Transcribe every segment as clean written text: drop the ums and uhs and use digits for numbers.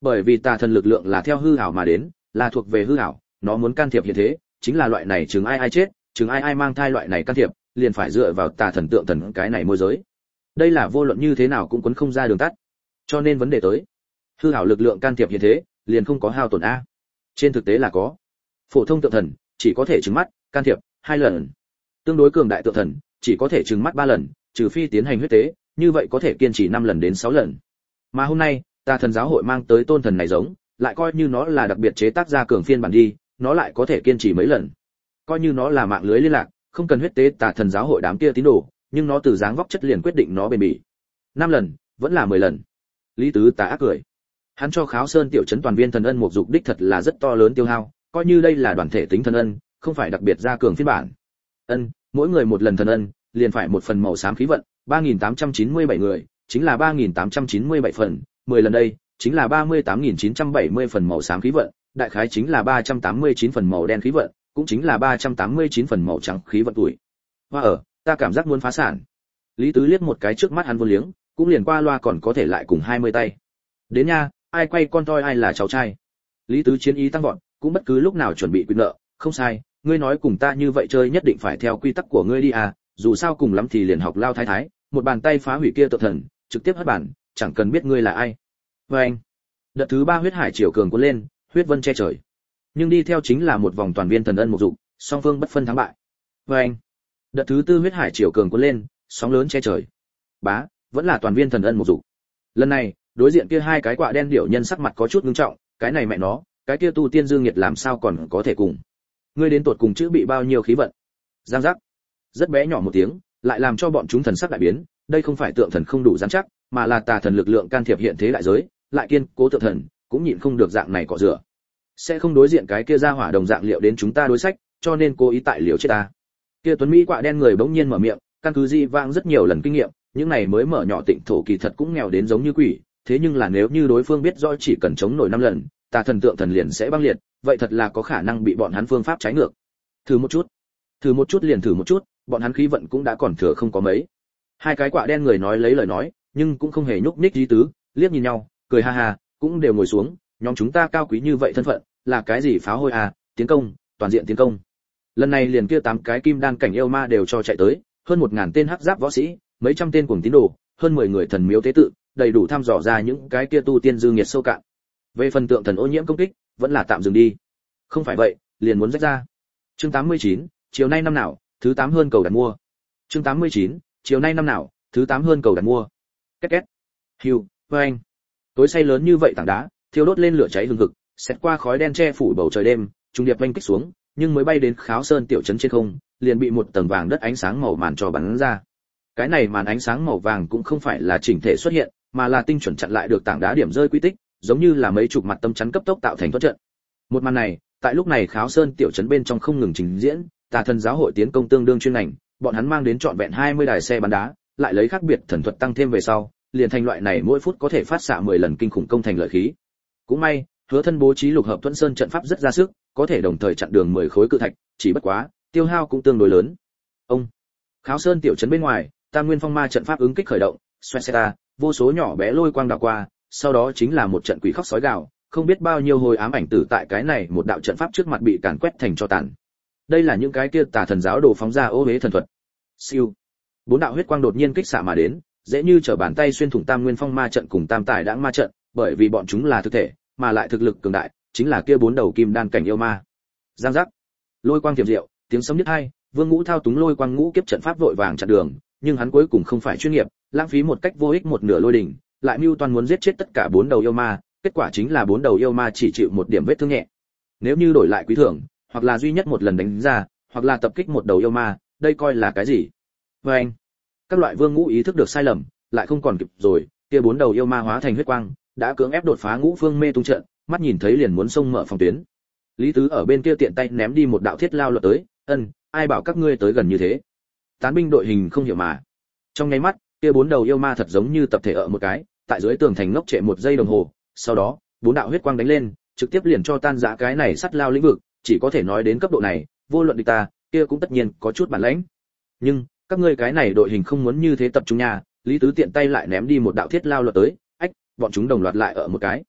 Bởi vì tà thần lực lượng là theo hư ảo mà đến, là thuộc về hư ảo, nó muốn can thiệp hiện thế, chính là loại này chừng ai chết, chừng ai mang thai loại này can thiệp, liền phải dựa vào tà thần tượng thần cái này môi giới. Đây là vô luận như thế nào cũng quấn không ra đường tắt. Cho nên vấn đề tới, hư ảo lực lượng can thiệp hiện thế, liền không có hao tổn a. Trên thực tế là có. Phổ thông tượng thần chỉ có thể trừng mắt, can thiệp 2 lần. Tương đối cường đại tượng thần chỉ có thể trừng mắt 3 lần, trừ phi tiến hành huyết tế, như vậy có thể kiên trì 5 lần đến 6 lần. Mà hôm nay, Tà thần giáo hội mang tới tôn thần này giống, lại coi như nó là đặc biệt chế tác ra cường phiên bản đi, nó lại có thể kiên trì mấy lần. Coi như nó là mạng lưới liên lạc, không cần huyết tế Tà thần giáo hội đám kia tín đồ, nhưng nó từ dáng vóc chất liền quyết định nó bền bỉ. 5 lần, vẫn là 10 lần. Lý Tứ Tà ác cười. Hắn cho Kháo Sơn tiểu trấn toàn viên thần ân một dục đích thật là rất to lớn tiêu hao, coi như đây là đoàn thể tính thần ân, không phải đặc biệt ra cường phiên bản. Ân, mỗi người một lần thần ân, liền phải một phần màu xám khí vận, 3897 người, chính là 3897 phần, 10 lần đây, chính là 38.970 phần màu xám khí vận, đại khái chính là 389 phần màu đen khí vận, cũng chính là 389 phần màu trắng khí vận tuổi. Hoa ở, ta cảm giác muốn phá sản. Lý Tứ liếc một cái trước mắt hắn vô liếng, cũng liền qua loa còn có thể lại cùng 20 tay. Đến nha, ai quay con toi ai là cháu trai. Lý Tứ chiến ý tăng vọt, cũng bất cứ lúc nào chuẩn bị quy nợ, không sai, ngươi nói cùng ta như vậy chơi nhất định phải theo quy tắc của ngươi đi à, dù sao cùng lắm thì liền học lao thái thái, một bàn tay phá hủy kia tự thần, trực tiếp hất bản, chẳng cần biết ngươi là ai. Và anh, đợt thứ 3 huyết hải triều cường cuốn lên, huyết vân che trời. Nhưng đi theo chính là một vòng toàn viên thần ân một dục, song phương bất phân thắng bại. Và anh, đợt thứ 4 huyết hải triều cường cuốn lên, sóng lớn che trời. Bá, vẫn là toàn viên thần ân một dục. Lần này, đối diện kia hai cái quạ đen điểu nhân sắc mặt có chút ngưng trọng, cái này mẹ nó, cái kia tu tiên dương nghiệt làm sao còn có thể cùng. Ngươi đến tột cùng chữ bị bao nhiêu khí vận? Giang giác. Rất bé nhỏ một tiếng, lại làm cho bọn chúng thần sắc đại biến, đây không phải tượng thần không đủ rắn chắc, mà là tà thần lực lượng can thiệp hiện thế đại giới, lại kiên cố tượng thần, cũng nhịn không được dạng này cọ rửa. Sẽ không đối diện cái kia ra hỏa đồng dạng liệu đến chúng ta đối sách, cho nên cố ý tại liều chết ta. Kia tuấn mỹ quạ đen người bỗng nhiên mở miệng, căn cứ di vãng rất nhiều lần kinh nghiệm, những này mới mở nhỏ tịnh thổ kỳ thật cũng nghèo đến giống như quỷ, thế nhưng là nếu như đối phương biết rõ chỉ cần chống nổi 5 lần, tà thần tượng thần liền sẽ băng liệt, vậy thật là có khả năng bị bọn hắn phương pháp trái ngược. Thử một chút liền thử một chút, bọn hắn khí vận cũng đã còn thừa không có mấy. Hai cái quạ đen người nói lấy lời nói, nhưng cũng không hề nhúc nhích ý tứ, liếc nhìn nhau, cười ha ha, cũng đều ngồi xuống, nhóm chúng ta cao quý như vậy thân phận, là cái gì phá hôi à, tiến công, toàn diện tiến công. Lần này liền kia 8 cái kim đan cảnh yêu ma đều cho chạy tới, hơn 1000 tên hắc giáp võ sĩ, mấy trăm tên cuồng tín đồ, hơn 10 người thần miếu tế tự, đầy đủ thăm dò ra những cái kia tu tiên dư nghiệt sâu cạn. Về phần tượng thần ô nhiễm công kích, vẫn là tạm dừng đi. Không phải vậy, liền muốn rách ra. Chương 89, chiều nay năm nào, thứ 8 hơn cầu đặt mua. Chương 89, chiều nay năm nào, thứ 8 hơn cầu đặt mua. Két két. Hưu, oanh. Tối say lớn như vậy tảng đá, thiêu đốt lên lửa cháy hừng hực, xẹt qua khói đen che phủ bầu trời đêm, trung điệp vành kích xuống, nhưng mới bay đến Kháo Sơn tiểu trấn trên không, liền bị một tầng vàng đất ánh sáng màu màn cho bắn ra. Cái này màn ánh sáng màu vàng cũng không phải là chỉnh thể xuất hiện, mà là tinh chuẩn chặn lại được tảng đá điểm rơi quy tích, giống như là mấy chục mặt tâm chắn cấp tốc tạo thành thoát trận. Một màn này, tại lúc này Kháo Sơn tiểu trấn bên trong không ngừng trình diễn, Tà thần giáo hội tiến công tương đương chuyên ngành, bọn hắn mang đến trọn vẹn 20 đài xe bắn đá, lại lấy khác biệt thần thuật tăng thêm về sau, liền thành loại này mỗi phút có thể phát xạ 10 lần kinh khủng công thành lợi khí. Cũng may, Hứa Thân bố trí Lục Hợp Thuẫn Sơn trận pháp rất ra sức, có thể đồng thời chặn đường 10 khối cự thạch, chỉ bất quá, tiêu hao cũng tương đối lớn. Ông Kháo Sơn tiểu trấn bên ngoài, Tam Nguyên Phong Ma trận pháp ứng kích khởi động, xoẹt xẹt, vô số nhỏ bé lôi quang đảo qua, sau đó chính là một trận quỷ khóc sói gào, không biết bao nhiêu hồi ám ảnh tử tại cái này một đạo trận pháp trước mặt bị càn quét thành tro tàn. Đây là những cái kia tà thần giáo đồ phóng ra ô hế thần thuật. Siêu. 4 đạo huyết quang đột nhiên kích xạ mà đến, dễ như trở bàn tay xuyên thủng Tam Nguyên Phong Ma trận cùng Tam Tài Đãng Ma trận, bởi vì bọn chúng là thực thể, mà lại thực lực cường đại, chính là kia 4 đầu kim đan cảnh yêu ma. Giang giác. Lôi quang tiệm diệu, tiếng sấm nhức tai, Vương Ngũ thao túng lôi quang ngũ kiếp trận pháp vội vàng chặn đường, nhưng hắn cuối cùng không phải chuyên nghiệp, lãng phí một cách vô ích một nửa lôi đỉnh, lại mưu toan muốn giết chết tất cả 4 đầu yêu ma, kết quả chính là 4 đầu yêu ma chỉ chịu một điểm vết thương nhẹ. Nếu như đổi lại quý thưởng, hoặc là duy nhất một lần đánh ra, hoặc là tập kích một đầu yêu ma, đây coi là cái gì? Và anh, các loại Vương Ngũ ý thức được sai lầm, lại không còn kịp rồi, kia 4 đầu yêu ma hóa thành huyết quang, đã cưỡng ép đột phá Ngũ Phương Mê Tung trận, mắt nhìn thấy liền muốn xông mở phòng tuyến. Lý Tứ ở bên kia tiện tay ném đi một đạo thiết lao luật tới, ai bảo các ngươi tới gần như thế? Tán binh đội hình không hiểu mà. Trong nháy mắt, kia 4 đầu yêu ma thật giống như tập thể ở một cái, tại dưới tường thành ngốc trệ 1 giây đồng hồ, sau đó, 4 đạo huyết quang đánh lên, trực tiếp liền cho tan rã cái này sắt lao lĩnh vực, chỉ có thể nói đến cấp độ này, vô luận địch ta, kia cũng tất nhiên có chút bản lãnh. Nhưng, các ngươi cái này đội hình không muốn như thế tập trung nha, Lý Tứ tiện tay lại ném đi một đạo thiết lao luật tới, bọn chúng đồng loạt lại ở một cái.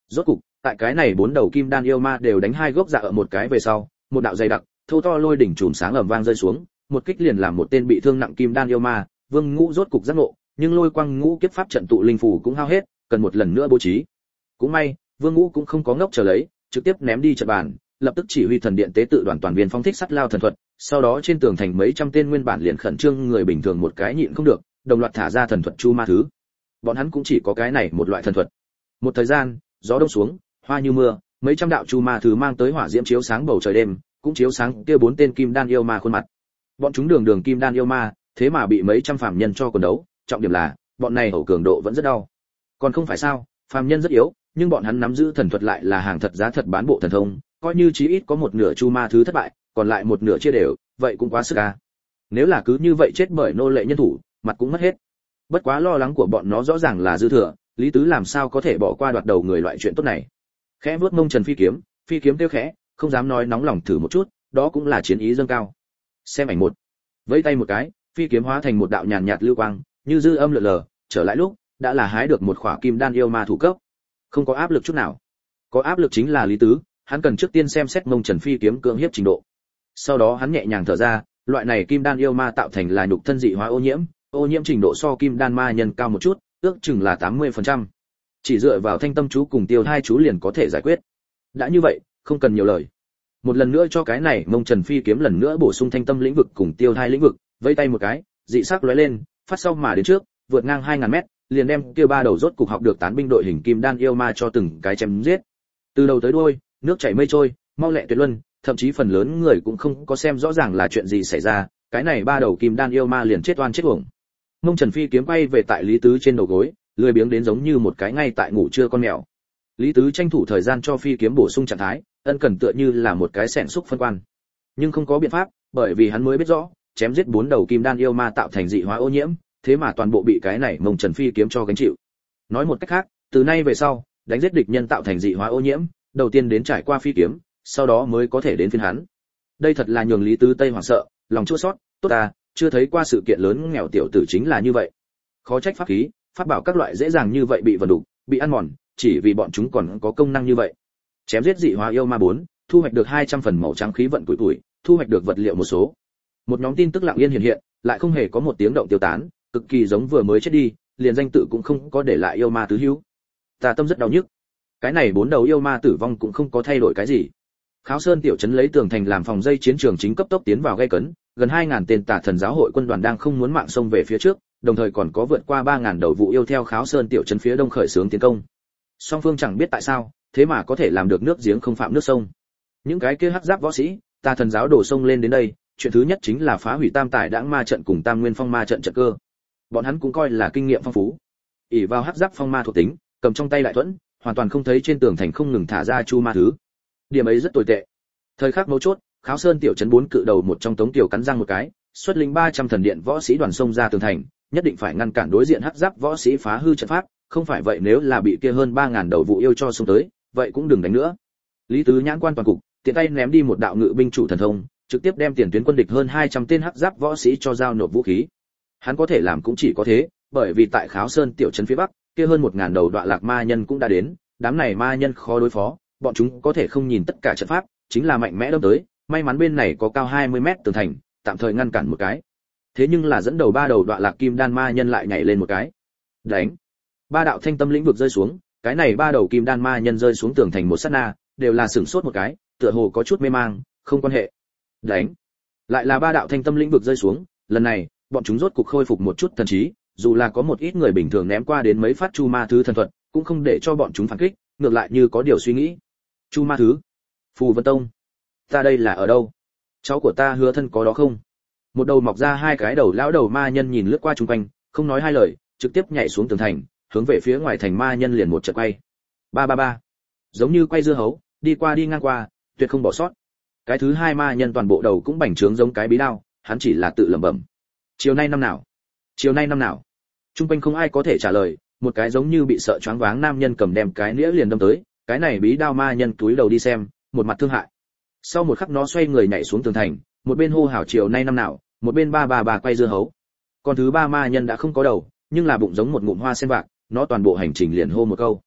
Rốt cục, tại cái này 4 đầu kim đan yêu ma đều đánh 2 gốc dạ ở một cái về sau, một đạo dày đặc, thô to lôi đỉnh chùm sáng ầm vang rơi xuống, một kích liền làm một tên bị thương nặng kim đan yêu ma, Vương Ngũ rốt cục giác ngộ, nhưng lôi quang ngũ kiếp pháp trận tụ linh phù cũng hao hết, cần một lần nữa bố trí. Cũng may, Vương Ngũ cũng không có ngốc chờ lấy, trực tiếp ném đi trận bàn, lập tức chỉ huy thần điện tế tự đoàn toàn viên phóng thích sắt lao thần thuật, sau đó trên tường thành mấy trăm tên nguyên bản liền khẩn trương người bình thường một cái nhịn không được, đồng loạt thả ra thần thuật chu ma thứ. Bọn hắn cũng chỉ có cái này một loại thần thuật. Một thời gian, gió đông xuống, hoa như mưa, mấy trăm đạo chu ma thứ mang tới hỏa diễm chiếu sáng bầu trời đêm, cũng chiếu sáng kia 4 tên kim đan yêu ma khuôn mặt. Bọn chúng đường đường kim đan yêu ma, thế mà bị mấy trăm phàm nhân cho quần đấu, trọng điểm là, bọn này hậu cường độ vẫn rất đau. Còn không phải sao, phàm nhân rất yếu, nhưng bọn hắn nắm giữ thần thuật lại là hàng thật giá thật bán bộ thần thông, coi như chí ít có một nửa chu ma thứ thất bại, còn lại một nửa chia đều, vậy cũng quá sức a. Nếu là cứ như vậy chết bởi nô lệ nhân thủ, mặt cũng mất hết. Bất quá lo lắng của bọn nó rõ ràng là dư thừa, Lý Tứ làm sao có thể bỏ qua đoạt đầu người loại chuyện tốt này. Khẽ vuốt mông Trần Phi kiếm kêu khẽ, không dám nói nóng lòng thử một chút, đó cũng là chiến ý dâng cao. Xem ảnh một. Vẫy tay một cái, phi kiếm hóa thành một đạo nhàn nhạt lưu quang, như dư âm lượn lờ, trở lại lúc, đã là hái được một khỏa kim đan yêu ma thủ cấp. Không có áp lực chút nào. Có áp lực chính là Lý Tứ, hắn cần trước tiên xem xét mông Trần Phi kiếm cưỡng hiếp trình độ. Sau đó hắn nhẹ nhàng thở ra, loại này kim đan yêu ma tạo thành là nhục thân dị hóa ô nhiễm trình độ so kim đan ma nhân cao một chút, ước chừng là 80%. Chỉ dựa vào thanh tâm chú cùng tiêu thai chú liền có thể giải quyết. Đã như vậy, không cần nhiều lời. Một lần nữa cho cái này mông Trần Phi kiếm lần nữa bổ sung thanh tâm lĩnh vực cùng tiêu thai lĩnh vực, vẫy tay một cái, dị sắc lóe lên, phát sau mà đến trước, vượt ngang 2000 mét, liền đem kia 3 đầu rốt cục học được tán binh đội hình kim đan yêu ma cho từng cái chém giết. Từ đầu tới đuôi, nước chảy mây trôi, mau lẹ tuyệt luân, thậm chí phần lớn người cũng không có xem rõ ràng là chuyện gì xảy ra, cái này 3 đầu kim đan yêu ma liền chết oan chết uổng. Mông Trần Phi kiếm quay về tại Lý Tứ trên đầu gối, lười biếng đến giống như một cái ngay tại ngủ trưa con mèo. Lý Tứ tranh thủ thời gian cho phi kiếm bổ sung trạng thái, ân cần tựa như là một cái xẻng xúc phân quan. Nhưng không có biện pháp, bởi vì hắn mới biết rõ, chém giết 4 đầu kim đan yêu ma tạo thành dị hóa ô nhiễm, thế mà toàn bộ bị cái này Mông Trần Phi kiếm cho gánh chịu. Nói một cách khác, từ nay về sau, đánh giết địch nhân tạo thành dị hóa ô nhiễm, đầu tiên đến trải qua phi kiếm, sau đó mới có thể đến phiên hắn. Đây thật là nhường Lý Tứ Tây hoảng sợ, lòng chua xót, tốt à, chưa thấy qua sự kiện lớn nghèo tiểu tử chính là như vậy. Khó trách pháp khí, pháp bảo các loại dễ dàng như vậy bị vần đục, bị ăn mòn, chỉ vì bọn chúng còn có công năng như vậy. Chém giết dị hóa yêu ma 4, thu hoạch được 200 phần màu trắng khí vận tuổi, thu hoạch được vật liệu một số. Một nhóm tin tức lặng yên hiện, lại không hề có một tiếng động tiêu tán, cực kỳ giống vừa mới chết đi, liền danh tự cũng không có để lại yêu ma tứ hữu. Ta tâm rất đau nhức. Cái này 4 đầu yêu ma tử vong cũng không có thay đổi cái gì. Kháo Sơn tiểu trấn lấy tường thành làm phòng dây chiến trường chính cấp tốc tiến vào gây cấn, gần 2000 tên Tà Thần giáo hội quân đoàn đang không muốn mạng xông về phía trước, đồng thời còn có vượt qua 3000 đầu vụ yêu theo Kháo Sơn tiểu trấn phía đông khởi xướng tiến công. Song phương chẳng biết tại sao, thế mà có thể làm được nước giếng không phạm nước sông. Những cái kia hắc giáp võ sĩ, Tà Thần giáo đổ sông lên đến đây, chuyện thứ nhất chính là phá hủy Tam Tải Đãng ma trận cùng Tam Nguyên Phong ma trận trận cơ. Bọn hắn cũng coi là kinh nghiệm phong phú. ỷ vào hắc giáp phong ma thuộc tính, cầm trong tay đại thuẫn, hoàn toàn không thấy trên tường thành không ngừng thả ra chu ma thứ. Điểm ấy rất tồi tệ. Thời khắc mấu chốt, Kháo Sơn tiểu trấn 4 cự đầu một trong Tống Tiểu cắn răng một cái, xuất lĩnh 300 thần điện võ sĩ đoàn xông ra tường thành, nhất định phải ngăn cản đối diện hắc giáp võ sĩ phá hư trận pháp, không phải vậy nếu là bị kia hơn 3000 đầu vụ yêu cho xông tới, vậy cũng đừng đánh nữa. Lý Tứ nhãn quan toàn cục, tiện tay ném đi một đạo ngự binh chủ thần thông, trực tiếp đem tiền tuyến quân địch hơn 200 tên hắc giáp võ sĩ cho giao nộp vũ khí. Hắn có thể làm cũng chỉ có thế, bởi vì tại Kháo Sơn tiểu trấn phía bắc, kia hơn 1000 đầu đoạn lạc ma nhân cũng đã đến, đám này ma nhân khó đối phó, bọn chúng có thể không nhìn tất cả trận pháp, chính là mạnh mẽ đâm tới, may mắn bên này có cao 20 mét tường thành, tạm thời ngăn cản một cái. Thế nhưng là dẫn đầu 3 đầu đoạn lạc kim đan ma nhân lại nhảy lên một cái. Đánh. 3 đạo thanh tâm lĩnh vực rơi xuống, cái này 3 đầu kim đan ma nhân rơi xuống tường thành một sát na, đều là sửng sốt một cái, tựa hồ có chút mê mang, không quan hệ. Đánh. Lại là 3 đạo thanh tâm lĩnh vực rơi xuống, lần này, bọn chúng rốt cục khôi phục một chút thần trí, dù là có một ít người bình thường ném qua đến mấy phát chu ma thứ thần thuật, cũng không để cho bọn chúng phản kích, ngược lại như có điều suy nghĩ. Chu ma thứ. Phù Vân Tông. Ta đây là ở đâu? Cháu của ta Hứa Thân có đó không? Một đầu mọc ra 2 cái đầu lão đầu ma nhân nhìn lướt qua xung quanh, không nói hai lời, trực tiếp nhảy xuống tường thành, hướng về phía ngoài thành ma nhân liền một trận quay. Ba ba ba. Giống như quay dưa hấu, đi qua đi ngang qua, tuyệt không bỏ sót. Cái thứ 2 ma nhân toàn bộ đầu cũng bành trướng giống cái bí đao, hắn chỉ là tự lẩm bẩm. Chiều nay năm nào? Chiều nay năm nào? Trung quanh không ai có thể trả lời, một cái giống như bị sợ choáng váng nam nhân cầm đem cái nĩa liền đâm tới, cái này bí đao ma nhân túi đầu đi xem, một mặt thương hại. Sau một khắc nó xoay người nhảy xuống tường thành, một bên hô hào chiều nay năm nào, một bên ba bà quay dưa hấu. Còn thứ 3 ma nhân đã không có đầu, nhưng là bụng giống một ngụm hoa sen bạc, nó toàn bộ hành trình liền hô một câu.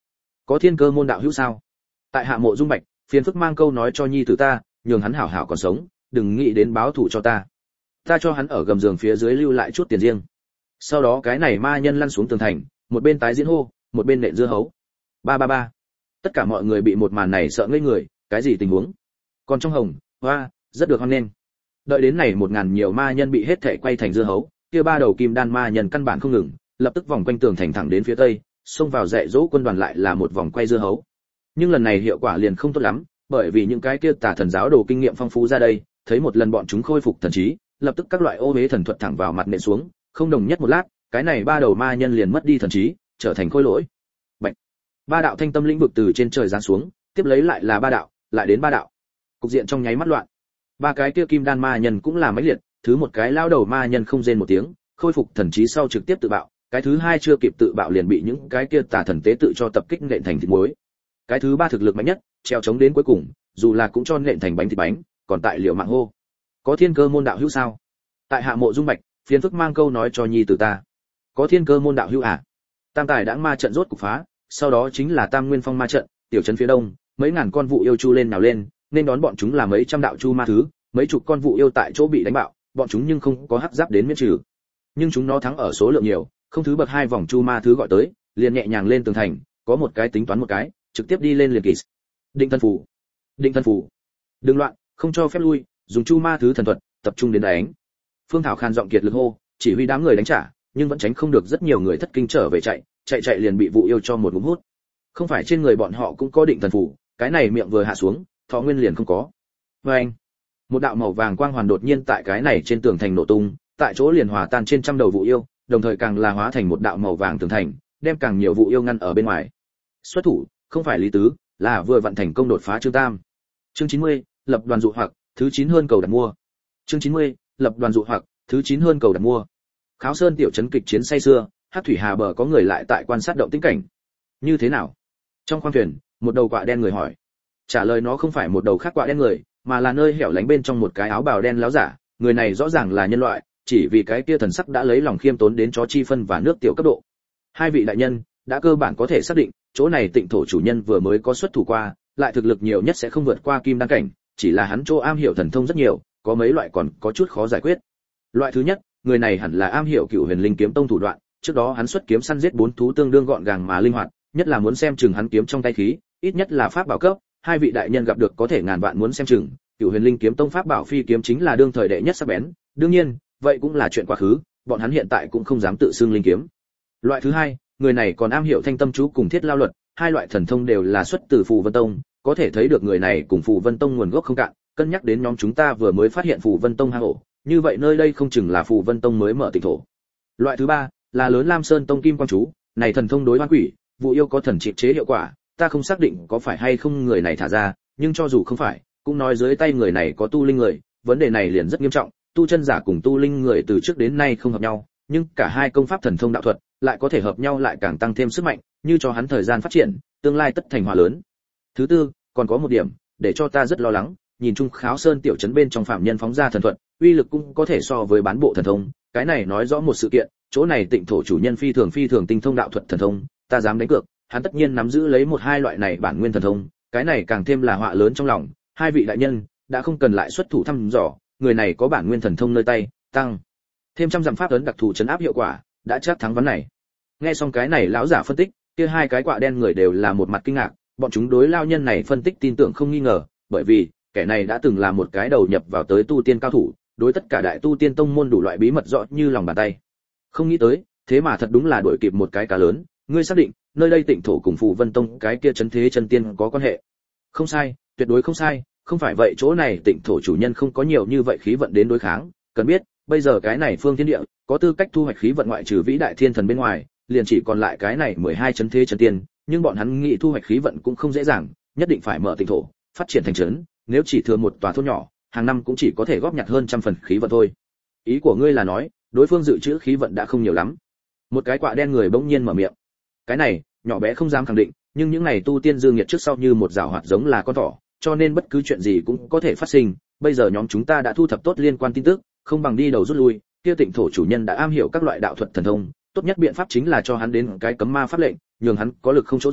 Có thiên cơ môn đạo hữu sao? Tại hạ Mộ Dung Bạch, phiền phức mang câu nói cho nhi tử ta, nhường hắn hảo hảo còn sống, đừng nghĩ đến báo thù cho ta. Ta cho hắn ở gầm giường phía dưới lưu lại chút tiền riêng. Sau đó cái này ma nhân lăn xuống tường thành, một bên tái diễn hô, một bên nện dưa hấu. Ba ba ba. Tất cả mọi người bị một màn này sợ ngây người, cái gì tình huống? Còn trong hồng, hoa, rất được hoan nghênh. Đợi đến này 1000 nhiều ma nhân bị hết thảy quay thành dưa hấu, kia ba đầu kim đan ma nhân căn bản không ngừng, lập tức vòng quanh tường thành thẳng đến phía tây, xông vào dạy dỗ quân đoàn lại là một vòng quay dưa hấu. Nhưng lần này hiệu quả liền không tốt lắm, bởi vì những cái kia tà thần giáo đồ kinh nghiệm phong phú ra đây, thấy một lần bọn chúng khôi phục thần trí, lập tức các loại ô hế thần thuật thẳng vào mặt nện xuống, không đồng nhất một lát, cái này ba đầu ma nhân liền mất đi thần trí, trở thành khôi lỗi. Bạch. Ba đạo thanh tâm lĩnh vực từ trên trời giáng xuống, tiếp lấy lại là ba đạo, lại đến ba đạo. Cục diện trong nháy mắt loạn. Ba cái kia kim đan ma nhân cũng là mấy liệt, thứ một cái lao đầu ma nhân không rên một tiếng, khôi phục thần trí sau trực tiếp tự bạo, cái thứ hai chưa kịp tự bạo liền bị những cái kia tà thần tế tự cho tập kích nện thành thịt muối. Cái thứ ba thực lực mạnh nhất, treo chống đến cuối cùng, dù là cũng cho nện thành bánh thịt bánh, còn tại liệu mạng hô. Có thiên cơ môn đạo hữu sao? Tại hạ Mộ Dung Bạch, phiền phức mang câu nói cho nhi tử ta. Có thiên cơ môn đạo hữu à? Tam tài đãng ma trận rốt cục phá, sau đó chính là Tam Nguyên Phong ma trận, tiểu trấn phía đông, mấy ngàn con vụ yêu chu lên nào lên, nên đón bọn chúng là mấy trăm đạo chu ma thứ, mấy chục con vụ yêu tại chỗ bị đánh bạo, bọn chúng nhưng không có hắc giáp đến miễn trừ. Nhưng chúng nó thắng ở số lượng nhiều, không thứ bậc 2 vòng chu ma thứ gọi tới, liền nhẹ nhàng lên tường thành, có một cái tính toán một cái, trực tiếp đi lên liền kỳ. Định thân phù. Định thân phù. Đừng loạn, không cho phép lui, dùng chu ma thứ thần thuật, tập trung đến đánh. Phương Thảo Khan giọng kiệt lực hô, chỉ huy đám người đánh trả, nhưng vẫn tránh không được rất nhiều người thất kinh trở về chạy liền bị vụ yêu cho một ngụm hút. Không phải trên người bọn họ cũng có định thần phù, cái này miệng vừa hạ xuống, thọ nguyên liền không có. Oeng. Một đạo màu vàng quang hoàn đột nhiên tại cái này trên tường thành nổ tung, tại chỗ liền hòa tan trên trăm đầu vụ yêu, đồng thời càng là hóa thành một đạo màu vàng tường thành, đem càng nhiều vụ yêu ngăn ở bên ngoài. Xuất thủ, không phải Lý Tứ, là vừa vận thành công đột phá chương tam. Chương 90, lập đoàn dụ hoặc, thứ 9 hơn cầu đặt mua. Chương 90, lập đoàn dụ hoặc, thứ 9 hơn cầu đặt mua. Kháo Sơn tiểu trấn kịch chiến say xưa, Hắc thủy hà bờ có người lại tại quan sát động tĩnh cảnh. Như thế nào? Trong khoang thuyền, một đầu quạ đen người hỏi. Trả lời nó không phải một đầu khác quạ đen người, mà là nơi hẻo lánh bên trong một cái áo bào đen láo giả, người này rõ ràng là nhân loại, chỉ vì cái kia thần sắc đã lấy lòng khiêm tốn đến chó chi phân và nước tiểu cấp độ. Hai vị đại nhân đã cơ bản có thể xác định, chỗ này Tịnh thổ chủ nhân vừa mới có xuất thủ qua, lại thực lực nhiều nhất sẽ không vượt qua kim đan cảnh, chỉ là hắn chỗ am hiểu thần thông rất nhiều, có mấy loại còn có chút khó giải quyết. Loại thứ nhất, người này hẳn là am hiểu Cửu Huyền Linh kiếm tông thủ đoạn, trước đó hắn xuất kiếm săn giết 4 thú tương đương gọn gàng mà linh hoạt, nhất là muốn xem chừng hắn kiếm trong tay khí, ít nhất là pháp bảo cấp, hai vị đại nhân gặp được có thể ngàn vạn muốn xem chừng, Cửu Huyền Linh kiếm tông pháp bảo phi kiếm chính là đương thời đệ nhất sắc bén, đương nhiên, vậy cũng là chuyện quá khứ, bọn hắn hiện tại cũng không dám tự xưng linh kiếm. Loại thứ hai, người này còn am hiểu thanh tâm chú cùng thiết lao luật, hai loại thần thông đều là xuất từ Phù Vân Tông, có thể thấy được người này cùng Phù Vân Tông nguồn gốc không cạn, cân nhắc đến nhóm chúng ta vừa mới phát hiện Phù Vân Tông hang ổ, như vậy nơi đây không chừng là Phù Vân Tông mới mở Tịnh thổ. Loại thứ ba, là lớn Lam Sơn Tông Kim Quang chú, này thần thông đối hoan quỷ, vụ yêu có thần trị chế hiệu quả, ta không xác định có phải hay không người này thả ra, nhưng cho dù không phải, cũng nói dưới tay người này có tu linh người, vấn đề này liền rất nghiêm trọng, tu chân giả cùng tu linh người từ trước đến nay không hợp nhau, nhưng cả hai công pháp thần thông đạo thuật lại có thể hợp nhau lại càng tăng thêm sức mạnh, như cho hắn thời gian phát triển, tương lai tất thành hòa lớn. Thứ tư, còn có một điểm, để cho ta rất lo lắng, nhìn chung Kháo Sơn tiểu trấn bên trong phạm nhân phóng ra thần thuật, uy lực cũng có thể so với bán bộ thần thông, cái này nói rõ một sự kiện, chỗ này Tịnh thổ chủ nhân phi thường tinh thông đạo thuật thần thông, ta dám đánh cược, hắn tất nhiên nắm giữ lấy một hai loại này bản nguyên thần thông, cái này càng thêm là họa lớn trong lòng, hai vị đại nhân đã không cần lại xuất thủ thăm dò, người này có bản nguyên thần thông nơi tay, tăng thêm trăm dặm pháp ấn đặc thù trấn áp hiệu quả, đã chắc thắng ván này. Nghe xong cái này lão giả phân tích, kia hai cái quạ đen người đều là một mặt kinh ngạc, bọn chúng đối lao nhân này phân tích tin tưởng không nghi ngờ, bởi vì kẻ này đã từng là một cái đầu nhập vào tới tu tiên cao thủ, đối tất cả đại tu tiên tông môn đủ loại bí mật rõ như lòng bàn tay. Không nghĩ tới, thế mà thật đúng là đuổi kịp một cái cá lớn, ngươi xác định, nơi đây Tịnh thổ cùng Phù Vân Tông cái kia trấn thế chân tiên có quan hệ. Không sai, tuyệt đối không sai, không phải vậy chỗ này Tịnh thổ chủ nhân không có nhiều như vậy khí vận đến đối kháng, cần biết, bây giờ cái này phương thiên địa, có tư cách thu hoạch khí vận ngoại trừ vĩ đại thiên thần bên ngoài, liền chỉ còn lại cái này 12 trấn thế chân tiên, nhưng bọn hắn nghĩ thu hoạch khí vận cũng không dễ dàng, nhất định phải mở Tịnh thổ, phát triển thành trấn, nếu chỉ thừa một tòa thôn nhỏ, hàng năm cũng chỉ có thể góp nhặt hơn trăm phần khí vận thôi. Ý của ngươi là nói, đối phương dự trữ khí vận đã không nhiều lắm. Một cái quạ đen người bỗng nhiên mở miệng. Cái này, nhỏ bé không dám khẳng định, nhưng những này tu tiên dương nghiệt trước sau như một giảo hoạt giống là con thỏ, cho nên bất cứ chuyện gì cũng có thể phát sinh. Bây giờ nhóm chúng ta đã thu thập tốt liên quan tin tức, không bằng đi đầu rút lui, kia Tịnh thổ chủ nhân đã am hiểu các loại đạo thuật thần thông, tốt nhất biện pháp chính là cho hắn đến cái cấm ma pháp lệnh, nhường hắn có lực không chỗ dùng,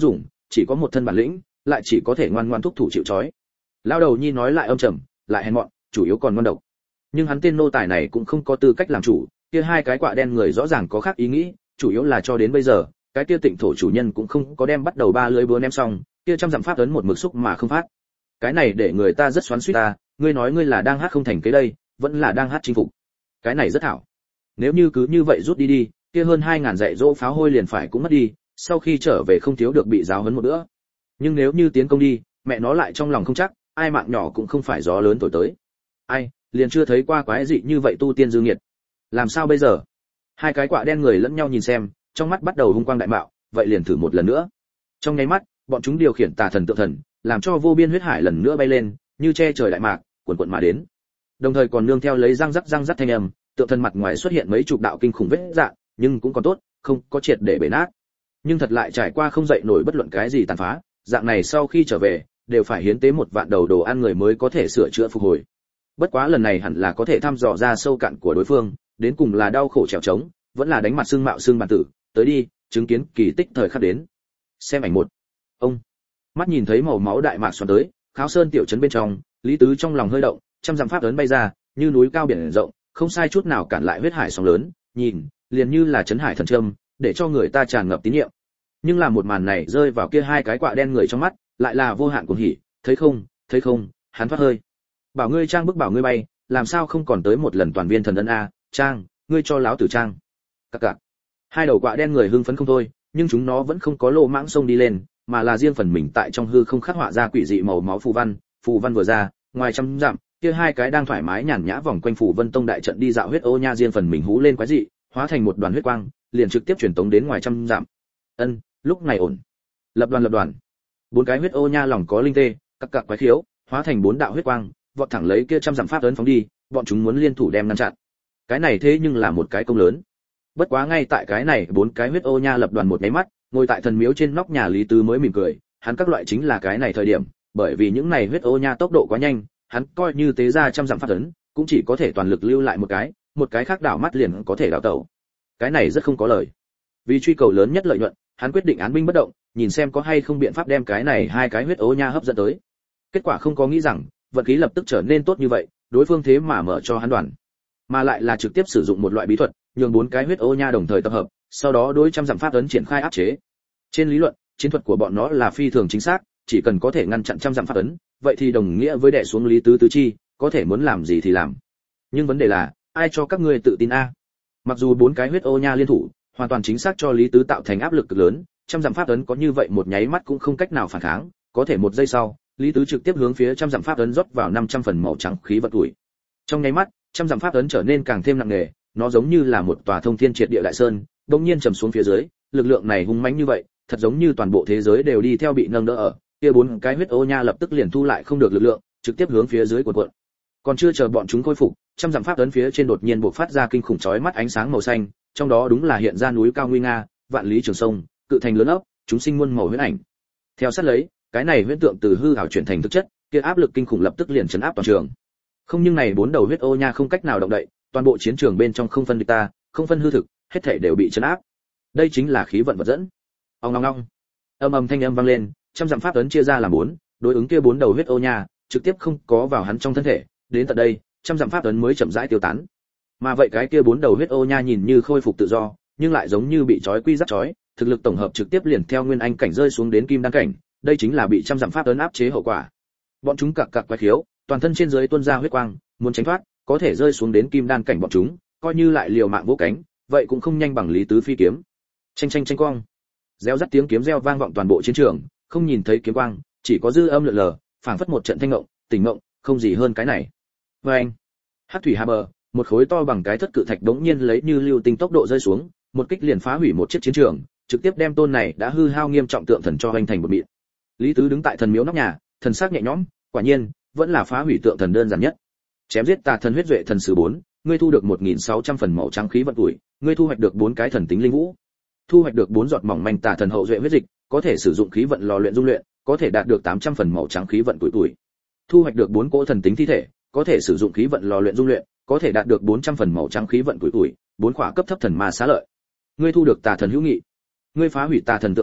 chỉ có một thân bản lĩnh, lại chỉ có thể ngoan ngoãn thúc thủ chịu trói. Lão đầu nhi nói lại âm trầm, lại hèn mọn, chủ yếu còn ngon độc. Nhưng hắn tên nô tài này cũng không có tư cách làm chủ, kia hai cái quạ đen người rõ ràng có khác ý nghĩ, chủ yếu là cho đến bây giờ, cái kia Tịnh thổ chủ nhân cũng không có đem bắt đầu ba lưới búa ném xong, kia trăm dặm pháp ấn một mực xúc mà không phát. Cái này để người ta rất xoắn xuýt ta, ngươi nói ngươi là đang hát không thành cái đây, vẫn là đang hát chinh phục. Cái này rất hảo. Nếu như cứ như vậy rút đi đi, kia hơn 2000 dạy dỗ pháo hôi liền phải cũng mất đi, sau khi trở về không thiếu được bị giáo huấn một bữa. Nhưng nếu như tiến công đi, mẹ nó lại trong lòng không chắc, ai mạng nhỏ cũng không phải gió lớn thổi tới. Ai, liền chưa thấy qua quái dị như vậy tu tiên dư nghiệt. Làm sao bây giờ? Hai cái quạ đen người lẫn nhau nhìn xem, trong mắt bắt đầu hung quang đại mạo, vậy liền thử một lần nữa. Trong nháy mắt, bọn chúng điều khiển tà thần tượng thần, làm cho vô biên huyết hải lần nữa bay lên, như che trời đại mạc, cuồn cuộn mà đến. Đồng thời còn nương theo lấy răng rắc thanh âm, tượng thần mặt ngoài xuất hiện mấy chục đạo kinh khủng vết rạn, nhưng cũng còn tốt, không có triệt để bể nát. Nhưng thật lại trải qua không dậy nổi bất luận cái gì tàn phá, dạng này sau khi trở về, đều phải hiến tế 1 vạn đầu đồ ăn người mới có thể sửa chữa phục hồi. Bất quá lần này hẳn là có thể thăm dò ra sâu cạn của đối phương, đến cùng là đau khổ trèo trống, vẫn là đánh mặt xương mạo xương bản tử, tới đi, chứng kiến kỳ tích thời khắc đến. Xem ảnh 1. Ông mắt nhìn thấy màu máu đại mạc xoắn tới, Kháo Sơn tiểu trấn bên trong, Lý Tứ trong lòng hơi động, trăm dặm pháp ấn bay ra, như núi cao biển rộng, không sai chút nào cản lại huyết hải sóng lớn, nhìn, liền như là trấn hải thần châm, để cho người ta tràn ngập tín niệm. Nhưng là một màn này rơi vào kia hai cái quạ đen người trong mắt, lại là vô hạn cuồng hỉ, thấy không, hắn thoát hơi. Bảo ngươi Trang bức bảo ngươi bay, làm sao không còn tới một lần toàn viên thần ân a, Trang, ngươi cho láo tử Trang. Các cạc. Hai đầu quạ đen người hưng phấn không thôi, nhưng chúng nó vẫn không có lô mãng sông đi lên, mà là riêng phần mình tại trong hư không khắc họa ra quỷ dị màu máu phù văn vừa ra, ngoài trăm dặm, kia hai cái đang thoải mái nhàn nhã vòng quanh phủ Vân Tông đại trận đi dạo huyết ô nha riêng phần mình hú lên quái dị, hóa thành một đoàn huyết quang, liền trực tiếp truyền tống đến ngoài trăm dặm. Ân, lúc này ổn. Lập đoàn. 4 cái huyết ô nha lòng có linh tê, các cạc quái khiếu, hóa thành 4 đạo huyết quang, vọt thẳng lấy kia trăm dặm pháp ấn phóng đi, bọn chúng muốn liên thủ đem ngăn chặn. Cái này thế nhưng là một cái công lớn. Bất quá ngay tại cái này 4 cái huyết ô nha lập đoàn một cái mắt, ngồi tại thần miếu trên nóc nhà Lý Tứ mới mỉm cười, hắn các loại chính là cái này thời điểm, bởi vì những này huyết ô nha tốc độ quá nhanh, hắn coi như tế ra trăm dặm pháp ấn, cũng chỉ có thể toàn lực lưu lại một cái khác đảo mắt liền có thể đảo tẩu. Cái này rất không có lời. Vì truy cầu lớn nhất lợi nhuận, hắn quyết định án binh bất động, nhìn xem có hay không biện pháp đem cái này hai cái huyết ô nha hấp dẫn tới. Kết quả không có nghĩ rằng, vận khí lập tức trở nên tốt như vậy, đối phương thế mà mở cho hắn đoàn, mà lại là trực tiếp sử dụng một loại bí thuật, nhường 4 cái huyết ô nha đồng thời tập hợp, sau đó đối trăm dặm pháp ấn triển khai áp chế. Trên lý luận, chiến thuật của bọn nó là phi thường chính xác, chỉ cần có thể ngăn chặn trăm dặm pháp ấn, vậy thì đồng nghĩa với đè xuống Lý Tứ tứ chi, có thể muốn làm gì thì làm. Nhưng vấn đề là, ai cho các ngươi tự tin a? Mặc dù 4 cái huyết ô nha liên thủ, hoàn toàn chính xác cho Lý Tứ tạo thành áp lực cực lớn, trăm dặm pháp ấn có như vậy một nháy mắt cũng không cách nào phản kháng, có thể một giây sau, Lý Tứ trực tiếp hướng phía trăm dặm pháp ấn rót vào 500 phần màu trắng khí vật tuổi. Trong nháy mắt, trăm dặm pháp ấn trở nên càng thêm nặng nề, nó giống như là một tòa thông thiên triệt địa đại sơn, đột nhiên trầm xuống phía dưới, lực lượng này hung mãnh như vậy, thật giống như toàn bộ thế giới đều đi theo bị nâng đỡ ở. Kia 4 cái huyết ô nha lập tức liền thu lại không được lực lượng, trực tiếp hướng phía dưới cuộn. Còn chưa chờ bọn chúng khôi phục, trăm dặm pháp ấn phía trên đột nhiên bộc phát ra kinh khủng chói mắt ánh sáng màu xanh, trong đó đúng là hiện ra núi cao nguy nga, vạn lý trường sông, cự thành lớn ốc, chúng sinh muôn màu huyễn ảnh. Theo sát lấy, cái này huyễn tượng từ hư ảo chuyển thành thực chất, kia áp lực kinh khủng lập tức liền trấn áp toàn trường. Không nhưng này 4 đầu huyết ô nha không cách nào động đậy, toàn bộ chiến trường bên trong không phân địch ta, không phân hư thực, hết thảy đều bị trấn áp. Đây chính là khí vận vật dẫn. Ong ong ong. Âm thanh âm vang lên, trăm dặm pháp ấn chia ra làm 4, đối ứng kia 4 đầu huyết ô nha, trực tiếp không có vào hắn trong thân thể, đến tận đây, trăm dặm pháp ấn mới chậm rãi tiêu tán. Mà vậy cái kia 4 đầu huyết ô nha nhìn như khôi phục tự do, nhưng lại giống như bị trói quy dắt trói, thực lực tổng hợp trực tiếp liền theo nguyên anh cảnh rơi xuống đến kim đan cảnh, đây chính là bị trăm dặm pháp ấn áp chế hậu quả. Bọn chúng cặc quái khiếu, toàn thân trên dưới tuôn ra huyết quang, muốn tránh thoát, có thể rơi xuống đến kim đan cảnh bọn chúng, coi như lại liều mạng vỗ cánh, vậy cũng không nhanh bằng Lý Tứ phi kiếm. Chanh quang. Reo rắt tiếng kiếm reo vang vọng toàn bộ chiến trường, không nhìn thấy kiếm quang, chỉ có dư âm lượn lờ, phảng phất một trận thanh ngộng, tỉnh ngộng, không gì hơn cái này. Oeng. Hắc thủy hà bờ, một khối to bằng cái thất cự thạch đống nhiên lấy như lưu tinh tốc độ rơi xuống, một kích liền phá hủy một chiếc chiến trường, trực tiếp đem tôn này đã hư hao nghiêm trọng tượng thần cho hoành thành một mịn. Lý Tứ đứng tại thần miếu nóc nhà, thần sắc nhẹ nhõm, quả nhiên, vẫn là phá hủy tượng thần đơn giản nhất. Chém giết tà thần huyết duệ thần sử 4, ngươi thu được 1600 phần màu trắng khí vận tuổi, ngươi thu hoạch được 4 cái thần tính linh vũ. Thu hoạch được 4 giọt mỏng manh tà thần hậu duệ huyết dịch, có thể sử dụng khí vận lò luyện dung luyện, có thể đạt được 800 phần màu trắng khí vận tuổi. Thu hoạch được 4 cỗ thần tính thi thể, có thể sử dụng khí vận lò luyện dung luyện, có thể đạt được 400 phần màu trắng khí vận tuổi, 4 khỏa cấp thấp thần ma xá lợi. Ngươi thu được tà thần hữu nghị. Ngươi phá hủy tà thần tượng thần,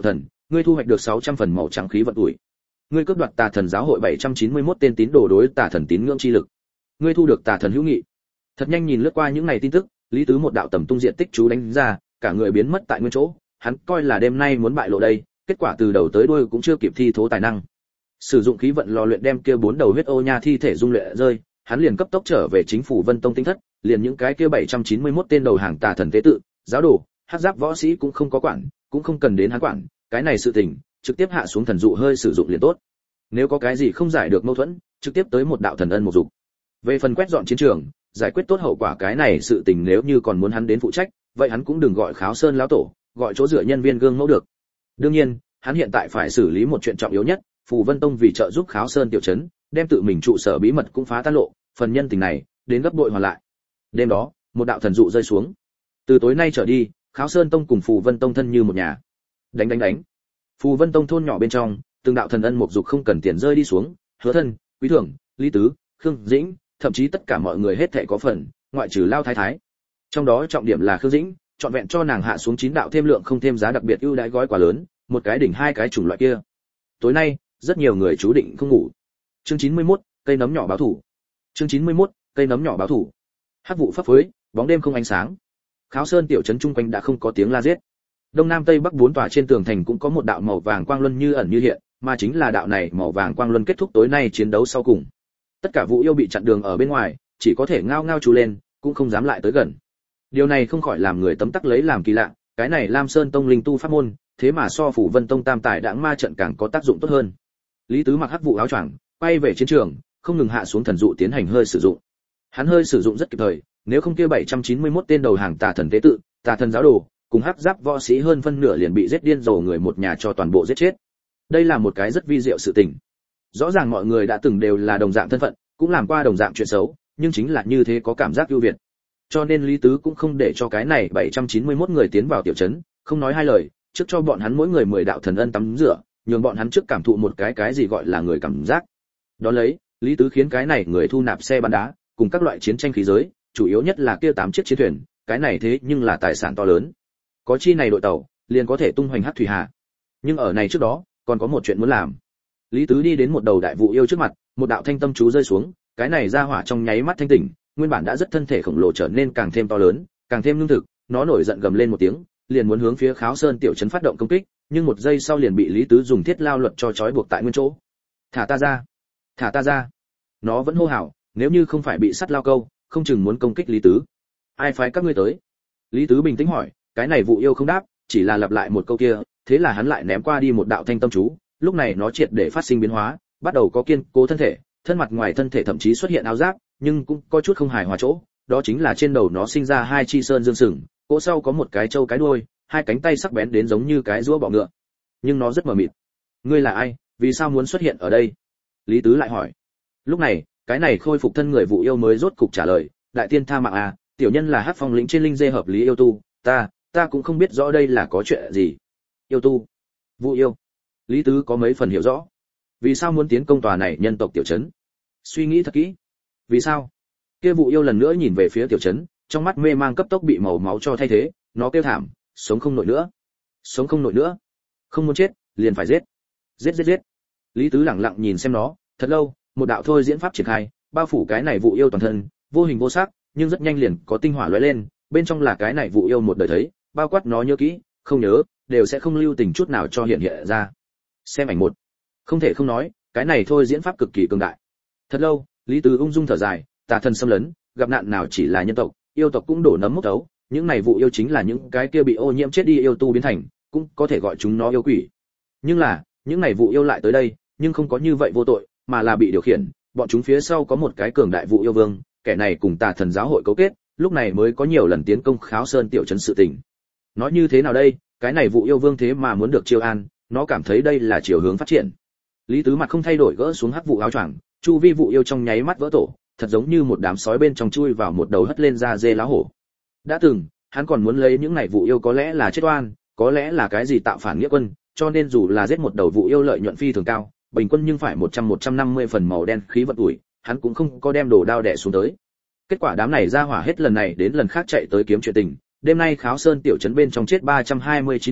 ngươi thu hoạch được 600 phần màu trắng khí vận tuổi. Ngươi cướp đoạt Tà Thần giáo hội 791 tên tín đồ đối Tà Thần tín ngưỡng chi lực. Ngươi thu được Tà Thần hữu nghị. Thật nhanh nhìn lướt qua những này tin tức, Lý Tứ một đạo tầm tung diện tích chú đánh ra, cả người biến mất tại nguyên chỗ, hắn coi là đêm nay muốn bại lộ đây, kết quả từ đầu tới đuôi cũng chưa kịp thi thố tài năng. Sử dụng khí vận lò luyện đem kia 4 đầu huyết ô nha thi thể dung luyện rơi, hắn liền cấp tốc trở về chính phủ Vân Tông tinh thất, liền những cái kia 791 tên đầu hàng Tà Thần tế tự, giáo đồ, hắc giáp võ sĩ cũng không có quản, cũng không cần đến hắn quản, cái này sự tình, trực tiếp hạ xuống thần dụ hơi sử dụng liền tốt. Nếu có cái gì không giải được mâu thuẫn, trực tiếp tới một đạo thần ân một dục. Về phần quét dọn chiến trường, giải quyết tốt hậu quả cái này sự tình nếu như còn muốn hắn đến phụ trách, vậy hắn cũng đừng gọi Kháo Sơn lão tổ, gọi chỗ dựa nhân viên gương mẫu được. Đương nhiên, hắn hiện tại phải xử lý một chuyện trọng yếu nhất, Phù Vân Tông vì trợ giúp Kháo Sơn tiểu trấn, đem tự mình trụ sở bí mật cũng phá tan lộ, phần nhân tình này đến gấp bội hoàn lại. Đêm đó, một đạo thần dụ rơi xuống. Từ tối nay trở đi, Kháo Sơn Tông cùng Phù Vân Tông thân như một nhà. Đánh. Phù Vân Tông thôn nhỏ bên trong, từng đạo thần ân một dục không cần tiền rơi đi xuống, Hứa Thân, Quý Thưởng, Lý Tứ, Khương Dĩnh, thậm chí tất cả mọi người hết thảy có phần, ngoại trừ Lao Thái Thái. Trong đó trọng điểm là Khương Dĩnh, chọn vẹn cho nàng hạ xuống 9 đạo thêm lượng không thêm giá đặc biệt ưu đãi gói quà lớn, một cái đỉnh hai cái chủng loại kia. Tối nay, rất nhiều người chú định không ngủ. Chương 91, cây nấm nhỏ báo thủ. Chương 91, cây nấm nhỏ báo thủ. Hắc vụ phấp phới, bóng đêm không ánh sáng. Kháo Sơn tiểu trấn chung quanh đã không có tiếng la giết. Đông Nam Tây Bắc 4 tòa trên tường thành cũng có một đạo màu vàng quang luân như ẩn như hiện, mà chính là đạo này màu vàng quang luân kết thúc tối nay chiến đấu sau cùng. Tất cả vũ yêu bị chặn đường ở bên ngoài, chỉ có thể ngao ngao chú lên, cũng không dám lại tới gần. Điều này không khỏi làm người tấm tắc lấy làm kỳ lạ, cái này Lam Sơn Tông linh tu pháp môn, thế mà so Phủ Vân Tông Tam Tài Đãng Ma trận càng có tác dụng tốt hơn. Lý Tứ mặc hắc vụ áo choàng, quay về chiến trường, không ngừng hạ xuống thần dụ tiến hành hơi sử dụng. Hắn hơi sử dụng rất kịp thời, nếu không kia 791 tên đầu hàng Tà Thần tế tự, Tà Thần giáo đồ, cùng hắc giáp võ sĩ hơn phân nửa liền bị giết điên rồ người một nhà cho toàn bộ giết chết. Đây là một cái rất vi diệu sự tình. Rõ ràng mọi người đã từng đều là đồng dạng thân phận, cũng làm qua đồng dạng chuyện xấu, nhưng chính là như thế có cảm giác ưu việt. Cho nên Lý Tứ cũng không để cho cái này 791 người tiến vào tiểu trấn, không nói hai lời, trước cho bọn hắn mỗi người 10 đạo thần ân tắm rửa, nhường bọn hắn trước cảm thụ một cái gì gọi là người cảm giác. Đó lấy, Lý Tứ khiến cái này người thu nạp xe bắn đá, cùng các loại chiến tranh khí giới, chủ yếu nhất là kia 8 chiếc chiến thuyền, cái này thế nhưng là tài sản to lớn. Có chi này đội tàu, liền có thể tung hoành hắc thủy hà. Nhưng ở này trước đó, còn có một chuyện muốn làm. Lý Tứ đi đến một đầu đại vụ yêu trước mặt, một đạo thanh tâm chú rơi xuống, cái này ra hỏa trong nháy mắt thanh tỉnh, nguyên bản đã rất thân thể khổng lồ trở nên càng thêm to lớn, càng thêm lương thực, nó nổi giận gầm lên một tiếng, liền muốn hướng phía Kháo Sơn tiểu trấn phát động công kích, nhưng một giây sau liền bị Lý Tứ dùng thiết lao luật cho trói buộc tại nguyên chỗ. Thả ta ra, thả ta ra. Nó vẫn hô hào, nếu như không phải bị sắt lao câu, không chừng muốn công kích Lý Tứ. Ai phái các ngươi tới? Lý Tứ bình tĩnh hỏi, cái này vụ yêu không đáp, chỉ là lặp lại một câu kia, thế là hắn lại ném qua đi một đạo thanh tâm chú, lúc này nó triệt để phát sinh biến hóa, bắt đầu có kiên cố thân thể, thân mặt ngoài thân thể thậm chí xuất hiện áo giáp, nhưng cũng có chút không hài hòa chỗ, đó chính là trên đầu nó sinh ra hai chi sơn dương sừng, cỗ sau có một cái trâu cái đuôi, hai cánh tay sắc bén đến giống như cái rũa bọ ngựa. Nhưng nó rất mờ mịt. Ngươi là ai, vì sao muốn xuất hiện ở đây? Lý Tứ lại hỏi. Lúc này, cái này khôi phục thân người vụ yêu mới rốt cục trả lời, đại tiên tha mạng à, tiểu nhân là Hắc Phong lĩnh trên linh dê hợp lý yêu tu, ta cũng không biết rõ đây là có chuyện gì. Yêu tu, vụ yêu. Lý Tứ có mấy phần hiểu rõ. Vì sao muốn tiến công tòa này nhân tộc tiểu trấn? Suy nghĩ thật kỹ. Vì sao? Kia vụ yêu lần nữa nhìn về phía tiểu trấn, trong mắt mê mang cấp tốc bị màu máu cho thay thế, nó kêu thảm, sống không nổi nữa. Sống không nổi nữa. Không muốn chết, liền phải giết. Giết. Lý Tứ lặng lặng nhìn xem nó, thật lâu, một đạo thôi diễn pháp triển khai, bao phủ cái này vụ yêu toàn thân, vô hình vô sắc, nhưng rất nhanh liền có tinh hỏa lóe lên, bên trong là cái này vụ yêu một đời thấy, bao quát nó nhớ kỹ, không nhớ, đều sẽ không lưu tình chút nào cho hiện ra. Xem ảnh một. Không thể không nói, cái này thôi diễn pháp cực kỳ cường đại. Thật lâu, Lý Tứ ung dung thở dài, Tà Thần xâm lấn, gặp nạn nào chỉ là nhân tộc, yêu tộc cũng đổ nấm mốc đấu, những này vụ yêu chính là những cái kia bị ô nhiễm chết đi yêu tu biến thành, cũng có thể gọi chúng nó yêu quỷ. Nhưng là, những này vụ yêu lại tới đây, nhưng không có như vậy vô tội, mà là bị điều khiển, bọn chúng phía sau có một cái cường đại vụ yêu vương, kẻ này cùng Tà Thần giáo hội cấu kết, lúc này mới có nhiều lần tiến công Kháo Sơn tiểu trấn sự tình. Nói như thế nào đây, cái này vụ yêu vương thế mà muốn được chiêu an, nó cảm thấy đây là chiều hướng phát triển. Lý Tứ mặt không thay đổi gỡ xuống hắc vụ áo choàng, chu vi vụ yêu trong nháy mắt vỡ tổ, thật giống như một đám sói bên trong chui vào một đầu hất lên ra dê lá hổ. Đã từng, hắn còn muốn lấy những này vụ yêu có lẽ là chết oan, có lẽ là cái gì tạo phản nghĩa quân, cho nên dù là giết một đầu vụ yêu lợi nhuận phi thường cao, bình quân nhưng phải 100-150 phần màu đen khí vận ủi, hắn cũng không có đem đồ đao đè xuống tới. Kết quả đám này ra hỏa hết lần này đến lần khác chạy tới kiếm chuyện tình, đêm nay Kháo Sơn tiểu trấn bên trong chết 329 người,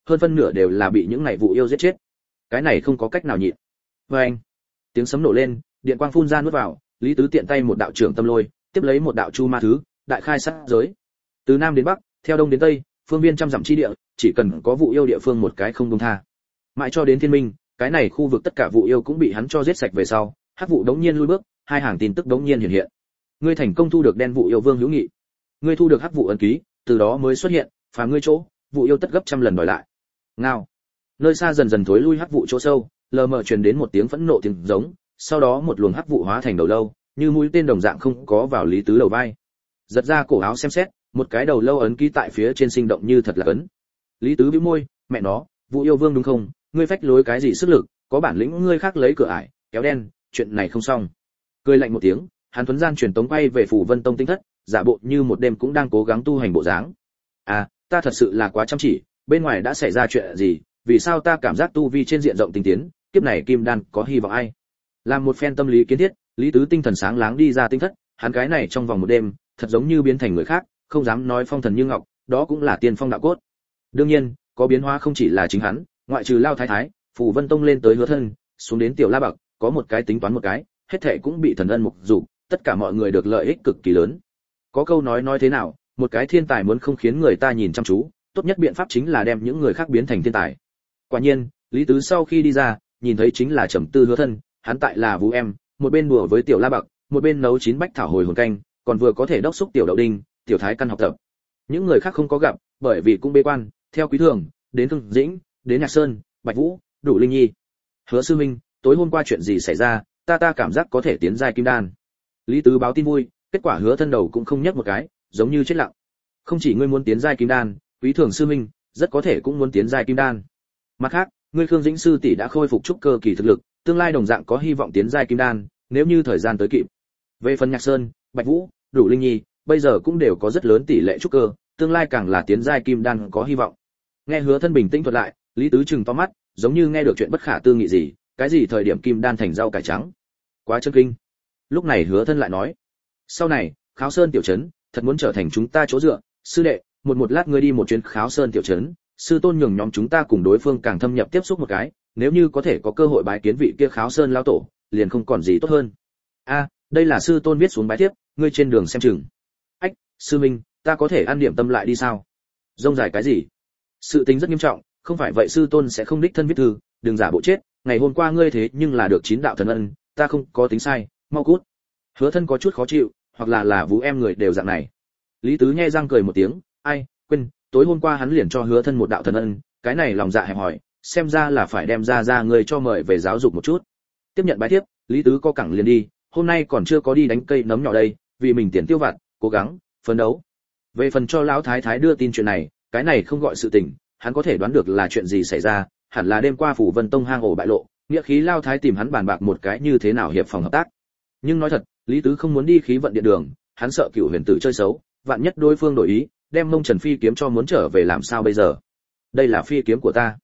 hơn phân nửa đều là bị những này vụ yêu giết chết. Cái này không có cách nào nhịn. Oeng! Tiếng sấm nổ lên, điện quang phun ra nuốt vào, Lý Tứ tiện tay một đạo trưởng tâm lôi, tiếp lấy một đạo chu ma thứ, đại khai sát giới. Từ nam đến bắc, theo đông đến tây, phương viên trăm dặm chi địa, chỉ cần có vụ yêu địa phương một cái không buông tha. Mãi cho đến thiên minh, cái này khu vực tất cả vụ yêu cũng bị hắn cho giết sạch về sau, hắc vụ đống nhiên lui bước, hai hàng tin tức đống nhiên hiện hiện. Ngươi thành công thu được đen vụ yêu vương hữu nghị. Ngươi thu được hắc vụ ấn ký, từ đó mới xuất hiện, phàm ngươi chỗ, vụ yêu tất gấp trăm lần đòi lại. Ngao. Nơi xa dần dần thối lui hắc vụ chỗ sâu, lờ mờ truyền đến một tiếng phẫn nộ tiếng giống, sau đó một luồng hắc vụ hóa thành đầu lâu, như mũi tên đồng dạng không có vào Lý Tứ đầu vai. Giật ra cổ áo xem xét, một cái đầu lâu ấn ký tại phía trên sinh động như thật là ấn. Lý Tứ bĩu môi, mẹ nó, vụ yêu vương đúng không? Ngươi phách lối cái gì sức lực, có bản lĩnh ngươi khác lấy cửa ải, kéo đen, chuyện này không xong. Cười lạnh một tiếng, hắn thuấn gian truyền tống quay về Phủ Vân Tông tinh thất, giả bộ như một đêm cũng đang cố gắng tu hành bộ dáng. À, ta thật sự là quá chăm chỉ, bên ngoài đã xảy ra chuyện gì, vì sao ta cảm giác tu vi trên diện rộng tinh tiến, kiếp này kim đan có hy vọng ai? Làm một phen tâm lý kiến thiết, Lý Tứ tinh thần sáng láng đi ra tinh thất, hắn cái này trong vòng một đêm, thật giống như biến thành người khác, không dám nói phong thần như ngọc, đó cũng là tiên phong đạo cốt. Đương nhiên, có biến hóa không chỉ là chính hắn, ngoại trừ Lao Thái Thái, Phủ Vân Tông lên tới Hứa Thân, xuống đến Tiểu La Bạc, có một cái tính toán một cái, hết thảy cũng bị thần ân mục dục, tất cả mọi người được lợi ích cực kỳ lớn. Có câu nói thế nào, một cái thiên tài muốn không khiến người ta nhìn chăm chú, tốt nhất biện pháp chính là đem những người khác biến thành thiên tài. Quả nhiên, Lý Tứ sau khi đi ra, nhìn thấy chính là Trầm Tư Hứa Thân, hắn tại là Vũ Em, một bên đùa với Tiểu La Bạc, một bên nấu chín bách thảo hồi hồn canh, còn vừa có thể đốc xúc Tiểu Đậu Đinh, Tiểu Thái Căn học tập. Những người khác không có gặp, bởi vì cũng bế quan, theo Quý Thường, đến Thương Dĩnh, đến Nhạc Sơn, Bạch Vũ, Đủ Linh Nhi. Hứa sư huynh, tối hôm qua chuyện gì xảy ra, ta cảm giác có thể tiến giai kim đan. Lý Tứ báo tin vui, kết quả Hứa Thân đầu cũng không nhấc một cái, giống như chết lặng. Không chỉ ngươi muốn tiến giai kim đan, Quý Thường sư huynh rất có thể cũng muốn tiến giai kim đan. Mặt khác, ngươi Khương Dĩnh sư tỷ đã khôi phục trúc cơ kỳ thực lực, tương lai đồng dạng có hy vọng tiến giai kim đan, nếu như thời gian tới kịp. Về phần Nhạc Sơn, Bạch Vũ, Đủ Linh Nhi, bây giờ cũng đều có rất lớn tỷ lệ trúc cơ, tương lai càng là tiến giai kim đan có hy vọng. Nghe Hứa Thân bình tĩnh thuật lại, Lý Tứ trừng to mắt, giống như nghe được chuyện bất khả tư nghị gì, cái gì thời điểm kim đan thành rau cải trắng. Quá chân kinh. Lúc này Hứa Thân lại nói, sau này, Kháo Sơn tiểu trấn, thật muốn trở thành chúng ta chỗ dựa, sư đệ, một lát ngươi đi một chuyến Kháo Sơn tiểu trấn, sư tôn nhường nhóm chúng ta cùng đối phương càng thâm nhập tiếp xúc một cái, nếu như có thể có cơ hội bái kiến vị kia Kháo Sơn lão tổ, liền không còn gì tốt hơn. A, đây là sư tôn viết xuống bái tiếp, ngươi trên đường xem chừng. Ách, sư minh, ta có thể ăn điểm tâm lại đi sao? Rông dài cái gì? Sự tình rất nghiêm trọng, không phải vậy sư tôn sẽ không đích thân viết thư, đừng giả bộ chết, ngày hôm qua ngươi thế nhưng là được 9 đạo thần ân, ta không có tính sai, mau cút. Hứa Thân có chút khó chịu, hoặc là Vũ Em người đều dạng này. Lý Tứ nhe răng cười một tiếng, ai, quên, tối hôm qua hắn liền cho Hứa Thân một đạo thần ân, cái này lòng dạ hẹp hòi, xem ra là phải đem ra người cho mời về giáo dục một chút. Tiếp nhận bái tiếp, Lý Tứ co cẳng liền đi, hôm nay còn chưa có đi đánh cây nấm nhỏ đây, vì mình tiền tiêu vặt, cố gắng, phấn đấu. Về phần cho lão thái thái đưa tin chuyện này, cái này không gọi sự tình, hắn có thể đoán được là chuyện gì xảy ra, hẳn là đêm qua Phủ Vân Tông hang ổ bại lộ, nghĩa khí lao thái tìm hắn bàn bạc một cái như thế nào hiệp phòng hợp tác. Nhưng nói thật, Lý Tứ không muốn đi khí vận điện đường, hắn sợ Cửu Huyền Tử chơi xấu, vạn nhất đối phương đổi ý, đem Mông Trần phi kiếm cho muốn trở về làm sao bây giờ? Đây là phi kiếm của ta,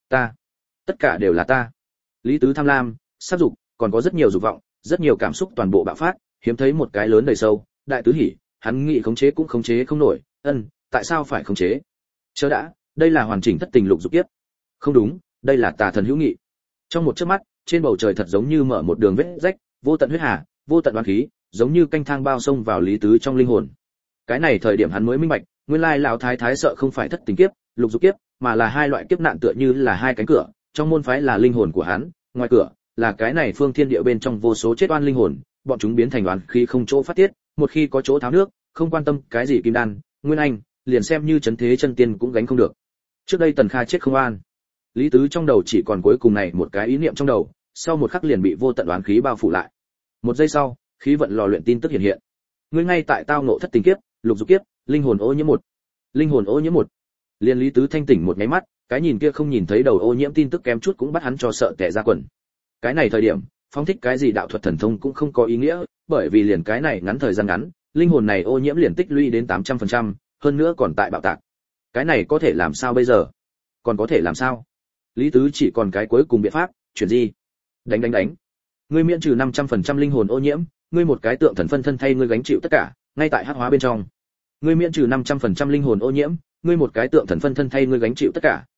tất cả đều là ta. Lý Tứ tham lam, sát dục, còn có rất nhiều dục vọng, rất nhiều cảm xúc toàn bộ bạo phát, hiếm thấy một cái lớn đầy sâu, đại tứ hỉ, hắn nghĩ khống chế cũng khống chế không nổi, tại sao phải khống chế? Chớ đã, đây là hoàn chỉnh thất tình lục dục kiếp. Không đúng, đây là tà thần hữu nghị. Trong một chớp mắt, trên bầu trời thật giống như mở một đường vết rách, vô tận huyết hà, vô tận oán khí, giống như canh thang bao sông vào Lý Tứ trong linh hồn. Cái này thời điểm hắn mới minh bạch, nguyên lai lão thái thái sợ không phải thất tình kiếp, lục dục kiếp, mà là hai loại kiếp nạn tựa như là hai cánh cửa, trong môn phái là linh hồn của hắn, ngoài cửa là cái này phương thiên địa bên trong vô số chết oan linh hồn, bọn chúng biến thành oán khí không chỗ phát tiết, một khi có chỗ tháo nước, không quan tâm cái gì kim đan, nguyên anh, liền xem như chấn thế chân tiên cũng gánh không được. Trước đây Tần Kha chết không an. Lý Tứ trong đầu chỉ còn cuối cùng này một cái ý niệm trong đầu, sau một khắc liền bị vô tận oán khí bao phủ lại. Một giây sau, khí vận lò luyện tin tức hiện hiện. Ngươi ngay tại tao ngộ thất tình kiếp, lục dục kiếp, linh hồn ô nhiễm 1. Linh hồn ô nhiễm 1. Liên Lý Tứ thanh tỉnh một cái mắt, cái nhìn kia không nhìn thấy đầu ô nhiễm tin tức kém chút cũng bắt hắn cho sợ tè ra quần. Cái này thời điểm, phóng thích cái gì đạo thuật thần thông cũng không có ý nghĩa, bởi vì liền cái này ngắn thời gian ngắn, linh hồn này ô nhiễm liền tích lũy đến 800%, hơn nữa còn tại bạo tạc. Cái này có thể làm sao bây giờ? Còn có thể làm sao? Lý Tứ chỉ còn cái cuối cùng biện pháp, chuyển gì? Đánh. Ngươi miễn trừ 500% linh hồn ô nhiễm, ngươi một cái tượng thần phân thân thay ngươi gánh chịu tất cả, ngay tại hắc hóa bên trong. Ngươi miễn trừ 500% linh hồn ô nhiễm, ngươi một cái tượng thần phân thân thay ngươi gánh chịu tất cả,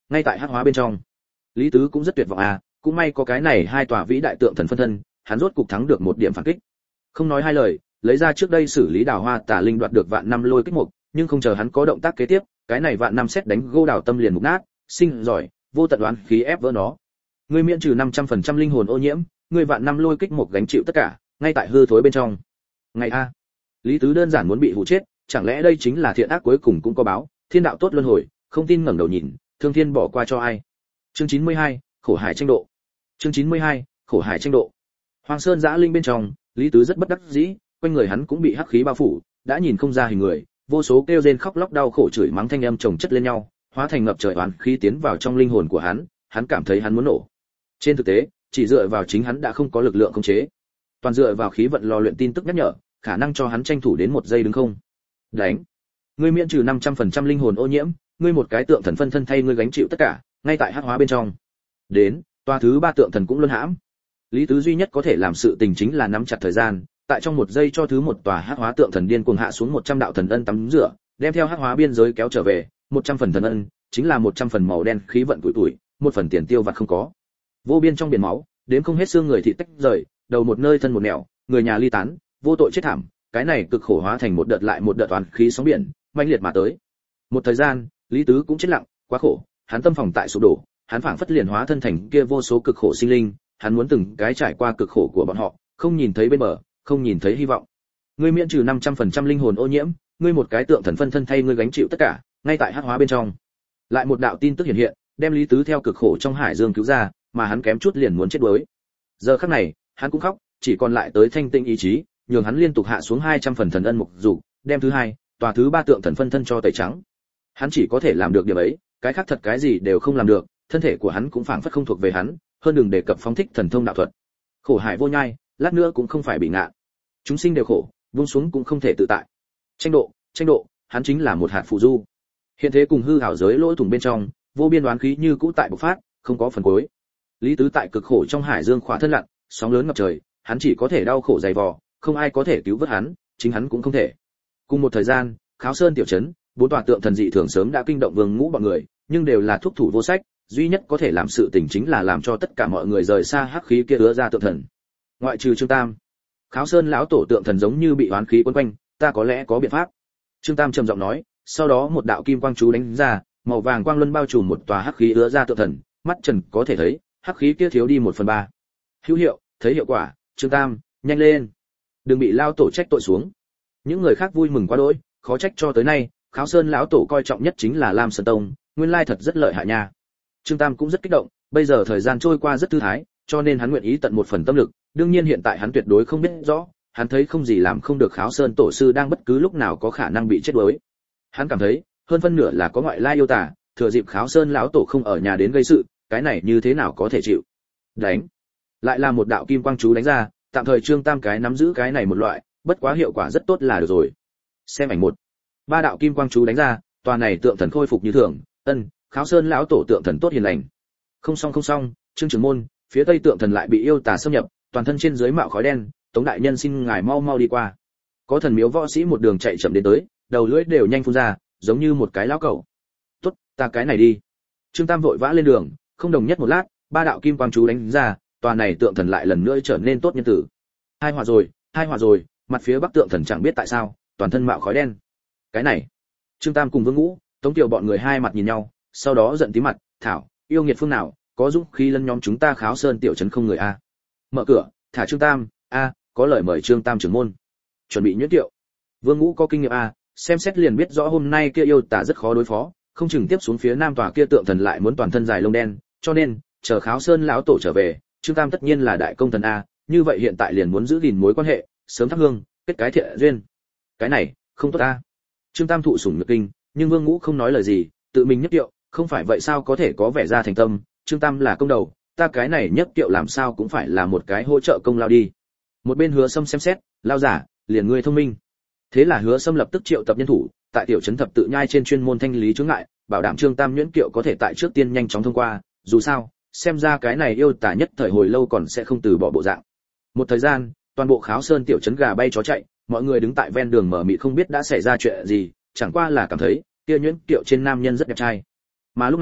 ngay tại hắc hóa bên trong. Lý Tứ cũng rất tuyệt vọng à, cũng may có cái này hai tòa vĩ đại tượng thần phân thân, hắn rốt cục thắng được một điểm phản kích. Không nói hai lời, lấy ra trước đây xử lý đào hoa tả linh đoạt được vạn năm lôi kích mục, nhưng không chờ hắn có động tác kế tiếp, cái này vạn năm xét đánh gô đào tâm liền mục nát, sinh giỏi, vô tận đoán khí ép vỡ nó. Ngươi miễn trừ 500% linh hồn ô nhiễm, ngươi vạn năm lôi kích mục gánh chịu tất cả, ngay tại hư thối bên trong. Ngày a. Lý Tứ đơn giản muốn bị hù chết, chẳng lẽ đây chính là thiện ác cuối cùng cũng có báo, thiên đạo tốt luân hồi, không tin ngẩng đầu nhìn, thương thiên bỏ qua cho ai. Chương 92, khổ hải tranh độ. Chương 92, khổ hải tranh độ. Hoàng Sơn Giã Linh bên trong, Lý Tứ rất bất đắc dĩ, quanh người hắn cũng bị hắc khí bao phủ, đã nhìn không ra hình người, vô số kêu rên khóc lóc đau khổ chửi mắng thanh âm chồng chất lên nhau, hóa thành ngập trời oán khí tiến vào trong linh hồn của hắn cảm thấy hắn muốn nổ. Trên thực tế, chỉ dựa vào chính hắn đã không có lực lượng khống chế, toàn dựa vào khí vận lò luyện tin tức nhắc nhở, khả năng cho hắn tranh thủ đến một giây đứng không. Đánh. Ngươi miễn trừ 500% linh hồn ô nhiễm, ngươi một cái tượng thần phân thân thay ngươi gánh chịu tất cả, ngay tại hắc hóa bên trong. Đến, tòa thứ ba tượng thần cũng luân hãm. Lý Tứ duy nhất có thể làm sự tình chính là nắm chặt thời gian, tại trong một giây cho thứ một tòa hắc hóa tượng thần điên cuồng hạ xuống 100 đạo thần ân tắm rửa, đem theo hắc hóa biên giới kéo trở về, 100 phần thần ân, chính là 100 phần màu đen khí vận tuổi, một phần tiền tiêu vặt không có. Vô biên trong biển máu, đến không hết xương người thịt tách rời, đầu một nơi thân một nẻo, người nhà ly tán, vô tội chết thảm, cái này cực khổ hóa thành một đợt lại một đợt toàn khí sóng biển, mãnh liệt mà tới. Một thời gian, Lý Tứ cũng chết lặng, quá khổ, hắn tâm phòng tại sụp đổ, hắn phảng phất liền hóa thân thành kia vô số cực khổ sinh linh, hắn muốn từng cái trải qua cực khổ của bọn họ, không nhìn thấy bên bờ, không nhìn thấy hy vọng. Ngươi miễn trừ 500% linh hồn ô nhiễm, ngươi một cái tượng thần phân thân thay ngươi gánh chịu tất cả, ngay tại hắc hóa bên trong. Lại một đạo tin tức hiện hiện, đem Lý Tứ theo cực khổ trong hải dương cứu ra, mà hắn kém chút liền muốn chết đuối. Giờ khắc này, hắn cũng khóc, chỉ còn lại tới thanh tinh ý chí, nhường hắn liên tục hạ xuống 200 phần thần ân mục dục, đem thứ hai, tòa thứ ba tượng thần phân thân cho tẩy trắng. Hắn chỉ có thể làm được điểm ấy, cái khác thật cái gì đều không làm được, thân thể của hắn cũng phảng phất không thuộc về hắn, hơn đừng đề cập phóng thích thần thông đạo thuật. Khổ hải vô nhai, lát nữa cũng không phải bị ngạn. Chúng sinh đều khổ, buông xuống cũng không thể tự tại. Tranh độ, hắn chính là một hạt phù du. Hiện thế cùng hư ảo giới lỗ thủng bên trong, vô biên đoán khí như cũ tại bộc phát, không có phần cuối. Lý Tứ tại cực khổ trong hải dương khóa thân lặn, sóng lớn ngập trời, hắn chỉ có thể đau khổ dày vò, không ai có thể cứu vớt hắn, chính hắn cũng không thể. Cùng một thời gian, Kháo Sơn tiểu trấn, bốn tòa tượng thần dị thường sớm đã kinh động Vương Ngũ bọn người, nhưng đều là thuốc thủ vô sách, duy nhất có thể làm sự tình chính là làm cho tất cả mọi người rời xa hắc khí kia ứa ra tượng thần. Ngoại trừ Trương Tam, Kháo Sơn lão tổ tượng thần giống như bị oán khí quấn quanh, ta có lẽ có biện pháp. Trương Tam trầm giọng nói, sau đó một đạo kim quang chú đánh ra, màu vàng quang luân bao trùm một tòa hắc khí ứa ra tượng thần, mắt trần có thể thấy, hắc khí kia thiếu đi 1/3. Hữu hiệu, thấy hiệu quả, Trương Tam, nhanh lên, đừng bị lao tổ trách tội xuống. Những người khác vui mừng quá đỗi, khó trách cho tới nay, Kháo Sơn lão tổ coi trọng nhất chính là Lam Sơn Tông, nguyên lai thật rất lợi hại nha. Trương Tam cũng rất kích động, bây giờ thời gian trôi qua rất thư thái, cho nên hắn nguyện ý tận một phần tâm lực, đương nhiên hiện tại hắn tuyệt đối không biết rõ, hắn thấy không gì làm không được Kháo Sơn tổ sư đang bất cứ lúc nào có khả năng bị chết đuối. Hắn cảm thấy, hơn phân nửa là có ngoại lai yêu tà, thừa dịp Kháo Sơn lão tổ không ở nhà đến gây sự, cái này như thế nào có thể chịu. Đánh. Lại là một đạo kim quang chú đánh ra, tạm thời Trương Tam cái nắm giữ cái này một loại, bất quá hiệu quả rất tốt là được rồi. Xem ảnh một. Ba đạo kim quang chú đánh ra, tòa này tượng thần khôi phục như thường, Kháo Sơn lão tổ tượng thần tốt hiền lành. Không xong, Trương trưởng môn, phía tây tượng thần lại bị yêu tà xâm nhập, toàn thân trên dưới mạo khói đen, Tống đại nhân xin ngài mau đi qua. Có thần miếu võ sĩ một đường chạy chậm đến tới, đầu lưỡi đều nhanh phun ra, giống như một cái lão cẩu. Tốt, ta cái này đi. Trương Tam vội vã lên đường, không đồng nhất một lát, ba đạo kim quang chú đánh ra, tòa này tượng thần lại lần nữa trở nên tốt nhân tử. Hai họa rồi, mặt phía bắc tượng thần chẳng biết tại sao, toàn thân mạo khói đen. Cái này, Trương Tam cùng Vương Ngũ, Tống Tiểu bọn người hai mặt nhìn nhau, sau đó giận tím mặt, thảo, yêu nghiệt phương nào, có dũng khí lân nhóm chúng ta Kháo Sơn tiểu trấn không người a. Mở cửa, thả Trương Tam, có lời mời Trương Tam trưởng môn. Chuẩn bị nhuyễn tiệu. Vương Ngũ có kinh nghiệm xem xét liền biết rõ hôm nay kia yêu tà rất khó đối phó, không chừng tiếp xuống phía nam tòa kia tượng thần lại muốn toàn thân dài lông đen, cho nên, chờ Kháo Sơn lão tổ trở về, Trương Tam tất nhiên là đại công thần như vậy hiện tại liền muốn giữ gìn mối quan hệ, sớm thắp hương, kết cái thiện duyên. Cái này, không tốt Trương Tam thụ sủng nhược kinh, nhưng Vương Ngũ không nói lời gì, tự mình nhất tiệu, không phải vậy sao có thể có vẻ ra thành tâm, Trương Tam là công đầu, ta cái này nhất tiệu làm sao cũng phải là một cái hỗ trợ công lao đi. Một bên Hứa Sâm xem xét, lao giả, liền ngươi thông minh. Thế là Hứa Sâm lập tức triệu tập nhân thủ, tại tiểu trấn thập tự nhai trên chuyên môn thanh lý chướng ngại, bảo đảm Trương Tam nhuyễn kiệu có thể tại trước tiên nhanh chóng thông qua, dù sao, xem ra cái này yêu tà nhất thời hồi lâu còn sẽ không từ bỏ bộ dạng. Một thời gian, toàn bộ Kháo Sơn tiểu trấn gà bay chó chạy, mọi người đứng tại ven đường mở mịt không biết đã xảy ra chuyện gì, chẳng qua là cảm thấy kia nhuyễn kiệu trên nam nhân rất đẹp trai. Mà lúc này,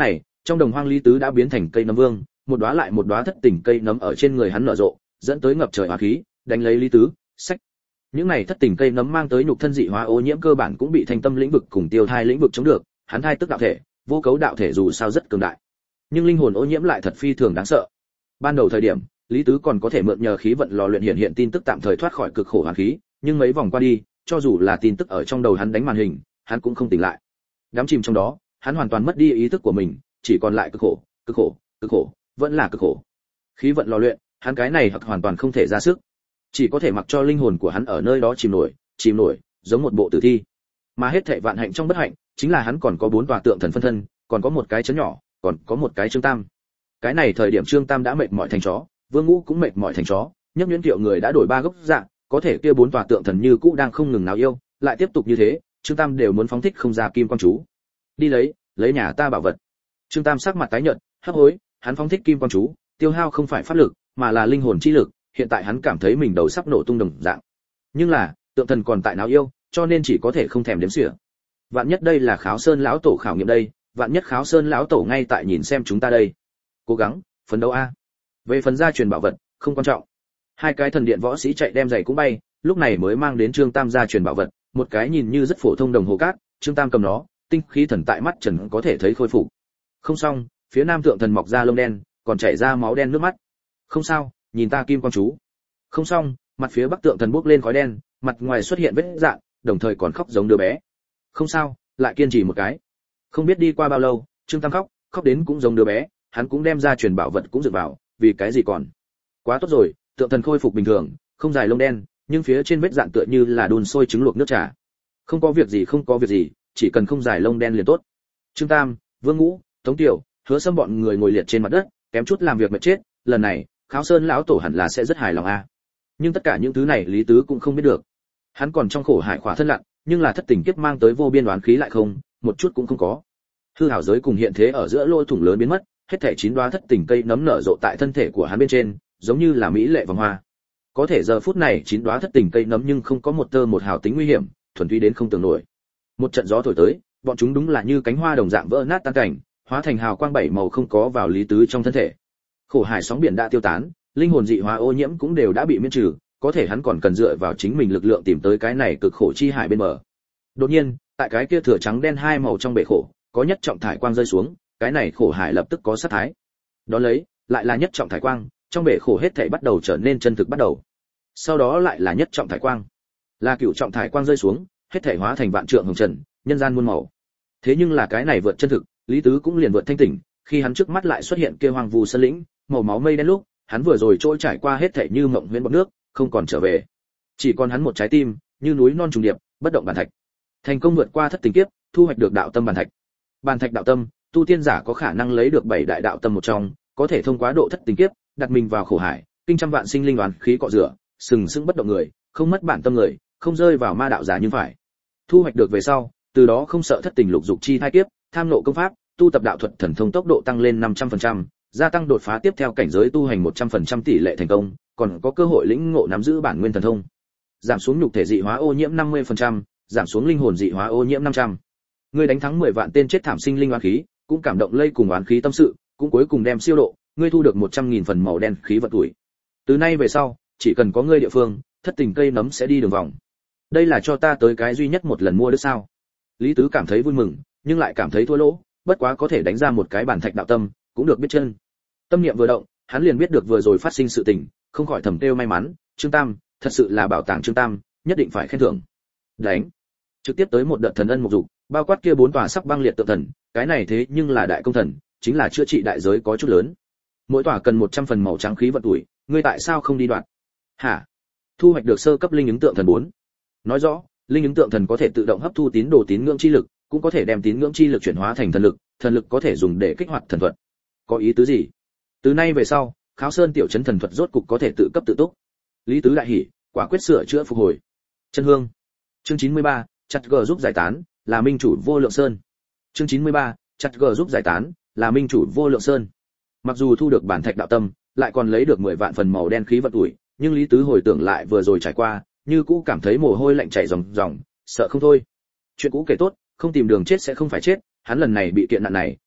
trong đồng hoang Lý Tứ đã biến thành cây nấm vương, một đóa lại một đóa thất tình cây nấm ở trên người hắn nở rộ, dẫn tới ngập trời hỏa khí, đánh lấy Lý Tứ. Sách. Những này thất tình cây nấm mang tới nhục thân dị hóa ô nhiễm cơ bản cũng bị thanh tâm lĩnh vực cùng tiêu thai lĩnh vực chống được, hắn thai tức đạo thể, vô cấu đạo thể dù sao rất cường đại, nhưng linh hồn ô nhiễm lại thật phi thường đáng sợ. Ban đầu thời điểm, Lý Tứ còn có thể mượn nhờ khí vận lò luyện hiện tin tức tạm thời thoát khỏi cực khổ hoàn khí, nhưng mấy vòng qua đi, cho dù là tin tức ở trong đầu hắn đánh màn hình, hắn cũng không tỉnh lại. Đắm chìm trong đó, hắn hoàn toàn mất đi ý thức của mình, chỉ còn lại cực khổ, cực khổ, cực khổ, vẫn là cực khổ. Khí vận lò luyện, hắn cái này hoàn toàn không thể ra sức, chỉ có thể mặc cho linh hồn của hắn ở nơi đó chìm nổi, giống một bộ tử thi. Mà hết thảy vạn hạnh trong bất hạnh, chính là hắn còn có 4 tòa tượng thần phân thân, còn có một cái chấn nhỏ, còn có một cái Trương Tam. Cái này thời điểm Trương Tam đã mệt mỏi thành chó, Vương Ngũ cũng mệt mỏi thành chó, Nhấp Nhuyễn Kiệu người đã đổi 3 gốc dạng, có thể kia 4 tòa tượng thần như cũ đang không ngừng nào yêu, lại tiếp tục như thế, Trương Tam đều muốn phóng thích không ra kim quang chú. Đi lấy nhà ta bảo vật. Trương Tam sắc mặt tái nhợt, hấp hối, hắn phóng thích kim quang chú, tiêu hao không phải pháp lực, mà là linh hồn chi lực, hiện tại hắn cảm thấy mình đầu sắp nổ tung đồng dạng. Nhưng là, tượng thần còn tại nào yêu, cho nên chỉ có thể không thèm đếm xỉa. Vạn nhất đây là Kháo Sơn lão tổ khảo nghiệm đây, vạn nhất Kháo Sơn lão tổ ngay tại nhìn xem chúng ta đây. Cố gắng, phấn đấu a. Về phần gia truyền bảo vật, không quan trọng. Hai cái thần điện võ sĩ chạy đem giày cũng bay, lúc này mới mang đến Trương Tam gia truyền bảo vật, một cái nhìn như rất phổ thông đồng hồ cát, Trương Tam cầm nó, tinh khí thần tại mắt trần có thể thấy khôi phục. Không xong, phía nam tượng thần mọc ra lông đen, còn chảy ra máu đen nước mắt. Không sao, nhìn ta kim quang chú. Không xong, mặt phía bắc tượng thần bốc lên khói đen, mặt ngoài xuất hiện vết rạn, đồng thời còn khóc giống đứa bé. Không sao, lại kiên trì một cái. Không biết đi qua bao lâu, Trương Tam khóc đến cũng giống đứa bé, hắn cũng đem ra truyền bảo vật cũng dựa vào, vì cái gì còn. Quá tốt rồi, tượng thần khôi phục bình thường, không dài lông đen, nhưng phía trên vết rạn tựa như là đun sôi trứng luộc nước trà. Không có việc gì, chỉ cần không dài lông đen liền tốt. Trương Tam, Vương Ngũ, Tống Tiểu, Hứa Sâm bọn người ngồi liệt trên mặt đất, kém chút làm việc mệt chết, lần này, Kháo Sơn lão tổ hẳn là sẽ rất hài lòng a. Nhưng tất cả những thứ này Lý Tứ cũng không biết được. Hắn còn trong khổ hải khỏa thân lặn, nhưng là thất tình kiếp mang tới vô biên đoán khí lại không, một chút cũng không có. Hư hảo giới cùng hiện thế ở giữa lỗ thủng lớn biến mất, hết thảy 9 đóa thất tình cây nấm nở rộ tại thân thể của hắn bên trên, giống như là mỹ lệ vòng hoa. Có thể giờ phút này 9 đóa thất tình cây nấm nhưng không có một tơ một hào tính nguy hiểm, thuần túy đến không tưởng nổi. Một trận gió thổi tới, bọn chúng đúng là như cánh hoa đồng dạng vỡ nát tan cảnh, hóa thành hào quang 7 màu không có vào Lý Tứ trong thân thể. Khổ hải sóng biển đã tiêu tán, linh hồn dị hóa ô nhiễm cũng đều đã bị miễn trừ, có thể hắn còn cần dựa vào chính mình lực lượng tìm tới cái này cực khổ chi hải bên bờ. Đột nhiên, tại cái kia thừa trắng đen hai màu trong bể khổ, có nhất trọng thải quang rơi xuống, cái này khổ hải lập tức có sát thái. Đó lấy, lại là nhất trọng thải quang, trong bể khổ hết thảy bắt đầu trở nên chân thực bắt đầu. Sau đó lại là nhất trọng thải quang, là cửu trọng thải quang rơi xuống, hết thảy hóa thành vạn trượng hồng trần, nhân gian muôn màu. Thế nhưng là cái này vượt chân thực, Lý Tứ cũng liền vượt thanh tỉnh, khi hắn trước mắt lại xuất hiện kia hoang vu sơn lĩnh, màu máu mây đen lúc, hắn vừa rồi trôi trải qua hết thảy như mộng huyễn bọt nước, không còn trở về. Chỉ còn hắn một trái tim, như núi non trùng điệp, bất động bản thạch. Thành công vượt qua thất tình kiếp, thu hoạch được đạo tâm bản thạch. Bản thạch đạo tâm, tu tiên giả có khả năng lấy được 7 đại đạo tâm một trong, có thể thông qua độ thất tình kiếp, đặt mình vào khổ hải, kinh trăm vạn sinh linh oán khí cọ rửa, sừng sững bất động người, không mất bản tâm người, không rơi vào ma đạo giả nhưng phải. Thu hoạch được về sau, từ đó không sợ thất tình lục dục chi thai kiếp, tham nộ công pháp, tu tập đạo thuật thần thông tốc độ tăng lên 500%, gia tăng đột phá tiếp theo cảnh giới tu hành 100% tỷ lệ thành công, còn có cơ hội lĩnh ngộ nắm giữ bản nguyên thần thông. Giảm xuống nhục thể dị hóa ô nhiễm 50%, giảm xuống linh hồn dị hóa ô nhiễm 500. Ngươi đánh thắng 10 vạn tên chết thảm sinh linh oán khí, cũng cảm động lây cùng oán khí tâm sự, cũng cuối cùng đem siêu độ, ngươi thu được 100.000 phần màu đen khí vật tuổi. Từ nay về sau, chỉ cần có ngươi địa phương, thất tình cây nấm sẽ đi đường vòng. Đây là cho ta tới cái duy nhất một lần mua được sao? Lý Tứ cảm thấy vui mừng, nhưng lại cảm thấy thua lỗ, bất quá có thể đánh ra một cái bản thạch đạo tâm, cũng được biết chân. Tâm niệm vừa động, hắn liền biết được vừa rồi phát sinh sự tình, không khỏi thầm kêu may mắn, Trương Tam, thật sự là bảo tàng Trương Tam, nhất định phải khen thưởng. Đánh. Trực tiếp tới một đợt thần ân mục dục, bao quát kia 4 tòa sắc băng liệt tượng thần, cái này thế nhưng là đại công thần, chính là chữa trị đại giới có chút lớn. Mỗi tòa cần 100 phần màu trắng khí vận tuổi, ngươi tại sao không đi đoạt? Hả? Thu hoạch được sơ cấp linh ứng tượng thần 4. Nói rõ, linh ứng tượng thần có thể tự động hấp thu tín đồ tín ngưỡng chi lực, cũng có thể đem tín ngưỡng chi lực chuyển hóa thành thần lực có thể dùng để kích hoạt thần thuật. Có ý tứ gì? Từ nay về sau, Kháo Sơn tiểu trấn thần thuật rốt cục có thể tự cấp tự túc. Lý Tứ đại hỉ, quả quyết sửa chữa phục hồi. Chân hương. Chương 93, chặt gờ giúp giải tán, là minh chủ vô lượng sơn. Chương 93, chặt gờ giúp giải tán, là minh chủ vô lượng sơn. Mặc dù thu được bản thạch đạo tâm, lại còn lấy được 10 vạn phần màu đen khí vật tuổi, nhưng Lý Tứ hồi tưởng lại vừa rồi trải qua, như cũ cảm thấy mồ hôi lạnh chảy ròng ròng, sợ không thôi. Chuyện cũ kể tốt, không tìm đường chết sẽ không phải chết, hắn lần này bị kiện nạn này,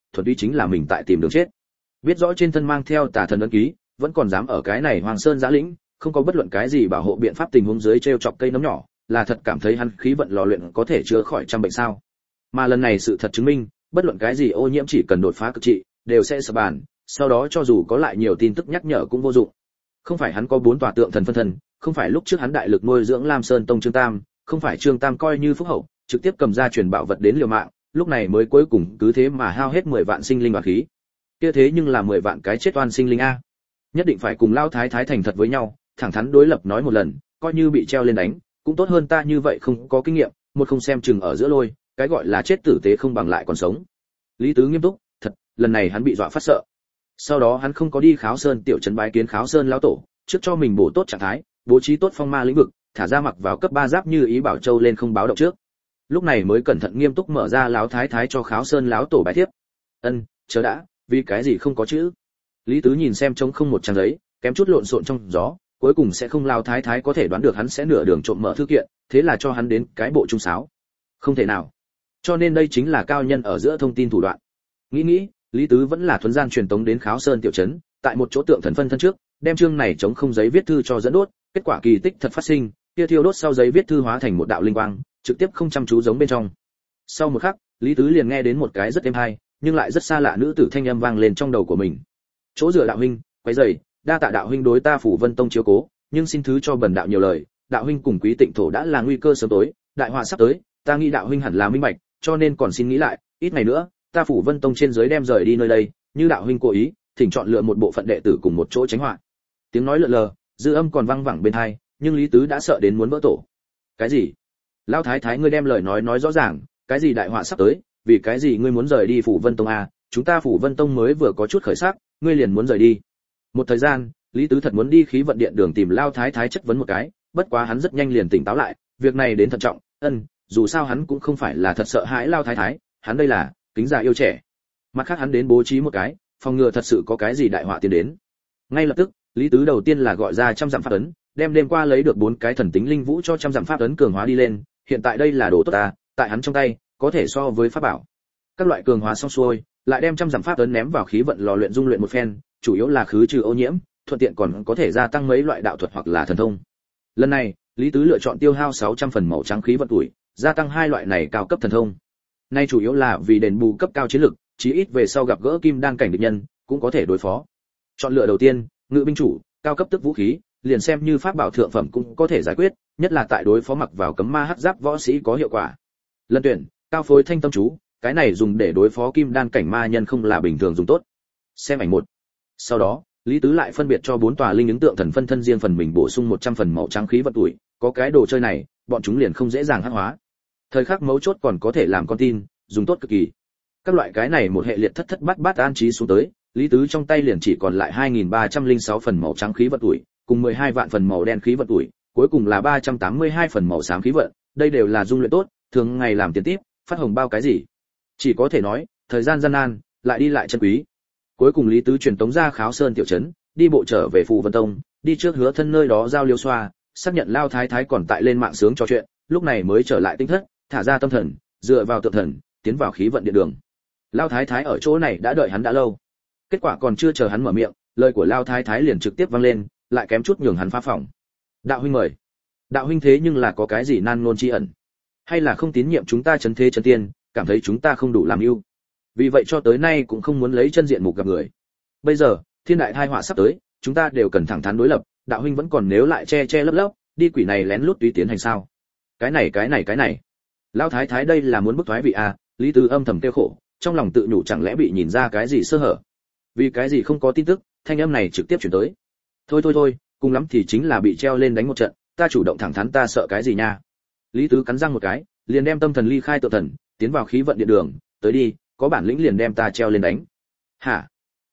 thuần túy chính là mình tại tìm đường chết. Biết rõ trên thân mang theo tà thần ấn ký, vẫn còn dám ở cái này Hoàng Sơn giã lĩnh, không có bất luận cái gì bảo hộ biện pháp tình huống dưới treo chọc cây nấm nhỏ, là thật cảm thấy hắn khí vận lò luyện có thể chữa khỏi trăm bệnh sao? Mà lần này sự thật chứng minh, bất luận cái gì ô nhiễm chỉ cần đột phá cực trị, đều sẽ sập bàn, sau đó cho dù có lại nhiều tin tức nhắc nhở cũng vô dụng. Không phải hắn có 4 tòa tượng thần phân thân, không phải lúc trước hắn đại lực nuôi dưỡng Lam Sơn Tông Trương Tam, không phải Trương Tam coi như phúc hậu, trực tiếp cầm ra truyền bảo vật đến liều mạng, lúc này mới cuối cùng cứ thế mà hao hết 10 vạn sinh linh và khí. Kia thế nhưng là 10 vạn cái chết oan sinh linh a. Nhất định phải cùng Lao Thái Thái thành thật với nhau, thẳng thắn đối lập nói một lần, coi như bị treo lên đánh, cũng tốt hơn ta như vậy không có kinh nghiệm, một không xem chừng ở giữa lôi, cái gọi là chết tử tế không bằng lại còn sống. Lý Tứ nghiêm túc, thật, lần này hắn bị dọa phát sợ. Sau đó hắn không có đi Kháo Sơn tiểu trấn bái kiến Kháo Sơn lão tổ, trước cho mình bổ tốt trạng thái, bố trí tốt phong ma lĩnh vực, thả ra mặc vào cấp 3 giáp như ý bảo châu lên không báo động trước. Lúc này mới cẩn thận nghiêm túc mở ra lão thái thái cho Kháo Sơn lão tổ bài thiếp. Ân, chờ đã, vì cái gì không có chữ? Lý Tứ nhìn xem trống không một trang giấy, kém chút lộn xộn trong gió, cuối cùng sẽ không lão thái thái có thể đoán được hắn sẽ nửa đường trộm mở thư kiện, thế là cho hắn đến cái bộ trung sáo. Không thể nào. Cho nên đây chính là cao nhân ở giữa thông tin thủ đoạn. Nghĩ, Lý Tứ vẫn là thuần gian truyền tống đến Kháo Sơn tiểu trấn, tại một chỗ tượng thần phân thân trước, đem chương này trống không giấy viết thư cho dẫn đốt, kết quả kỳ tích thật phát sinh, kia thiêu đốt sau giấy viết thư hóa thành một đạo linh quang, trực tiếp không chăm chú giống bên trong. Sau một khắc, Lý Tứ liền nghe đến một cái rất êm hay, nhưng lại rất xa lạ nữ tử thanh âm vang lên trong đầu của mình. Chỗ dựa đạo huynh, quấy rầy, đa tạ đạo huynh đối ta Phủ Vân Tông chiếu cố, nhưng xin thứ cho bần đạo nhiều lời, đạo huynh cùng Quý Tịnh thổ đã là nguy cơ sớm tối, đại họa sắp tới, ta nghĩ đạo huynh hẳn là minh bạch, cho nên còn xin nghĩ lại, ít ngày nữa, ta Phủ Vân Tông trên dưới đem rời đi nơi đây, như đạo huynh cố ý, thỉnh chọn lựa một bộ phận đệ tử cùng một chỗ tránh họa. Tiếng nói lượn lờ, dư âm còn vang vẳng bên tai, nhưng Lý Tứ đã sợ đến muốn vỡ tổ. Cái gì? Lão thái thái ngươi đem lời nói rõ ràng, cái gì đại họa sắp tới, vì cái gì ngươi muốn rời đi Phủ Vân Tông à? Chúng ta Phủ Vân Tông mới vừa có chút khởi sắc, ngươi liền muốn rời đi. Một thời gian, Lý Tứ thật muốn đi khí vận điện đường tìm Lão thái thái chất vấn một cái, bất quá hắn rất nhanh liền tỉnh táo lại, việc này đến thận trọng, dù sao hắn cũng không phải là thật sợ hãi Lão thái thái, hắn đây là kính già yêu trẻ. Mặt khác hắn đến bố trí một cái, phòng ngừa thật sự có cái gì đại họa tiến đến. Ngay lập tức, Lý Tứ đầu tiên là gọi ra trăm dặm pháp ấn, đem đêm qua lấy được 4 cái thần tính linh vũ cho trăm dặm pháp ấn cường hóa đi lên, hiện tại đây là đồ tốt ta, tại hắn trong tay, có thể so với pháp bảo. Các loại cường hóa xong xuôi, lại đem trăm dặm pháp ấn ném vào khí vận lò luyện dung luyện một phen, chủ yếu là khứ trừ ô nhiễm, thuận tiện còn có thể gia tăng mấy loại đạo thuật hoặc là thần thông. Lần này, Lý Tứ lựa chọn tiêu hao 600 phần màu trắng khí vận tuổi, gia tăng 2 loại này cao cấp thần thông. Nay chủ yếu là vì đền bù cấp cao chiến lực, chí ít về sau gặp gỡ kim đan cảnh địch nhân, cũng có thể đối phó. Chọn lựa đầu tiên, ngự binh chủ, cao cấp tức vũ khí, liền xem như pháp bảo thượng phẩm cũng có thể giải quyết, nhất là tại đối phó mặc vào cấm ma hắc giáp võ sĩ có hiệu quả. Lần tuyển, cao phối thanh tâm chú, cái này dùng để đối phó kim đan cảnh ma nhân không là bình thường dùng tốt. Xem ảnh 1. Sau đó, Lý Tứ lại phân biệt cho 4 tòa linh ứng tượng thần phân thân riêng phần mình bổ sung 100 phần màu trắng khí vận tuổi, có cái đồ chơi này, bọn chúng liền không dễ dàng hắc hóa. Thời khắc mấu chốt còn có thể làm con tin, dùng tốt cực kỳ. Các loại cái này một hệ liệt thất thất bát bát an trí xuống tới, Lý Tứ trong tay liền chỉ còn lại 2306 phần màu trắng khí vận tuổi, cùng 12 vạn phần màu đen khí vận tuổi, cuối cùng là 382 phần màu xám khí vận, đây đều là dung luyện tốt, thường ngày làm tiền tiếp, phát hồng bao cái gì. Chỉ có thể nói, thời gian gian nan, lại đi lại chân quý. Cuối cùng Lý Tứ truyền tống ra Kháo Sơn tiểu trấn, đi bộ trở về Phù Vân Tông, đi trước Hứa Thân nơi đó giao liêu xoa, xác nhận Lao thái thái còn tại lên mạng sướng trò chuyện, lúc này mới trở lại tinh thất, thả ra tâm thần, dựa vào tượng thần, tiến vào khí vận điện đường. Lao thái thái ở chỗ này đã đợi hắn đã lâu. Kết quả còn chưa chờ hắn mở miệng, lời của Lao thái thái liền trực tiếp vang lên, lại kém chút nhường hắn phá phòng. Đạo huynh mời. Đạo huynh thế nhưng là có cái gì nan ngôn chi ẩn, hay là không tín nhiệm chúng ta trấn thế trấn tiên, cảm thấy chúng ta không đủ làm ưu, vì vậy cho tới nay cũng không muốn lấy chân diện mục gặp người. Bây giờ thiên đại tai họa sắp tới, chúng ta đều cần thẳng thắn đối lập, đạo huynh vẫn còn nếu lại che lấp lấp, đi quỷ này lén lút tùy tiến hành sao? Cái này, Lão thái thái đây là muốn bức thoái vị à? Lý Tứ âm thầm tiêu khổ, trong lòng tự nhủ chẳng lẽ bị nhìn ra cái gì sơ hở? Vì cái gì không có tin tức, thanh âm này trực tiếp chuyển tới. Thôi, cùng lắm thì chính là bị treo lên đánh một trận, ta chủ động thẳng thắn ta sợ cái gì nha. Lý Tứ cắn răng một cái, liền đem tâm thần ly khai tự thần, tiến vào khí vận điện đường, tới đi, có bản lĩnh liền đem ta treo lên đánh. Hả?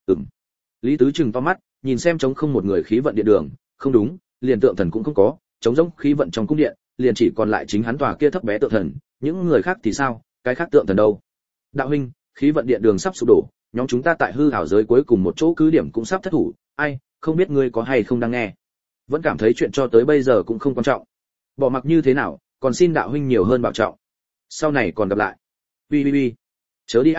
Lý Tứ trừng to mắt, nhìn xem trống không một người khí vận điện đường, không đúng, liền tượng thần cũng không có, trống rỗng khí vận trong cung điện, liền chỉ còn lại chính hắn tòa kia thấp bé tượng thần, những người khác thì sao, cái khác tượng thần đâu? Đạo huynh, khí vận điện đường sắp sụp đổ, nhóm chúng ta tại hư ảo giới cuối cùng một chỗ cứ điểm cũng sắp thất thủ, ai, không biết ngươi có hay không đang nghe? Vẫn cảm thấy chuyện cho tới bây giờ cũng không quan trọng. Bỏ mặc như thế nào, còn xin đạo huynh nhiều hơn bảo trọng. Sau này còn gặp lại. Ui, chớ đi a,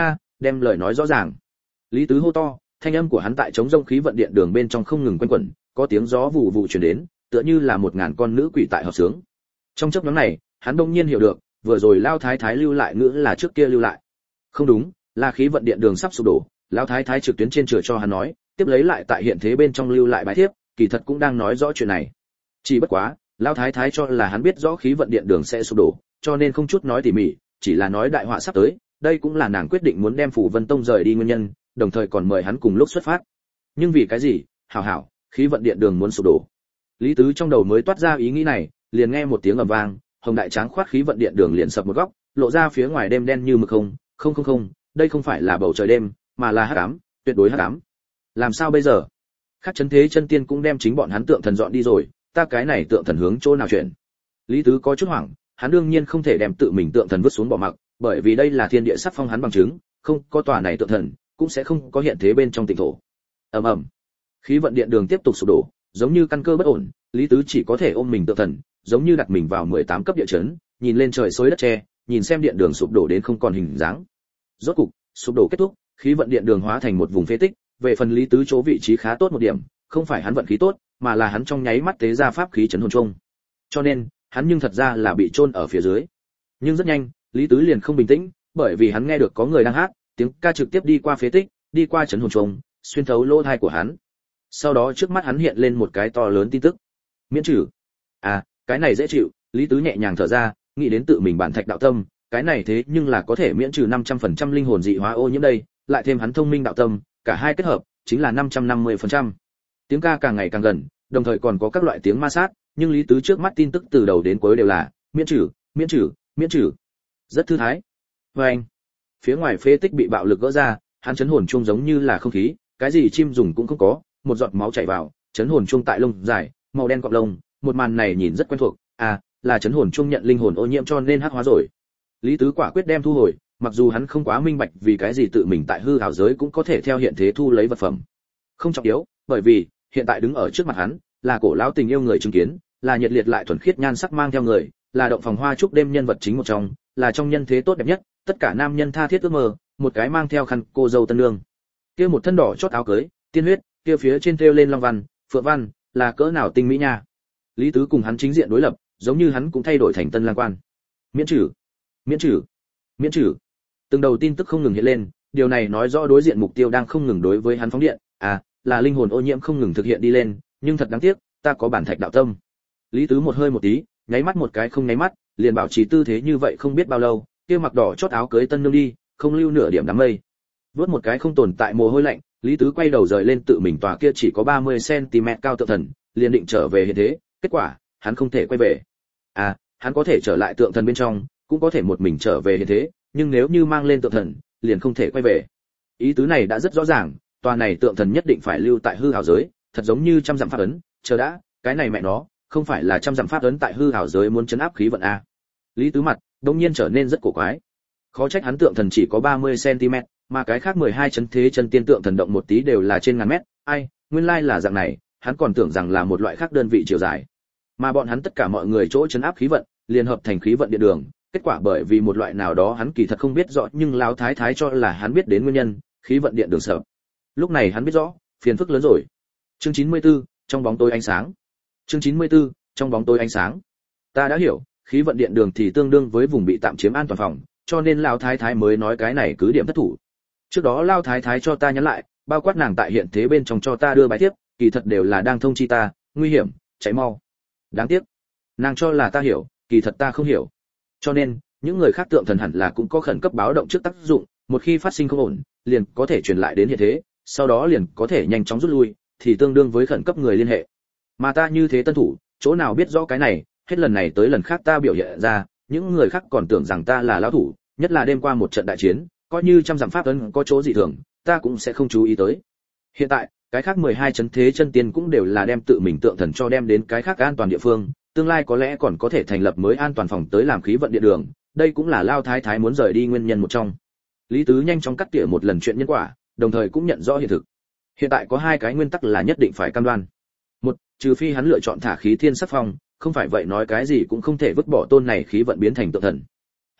đem lời nói rõ ràng. Lý Tứ hô to, thanh âm của hắn tại trống rông khí vận điện đường bên trong không ngừng quanh quẩn, có tiếng gió vụ vụ truyền đến, tựa như là 1000 con nữ quỷ tại hợp sướng. Trong chốc ngắn này, hắn đột nhiên hiểu được, vừa rồi Lao Thái Thái lưu lại ngữ là trước kia lưu lại. Không đúng, là khí vận điện đường sắp sụp đổ, Lao Thái Thái trực tuyến trên chửa cho hắn nói, tiếp lấy lại tại hiện thế bên trong lưu lại bài thiếp, kỳ thật cũng đang nói rõ chuyện này. Chỉ bất quá, Lao Thái Thái cho là hắn biết rõ khí vận điện đường sẽ sụp đổ, cho nên không chút nói tỉ mỉ, chỉ là nói đại họa sắp tới, đây cũng là nàng quyết định muốn đem Phủ Vân Tông rời đi nguyên nhân, đồng thời còn mời hắn cùng lúc xuất phát. Nhưng vì cái gì? Hảo hảo, khí vận điện đường muốn sụp đổ. Lý Tứ trong đầu mới toát ra ý nghĩ này, liền nghe một tiếng ầm vang, hồng đại tráng khoát khí vận điện đường liền sập một góc, lộ ra phía ngoài đêm đen như mực không, đây không phải là bầu trời đêm, mà là hắc ám, tuyệt đối hắc ám. Làm sao bây giờ? Khác chấn thế chân tiên cũng đem chính bọn hắn tượng thần dọn đi rồi, ta cái này tượng thần hướng chỗ nào chuyển? Lý Tứ có chút hoảng, hắn đương nhiên không thể đem tự mình tượng thần vứt xuống bỏ mặc, bởi vì đây là thiên địa sắc phong hắn bằng chứng, không có tòa này tượng thần, cũng sẽ không có hiện thế bên trong tịnh thổ. Ầm ầm. Khí vận điện đường tiếp tục sụp đổ, giống như căn cơ bất ổn, Lý Tứ chỉ có thể ôm mình tượng thần, giống như đặt mình vào 18 cấp địa chấn, nhìn lên trời xối đất che, nhìn xem điện đường sụp đổ đến không còn hình dáng. Rốt cục, sụp đổ kết thúc, khí vận điện đường hóa thành một vùng phế tích, về phần Lý Tứ chỗ vị trí khá tốt một điểm, không phải hắn vận khí tốt, mà là hắn trong nháy mắt tế ra pháp khí chấn hồn chung. Cho nên, hắn nhưng thật ra là bị chôn ở phía dưới. Nhưng rất nhanh, Lý Tứ liền không bình tĩnh, bởi vì hắn nghe được có người đang hát, tiếng ca trực tiếp đi qua phế tích, đi qua chấn hồn chung, xuyên thấu lỗ tai của hắn. Sau đó trước mắt hắn hiện lên một cái to lớn tin tức. Miễn trừ. À, cái này dễ chịu, Lý Tứ nhẹ nhàng thở ra, nghĩ đến tự mình bản thạch đạo tâm, cái này thế nhưng là có thể miễn trừ 500% linh hồn dị hóa ô nhiễm đây, lại thêm hắn thông minh đạo tâm, cả hai kết hợp chính là 550%. Tiếng ca càng ngày càng gần, đồng thời còn có các loại tiếng ma sát, nhưng Lý Tứ trước mắt tin tức từ đầu đến cuối đều là miễn trừ, miễn trừ, miễn trừ. Rất thư thái. Oeng. Phía ngoài phế tích bị bạo lực gỡ ra, hắn chấn hồn chuông giống như là không khí, cái gì chim dùng cũng không có, một giọt máu chảy vào, chấn hồn chuông tại lông dài, màu đen cọp lông, một màn này nhìn rất quen thuộc, à, là chấn hồn chuông nhận linh hồn ô nhiễm cho nên hắc hóa rồi. Lý Tứ quả quyết đem thu hồi, mặc dù hắn không quá minh bạch vì cái gì tự mình tại hư ảo giới cũng có thể theo hiện thế thu lấy vật phẩm. Không trọng yếu, bởi vì hiện tại đứng ở trước mặt hắn là cổ lão tình yêu người chứng kiến, là nhiệt liệt lại thuần khiết nhan sắc mang theo người, là động phòng hoa trúc đêm nhân vật chính một trong, là trong nhân thế tốt đẹp nhất, tất cả nam nhân tha thiết ước mơ, một cái mang theo khăn cô dâu tân nương. Kia một thân đỏ chót áo cưới, tiên huyết, kia phía trên treo lên long văn, phượng văn, là cỡ nào tinh mỹ nha. Lý Tứ cùng hắn chính diện đối lập, giống như hắn cũng thay đổi thành tân lang quan. Miễn trừ, miễn trừ, miễn trừ. Từng đầu tin tức không ngừng hiện lên, điều này nói rõ đối diện mục tiêu đang không ngừng đối với hắn phóng điện, à, là linh hồn ô nhiễm không ngừng thực hiện đi lên, nhưng thật đáng tiếc, ta có bản thạch đạo tâm. Lý Tứ một hơi một tí, nháy mắt một cái không nháy mắt, liền bảo trì tư thế như vậy không biết bao lâu, kia mặc đỏ chót áo cưới tân nương đi, không lưu nửa điểm đám mây. Vớt một cái không tồn tại mồ hôi lạnh, Lý Tứ quay đầu rời lên tự mình tòa kia chỉ có 30 cm cao tượng thần, liền định trở về hiện thế, kết quả, hắn không thể quay về. À, hắn có thể trở lại tượng thần bên trong, cũng có thể một mình trở về hiện thế, nhưng nếu như mang lên tượng thần, liền không thể quay về. Ý tứ này đã rất rõ ràng, tòa này tượng thần nhất định phải lưu tại hư ảo giới, thật giống như trăm dặm pháp ấn, chờ đã, cái này mẹ nó, không phải là trăm dặm pháp ấn tại hư ảo giới muốn chấn áp khí vận a. Lý Tứ mặt đột nhiên trở nên rất cổ quái. Khó trách hắn tượng thần chỉ có 30 cm, mà cái khác 12 chấn thế chân tiên tượng thần động một tí đều là trên ngàn mét, ai, nguyên lai là dạng này, hắn còn tưởng rằng là một loại khác đơn vị chiều dài. Mà bọn hắn tất cả mọi người chỗ chấn áp khí vận, liên hợp thành khí vận điện đường, kết quả bởi vì một loại nào đó hắn kỳ thật không biết rõ, nhưng lão thái thái cho là hắn biết đến nguyên nhân, khí vận điện đường sợ. Lúc này hắn biết rõ, phiền phức lớn rồi. Chương 94, trong bóng tối ánh sáng. Chương 94, trong bóng tối ánh sáng. Ta đã hiểu, khí vận điện đường thì tương đương với vùng bị tạm chiếm an toàn phòng, cho nên lão thái thái mới nói cái này cứ điểm thất thủ. Trước đó lão thái thái cho ta nhắn lại, bao quát nàng tại hiện thế bên trong cho ta đưa bài tiếp, kỳ thật đều là đang thông chi ta, nguy hiểm, cháy mau. Đáng tiếc, nàng cho là ta hiểu, kỳ thật ta không hiểu. Cho nên, những người khác tượng thần hẳn là cũng có khẩn cấp báo động trước tác dụng, một khi phát sinh không ổn, liền có thể truyền lại đến hiện thế, sau đó liền có thể nhanh chóng rút lui, thì tương đương với khẩn cấp người liên hệ. Mà ta như thế tân thủ, chỗ nào biết rõ cái này, hết lần này tới lần khác ta biểu hiện ra, những người khác còn tưởng rằng ta là lão thủ, nhất là đêm qua một trận đại chiến, coi như trăm dặm pháp ấn có chỗ dị thường, ta cũng sẽ không chú ý tới. Hiện tại, cái khác 12 chấn thế chân tiên cũng đều là đem tự mình tượng thần cho đem đến cái khác an toàn địa phương, tương lai có lẽ còn có thể thành lập mới an toàn phòng tới làm khí vận điện đường, đây cũng là Lao Thái Thái muốn rời đi nguyên nhân một trong. Lý Tứ nhanh chóng cắt tỉa một lần chuyện nhân quả, đồng thời cũng nhận rõ hiện thực. Hiện tại có hai cái nguyên tắc là nhất định phải cam đoan. Một, trừ phi hắn lựa chọn thả khí thiên sắc phong, không phải vậy nói cái gì cũng không thể vứt bỏ tôn này khí vận biến thành tượng thần. Hai,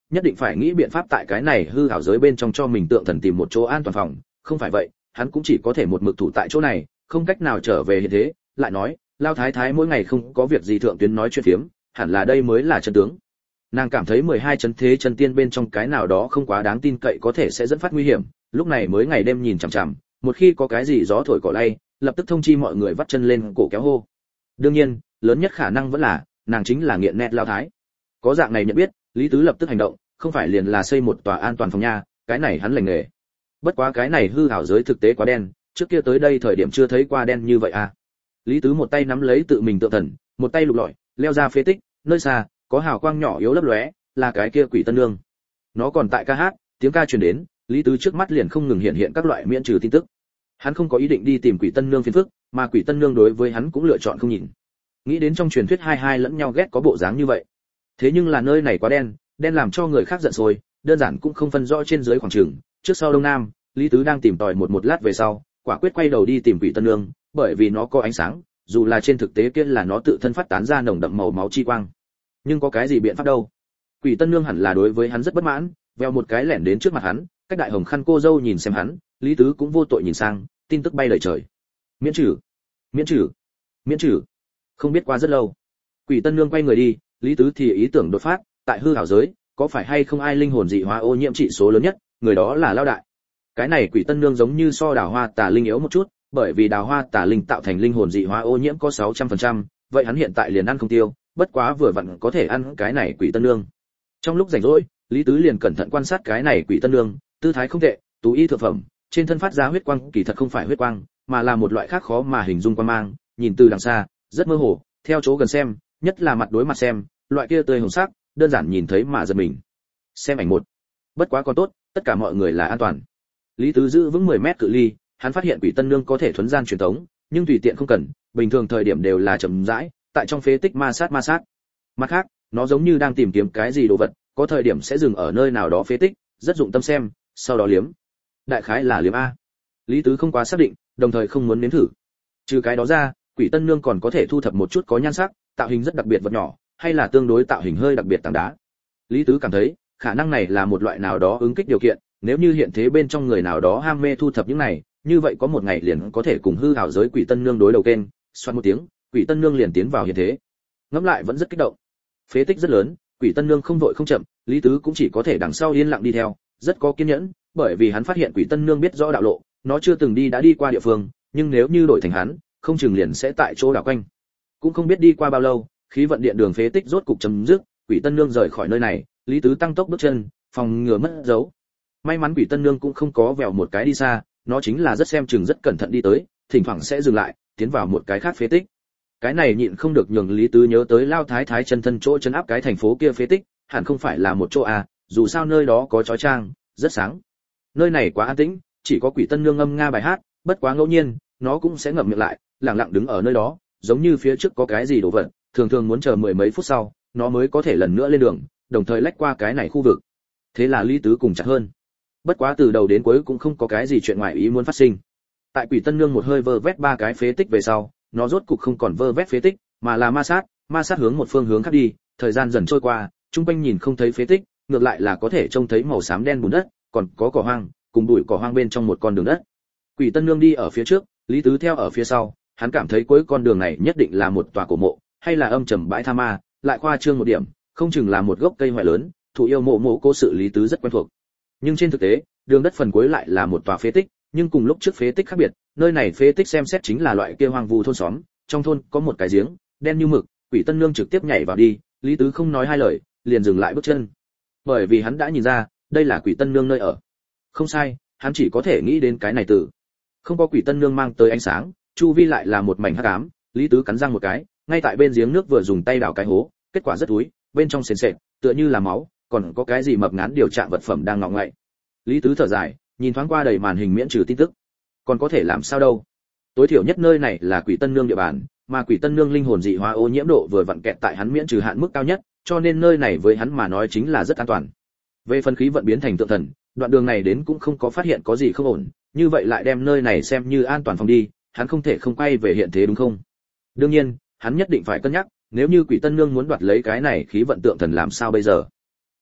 nhất định phải nghĩ biện pháp tại cái này hư ảo giới bên trong cho mình tượng thần tìm một chỗ an toàn phòng, không phải vậy, hắn cũng chỉ có thể một mực thủ tại chỗ này, không cách nào trở về hiện thế. Lại nói, Lao Thái Thái mỗi ngày không có việc gì thượng tuyến nói chuyện phiếm, hẳn là đây mới là chân tướng. Nàng cảm thấy 12 chấn thế chân tiên bên trong cái nào đó không quá đáng tin cậy có thể sẽ dẫn phát nguy hiểm, lúc này mới ngày đêm nhìn chằm chằm, một khi có cái gì gió thổi cỏ lay, lập tức thông chi mọi người vắt chân lên cổ kéo hô. Đương nhiên, lớn nhất khả năng vẫn là nàng chính là nghiện nét Lao Thái. Có dạng này nhận biết, Lý Tứ lập tức hành động, không phải liền là xây một tòa an toàn phòng nha, cái này hắn lành nghề. Bất quá cái này hư ảo giới thực tế quá đen, trước kia tới đây thời điểm chưa thấy qua đen như vậy à. Lý Tứ một tay nắm lấy tự mình tượng thần, một tay lục lọi, leo ra phế tích, nơi xa có hào quang nhỏ yếu lấp lóe, là cái kia Quỷ Tân Nương. Nó còn tại ca hát, tiếng ca truyền đến, Lý Tứ trước mắt liền không ngừng hiện hiện các loại miễn trừ tin tức. Hắn không có ý định đi tìm Quỷ Tân Nương phiền phức, mà Quỷ Tân Nương đối với hắn cũng lựa chọn không nhìn. Nghĩ đến trong truyền thuyết hai lẫn nhau ghét có bộ dáng như vậy. Thế nhưng là nơi này quá đen, đen làm cho người khác giận sôi, đơn giản cũng không phân rõ trên dưới khoảng trường, trước sau đông nam, Lý Tứ đang tìm tòi một lát về sau, quả quyết quay đầu đi tìm Quỷ Tân Nương, bởi vì nó có ánh sáng, dù là trên thực tế kia là nó tự thân phát tán ra nồng đậm màu máu chi quang. Nhưng có cái gì biện pháp đâu? Quỷ Tân Nương hẳn là đối với hắn rất bất mãn, veo một cái lẻn đến trước mặt hắn, cách đại hồng khăn cô dâu nhìn xem hắn, Lý Tứ cũng vô tội nhìn sang, tin tức bay lời trời. Miễn trừ, miễn trừ, miễn trừ. Không biết qua rất lâu, Quỷ Tân Nương quay người đi, Lý Tứ thì ý tưởng đột phát, tại hư ảo giới, có phải hay không ai linh hồn dị hóa ô nhiễm trị số lớn nhất, người đó là Lao Đại. Cái này Quỷ Tân Nương giống như so đào hoa tà linh yếu một chút, bởi vì đào hoa tà linh tạo thành linh hồn dị hóa ô nhiễm có 600%, vậy hắn hiện tại liền ăn không tiêu, bất quá vừa vặn có thể ăn cái này Quỷ Tân Nương. Trong lúc rảnh rỗi, Lý Tứ liền cẩn thận quan sát cái này Quỷ Tân Nương, tư thái không tệ, tú y thượng phẩm, trên thân phát ra huyết quang, kỳ thật không phải huyết quang, mà là một loại khác khó mà hình dung quang mang, nhìn từ đằng xa, rất mơ hồ, theo chỗ gần xem, nhất là mặt đối mặt xem, loại kia tươi hồng sắc, đơn giản nhìn thấy mà giật mình. Xem ảnh một. Bất quá còn tốt, tất cả mọi người là an toàn. Lý Tứ giữ vững 10 mét cự ly, hắn phát hiện Quỷ Tân Nương có thể thuấn gian truyền tống, nhưng tùy tiện không cần, bình thường thời điểm đều là chậm rãi, tại trong phế tích ma sát. Mặt khác, nó giống như đang tìm kiếm cái gì đồ vật, có thời điểm sẽ dừng ở nơi nào đó phế tích, rất dụng tâm xem, sau đó liếm. Đại khái là liếm a. Lý Tứ không quá xác định, đồng thời không muốn nếm thử. Trừ cái đó ra, Quỷ Tân Nương còn có thể thu thập một chút có nhan sắc, tạo hình rất đặc biệt vật nhỏ, hay là tương đối tạo hình hơi đặc biệt tảng đá. Lý Tứ cảm thấy, khả năng này là một loại nào đó ứng kích điều kiện, nếu như hiện thế bên trong người nào đó ham mê thu thập những này, như vậy có một ngày liền có thể cùng hư ảo giới Quỷ Tân Nương đối đầu kênh, xoát một tiếng, Quỷ Tân Nương liền tiến vào hiện thế. Ngẫm lại vẫn rất kích động. Phế tích rất lớn, Quỷ Tân Nương không vội không chậm, Lý Tứ cũng chỉ có thể đằng sau yên lặng đi theo, rất có kiên nhẫn, bởi vì hắn phát hiện Quỷ Tân Nương biết rõ đạo lộ, nó chưa từng đi đã đi qua địa phương, nhưng nếu như đổi thành hắn, không chừng liền sẽ tại chỗ đảo quanh. Cũng không biết đi qua bao lâu, khí vận điện đường phế tích rốt cục chấm dứt, Quỷ Tân Nương rời khỏi nơi này, Lý Tứ tăng tốc bước chân, phòng ngừa mất dấu. May mắn Quỷ Tân Nương cũng không có vèo một cái đi xa, nó chính là rất xem chừng rất cẩn thận đi tới, thỉnh thoảng sẽ dừng lại, tiến vào một cái khác phế tích. Cái này nhịn không được nhường Lý Tứ nhớ tới Lao Thái Thái chân thân chỗ trấn áp cái thành phố kia phế tích, hẳn không phải là một chỗ à, dù sao nơi đó có chói chang, rất sáng. Nơi này quá an tĩnh, chỉ có Quỷ Tân Nương ngâm nga bài hát, bất quá ngẫu nhiên, nó cũng sẽ ngậm miệng lại, lặng lặng đứng ở nơi đó, giống như phía trước có cái gì đổ vật, thường muốn chờ mười mấy phút sau, nó mới có thể lần nữa lên đường, đồng thời lách qua cái này khu vực. Thế là Lý Tứ cùng chặt hơn. Bất quá từ đầu đến cuối cũng không có cái gì chuyện ngoài ý muốn phát sinh. Tại Quỷ Tân Nương một hơi vơ vét 3 cái phế tích về sau, nó rốt cục không còn vơ vét phế tích, mà là ma sát hướng một phương hướng khác đi, thời gian dần trôi qua, trung quanh nhìn không thấy phế tích, ngược lại là có thể trông thấy màu xám đen bùn đất, còn có cỏ hoang, cùng bụi cỏ hoang bên trong một con đường đất. Quỷ Tân Nương đi ở phía trước, Lý Tứ theo ở phía sau, hắn cảm thấy cuối con đường này nhất định là một tòa cổ mộ, hay là âm trầm bãi tha ma, lại khoa trương một điểm, không chừng là một gốc cây hoại lớn, thụ yêu mộ cô sự Lý Tứ rất quen thuộc. Nhưng trên thực tế, đường đất phần cuối lại là một tòa phế tích, nhưng cùng lúc trước phế tích khác biệt, nơi này phế tích xem xét chính là loại kia hoang vu thôn xóm, trong thôn có một cái giếng, đen như mực, Quỷ Tân Nương trực tiếp nhảy vào đi, Lý Tứ không nói hai lời, liền dừng lại bước chân. Bởi vì hắn đã nhìn ra, đây là Quỷ Tân Nương nơi ở. Không sai, hắn chỉ có thể nghĩ đến cái này từ. Không có Quỷ Tân Nương mang tới ánh sáng, chu vi lại là một mảnh hắc ám, Lý Tứ cắn răng một cái, ngay tại bên giếng nước vừa dùng tay đào cái hố, kết quả rất túi, bên trong sền sệt, tựa như là máu, còn có cái gì mập ngán điều trạng vật phẩm đang ngọ ngậy. Lý Tứ thở dài, nhìn thoáng qua đầy màn hình miễn trừ tin tức. Còn có thể làm sao đâu? Tối thiểu nhất nơi này là Quỷ Tân Nương địa bàn, mà Quỷ Tân Nương linh hồn dị hóa ô nhiễm độ vừa vặn kẹt tại hắn miễn trừ hạn mức cao nhất, cho nên nơi này với hắn mà nói chính là rất an toàn. Về phân khí vận biến thành tượng thần, đoạn đường này đến cũng không có phát hiện có gì không ổn, như vậy lại đem nơi này xem như an toàn phòng đi, hắn không thể không quay về hiện thế đúng không? Đương nhiên, hắn nhất định phải cân nhắc, nếu như Quỷ Tân Nương muốn đoạt lấy cái này khí vận tượng thần làm sao bây giờ?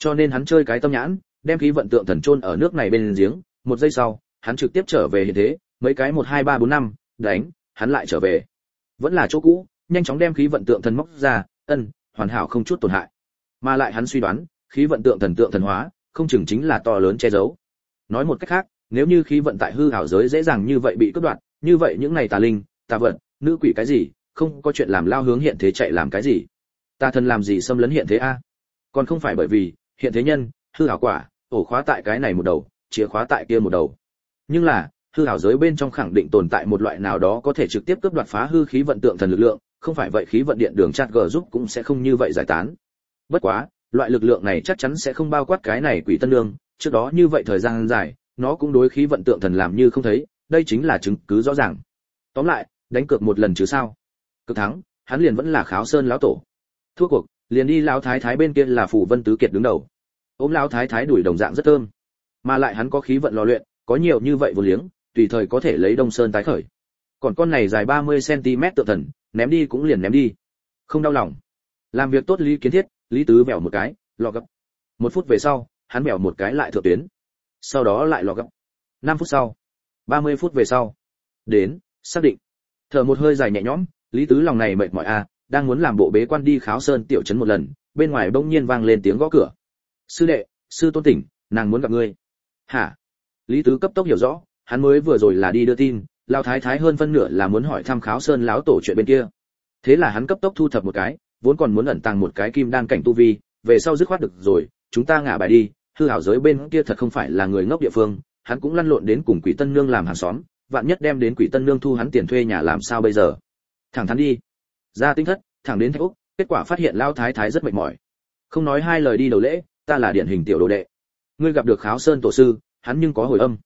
cho nên hắn chơi cái tâm nhãn, đem khí vận tượng thần chôn ở nước này bên giếng, một giây sau, hắn trực tiếp trở về hiện thế, mấy cái 1 2 3 4 5, đánh, hắn lại trở về. Vẫn là chỗ cũ, nhanh chóng đem khí vận tượng thần móc ra, hoàn hảo không chút tổn hại. Mà lại hắn suy đoán, khí vận tượng thần hóa, không chừng chính là to lớn che giấu. Nói một cách khác, nếu như khí vận tại hư ảo giới dễ dàng như vậy bị cướp đoạt, như vậy những này tà linh, tà vật, nữ quỷ cái gì, không có chuyện làm lao hướng hiện thế chạy làm cái gì. Tà thần làm gì xâm lấn hiện thế a? Còn không phải bởi vì hiện thế nhân, hư ảo quả, ổ khóa tại cái này một đầu, chìa khóa tại kia một đầu. Nhưng là, hư ảo giới bên trong khẳng định tồn tại một loại nào đó có thể trực tiếp cướp đoạt phá hư khí vận tượng thần lực lượng, không phải vậy khí vận điện đường chat g giúp cũng sẽ không như vậy giải tán. Bất quá, loại lực lượng này chắc chắn sẽ không bao quát cái này quỷ tân nương, trước đó như vậy thời gian dài, nó cũng đối khí vận tượng thần làm như không thấy, đây chính là chứng cứ rõ ràng. Tóm lại, đánh cược một lần chứ sao? Cực thắng, hắn liền vẫn là Kháo Sơn lão tổ. Thua cuộc, liền đi lão thái thái bên kia là Phủ Vân Tứ Kiệt đứng đầu. Ôm lão thái thái đuổi đồng dạng rất thơm, mà lại hắn có khí vận lò luyện, có nhiều như vậy vô liếng, tùy thời có thể lấy Đông Sơn tái khởi. Còn con này dài 30 cm tượng thần, ném đi cũng liền ném đi. Không đau lòng. Làm việc tốt Lý Kiến Thiết, Lý Tứ bèo một cái, lò gấp. 1 phút về sau, hắn bèo một cái lại thượng tuyến. Sau đó lại lò gấp. 5 phút sau, 30 phút về sau. Đến, xác định. Thở một hơi dài nhẹ nhõm, Lý Tứ lòng này mệt mỏi đang muốn làm bộ bế quan đi Kháo Sơn tiểu trấn một lần, bên ngoài bỗng nhiên vang lên tiếng gõ cửa. Sư đệ, sư tôn tỉnh, nàng muốn gặp ngươi. Hả? Lý Tứ cấp tốc hiểu rõ, hắn mới vừa rồi là đi đưa tin, lão thái thái hơn phân nửa là muốn hỏi thăm Kháo Sơn lão tổ chuyện bên kia. Thế là hắn cấp tốc thu thập một cái, vốn còn muốn ẩn tàng một cái kim đan cảnh tu vi, về sau dứt khoát được rồi, chúng ta ngả bài đi, hư ảo giới bên kia thật không phải là người ngốc địa phương, hắn cũng lăn lộn đến cùng Quỷ Tân Nương làm hàng xóm, vạn nhất đem đến Quỷ Tân Nương thu hắn tiền thuê nhà làm sao bây giờ? Thẳng thắn đi. Ra tinh thất, thẳng đến Thạch Úc, kết quả phát hiện lão thái thái rất mệt mỏi. Không nói hai lời đi đầu lễ, ta là điển hình tiểu đồ đệ. Ngươi gặp được Kháo Sơn tổ sư, hắn nhưng có hồi âm.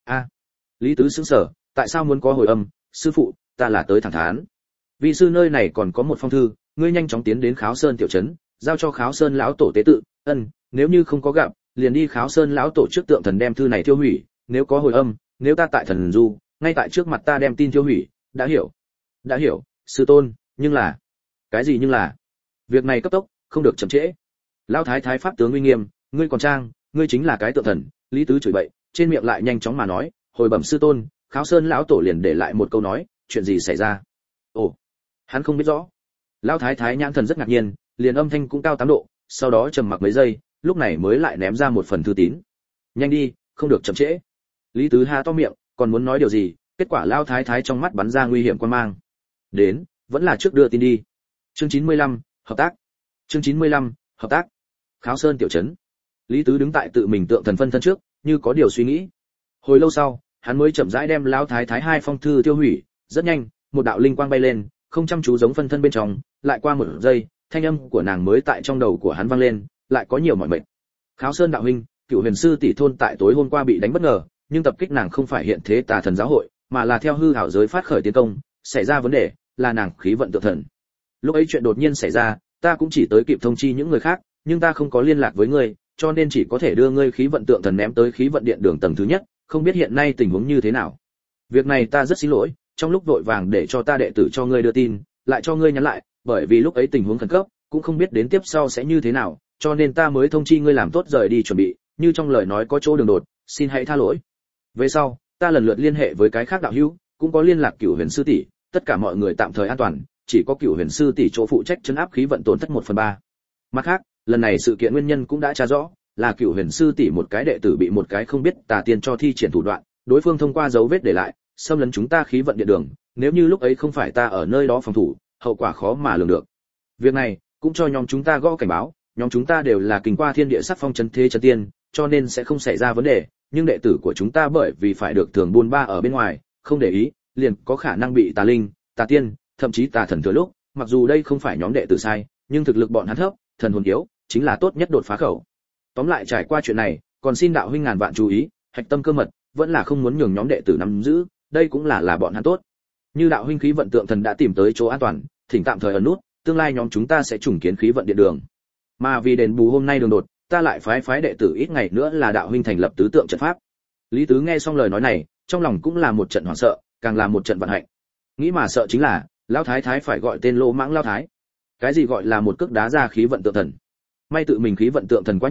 Lý Tứ sững sờ, tại sao muốn có hồi âm? Sư phụ, ta là tới thẳng thắn. Vị sư nơi này còn có một phong thư, ngươi nhanh chóng tiến đến Kháo Sơn tiểu trấn, giao cho Kháo Sơn lão tổ tế tự. Nếu như không có gặp, liền đi Kháo Sơn lão tổ trước tượng thần đem thư này tiêu hủy, nếu có hồi âm, nếu ta tại thần du, ngay tại trước mặt ta đem tin tiêu hủy, đã hiểu? Đã hiểu, sư tôn, nhưng là... Cái gì nhưng là? Việc này cấp tốc, không được chậm trễ. Lão thái thái pháp tướng uy nghiêm, ngươi còn trang, ngươi chính là cái tượng thần. Lý Tứ chửi bậy, trên miệng lại nhanh chóng mà nói, hồi bẩm sư tôn, Kháo Sơn lão tổ liền để lại một câu nói, chuyện gì xảy ra? Ồ, hắn không biết rõ. Lão thái thái nhãn thần rất ngạc nhiên, liền âm thanh cũng cao 8 độ, sau đó trầm mặc mấy giây, lúc này mới lại ném ra một phần thư tín. Nhanh đi, không được chậm trễ. Lý Tứ há to miệng, còn muốn nói điều gì, kết quả lão thái thái trong mắt bắn ra nguy hiểm quan mang. Đến, vẫn là trước đưa tin đi. Chương 95, hợp tác. Chương 95, hợp tác. Kháo Sơn tiểu trấn. Lý Tứ đứng tại tự mình tượng thần phân thân trước, như có điều suy nghĩ. Hồi lâu sau, hắn mới chậm rãi đem lão thái thái 2 phong thư tiêu hủy, rất nhanh, một đạo linh quang bay lên, không chăm chú giống phân thân bên trong, lại qua 1 giây, thanh âm của nàng mới tại trong đầu của hắn vang lên, lại có nhiều mỏi mệt. Kháo Sơn đạo huynh, Cửu Huyền sư tỷ thôn tại tối hôm qua bị đánh bất ngờ, nhưng tập kích nàng không phải hiện thế tà thần giáo hội, mà là theo hư ảo giới phát khởi tiến công, xảy ra vấn đề, là nàng khí vận tượng thần. Lúc ấy chuyện đột nhiên xảy ra, ta cũng chỉ tới kịp thông chi những người khác, nhưng ta không có liên lạc với ngươi, cho nên chỉ có thể đưa ngươi khí vận tượng thần ném tới khí vận điện đường tầng thứ nhất, không biết hiện nay tình huống như thế nào. Việc này ta rất xin lỗi, trong lúc vội vàng để cho ta đệ tử cho ngươi đưa tin, lại cho ngươi nhắn lại, bởi vì lúc ấy tình huống khẩn cấp, cũng không biết đến tiếp sau sẽ như thế nào, cho nên ta mới thông chi ngươi làm tốt rời đi chuẩn bị, như trong lời nói có chỗ đường đột, xin hãy tha lỗi. Về sau, ta lần lượt liên hệ với cái khác đạo hữu, cũng có liên lạc Cửu Huyền sư tỷ, tất cả mọi người tạm thời an toàn, chỉ có Cửu Huyền sư tỷ chỗ phụ trách trấn áp khí vận tổn thất 1/3. Mặt khác, lần này sự kiện nguyên nhân cũng đã tra rõ, là Cửu Huyền sư tỷ một cái đệ tử bị một cái không biết tà tiên cho thi triển thủ đoạn, đối phương thông qua dấu vết để lại, xâm lấn chúng ta khí vận điện đường, nếu như lúc ấy không phải ta ở nơi đó phòng thủ, hậu quả khó mà lường được. Việc này cũng cho nhóm chúng ta gõ cảnh báo, nhóm chúng ta đều là kinh qua thiên địa sắc phong chấn thế chấn tiên, cho nên sẽ không xảy ra vấn đề, nhưng đệ tử của chúng ta bởi vì phải được thường buôn ba ở bên ngoài, không để ý, liền có khả năng bị tà linh, tà tiên, thậm chí tà thần thừa lúc, mặc dù đây không phải nhóm đệ tử sai, nhưng thực lực bọn hắn thấp, thần hồn yếu, chính là tốt nhất đột phá khẩu. Tóm lại trải qua chuyện này, còn xin đạo huynh ngàn vạn chú ý, hạch tâm cơ mật, vẫn là không muốn nhường nhóm đệ tử nắm giữ, đây cũng là bọn hắn tốt. Như đạo huynh khí vận tượng thần đã tìm tới chỗ an toàn, thỉnh tạm thời ẩn nút, tương lai nhóm chúng ta sẽ trùng kiến khí vận điện đường. Mà vì đền bù hôm nay đường đột, ta lại phái đệ tử ít ngày nữa là đạo huynh thành lập tứ tượng trận pháp. Lý Tứ nghe xong lời nói này, trong lòng cũng là một trận hoảng sợ, càng là một trận vận hạnh. Nghĩ mà sợ chính là, lão thái thái phải gọi tên lô mãng lão thái. Cái gì gọi là một cước đá ra khí vận tượng thần? May tự mình khí vận tượng thần quá nhỏ,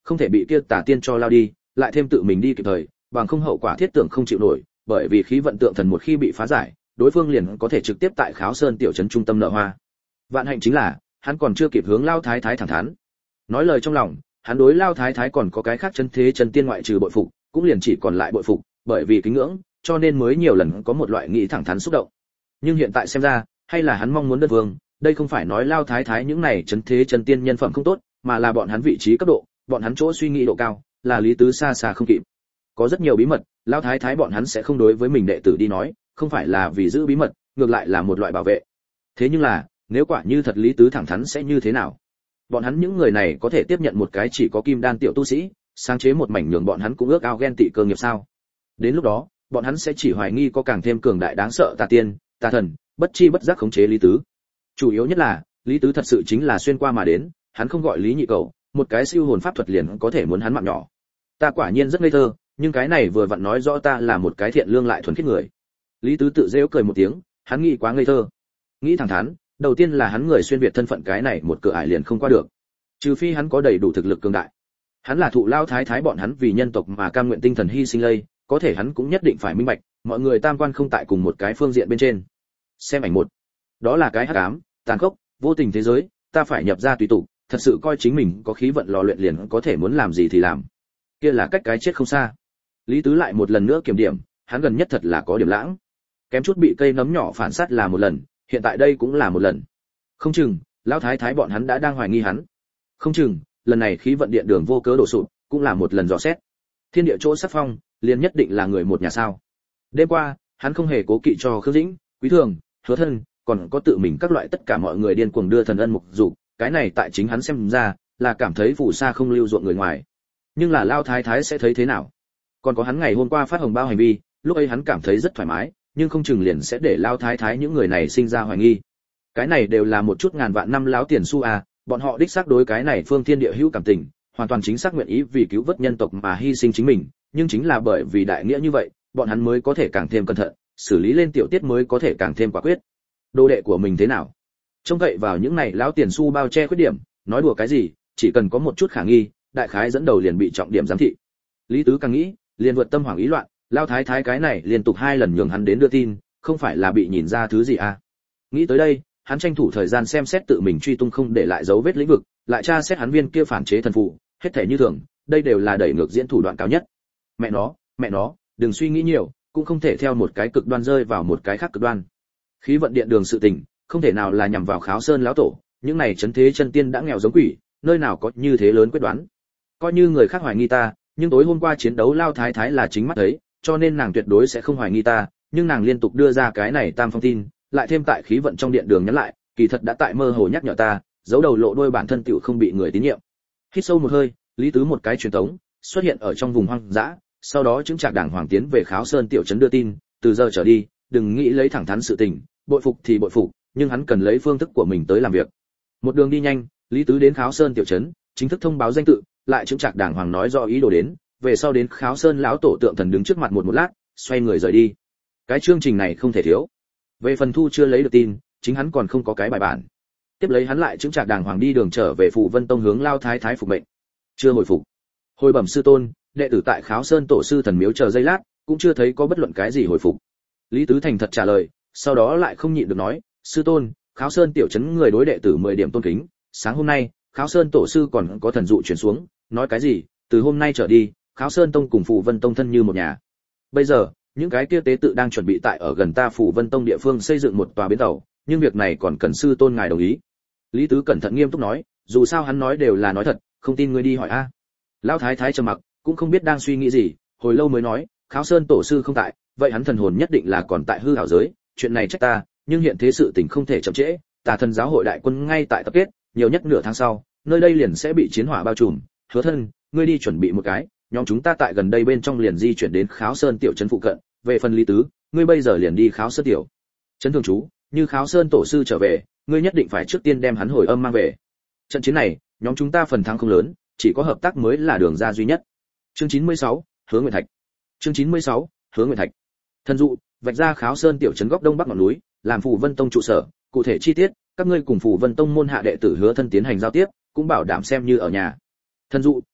không thể bị kia tà tiên cho lao đi, lại thêm tự mình đi kịp thời, bằng không hậu quả thiết tưởng không chịu nổi, bởi vì khí vận tượng thần một khi bị phá giải, đối phương liền có thể trực tiếp tại Kháo Sơn tiểu trấn trung tâm nở hoa. Vạn hạnh chính là, hắn còn chưa kịp hướng Lao Thái Thái thẳng thắn. Nói lời trong lòng, hắn đối Lao Thái Thái còn có cái khác chân thế chân tiên ngoại trừ bội phục, cũng liền chỉ còn lại bội phục, bởi vì kính ngưỡng, cho nên mới nhiều lần có một loại nghĩ thẳng thắn xúc động. Nhưng hiện tại xem ra, hay là hắn mong muốn đơn vương, đây không phải nói Lao Thái Thái những này chân thế chân tiên nhân phẩm không tốt, mà là bọn hắn vị trí cấp độ, bọn hắn chỗ suy nghĩ độ cao, là Lý Tứ xa xa không kịp. Có rất nhiều bí mật, Lao Thái Thái bọn hắn sẽ không đối với mình đệ tử đi nói, không phải là vì giữ bí mật, ngược lại là một loại bảo vệ. Thế nhưng là, nếu quả như thật Lý Tứ thẳng thắn sẽ như thế nào? Bọn hắn những người này có thể tiếp nhận một cái chỉ có kim đan tiểu tu sĩ, sáng chế một mảnh nhường bọn hắn cũng ước ao ghen tị cơ nghiệp sao? Đến lúc đó, bọn hắn sẽ chỉ hoài nghi có càng thêm cường đại đáng sợ tà tiên, tà thần, bất chi bất giác khống chế Lý Tứ. Chủ yếu nhất là, Lý Tứ thật sự chính là xuyên qua mà đến, hắn không gọi Lý Nhị Cầu, một cái siêu hồn pháp thuật liền có thể muốn hắn mạng nhỏ. Ta quả nhiên rất ngây thơ, nhưng cái này vừa vặn nói rõ ta là một cái thiện lương lại thuần khiết người. Lý Tứ tự giễu cười một tiếng, hắn nghĩ quá ngây thơ. Nghĩ thẳng thắn, đầu tiên là hắn người xuyên việt thân phận cái này một cửa ải liền không qua được. Trừ phi hắn có đầy đủ thực lực cường đại. Hắn là thụ Lao Thái Thái bọn hắn vì nhân tộc mà cam nguyện tinh thần hy sinh lây, có thể hắn cũng nhất định phải minh bạch, mọi người tam quan không tại cùng một cái phương diện bên trên. Xem ảnh một. Đó là cái hắc ám, tàn khốc, vô tình thế giới, ta phải nhập ra tùy tục, thật sự coi chính mình có khí vận lò luyện liền có thể muốn làm gì thì làm. Kia là cách cái chết không xa. Lý Tứ lại một lần nữa kiểm điểm, hắn gần nhất thật là có điểm lãng. Kém chút bị cây nấm nhỏ phản sát là một lần, hiện tại đây cũng là một lần. Không chừng, Lão Thái Thái bọn hắn đã đang hoài nghi hắn. Không chừng, lần này khí vận điện đường vô cớ đổ sụp, cũng là một lần dò xét. Thiên địa chỗ sắc phong, liền nhất định là người một nhà sao? Đêm qua, hắn không hề cố kỵ cho Khương Dĩnh, Quý Thường, Hứa Thân, còn có tự mình các loại tất cả mọi người điên cuồng đưa thần ân mục dục, cái này tại chính hắn xem ra, là cảm thấy phù sa không lưu ruộng người ngoài. Nhưng là Lão Thái Thái sẽ thấy thế nào? Còn có hắn ngày hôm qua phát hồng bao hành vi, lúc ấy hắn cảm thấy rất thoải mái, nhưng không chừng liền sẽ để Lão Thái Thái những người này sinh ra hoài nghi. Cái này đều là một chút ngàn vạn năm láo tiền xu à, bọn họ đích xác đối cái này phương thiên địa hữu cảm tình, hoàn toàn chính xác nguyện ý vì cứu vớt nhân tộc mà hy sinh chính mình, nhưng chính là bởi vì đại nghĩa như vậy, bọn hắn mới có thể càng thêm cẩn thận, xử lý lên tiểu tiết mới có thể càng thêm quả quyết. Đồ đệ của mình thế nào? Trông cậy vào những này láo tiền xu bao che khuyết điểm, nói đùa cái gì, chỉ cần có một chút khả nghi, đại khái dẫn đầu liền bị trọng điểm giám thị. Lý Tứ càng nghĩ, liền vượt tâm hoảng ý loạn, Lão Thái Thái cái này liên tục 2 lần nhường hắn đến đưa tin, không phải là bị nhìn ra thứ gì à? Nghĩ tới đây, hắn tranh thủ thời gian xem xét tự mình truy tung không để lại dấu vết lĩnh vực, lại tra xét hắn viên kia phản chế thần phù, hết thảy như thường, đây đều là đẩy ngược diễn thủ đoạn cao nhất. Mẹ nó, đừng suy nghĩ nhiều, cũng không thể theo một cái cực đoan rơi vào một cái khác cực đoan. Khí vận điện đường sự tình, không thể nào là nhằm vào Kháo Sơn lão tổ, những này chấn thế chân tiên đã nghèo giống quỷ, nơi nào có như thế lớn quyết đoán. Coi như người khác hoài nghi ta, nhưng tối hôm qua chiến đấu Lao Thái Thái là chính mắt thấy, cho nên nàng tuyệt đối sẽ không hoài nghi ta, nhưng nàng liên tục đưa ra cái này tam phong tin, lại thêm tại khí vận trong điện đường nhắn lại, kỳ thật đã tại mơ hồ nhắc nhở ta, giấu đầu lộ đuôi bản thân tiểu không bị người tín nhiệm. Hít sâu một hơi, Lý Tứ một cái truyền tống, xuất hiện ở trong vùng hoang dã, sau đó chứng trạc đảng hoàng tiến về Kháo Sơn tiểu trấn đưa tin, từ giờ trở đi, đừng nghĩ lấy thẳng thắn sự tình, bội phục thì bội phục, nhưng hắn cần lấy phương thức của mình tới làm việc. Một đường đi nhanh, Lý Tứ đến Kháo Sơn tiểu trấn, chính thức thông báo danh tự, lại chứng trạc đảng hoàng nói rõ ý đồ đến, về sau đến Kháo Sơn lão tổ tượng thần đứng trước mặt một lát, xoay người rời đi. Cái chương trình này không thể thiếu. Về phần thu chưa lấy được tin, chính hắn còn không có cái bài bản. Tiếp lấy hắn lại chứng trạc đàng hoàng đi đường trở về Phù Vân Tông hướng Lao Thái Thái phục mệnh. Chưa hồi phục. Hồi bẩm sư tôn, đệ tử tại Kháo Sơn tổ sư thần miếu chờ giây lát, cũng chưa thấy có bất luận cái gì hồi phục. Lý Tứ thành thật trả lời, sau đó lại không nhịn được nói, sư tôn, Kháo Sơn tiểu trấn người đối đệ tử 10 điểm tôn kính, sáng hôm nay, Kháo Sơn tổ sư còn có thần dụ truyền xuống, nói cái gì, từ hôm nay trở đi, Kháo Sơn tông cùng Phù Vân Tông thân như một nhà. Bây giờ, những cái kia tế tự đang chuẩn bị tại ở gần ta Phù Vân Tông địa phương xây dựng một tòa bến tàu, nhưng việc này còn cần sư tôn ngài đồng ý. Lý Tứ cẩn thận nghiêm túc nói, dù sao hắn nói đều là nói thật, không tin ngươi đi hỏi a. Lão Thái Thái trầm mặc, cũng không biết đang suy nghĩ gì, hồi lâu mới nói, Kháo Sơn tổ sư không tại, vậy hắn thần hồn nhất định là còn tại hư ảo giới, chuyện này trách ta, nhưng hiện thế sự tình không thể chậm trễ, Tà Thần giáo hội đại quân ngay tại tập kết, nhiều nhất nửa tháng sau, nơi đây liền sẽ bị chiến hỏa bao trùm, Hứa thân, ngươi đi chuẩn bị một cái, nhóm chúng ta tại gần đây bên trong liền di chuyển đến Kháo Sơn tiểu trấn phụ cận, về phần Lý Tứ, ngươi bây giờ liền đi Kháo Sơn tiểu trấn thường trú, như Kháo Sơn tổ sư trở về, ngươi nhất định phải trước tiên đem hắn hồi âm mang về. Trận chiến này, nhóm chúng ta phần thắng không lớn, chỉ có hợp tác mới là đường ra duy nhất. Chương 96, Hứa Nguyệt Thạch. Chương 96, Hứa Nguyệt Thạch. Thần dụ, vạch ra Kháo Sơn tiểu trấn góc đông bắc ngọn núi, làm Phù Vân Tông trụ sở, cụ thể chi tiết, các ngươi cùng Phù Vân Tông môn hạ đệ tử Hứa thân tiến hành giao tiếp, cũng bảo đảm xem như ở nhà. Thần dụ,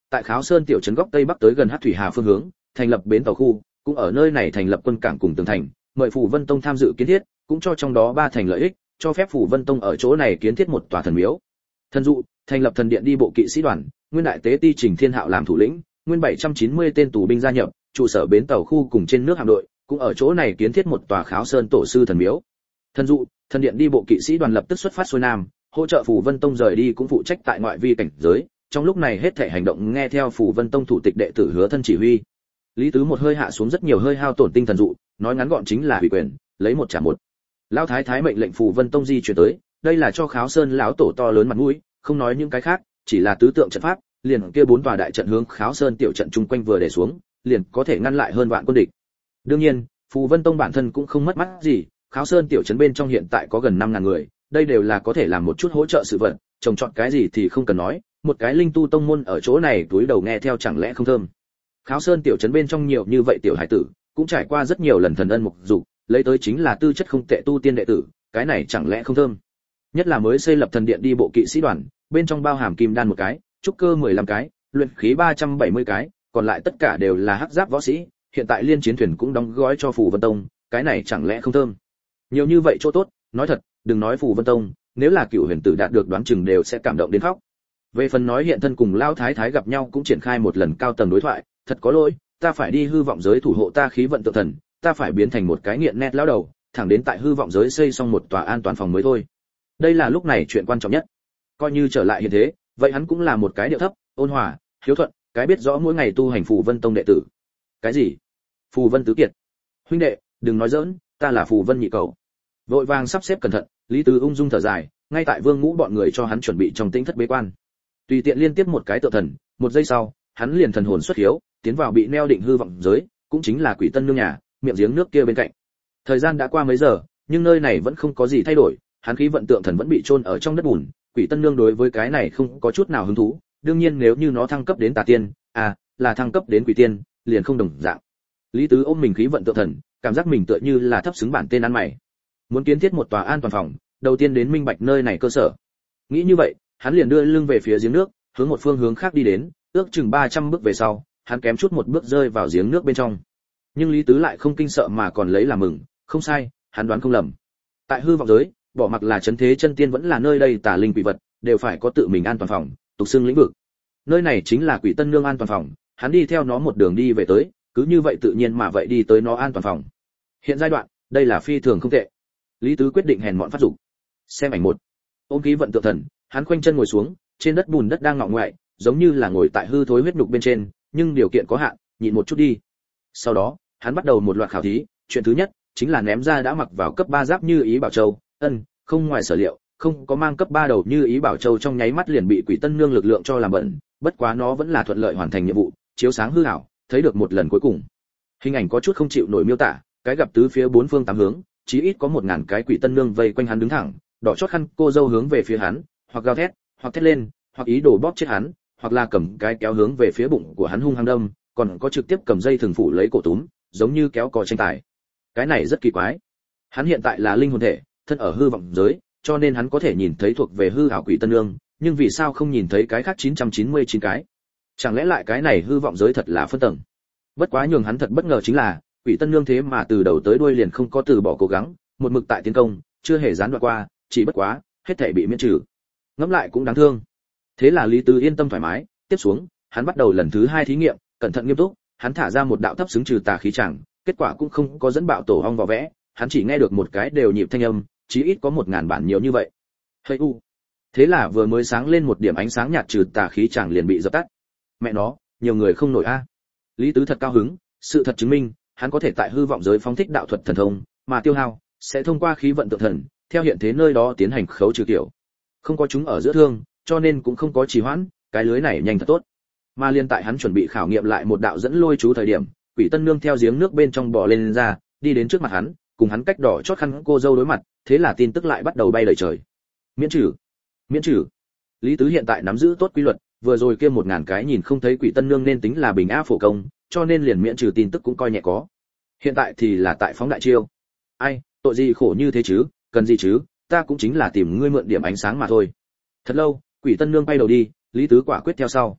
Tại Kháo Sơn tiểu trấn góc tây bắc tới gần Hắc Thủy Hà phương hướng, thành lập bến tàu khu, cũng ở nơi này thành lập quân cảng cùng tường thành, mời Phủ Vân Tông tham dự kiến thiết, cũng cho trong đó 3 thành lợi ích, cho phép Phủ Vân Tông ở chỗ này kiến thiết một tòa thần miếu. Thần dụ, thành lập thần điện đi bộ kỵ sĩ đoàn, nguyên đại tế ti Trình Thiên Hạo làm thủ lĩnh, nguyên 790 tên tù binh gia nhập, trụ sở bến tàu khu cùng trên nước hạm đội, cũng ở chỗ này kiến thiết một tòa Kháo Sơn tổ sư thần miếu. Thần dụ, thần điện đi bộ kỵ sĩ đoàn lập tức xuất phát xuôi nam, hỗ trợ Phủ Vân Tông rời đi cũng phụ trách tại ngoại vi cảnh giới, trong lúc này hết thảy hành động nghe theo Phủ Vân Tông thủ tịch đệ tử Hứa Thân chỉ huy. Lý Tứ một hơi hạ xuống rất nhiều hơi hao tổn tinh thần dụ, nói ngắn gọn chính là ủy quyền, lấy một trả một. Lão thái thái mệnh lệnh Phủ Vân Tông di chuyển tới, đây là cho Kháo Sơn lão tổ to lớn mặt mũi, không nói những cái khác, chỉ là tứ tượng trận pháp, liền kia 4 tòa đại trận hướng Kháo Sơn tiểu trận chung quanh vừa để xuống, liền có thể ngăn lại hơn vạn quân địch. Đương nhiên, Phù Vân Tông bản thân cũng không mất mắt gì, Kháo Sơn tiểu trấn bên trong hiện tại có gần 5000 người, đây đều là có thể làm một chút hỗ trợ sự vật, trồng trọt cái gì thì không cần nói, một cái linh tu tông môn ở chỗ này túi đầu nghe theo chẳng lẽ không thơm. Kháo Sơn tiểu trấn bên trong nhiều như vậy tiểu hải tử, cũng trải qua rất nhiều lần thần ân mục dục, lấy tới chính là tư chất không tệ tu tiên đệ tử, cái này chẳng lẽ không thơm. Nhất là mới xây lập thần điện đi bộ kỵ sĩ đoàn, bên trong bao hàm kim đan một cái, trúc cơ 15 cái, luyện khí 370 cái, còn lại tất cả đều là hắc giáp võ sĩ, hiện tại liên chiến thuyền cũng đóng gói cho Phù Vân Tông, cái này chẳng lẽ không thơm. Nhiều như vậy chỗ tốt, nói thật, đừng nói Phù Vân Tông, nếu là Cửu Huyền Tử đạt được đoán chừng đều sẽ cảm động đến khóc. Về phần nói hiện thân cùng Lão thái thái gặp nhau cũng triển khai một lần cao tầng đối thoại, thật có lỗi, ta phải đi hư vọng giới thủ hộ ta khí vận tượng thần, ta phải biến thành một cái nghiện nét lão đầu, thẳng đến tại hư vọng giới xây xong một tòa an toàn phòng mới thôi. Đây là lúc này chuyện quan trọng nhất. Coi như trở lại hiện thế, vậy hắn cũng là một cái điệu thấp, ôn hòa, hiếu thuận, cái biết rõ mỗi ngày tu hành Phù Vân Tông đệ tử. Cái gì? Phù Vân tứ kiệt? Huynh đệ, đừng nói giỡn, ta là Phù Vân nhị cầu. Vội vàng sắp xếp cẩn thận, Lý Tứ ung dung thở dài, ngay tại Vương Ngũ bọn người cho hắn chuẩn bị trong tĩnh thất bế quan. Tùy tiện liên tiếp một cái tự thần, một giây sau, hắn liền thần hồn xuất hiếu, tiến vào bị neo định hư vọng giới, cũng chính là Quỷ Tân nương nhà, miệng giếng nước kia bên cạnh. Thời gian đã qua mấy giờ, nhưng nơi này vẫn không có gì thay đổi, hắn khí vận tượng thần vẫn bị chôn ở trong đất bùn, Quỷ Tân nương đối với cái này không có chút nào hứng thú, đương nhiên nếu như nó thăng cấp đến tà tiên, là thăng cấp đến quỷ tiên, liền không đồng dạng. Lý Tứ ôm mình khí vận tượng thần, cảm giác mình tựa như là thấp xứng bản tên ăn mày. Muốn kiến thiết một tòa an toàn phòng, đầu tiên đến minh bạch nơi này cơ sở. Nghĩ như vậy, hắn liền đưa lưng về phía giếng nước, hướng một phương hướng khác đi đến, ước chừng 300 bước về sau, hắn kém chút một bước rơi vào giếng nước bên trong. Nhưng Lý Tứ lại không kinh sợ mà còn lấy làm mừng, không sai, hắn đoán không lầm. Tại hư vọng giới, bỏ mặc là chấn thế chân tiên vẫn là nơi đây tà linh quỷ vật, đều phải có tự mình an toàn phòng, tục xưng lĩnh vực. Nơi này chính là Quỷ Tân nương an toàn phòng, hắn đi theo nó một đường đi về tới, cứ như vậy tự nhiên mà vậy đi tới nó an toàn phòng. Hiện giai đoạn, đây là phi thường không tệ. Lý Tứ quyết định hèn mọn phát dục. Xem ảnh 1. Ôm khí vận tượng thần, hắn khoanh chân ngồi xuống, trên đất bùn đất đang ngọ ngoại, giống như là ngồi tại hư thối huyết nhục bên trên, nhưng điều kiện có hạn, nhịn một chút đi. Sau đó, hắn bắt đầu một loạt khảo thí, chuyện thứ nhất chính là ném ra đã mặc vào cấp 3 giáp Như Ý Bảo Châu, không ngoài sở liệu, không có mang cấp 3 đầu Như Ý Bảo Châu trong nháy mắt liền bị Quỷ Tân nương lực lượng cho làm bẩn, bất quá nó vẫn là thuận lợi hoàn thành nhiệm vụ, chiếu sáng hư ảo, thấy được một lần cuối cùng. Hình ảnh có chút không chịu nổi miêu tả, cái gặp tứ phía bốn phương tám hướng, chí ít có 1000 cái Quỷ Tân nương vây quanh hắn đứng thẳng, đỏ chót khăn cô dâu hướng về phía hắn, hoặc gào thét, hoặc thét lên, hoặc ý đồ bóp chết hắn, hoặc là cầm cái kéo hướng về phía bụng của hắn hung hăng đâm, còn có trực tiếp cầm dây thừng phủ lấy cổ túm, giống như kéo cò tranh tài. Cái này rất kỳ quái. Hắn hiện tại là linh hồn thể, thân ở hư vọng giới, cho nên hắn có thể nhìn thấy thuộc về hư ảo Quỷ Tân nương, nhưng vì sao không nhìn thấy cái khác 999 cái? Chẳng lẽ lại cái này hư vọng giới thật là phân tầng? Bất quá nhường hắn thật bất ngờ chính là, Quỷ Tân nương thế mà từ đầu tới đuôi liền không có từ bỏ cố gắng, một mực tại tiến công, chưa hề gián đoạn qua, chỉ bất quá, hết thảy bị miễn trừ. Ngẫm lại cũng đáng thương. Thế là Lý Tứ yên tâm thoải mái, tiếp xuống, hắn bắt đầu lần thứ 2 thí nghiệm, cẩn thận nghiêm túc, hắn thả ra một đạo thấp xứng trừ tà khí chẳng, kết quả cũng không có dẫn bạo tổ ong vỏ vẽ, hắn chỉ nghe được một cái đều nhịp thanh âm, chí ít có 1000 bản nhiều như vậy. Hây u. Thế là vừa mới sáng lên một điểm ánh sáng nhạt trừ tà khí chẳng liền bị dập tắt. Mẹ nó, nhiều người không nổi a. Lý Tứ thật cao hứng, sự thật chứng minh, hắn có thể tại hư vọng giới phóng thích đạo thuật thần thông, mà tiêu hao sẽ thông qua khí vận tượng thần, theo hiện thế nơi đó tiến hành khấu trừ kiểu. Không có chúng ở giữa thương, cho nên cũng không có trì hoãn, cái lưới này nhanh thật tốt. Mà liên tại hắn chuẩn bị khảo nghiệm lại một đạo dẫn lôi chú thời điểm, Quỷ Tân nương theo giếng nước bên trong bò lên ra, đi đến trước mặt hắn, cùng hắn cách đỏ chót khăn cô dâu đối mặt, thế là tin tức lại bắt đầu bay lời trời. Miễn trừ, miễn trừ. Lý Tứ hiện tại nắm giữ tốt quy luật, vừa rồi kia 1000 cái nhìn không thấy Quỷ Tân nương nên tính là bình a phổ công, cho nên liền miễn trừ tin tức cũng coi nhẹ có. Hiện tại thì là tại phóng đại chiêu. Ai, tội gì khổ như thế chứ, cần gì chứ, ta cũng chính là tìm ngươi mượn điểm ánh sáng mà thôi. Thật lâu, Quỷ Tân nương bay đầu đi, Lý Tứ quả quyết theo sau.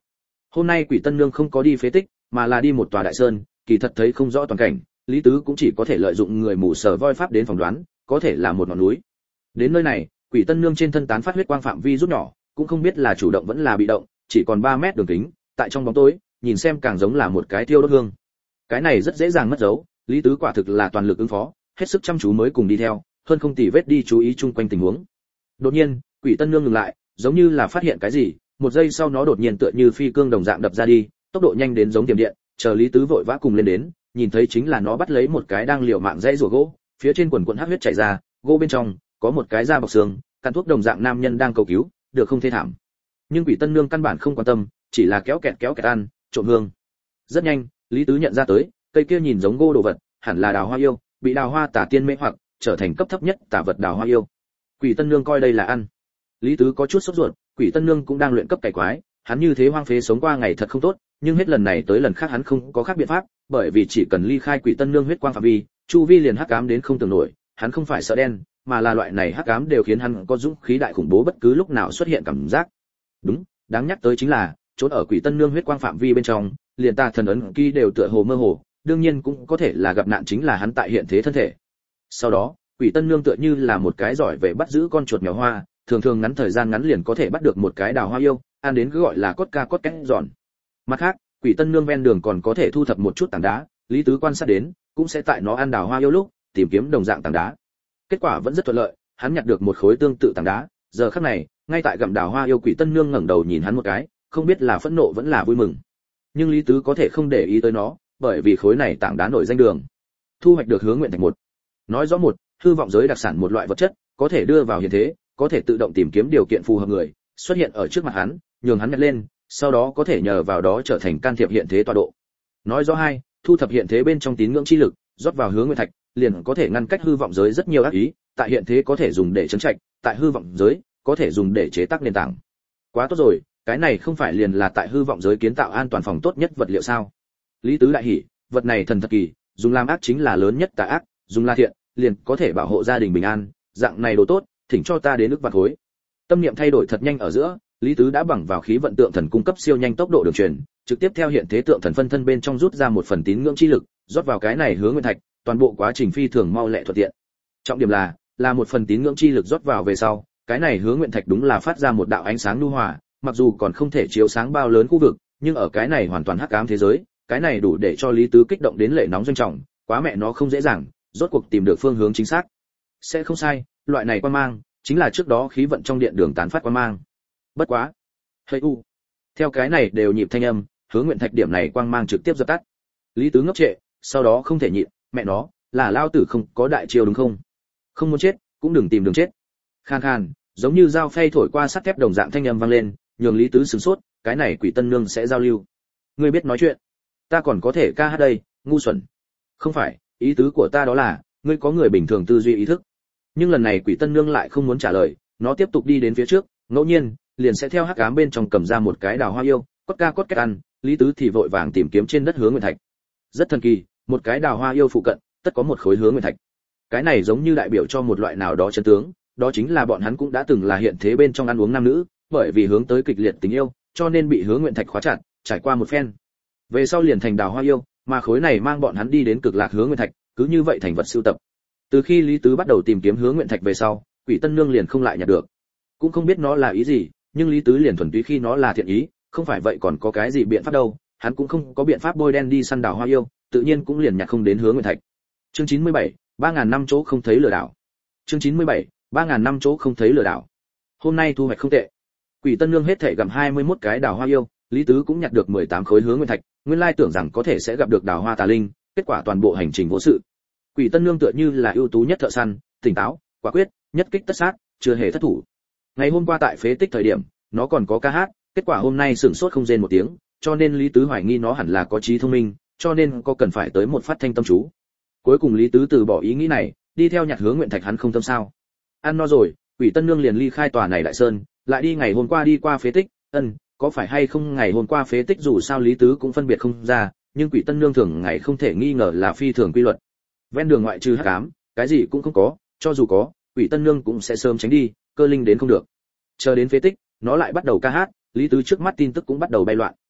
Hôm nay Quỷ Tân Nương không có đi phế tích, mà là đi một tòa đại sơn, kỳ thật thấy không rõ toàn cảnh, Lý Tứ cũng chỉ có thể lợi dụng người mù sở voi pháp đến phỏng đoán, có thể là một ngọn núi. Đến nơi này, Quỷ Tân Nương trên thân tán phát huyết quang phạm vi rút nhỏ, cũng không biết là chủ động vẫn là bị động, chỉ còn 3 mét đường kính, tại trong bóng tối, nhìn xem càng giống là một cái thiêu đốt hương. Cái này rất dễ dàng mất dấu, Lý Tứ quả thực là toàn lực ứng phó, hết sức chăm chú mới cùng đi theo, hơn không tỉ vết đi chú ý chung quanh tình huống. Đột nhiên, Quỷ Tân Nương ngừng lại, giống như là phát hiện cái gì, một giây sau nó đột nhiên tựa như phi cương đồng dạng đập ra đi, tốc độ nhanh đến giống tiềm điện, chờ Lý Tứ vội vã cùng lên đến, nhìn thấy chính là nó bắt lấy một cái đang liều mạng dãy rùa gỗ, phía trên quần quần hắc huyết chảy ra, gỗ bên trong có một cái da bọc xương, căn thuốc đồng dạng nam nhân đang cầu cứu, được không thê thảm. Nhưng Quỷ Tân Nương căn bản không quan tâm, chỉ là kéo kẹt ăn, trộm hương. Rất nhanh, Lý Tứ nhận ra tới, cây kia nhìn giống gỗ đồ vật, hẳn là đào hoa yêu, bị đào hoa tà tiên mê hoặc, trở thành cấp thấp nhất tà vật đào hoa yêu. Quỷ Tân Nương coi đây là ăn. Lý Tứ có chút sốt ruột, Quỷ Tân Nương cũng đang luyện cấp cải quái, hắn như thế hoang phế sống qua ngày thật không tốt, nhưng hết lần này tới lần khác hắn không có khác biện pháp, bởi vì chỉ cần ly khai Quỷ Tân Nương huyết quang phạm vi, chu vi liền hắc ám đến không tưởng nổi, hắn không phải sợ đen, mà là loại này hắc ám đều khiến hắn có dũng khí đại khủng bố bất cứ lúc nào xuất hiện cảm giác. Đúng, đáng nhắc tới chính là, trốn ở Quỷ Tân Nương huyết quang phạm vi bên trong, liền ta thần ấn ký đều tựa hồ mơ hồ, đương nhiên cũng có thể là gặp nạn chính là hắn tại hiện thế thân thể. Sau đó, Quỷ Tân Nương tựa như là một cái giỏi về bắt giữ con chuột mèo hoa, thường thường ngắn thời gian ngắn liền có thể bắt được một cái đào hoa yêu, ăn đến cứ gọi là cốt ca cốt két giòn. Mặt khác, Quỷ Tân Nương ven đường còn có thể thu thập một chút tảng đá, Lý Tứ quan sát đến, cũng sẽ tại nó ăn đào hoa yêu lúc tìm kiếm đồng dạng tảng đá. Kết quả vẫn rất thuận lợi, hắn nhặt được một khối tương tự tảng đá, giờ khắc này, ngay tại gặm đào hoa yêu Quỷ Tân Nương ngẩng đầu nhìn hắn một cái, không biết là phẫn nộ vẫn là vui mừng. Nhưng Lý Tứ có thể không để ý tới nó, bởi vì khối này tảng đá nổi danh đường. Thu hoạch được hướng nguyện thạch một. Nói rõ một, hư vọng giới đặc sản một loại vật chất, có thể đưa vào hiện thế, có thể tự động tìm kiếm điều kiện phù hợp người, xuất hiện ở trước mặt hắn, nhường hắn nhặt lên, sau đó có thể nhờ vào đó trở thành can thiệp hiện thế tọa độ. Nói rõ hai, thu thập hiện thế bên trong tín ngưỡng chi lực, rót vào hướng nguyện thạch, liền có thể ngăn cách hư vọng giới rất nhiều ác ý, tại hiện thế có thể dùng để trấn trạch, tại hư vọng giới có thể dùng để chế tác nền tảng. Quá tốt rồi, cái này không phải liền là tại hư vọng giới kiến tạo an toàn phòng tốt nhất vật liệu sao? Lý Tứ đại hỉ, vật này thần thật kỳ, dùng làm ác chính là lớn nhất tà ác, dùng là thiện, liền có thể bảo hộ gia đình bình an, dạng này đồ tốt, thỉnh cho ta đến nước vạn khối. Tâm niệm thay đổi thật nhanh ở giữa, Lý Tứ đã bằng vào khí vận tượng thần cung cấp siêu nhanh tốc độ đường truyền, trực tiếp theo hiện thế tượng thần phân thân bên trong rút ra một phần tín ngưỡng chi lực, rót vào cái này hướng nguyện thạch, toàn bộ quá trình phi thường mau lẹ thuận tiện. Trọng điểm là một phần tín ngưỡng chi lực rót vào về sau, cái này hướng nguyện thạch đúng là phát ra một đạo ánh sáng nhu hòa, mặc dù còn không thể chiếu sáng bao lớn khu vực, nhưng ở cái này hoàn toàn hắc ám thế giới, cái này đủ để cho Lý Tứ kích động đến lệ nóng doanh trọng, quá mẹ nó không dễ dàng, rốt cuộc tìm được phương hướng chính xác. Sẽ không sai, loại này quang mang chính là trước đó khí vận trong điện đường tán phát quang mang. Bất quá, hơi u. Theo cái này đều nhịp thanh âm, hướng nguyện thạch điểm này quang mang trực tiếp dập tắt. Lý Tứ ngốc trệ, sau đó không thể nhịn, mẹ nó, là lao tử không có đại chiêu đúng không? Không muốn chết, cũng đừng tìm đường chết. Khan khan, giống như dao phay thổi qua sắt thép đồng dạng thanh âm vang lên, nhường Lý Tứ sửng sốt, cái này Quỷ Tân Nương sẽ giao lưu. Ngươi biết nói chuyện, ta còn có thể ca hát đây, ngu xuẩn. Không phải, ý tứ của ta đó là, ngươi có người bình thường tư duy ý thức. Nhưng lần này Quỷ Tân Nương lại không muốn trả lời, nó tiếp tục đi đến phía trước, ngẫu nhiên liền sẽ theo hắc ám bên trong cầm ra một cái đào hoa yêu, cốt ca cốt két ăn, Lý Tứ thì vội vàng tìm kiếm trên đất hướng nguyện thạch. Rất thần kỳ, một cái đào hoa yêu phụ cận, tất có một khối hướng nguyện thạch. Cái này giống như đại biểu cho một loại nào đó chân tướng, đó chính là bọn hắn cũng đã từng là hiện thế bên trong ăn uống nam nữ, bởi vì hướng tới kịch liệt tình yêu, cho nên bị hướng nguyện thạch khóa chặt, trải qua một phen. Về sau liền thành đào hoa yêu, mà khối này mang bọn hắn đi đến cực lạc hướng nguyện thạch, cứ như vậy thành vật sưu tập. Từ khi Lý Tứ bắt đầu tìm kiếm hướng nguyện thạch về sau, Quỷ Tân Nương liền không lại nhặt được. Cũng không biết nó là ý gì, nhưng Lý Tứ liền thuần túy khi nó là thiện ý, không phải vậy còn có cái gì biện pháp đâu, hắn cũng không có biện pháp bôi đen đi săn đào hoa yêu, tự nhiên cũng liền nhặt không đến hướng nguyện thạch. Chương 97, 3000 năm chỗ không thấy lừa đảo. Chương 97, 3000 năm chỗ không thấy lừa đảo. Hôm nay thu hoạch không tệ. Quỷ Tân Nương hết thảy gặm 21 cái đào hoa yêu, Lý Tứ cũng nhặt được 18 khối hướng nguyện thạch, nguyên lai tưởng rằng có thể sẽ gặp được đào hoa tà linh, kết quả toàn bộ hành trình vô sự. Quỷ Tân Nương tựa như là ưu tú nhất thợ săn, tỉnh táo, quả quyết, nhất kích tất sát, chưa hề thất thủ. Ngày hôm qua tại phế tích thời điểm, nó còn có ca hát, kết quả hôm nay sửng sốt không rên một tiếng, cho nên Lý Tứ hoài nghi nó hẳn là có trí thông minh, cho nên có cần phải tới một phát thanh tâm chú. Cuối cùng Lý Tứ từ bỏ ý nghĩ này, đi theo nhặt hướng nguyện thạch hắn không tâm sao. Ăn no rồi, Quỷ Tân Nương liền ly khai tòa này đại sơn, lại đi ngày hôm qua đi qua phế tích, có phải hay không ngày hôm qua phế tích dù sao Lý Tứ cũng phân biệt không ra, nhưng Quỷ Tân Nương thường ngày không thể nghi ngờ là phi thường quy luật. Ven đường ngoại trừ hắc ám, cái gì cũng không có, cho dù có, Quỷ Tân Nương cũng sẽ sớm tránh đi, cơ linh đến không được. Chờ đến phế tích, nó lại bắt đầu ca hát, Lý Tứ trước mắt tin tức cũng bắt đầu bay loạn.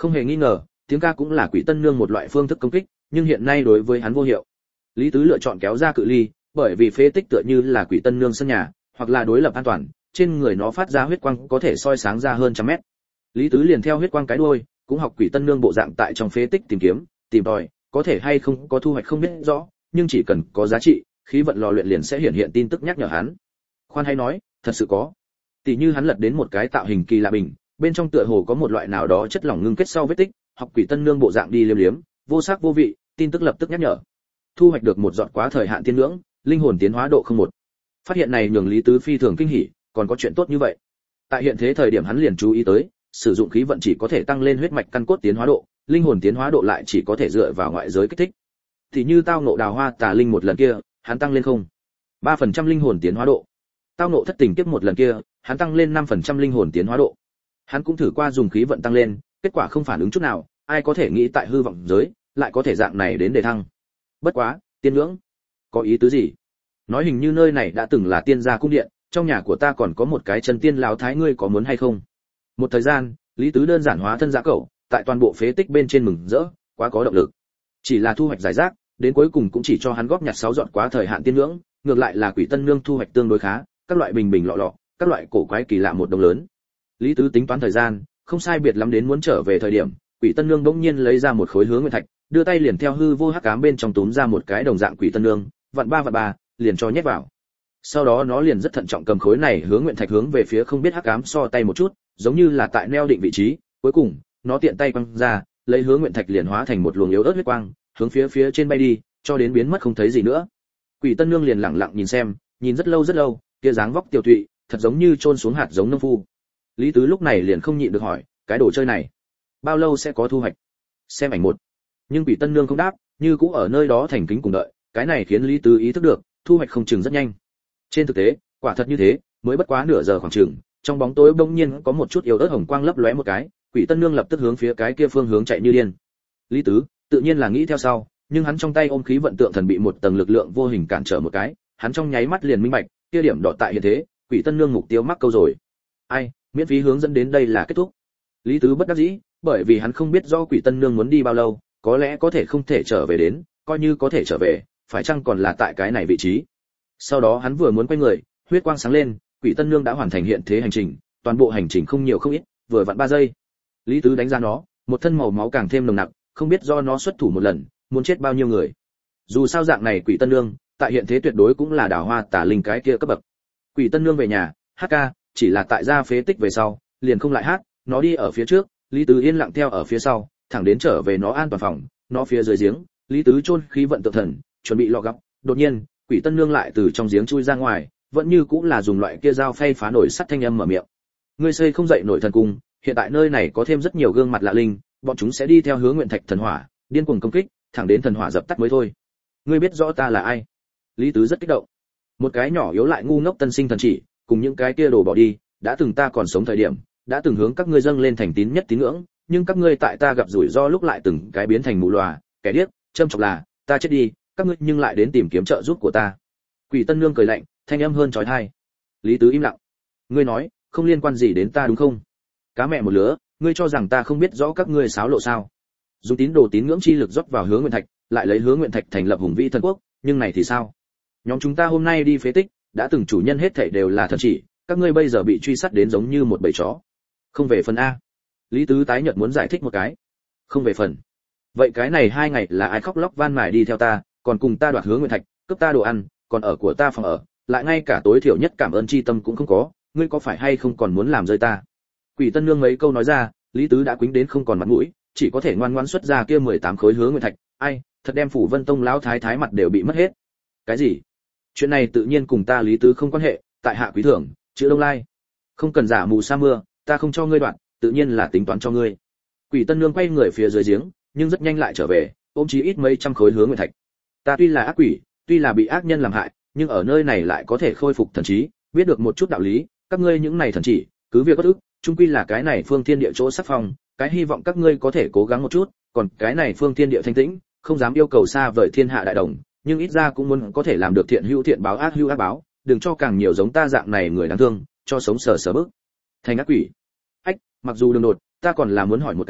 Không hề nghi ngờ, tiếng ca cũng là Quỷ Tân Nương một loại phương thức công kích, nhưng hiện nay đối với hắn vô hiệu. Lý Tứ lựa chọn kéo ra cự ly, bởi vì phế tích tựa như là Quỷ Tân Nương sân nhà, hoặc là đối lập an toàn, trên người nó phát ra huyết quang có thể soi sáng ra hơn trăm mét. Lý Tứ liền theo huyết quang cái đuôi, cũng học Quỷ Tân Nương bộ dạng tại trong phế tích tìm kiếm, tìm tòi, có thể hay không có thu hoạch không biết rõ, nhưng chỉ cần có giá trị, khí vận lò luyện liền sẽ hiển hiện tin tức nhắc nhở hắn. Khoan hay nói, thật sự có. Tỷ như hắn lật đến một cái tạo hình kỳ lạ bình, bên trong tựa hồ có một loại nào đó chất lỏng ngưng kết sau vết tích, học Quỷ Tân Nương bộ dạng đi liếm liếm, vô sắc vô vị, tin tức lập tức nhắc nhở. Thu hoạch được một giọt quá thời hạn tiên ngưỡng, linh hồn tiến hóa độ không một. Phát hiện này nhường Lý Tứ phi thường kinh hỉ, còn có chuyện tốt như vậy. Tại hiện thế thời điểm hắn liền chú ý tới, sử dụng khí vận chỉ có thể tăng lên huyết mạch căn cốt tiến hóa độ, linh hồn tiến hóa độ lại chỉ có thể dựa vào ngoại giới kích thích. Thì như tao ngộ đào hoa tà linh một lần kia, hắn tăng lên không 3% linh hồn tiến hóa độ. Tao ngộ thất tình kiếp một lần kia, hắn tăng lên 5% linh hồn tiến hóa độ. Hắn cũng thử qua dùng khí vận tăng lên, kết quả không phản ứng chút nào, ai có thể nghĩ tại hư vọng giới lại có thể dạng này đến để thăng. Bất quá, tiên ngưỡng, có ý tứ gì? Nói hình như nơi này đã từng là tiên gia cung điện, trong nhà của ta còn có một cái chân tiên lão thái, ngươi có muốn hay không? Một thời gian, Lý Tứ đơn giản hóa thân dã cẩu, tại toàn bộ phế tích bên trên mừng rỡ, quá có động lực. Chỉ là thu hoạch giải rác, đến cuối cùng cũng chỉ cho hắn góp nhặt 6 dọn quá thời hạn tiên ngưỡng, ngược lại là Quỷ Tân Nương thu hoạch tương đối khá, các loại bình bình lọ lọ, các loại cổ quái kỳ lạ một đồng lớn. Lý Tứ tính toán thời gian, không sai biệt lắm đến muốn trở về thời điểm, Quỷ Tân Nương bỗng nhiên lấy ra một khối hướng nguyên thạch, đưa tay liền theo hư vô hắc ám bên trong túm ra một cái đồng dạng Quỷ Tân Nương, vạn ba, liền cho nhét vào. Sau đó nó liền rất thận trọng cầm khối này hướng nguyện thạch hướng về phía không biết hắc ám so tay một chút, giống như là tại neo định vị trí, cuối cùng, nó tiện tay quăng ra, lấy hướng nguyện thạch liền hóa thành một luồng yếu ớt huyết quang, hướng phía trên bay đi, cho đến biến mất không thấy gì nữa. Quỷ Tân Nương liền lặng lặng nhìn xem, nhìn rất lâu, kia dáng vóc tiểu tụy, thật giống như chôn xuống hạt giống nông phu. Lý Tứ lúc này liền không nhịn được hỏi, cái đồ chơi này, bao lâu sẽ có thu hoạch? Xem ảnh một. Nhưng Quỷ Tân Nương không đáp, như cũ ở nơi đó thành kính cùng đợi, cái này khiến Lý Tứ ý thức được, thu hoạch không chừng rất nhanh. Trên thực tế, quả thật như thế, mới bất quá nửa giờ khoảng chừng, trong bóng tối bỗng nhiên có một chút yếu ớt hồng quang lấp lóe một cái, Quỷ Tân Nương lập tức hướng phía cái kia phương hướng chạy như điên. Lý Tứ tự nhiên là nghĩ theo sau, nhưng hắn trong tay ôm khí vận tượng thần bị một tầng lực lượng vô hình cản trở một cái, hắn trong nháy mắt liền minh bạch, kia điểm đỏ tại hiện thế, Quỷ Tân Nương mục tiêu mắc câu rồi. Ai, miễn phí hướng dẫn đến đây là kết thúc. Lý Tứ bất đắc dĩ, bởi vì hắn không biết do Quỷ Tân Nương muốn đi bao lâu, có lẽ có thể không thể trở về đến, coi như có thể trở về, phải chăng còn là tại cái này vị trí. Sau đó hắn vừa muốn quay người, huyết quang sáng lên, Quỷ Tân Nương đã hoàn thành hiện thế hành trình, toàn bộ hành trình không nhiều không ít, vừa vặn 3 giây. Lý Tứ đánh ra nó, một thân màu máu càng thêm nồng nặc, không biết do nó xuất thủ một lần, muốn chết bao nhiêu người. Dù sao dạng này Quỷ Tân Nương, tại hiện thế tuyệt đối cũng là đào hoa tả linh cái kia cấp bậc. Quỷ Tân Nương về nhà, hát ca, chỉ là tại ra phế tích về sau, liền không lại hát, nó đi ở phía trước, Lý Tứ yên lặng theo ở phía sau, thẳng đến trở về nó an toàn phòng, nó phía dưới giếng, Lý Tứ chôn khí vận tượng thần, chuẩn bị lọ gấp, đột nhiên, Quỷ Tân Nương lại từ trong giếng chui ra ngoài, vẫn như cũng là dùng loại kia dao phay phá nổi sắt thanh âm mở miệng. Ngươi xây không dậy nổi thần cung, hiện tại nơi này có thêm rất nhiều gương mặt lạ linh, bọn chúng sẽ đi theo hướng nguyện thạch thần hỏa, điên cuồng công kích, thẳng đến thần hỏa dập tắt mới thôi. Ngươi biết rõ ta là ai? Lý Tứ rất kích động. Một cái nhỏ yếu lại ngu ngốc tân sinh thần chỉ, cùng những cái kia đồ bỏ đi, đã từng ta còn sống thời điểm, đã từng hướng các ngươi dâng lên thành tín nhất tín ngưỡng, nhưng các ngươi tại ta gặp rủi ro lúc lại từng cái biến thành mù lòa, kẻ điếc, châm chọc là, ta chết đi, các ngươi nhưng lại đến tìm kiếm trợ giúp của ta. Quỷ Tân Nương cười lạnh, thanh âm hơn chói tai. Lý Tứ im lặng. Ngươi nói, không liên quan gì đến ta đúng không? Cá mẹ một lứa, ngươi cho rằng ta không biết rõ các ngươi xáo lộ sao? Dùng tín đồ tín ngưỡng chi lực rót vào Hướng Nguyện Thạch, lại lấy Hướng Nguyện Thạch thành lập hùng vĩ thần quốc, nhưng này thì sao? Nhóm chúng ta hôm nay đi phế tích, đã từng chủ nhân hết thảy đều là thần chỉ, các ngươi bây giờ bị truy sát đến giống như một bầy chó. Không về phần a. Lý Tứ tái nhợt muốn giải thích một cái. Không về phần. Vậy cái này 2 ngày là ai khóc lóc van mài đi theo ta, còn cùng ta đoạt Hướng Nguyện Thạch, cướp ta đồ ăn, còn ở của ta phòng ở, lại ngay cả tối thiểu nhất cảm ơn chi tâm cũng không có, ngươi có phải hay không còn muốn làm rơi ta? Quỷ Tân Nương mấy câu nói ra, Lý Tứ đã quĩnh đến không còn mặt mũi, chỉ có thể ngoan ngoãn xuất ra kia 18 khối Hướng Nguyện Thạch, ai, thật đem Phủ Vân Tông lão thái thái mặt đều bị mất hết. Cái gì? Chuyện này tự nhiên cùng ta Lý Tứ không quan hệ, tại hạ quý thưởng, chữ Đông Lai. Không cần giả mù sa mưa, ta không cho ngươi đoạn, tự nhiên là tính toán cho ngươi. Quỷ Tân Nương quay người phía dưới giếng, nhưng rất nhanh lại trở về, ôm chí ít mấy trăm khối Hướng Nguyện Thạch. Ta tuy là ác quỷ, tuy là bị ác nhân làm hại, nhưng ở nơi này lại có thể khôi phục thần trí, biết được một chút đạo lý, các ngươi những này thần chỉ, cứ việc bất ức, chung quy là cái này phương thiên địa chỗ sắc phong, cái hy vọng các ngươi có thể cố gắng một chút, còn cái này phương thiên địa thanh tĩnh, không dám yêu cầu xa vời thiên hạ đại đồng, nhưng ít ra cũng muốn có thể làm được thiện hữu thiện báo ác hữu ác báo, đừng cho càng nhiều giống ta dạng này người đáng thương, cho sống sờ sờ bức. Thành ác quỷ. Ách, mặc dù đường đột, ta còn là muốn hỏi một cái,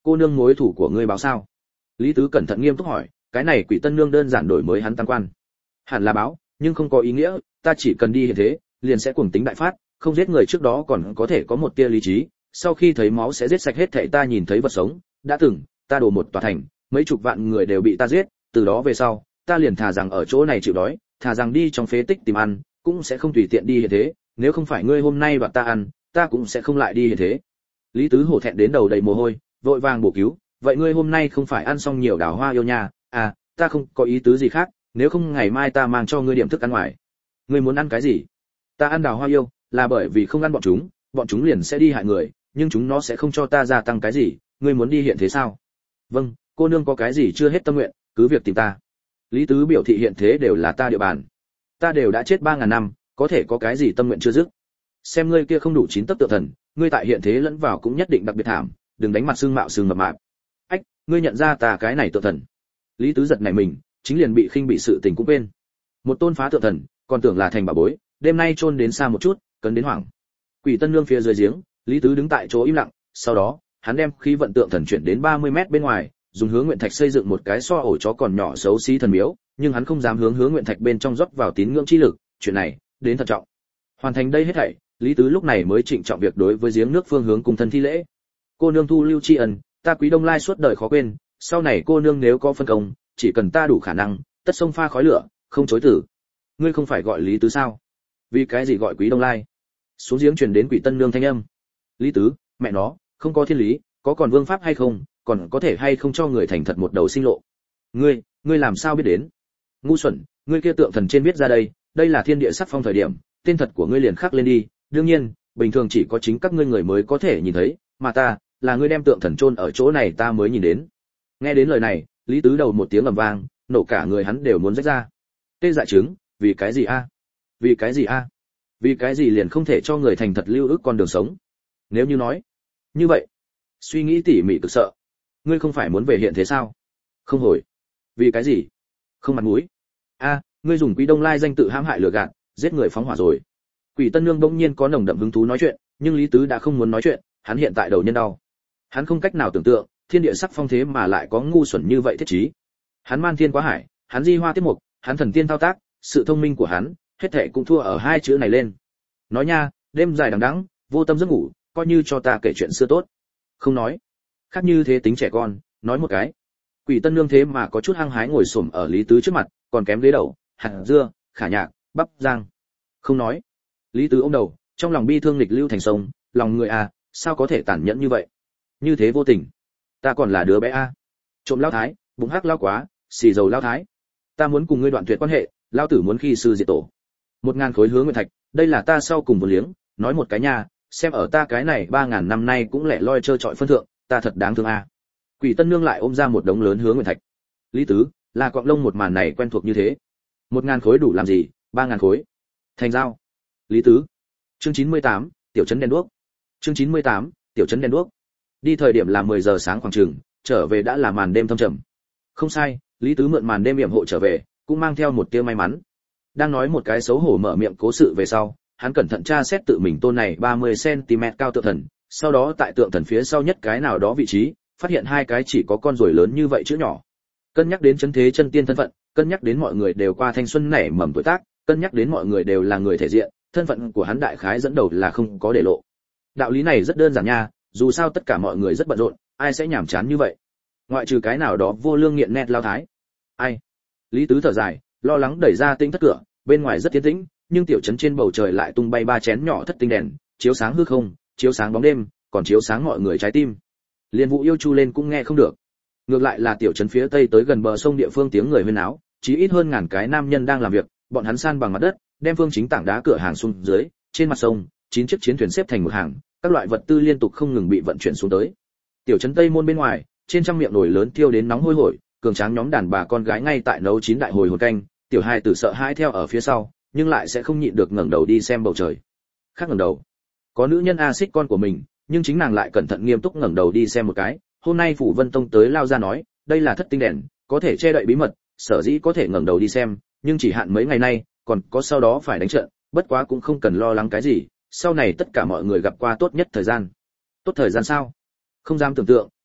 Cô nương mối thủ của ngươi báo sao? Lý Tứ cẩn thận nghiêm túc hỏi, cái này Quỷ Tân Nương đơn giản đổi mới hắn tăng quan. Hẳn là báo, nhưng không có ý nghĩa, ta chỉ cần đi hiện thế, liền sẽ cuồng tính đại phát, không giết người trước đó còn có thể có một tia lý trí, sau khi thấy máu sẽ giết sạch hết thảy ta nhìn thấy vật sống, đã từng, ta đổ một tòa thành, mấy chục vạn người đều bị ta giết, từ đó về sau, ta liền thà rằng ở chỗ này chịu đói, thà rằng đi trong phế tích tìm ăn, cũng sẽ không tùy tiện đi hiện thế, nếu không phải ngươi hôm nay đoạt ta ăn, ta cũng sẽ không lại đi hiện thế. Lý Tứ hổ thẹn đến đầu đầy mồ hôi, vội vàng bổ cứu, vậy ngươi hôm nay không phải ăn xong nhiều đào hoa yêu nha, à, ta không có ý tứ gì khác, nếu không ngày mai ta mang cho ngươi điểm thức ăn ngoài. Ngươi muốn ăn cái gì? Ta ăn đào hoa yêu, là bởi vì không ăn bọn chúng liền sẽ đi hại người, nhưng chúng nó sẽ không cho ta gia tăng cái gì, ngươi muốn đi hiện thế sao? Vâng, cô nương có cái gì chưa hết tâm nguyện, cứ việc tìm ta. Lý Tứ biểu thị hiện thế đều là ta địa bàn. Ta đều đã chết 3000 năm, có thể có cái gì tâm nguyện chưa dứt. Xem ngươi kia không đủ 9 tấc tự thần, ngươi tại hiện thế lẫn vào cũng nhất định đặc biệt thảm, đừng đánh mặt xương mạo xương mập mạp. Ách, ngươi nhận ra ta cái này tự thần. Lý Tứ giật này mình, chính liền bị khinh bị sự tình cũng quên. Một tôn phá tự thần, còn tưởng là thành bà bối, đêm nay chôn đến xa một chút, cấn đến hoảng. Quỷ Tân Nương phía dưới giếng, Lý Tứ đứng tại chỗ im lặng, sau đó, hắn đem khí vận tượng thần chuyển đến 30 mét bên ngoài, dùng Hướng Nguyện Thạch xây dựng một cái so ổ chó còn nhỏ xấu xí thần miếu, nhưng hắn không dám Hướng Nguyện Thạch bên trong rót vào tín ngưỡng chi lực, chuyện này, đến thận trọng. Hoàn thành đây hết thảy, Lý Tứ lúc này mới trịnh trọng việc đối với giếng nước phương hướng cung thân thi lễ. Cô nương thu lưu tri ân, ta Quý Đông Lai suốt đời khó quên, sau này cô nương nếu có phân công, chỉ cần ta đủ khả năng, tất xông pha khói lửa, không chối từ. Ngươi không phải gọi Lý Tứ sao? Vì cái gì gọi Quý Đông Lai? Xuống giếng truyền đến Quỷ Tân Nương thanh âm. Lý Tứ, mẹ nó, không có thiên lý, có còn vương pháp hay không, còn có thể hay không cho người thành thật một đầu sinh lộ. Ngươi làm sao biết đến? Ngu xuẩn, ngươi kia tượng thần trên viết ra đây là thiên địa sắc phong thời điểm, tên thật của ngươi liền khắc lên đi, đương nhiên, bình thường chỉ có chính các ngươi người mới có thể nhìn thấy, mà ta, là ngươi đem tượng thần chôn ở chỗ này ta mới nhìn đến. Nghe đến lời này, Lý Tứ đầu một tiếng ầm vang, nổ cả người hắn đều muốn rách ra. Tê dại chứng, vì cái gì a? Vì cái gì a? Vì cái gì liền không thể cho người thành thật lưu ức con đường sống? Nếu như nói như vậy, suy nghĩ tỉ mỉ cực sợ. Ngươi không phải muốn về hiện thế sao? Không hồi. Vì cái gì? Không mặt mũi. A, ngươi dùng Quý Đông Lai danh tự hãm hại lừa gạt, giết người phóng hỏa rồi. Quỷ Tân Nương bỗng nhiên có nồng đậm hứng thú nói chuyện, nhưng Lý Tứ đã không muốn nói chuyện, hắn hiện tại đầu nhân đau. Hắn không cách nào tưởng tượng, thiên địa sắc phong thế mà lại có ngu xuẩn như vậy thiết trí. Hắn man thiên quá hải, hắn di hoa tiết mục, hắn thần tiên thao tác, sự thông minh của hắn, hết thảy cũng thua ở hai chữ này lên. Nói nha, đêm dài đằng đẵng, vô tâm giấc ngủ, coi như cho ta kể chuyện xưa tốt. Không nói. Khác như thế tính trẻ con, nói một cái. Quỷ Tân Nương thế mà có chút hăng hái ngồi xổm ở Lý Tứ trước mặt, còn kém ghế đầu, hạt dưa, khả nhạc, bắp rang. Không nói. Lý Tứ ôm đầu, trong lòng bi thương nghịch lưu thành sông, lòng người à, sao có thể tàn nhẫn như vậy? Như thế vô tình. Ta còn là đứa bé a. Trộm lao thái, bụng hắc lao quá, xì dầu lao thái. Ta muốn cùng ngươi đoạn tuyệt quan hệ, lao tử muốn khi sư diệt tổ. 1000 khối Hướng Nguyện Thạch, đây là ta sau cùng một liếng, nói một cái nha, xem ở ta cái này 3000 năm nay cũng lẻ loi trơ trọi phân thượng, ta thật đáng thương a. Quỷ Tân Nương lại ôm ra một đống lớn Hướng Nguyện Thạch. Lý Tứ, là quặng lông một màn này quen thuộc như thế. 1000 khối đủ làm gì, 3000 khối. Thành giao. Lý Tứ. Chương 98, tiểu trấn đèn đuốc. Chương 98, tiểu trấn đèn đuốc. Đi thời điểm là 10 giờ sáng khoảng chừng, trở về đã là màn đêm thâm trầm. Không sai, Lý Tứ mượn màn đêm yểm hộ trở về, cũng mang theo một tia may mắn. Đang nói một cái xấu hổ mở miệng cố sự về sau, hắn cẩn thận tra xét tự mình tôn này 30 cm cao tượng thần, sau đó tại tượng thần phía sau nhất cái nào đó vị trí, phát hiện hai cái chỉ có con ruồi lớn như vậy chữ nhỏ. Cân nhắc đến chấn thế chân tiên thân phận, cân nhắc đến mọi người đều qua thanh xuân nảy mầm tuổi tác, cân nhắc đến mọi người đều là người thể diện, thân phận của hắn đại khái dẫn đầu là không có để lộ. Đạo lý này rất đơn giản nha, dù sao tất cả mọi người rất bận rộn, ai sẽ nhàm chán như vậy? Ngoại trừ cái nào đó vô lương nghiện nét lao thái. Ai? Lý Tứ thở dài, lo lắng đẩy ra tinh thất cửa, bên ngoài rất tiến tĩnh, nhưng tiểu trấn trên bầu trời lại tung bay 3 chén nhỏ thất tinh đèn, chiếu sáng hư không, chiếu sáng bóng đêm, còn chiếu sáng mọi người trái tim. Liên Vũ yêu chu lên cũng nghe không được. Ngược lại là tiểu trấn phía tây tới gần bờ sông địa phương tiếng người huyên náo, chí ít hơn ngàn cái nam nhân đang làm việc, bọn hắn san bằng mặt đất, đem phương chính tảng đá cửa hàng xuống dưới, trên mặt sông, 9 chiếc chiến thuyền xếp thành một hàng, các loại vật tư liên tục không ngừng bị vận chuyển xuống tới. Tiểu trấn Tây môn bên ngoài, trên trăm miệng nồi lớn thiêu đến nóng hôi hổi, cường tráng nhóm đàn bà con gái ngay tại nấu chín đại hồi hồn canh, tiểu hai tử sợ hãi theo ở phía sau, nhưng lại sẽ không nhịn được ngẩng đầu đi xem bầu trời. Khác ngẩng đầu, có nữ nhân a xích con của mình, nhưng chính nàng lại cẩn thận nghiêm túc ngẩng đầu đi xem một cái. Hôm nay phủ Vân Tông tới lao ra nói, đây là thất tinh đèn, có thể che đậy bí mật, sở dĩ có thể ngẩng đầu đi xem, nhưng chỉ hạn mấy ngày nay, còn có sau đó phải đánh trận, bất quá cũng không cần lo lắng cái gì, sau này tất cả mọi người gặp qua tốt nhất thời gian. Tốt thời gian sao? Không dám tưởng tượng,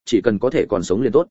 chỉ cần có thể còn sống liền tốt.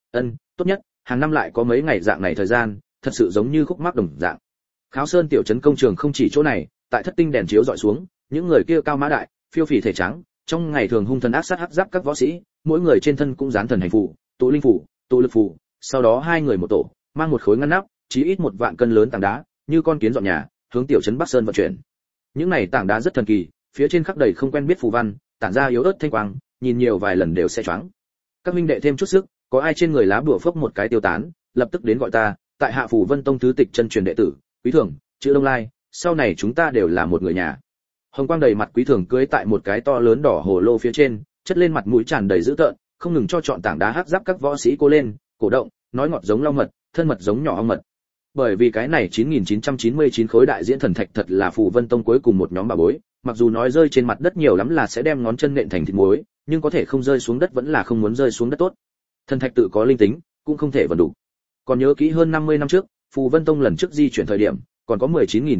Tốt nhất hàng năm lại có mấy ngày dạng này thời gian, thật sự giống như khúc mắc đồng dạng. Kháo Sơn tiểu trấn công trường không chỉ chỗ này, tại thất tinh đèn chiếu dọi xuống, những người kia cao mã đại, phiêu phì thể trắng, trong ngày thường hung thần ác sát hắc giáp các võ sĩ, mỗi người trên thân cũng dán thần hành phù, tụ linh phù, tụ lực phù, sau đó hai người một tổ, mang một khối ngăn nắp, chí ít 1 vạn cân lớn tảng đá, như con kiến dọn nhà, hướng tiểu trấn Bắc Sơn vận chuyển. Những này tảng đá rất thần kỳ, phía trên khắc đầy không quen biết phù văn, tản ra yếu ớt thanh quang, nhìn nhiều vài lần đều sẽ choáng. Các huynh đệ thêm chút sức, có ai trên người lá bùa phốc một cái tiêu tán, lập tức đến gọi ta, tại hạ phủ Vân Tông thứ tịch chân truyền đệ tử, Quý Thường, chữ Đông Lai, sau này chúng ta đều là một người nhà. Hồng quang đầy mặt Quý Thường cưỡi tại một cái to lớn đỏ hồ lô phía trên, chất lên mặt mũi tràn đầy dữ tợn, không ngừng cho chọn tảng đá hắc giáp các võ sĩ cô lên, cổ động, nói ngọt giống long mật, thân mật giống nhỏ ong mật. Bởi vì cái này 9999 khối đại diễn thần thạch thật là phủ Vân Tông cuối cùng một nhóm bà bối, mặc dù nói rơi trên mặt đất nhiều lắm là sẽ đem ngón chân nện thành thịt muối, nhưng có thể không rơi xuống đất vẫn là không muốn rơi xuống đất tốt. Thần thạch tự có linh tính, cũng không thể vận đủ. Còn nhớ kỹ hơn 50 năm trước, Phù Vân Tông lần trước di chuyển thời điểm, còn có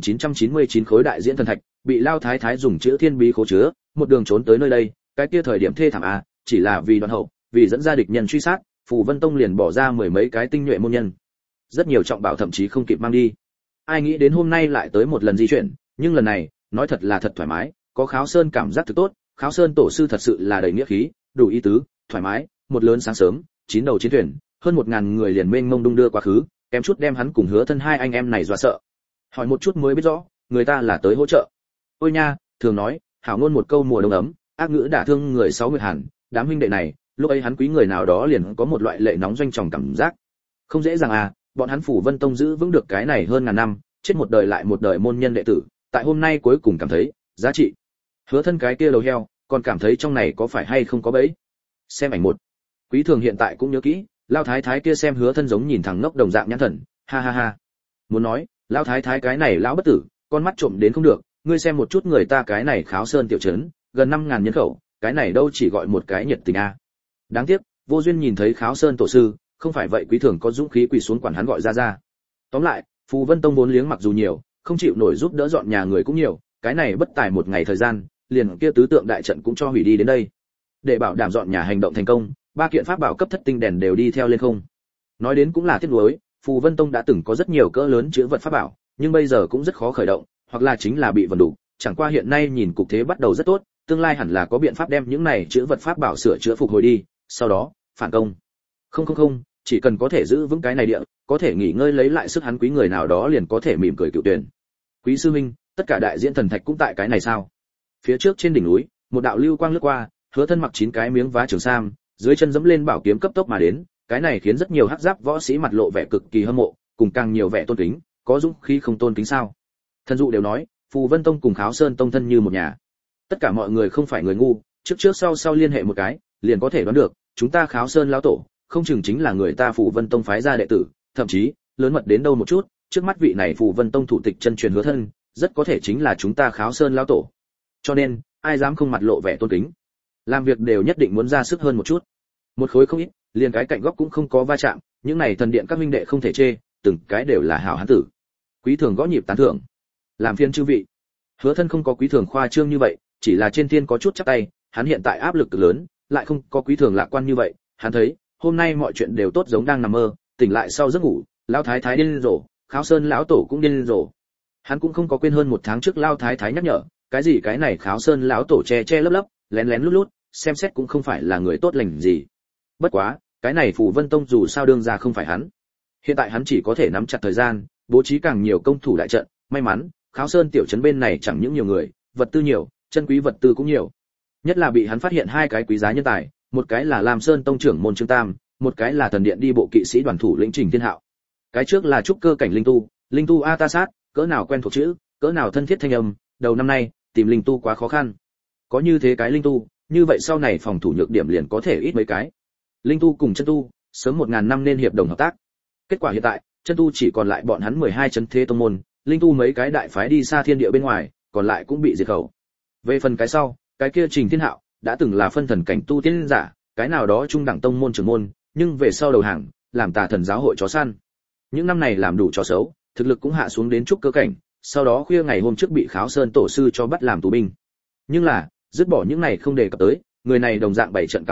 19999 khối đại diễn thần thạch, bị Lao Thái Thái dùng chữ thiên bí khố chứa, một đường trốn tới nơi đây, cái kia thời điểm thê thảm a, chỉ là vì đoàn hậu, vì dẫn ra địch nhân truy sát, Phù Vân Tông liền bỏ ra 10 mấy cái tinh nhuệ môn nhân. Rất nhiều trọng bảo thậm chí không kịp mang đi. Ai nghĩ đến hôm nay lại tới một lần di chuyển, nhưng lần này, nói thật là thật thoải mái, có Kháo Sơn cảm giác thực tốt, Kháo Sơn tổ sư thật sự là đầy nghĩa khí, đủ ý tứ, thoải mái, một lớn sáng sớm, 9 đầu chiến thuyền, hơn 1000 người liền mênh mông đung đưa quá khứ, kém chút đem hắn cùng Hứa Thân hai anh em này dọa sợ. Hỏi một chút mới biết rõ, người ta là tới hỗ trợ. Ôi nha, thường nói, hảo ngôn một câu mùa đông ấm, ác ngữ đả thương người 60 hàn, đám huynh đệ này, lúc ấy hắn quý người nào đó liền có một loại lệ nóng doanh tròng cảm giác. Không dễ dàng à, bọn hắn Phủ Vân Tông giữ vững được cái này hơn ngàn năm, chết một đời lại một đời môn nhân đệ tử, tại hôm nay cuối cùng cảm thấy giá trị. Hứa Thân cái kia đầu heo, còn cảm thấy trong này có phải hay không có bẫy. Xem ảnh một. Quý Thường hiện tại cũng nhớ kỹ, Lao Thái Thái kia xem Hứa Thân giống nhìn thằng ngốc đồng dạng nhãn thần, ha ha ha. Muốn nói, Lao Thái Thái cái này lão bất tử, con mắt trộm đến không được, ngươi xem một chút người ta cái này Kháo Sơn tiểu trấn, gần 5000 nhân khẩu, cái này đâu chỉ gọi một cái nhiệt tình a. Đáng tiếc, vô duyên nhìn thấy Kháo Sơn tổ sư, không phải vậy Quý Thường có dũng khí quỳ xuống quản hắn gọi ra. Tóm lại, Phù Vân Tông vốn liếng mặc dù nhiều, không chịu nổi giúp đỡ dọn nhà người cũng nhiều, cái này bất tài một ngày thời gian, liền kia tứ tượng đại trận cũng cho hủy đi đến đây. Để bảo đảm dọn nhà hành động thành công, 3 kiện pháp bảo cấp thất tinh đèn đều đi theo lên không. Nói đến cũng là tiếc nuối, Phù Vân Tông đã từng có rất nhiều cỡ lớn chứa vật pháp bảo, nhưng bây giờ cũng rất khó khởi động, hoặc là chính là bị vần đủ, chẳng qua hiện nay nhìn cục thế bắt đầu rất tốt, tương lai hẳn là có biện pháp đem những này chứa vật pháp bảo sửa chữa phục hồi đi, sau đó phản công. Không, chỉ cần có thể giữ vững cái này địa, có thể nghỉ ngơi lấy lại sức hắn quý người nào đó liền có thể mỉm cười cựu tuyển. Quý sư huynh, tất cả đại diễn thần thạch cũng tại cái này sao? Phía trước trên đỉnh núi, một đạo lưu quang lướt qua, Hứa Thân mặc 9 cái miếng vá trường sam, dưới chân dẫm lên bảo kiếm cấp tốc mà đến, cái này khiến rất nhiều hắc giáp võ sĩ mặt lộ vẻ cực kỳ hâm mộ, cùng càng nhiều vẻ tôn kính, có dũng khí không tôn kính sao? Thần dụ đều nói, Phù Vân Tông cùng Kháo Sơn Tông thân như một nhà. Tất cả mọi người không phải người ngu, trước sau liên hệ một cái, liền có thể đoán được, chúng ta Kháo Sơn lão tổ, không chừng chính là người ta Phù Vân Tông phái ra đệ tử, thậm chí, lớn mật đến đâu một chút, trước mắt vị này Phù Vân Tông thủ tịch chân truyền Hứa Thân, rất có thể chính là chúng ta Kháo Sơn lão tổ. Cho nên, ai dám không mặt lộ vẻ tôn kính, làm việc đều nhất định muốn ra sức hơn một chút. Một khối không ít, liền cái cạnh góc cũng không có va chạm, những này thần điện các huynh đệ không thể chê, từng cái đều là hảo hán tử. Quý Thường gõ nhịp tán thưởng, làm phiên chư vị. Hứa Thân không có Quý Thường khoa trương như vậy, chỉ là trên thiên có chút chắp tay, hắn hiện tại áp lực cực lớn, lại không có Quý Thường lạc quan như vậy, hắn thấy, hôm nay mọi chuyện đều tốt giống đang nằm mơ, tỉnh lại sau giấc ngủ, Lão Thái Thái điên rồ, Kháo Sơn lão tổ cũng điên rồ. Hắn cũng không có quên hơn 1 tháng trước Lão Thái Thái nhắc nhở, cái gì cái này Kháo Sơn lão tổ che lấp, lén lút lút, xem xét cũng không phải là người tốt lành gì. Bất quá, cái này Phù Vân Tông dù sao đương ra không phải hắn. Hiện tại hắn chỉ có thể nắm chặt thời gian, bố trí càng nhiều công thủ đại trận, may mắn, Kháo Sơn tiểu trấn bên này chẳng những nhiều người, vật tư nhiều, chân quý vật tư cũng nhiều. Nhất là bị hắn phát hiện 2 cái quý giá nhân tài, một cái là Lam Sơn Tông trưởng môn Trương Tam, một cái là thần điện đi bộ kỵ sĩ đoàn thủ lĩnh Trình Thiên Hạo. Cái trước là trúc cơ cảnh linh tu A Ta Sát, cỡ nào quen thuộc chữ, cỡ nào thân thiết thanh âm, đầu năm nay, tìm linh tu quá khó khăn. Có như thế cái linh tu, như vậy sau này phòng thủ nhược điểm liền có thể ít mấy cái. Linh tu cùng chân tu, sớm 1000 năm nên hiệp đồng hợp tác. Kết quả hiện tại, chân tu chỉ còn lại bọn hắn 12 chân thế tông môn, linh tu mấy cái đại phái đi xa thiên địa bên ngoài, còn lại cũng bị diệt khẩu. Về phần cái sau, cái kia Trình Thiên Hạo, đã từng là phân thần cảnh tu tiên giả, cái nào đó trung đẳng tông môn trưởng môn, nhưng về sau đầu hàng, làm Tà Thần giáo hội chó săn. Những năm này làm đủ trò xấu, thực lực cũng hạ xuống đến trúc cơ cảnh, sau đó khuya ngày hôm trước bị Kháo Sơn tổ sư cho bắt làm tù binh. Nhưng là, dứt bỏ những này không đề cập tới, người này đồng dạng 7 trận cao thủ,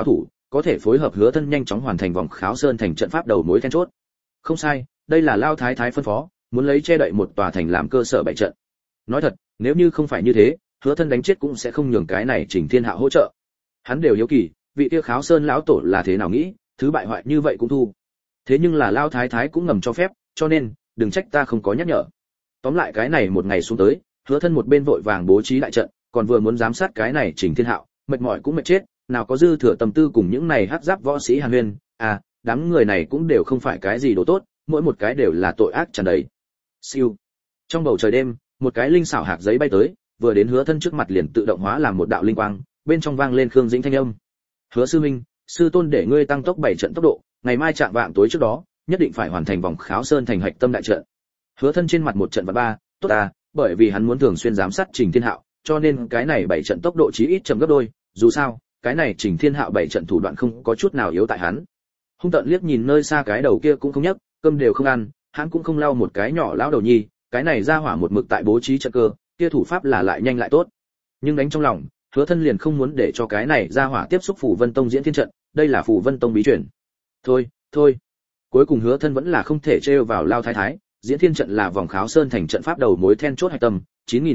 có thể phối hợp Hứa Thân nhanh chóng hoàn thành vòng Kháo Sơn thành trận pháp đầu mối then chốt. Không sai, đây là Lao Thái Thái phân phó, muốn lấy che đậy một tòa thành làm cơ sở bày trận. Nói thật, nếu như không phải như thế, Hứa Thân đánh chết cũng sẽ không nhường cái này Trình Thiên Hạo hỗ trợ. Hắn đều hiếu kỳ, vị kia Kháo Sơn lão tổ là thế nào nghĩ, thứ bại hoại như vậy cũng thu. Thế nhưng là Lao Thái Thái cũng ngầm cho phép, cho nên đừng trách ta không có nhắc nhở. Tóm lại cái này một ngày xuống tới, Hứa Thân một bên vội vàng bố trí đại trận, còn vừa muốn giám sát cái này Trình Thiên Hạo, mệt mỏi cũng mệt chết, nào có dư thừa tâm tư cùng những này hắc giáp võ sĩ Hàn Huyên, đám người này cũng đều không phải cái gì đồ tốt, mỗi một cái đều là tội ác tràn đầy. Siêu. Trong bầu trời đêm, một cái linh xảo hạc giấy bay tới, vừa đến Hứa Thân trước mặt liền tự động hóa làm một đạo linh quang, bên trong vang lên Khương Dĩnh thanh âm. Hứa sư huynh, sư tôn để ngươi tăng tốc 7 trận tốc độ, ngày mai chạng vạng tối trước đó, nhất định phải hoàn thành vòng Kháo Sơn thành hạch tâm đại trận. Hứa Thân trên mặt một trận và ba, tốt bởi vì hắn muốn thường xuyên giám sát Trình Thiên Hạo, cho nên cái này 7 trận tốc độ chí ít chậm gấp đôi, dù sao, cái này Trình Thiên Hạo 7 trận thủ đoạn không có chút nào yếu tại hắn. Hung tợn liếc nhìn nơi xa cái đầu kia cũng không nhấc, cơm đều không ăn, hắn cũng không lau một cái nhỏ lão đầu nhi, cái này ra hỏa một mực tại bố trí trận cơ, kia thủ pháp là lại nhanh lại tốt. Nhưng đánh trong lòng, Hứa Thân liền không muốn để cho cái này ra hỏa tiếp xúc Phù Vân Tông diễn thiên trận, đây là Phù Vân Tông bí truyền. Thôi. Cuối cùng Hứa Thân vẫn là không thể trêu vào Lao Thái Thái, diễn thiên trận là vòng Kháo Sơn thành trận pháp đầu mối then chốt hạch tâm,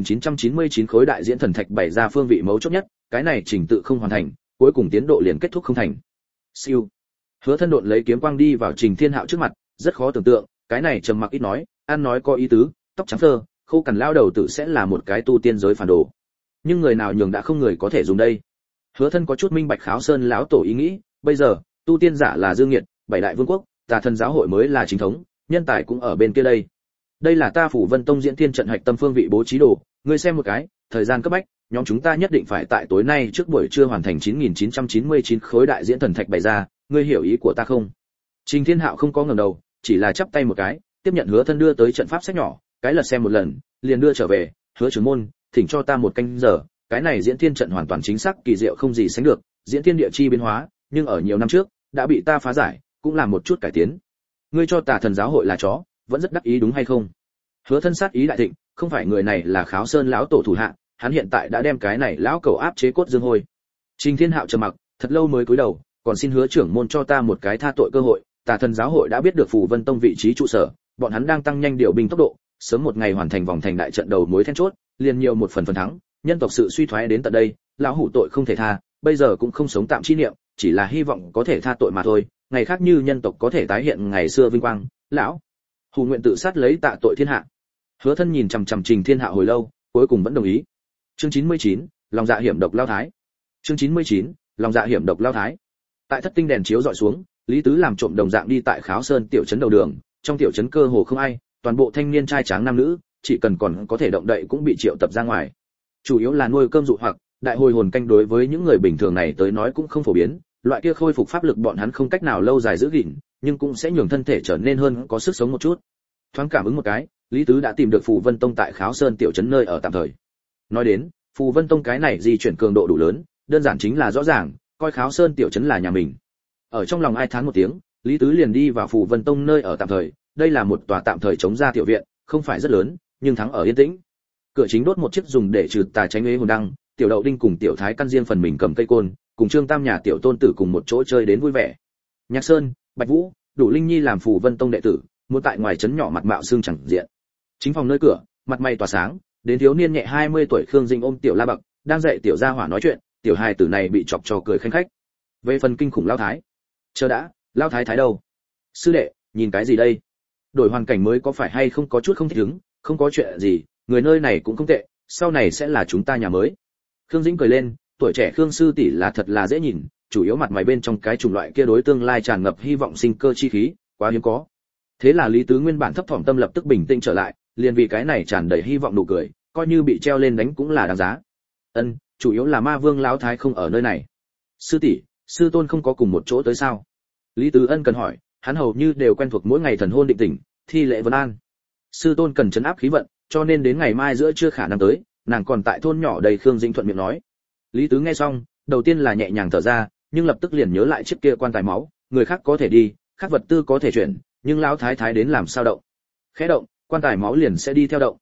9999 khối đại diễn thần thạch bày ra phương vị mấu chốt nhất, cái này trình tự không hoàn thành, cuối cùng tiến độ liền kết thúc không thành. Siêu. Hứa Thân độn lấy kiếm quang đi vào Trình Thiên Hạo trước mặt, rất khó tưởng tượng, cái này trầm mặc ít nói, ăn nói có ý tứ, tóc trắng phơ, khô cằn lao đầu tử sẽ là một cái tu tiên giới phản đồ. Nhưng người nào nhường đã không người có thể dùng đây. Hứa Thân có chút minh bạch Kháo Sơn lão tổ ý nghĩ, bây giờ, tu tiên giả là dương nghiệt, 7 đại vương quốc, Tà Thần giáo hội mới là chính thống, nhân tài cũng ở bên kia đây. Đây là ta Phủ Vân Tông diễn thiên trận hạch tâm phương vị bố trí đồ, ngươi xem một cái, thời gian cấp bách, nhóm chúng ta nhất định phải tại tối nay trước buổi trưa hoàn thành 9999 khối đại diễn thần thạch bày ra, ngươi hiểu ý của ta không? Trình Thiên Hạo không có ngẩng đầu, chỉ là chắp tay một cái, tiếp nhận Hứa Thân đưa tới trận pháp sách nhỏ, cái lật xem một lần, liền đưa trở về, Hứa trưởng môn, thỉnh cho ta một canh giờ, cái này diễn thiên trận hoàn toàn chính xác kỳ diệu không gì sánh được, diễn thiên địa chi biến hóa, nhưng ở nhiều năm trước đã bị ta phá giải, cũng làm một chút cải tiến. Ngươi cho Tà Thần giáo hội là chó, vẫn rất đắc ý đúng hay không? Hứa Thân sát ý đại thịnh, không phải người này là Kháo Sơn lão tổ thủ hạ, hắn hiện tại đã đem cái này lão cầu áp chế cốt dương hôi. Trình Thiên Hạo trầm mặc, thật lâu mới cúi đầu, còn xin Hứa trưởng môn cho ta một cái tha tội cơ hội. Tà Thần giáo hội đã biết được Phù Vân Tông vị trí trụ sở, bọn hắn đang tăng nhanh điều binh tốc độ, sớm một ngày hoàn thành vòng thành đại trận đầu mối then chốt, liền nhiều một phần thắng. Nhân tộc sự suy thoái đến tận đây, lão hủ tội không thể tha, bây giờ cũng không sống tạm chi niệm, chỉ là hy vọng có thể tha tội mà thôi. Ngày khác như nhân tộc có thể tái hiện ngày xưa vinh quang, lão hủ nguyện tự sát lấy tạ tội thiên hạ. Hứa Thân nhìn chằm chằm Trình Thiên Hạo hồi lâu, cuối cùng vẫn đồng ý. Chương 99, lòng dạ hiểm độc lao thái. Chương 99, lòng dạ hiểm độc lao thái. Tại thất tinh đèn chiếu dọi xuống, Lý Tứ làm trộm đồng dạng đi tại Kháo Sơn tiểu trấn đầu đường, trong tiểu trấn cơ hồ không ai, toàn bộ thanh niên trai tráng nam nữ, chỉ cần còn có thể động đậy cũng bị triệu tập ra ngoài. Chủ yếu là nuôi cơm dụ hoặc, đại hồi hồn canh đối với những người bình thường này tới nói cũng không phổ biến, loại kia khôi phục pháp lực bọn hắn không cách nào lâu dài giữ gìn, nhưng cũng sẽ nhường thân thể trở nên hơn có sức sống một chút. Thoáng cảm ứng một cái, Lý Tứ đã tìm được Phù Vân Tông tại Kháo Sơn tiểu trấn nơi ở tạm thời. Nói đến, Phù Vân Tông cái này di chuyển cường độ đủ lớn, đơn giản chính là rõ ràng, coi Kháo Sơn tiểu trấn là nhà mình. Ở trong lòng ai thán một tiếng, Lý Tứ liền đi vào Phù Vân Tông nơi ở tạm thời, đây là một tòa tạm thời chống ra tiểu viện, không phải rất lớn, nhưng thắng ở yên tĩnh. Cửa chính đốt một chiếc dùng để trừ tà tránh ế hồn đăng, Tiểu Đậu Đinh cùng Tiểu Thái căn riêng phần mình cầm cây côn, cùng Trương Tam nhà tiểu tôn tử cùng một chỗ chơi đến vui vẻ. Nhạc Sơn, Bạch Vũ, đủ Linh Nhi làm Phù Vân Tông đệ tử, muốn tại ngoài trấn nhỏ mặt mạo xương chẳng diện. Chính phòng nơi cửa, mặt mày tỏa sáng, đến thiếu niên nhẹ 20 tuổi Khương Dinh ôm Tiểu La Bậc, đang dạy tiểu gia hỏa nói chuyện, tiểu hài tử này bị chọc cho cười khanh khách. Về phần kinh khủng Lao Thái, chờ đã, Lao Thái thái đâu? Sư đệ, nhìn cái gì đây? Đổi hoàn cảnh mới có phải hay không có chút không thích ứng, không có chuyện gì, người nơi này cũng không tệ, sau này sẽ là chúng ta nhà mới. Khương Dĩnh cười lên, tuổi trẻ Khương sư tỷ là thật là dễ nhìn, chủ yếu mặt mày bên trong cái chủng loại kia đối tương lai tràn ngập hy vọng sinh cơ chi khí, quá hiếm có. Thế là Lý Tứ nguyên bản thấp thỏm tâm lập tức bình tĩnh trở lại, liền vì cái này tràn đầy hy vọng nụ cười, coi như bị treo lên đánh cũng là đáng giá. Ân, chủ yếu là Ma Vương lão thái không ở nơi này. Sư tỷ, sư tôn không có cùng một chỗ tới sao? Lý Tứ Ân cần hỏi, hắn hầu như đều quen thuộc mỗi ngày thần hôn định tỉnh, thi lễ vấn an. Sư tôn cần trấn áp khí vận, cho nên đến ngày mai giữa trưa khả năng tới, nàng còn tại thôn nhỏ đầy. Khương Dĩnh thuận miệng nói. Lý Tứ nghe xong, đầu tiên là nhẹ nhàng thở ra, nhưng lập tức liền nhớ lại chiếc kia quan tài máu, người khác có thể đi, khác vật tư có thể chuyển, nhưng lão thái thái đến làm sao động? Khẽ động, quan tài máu liền sẽ đi theo động.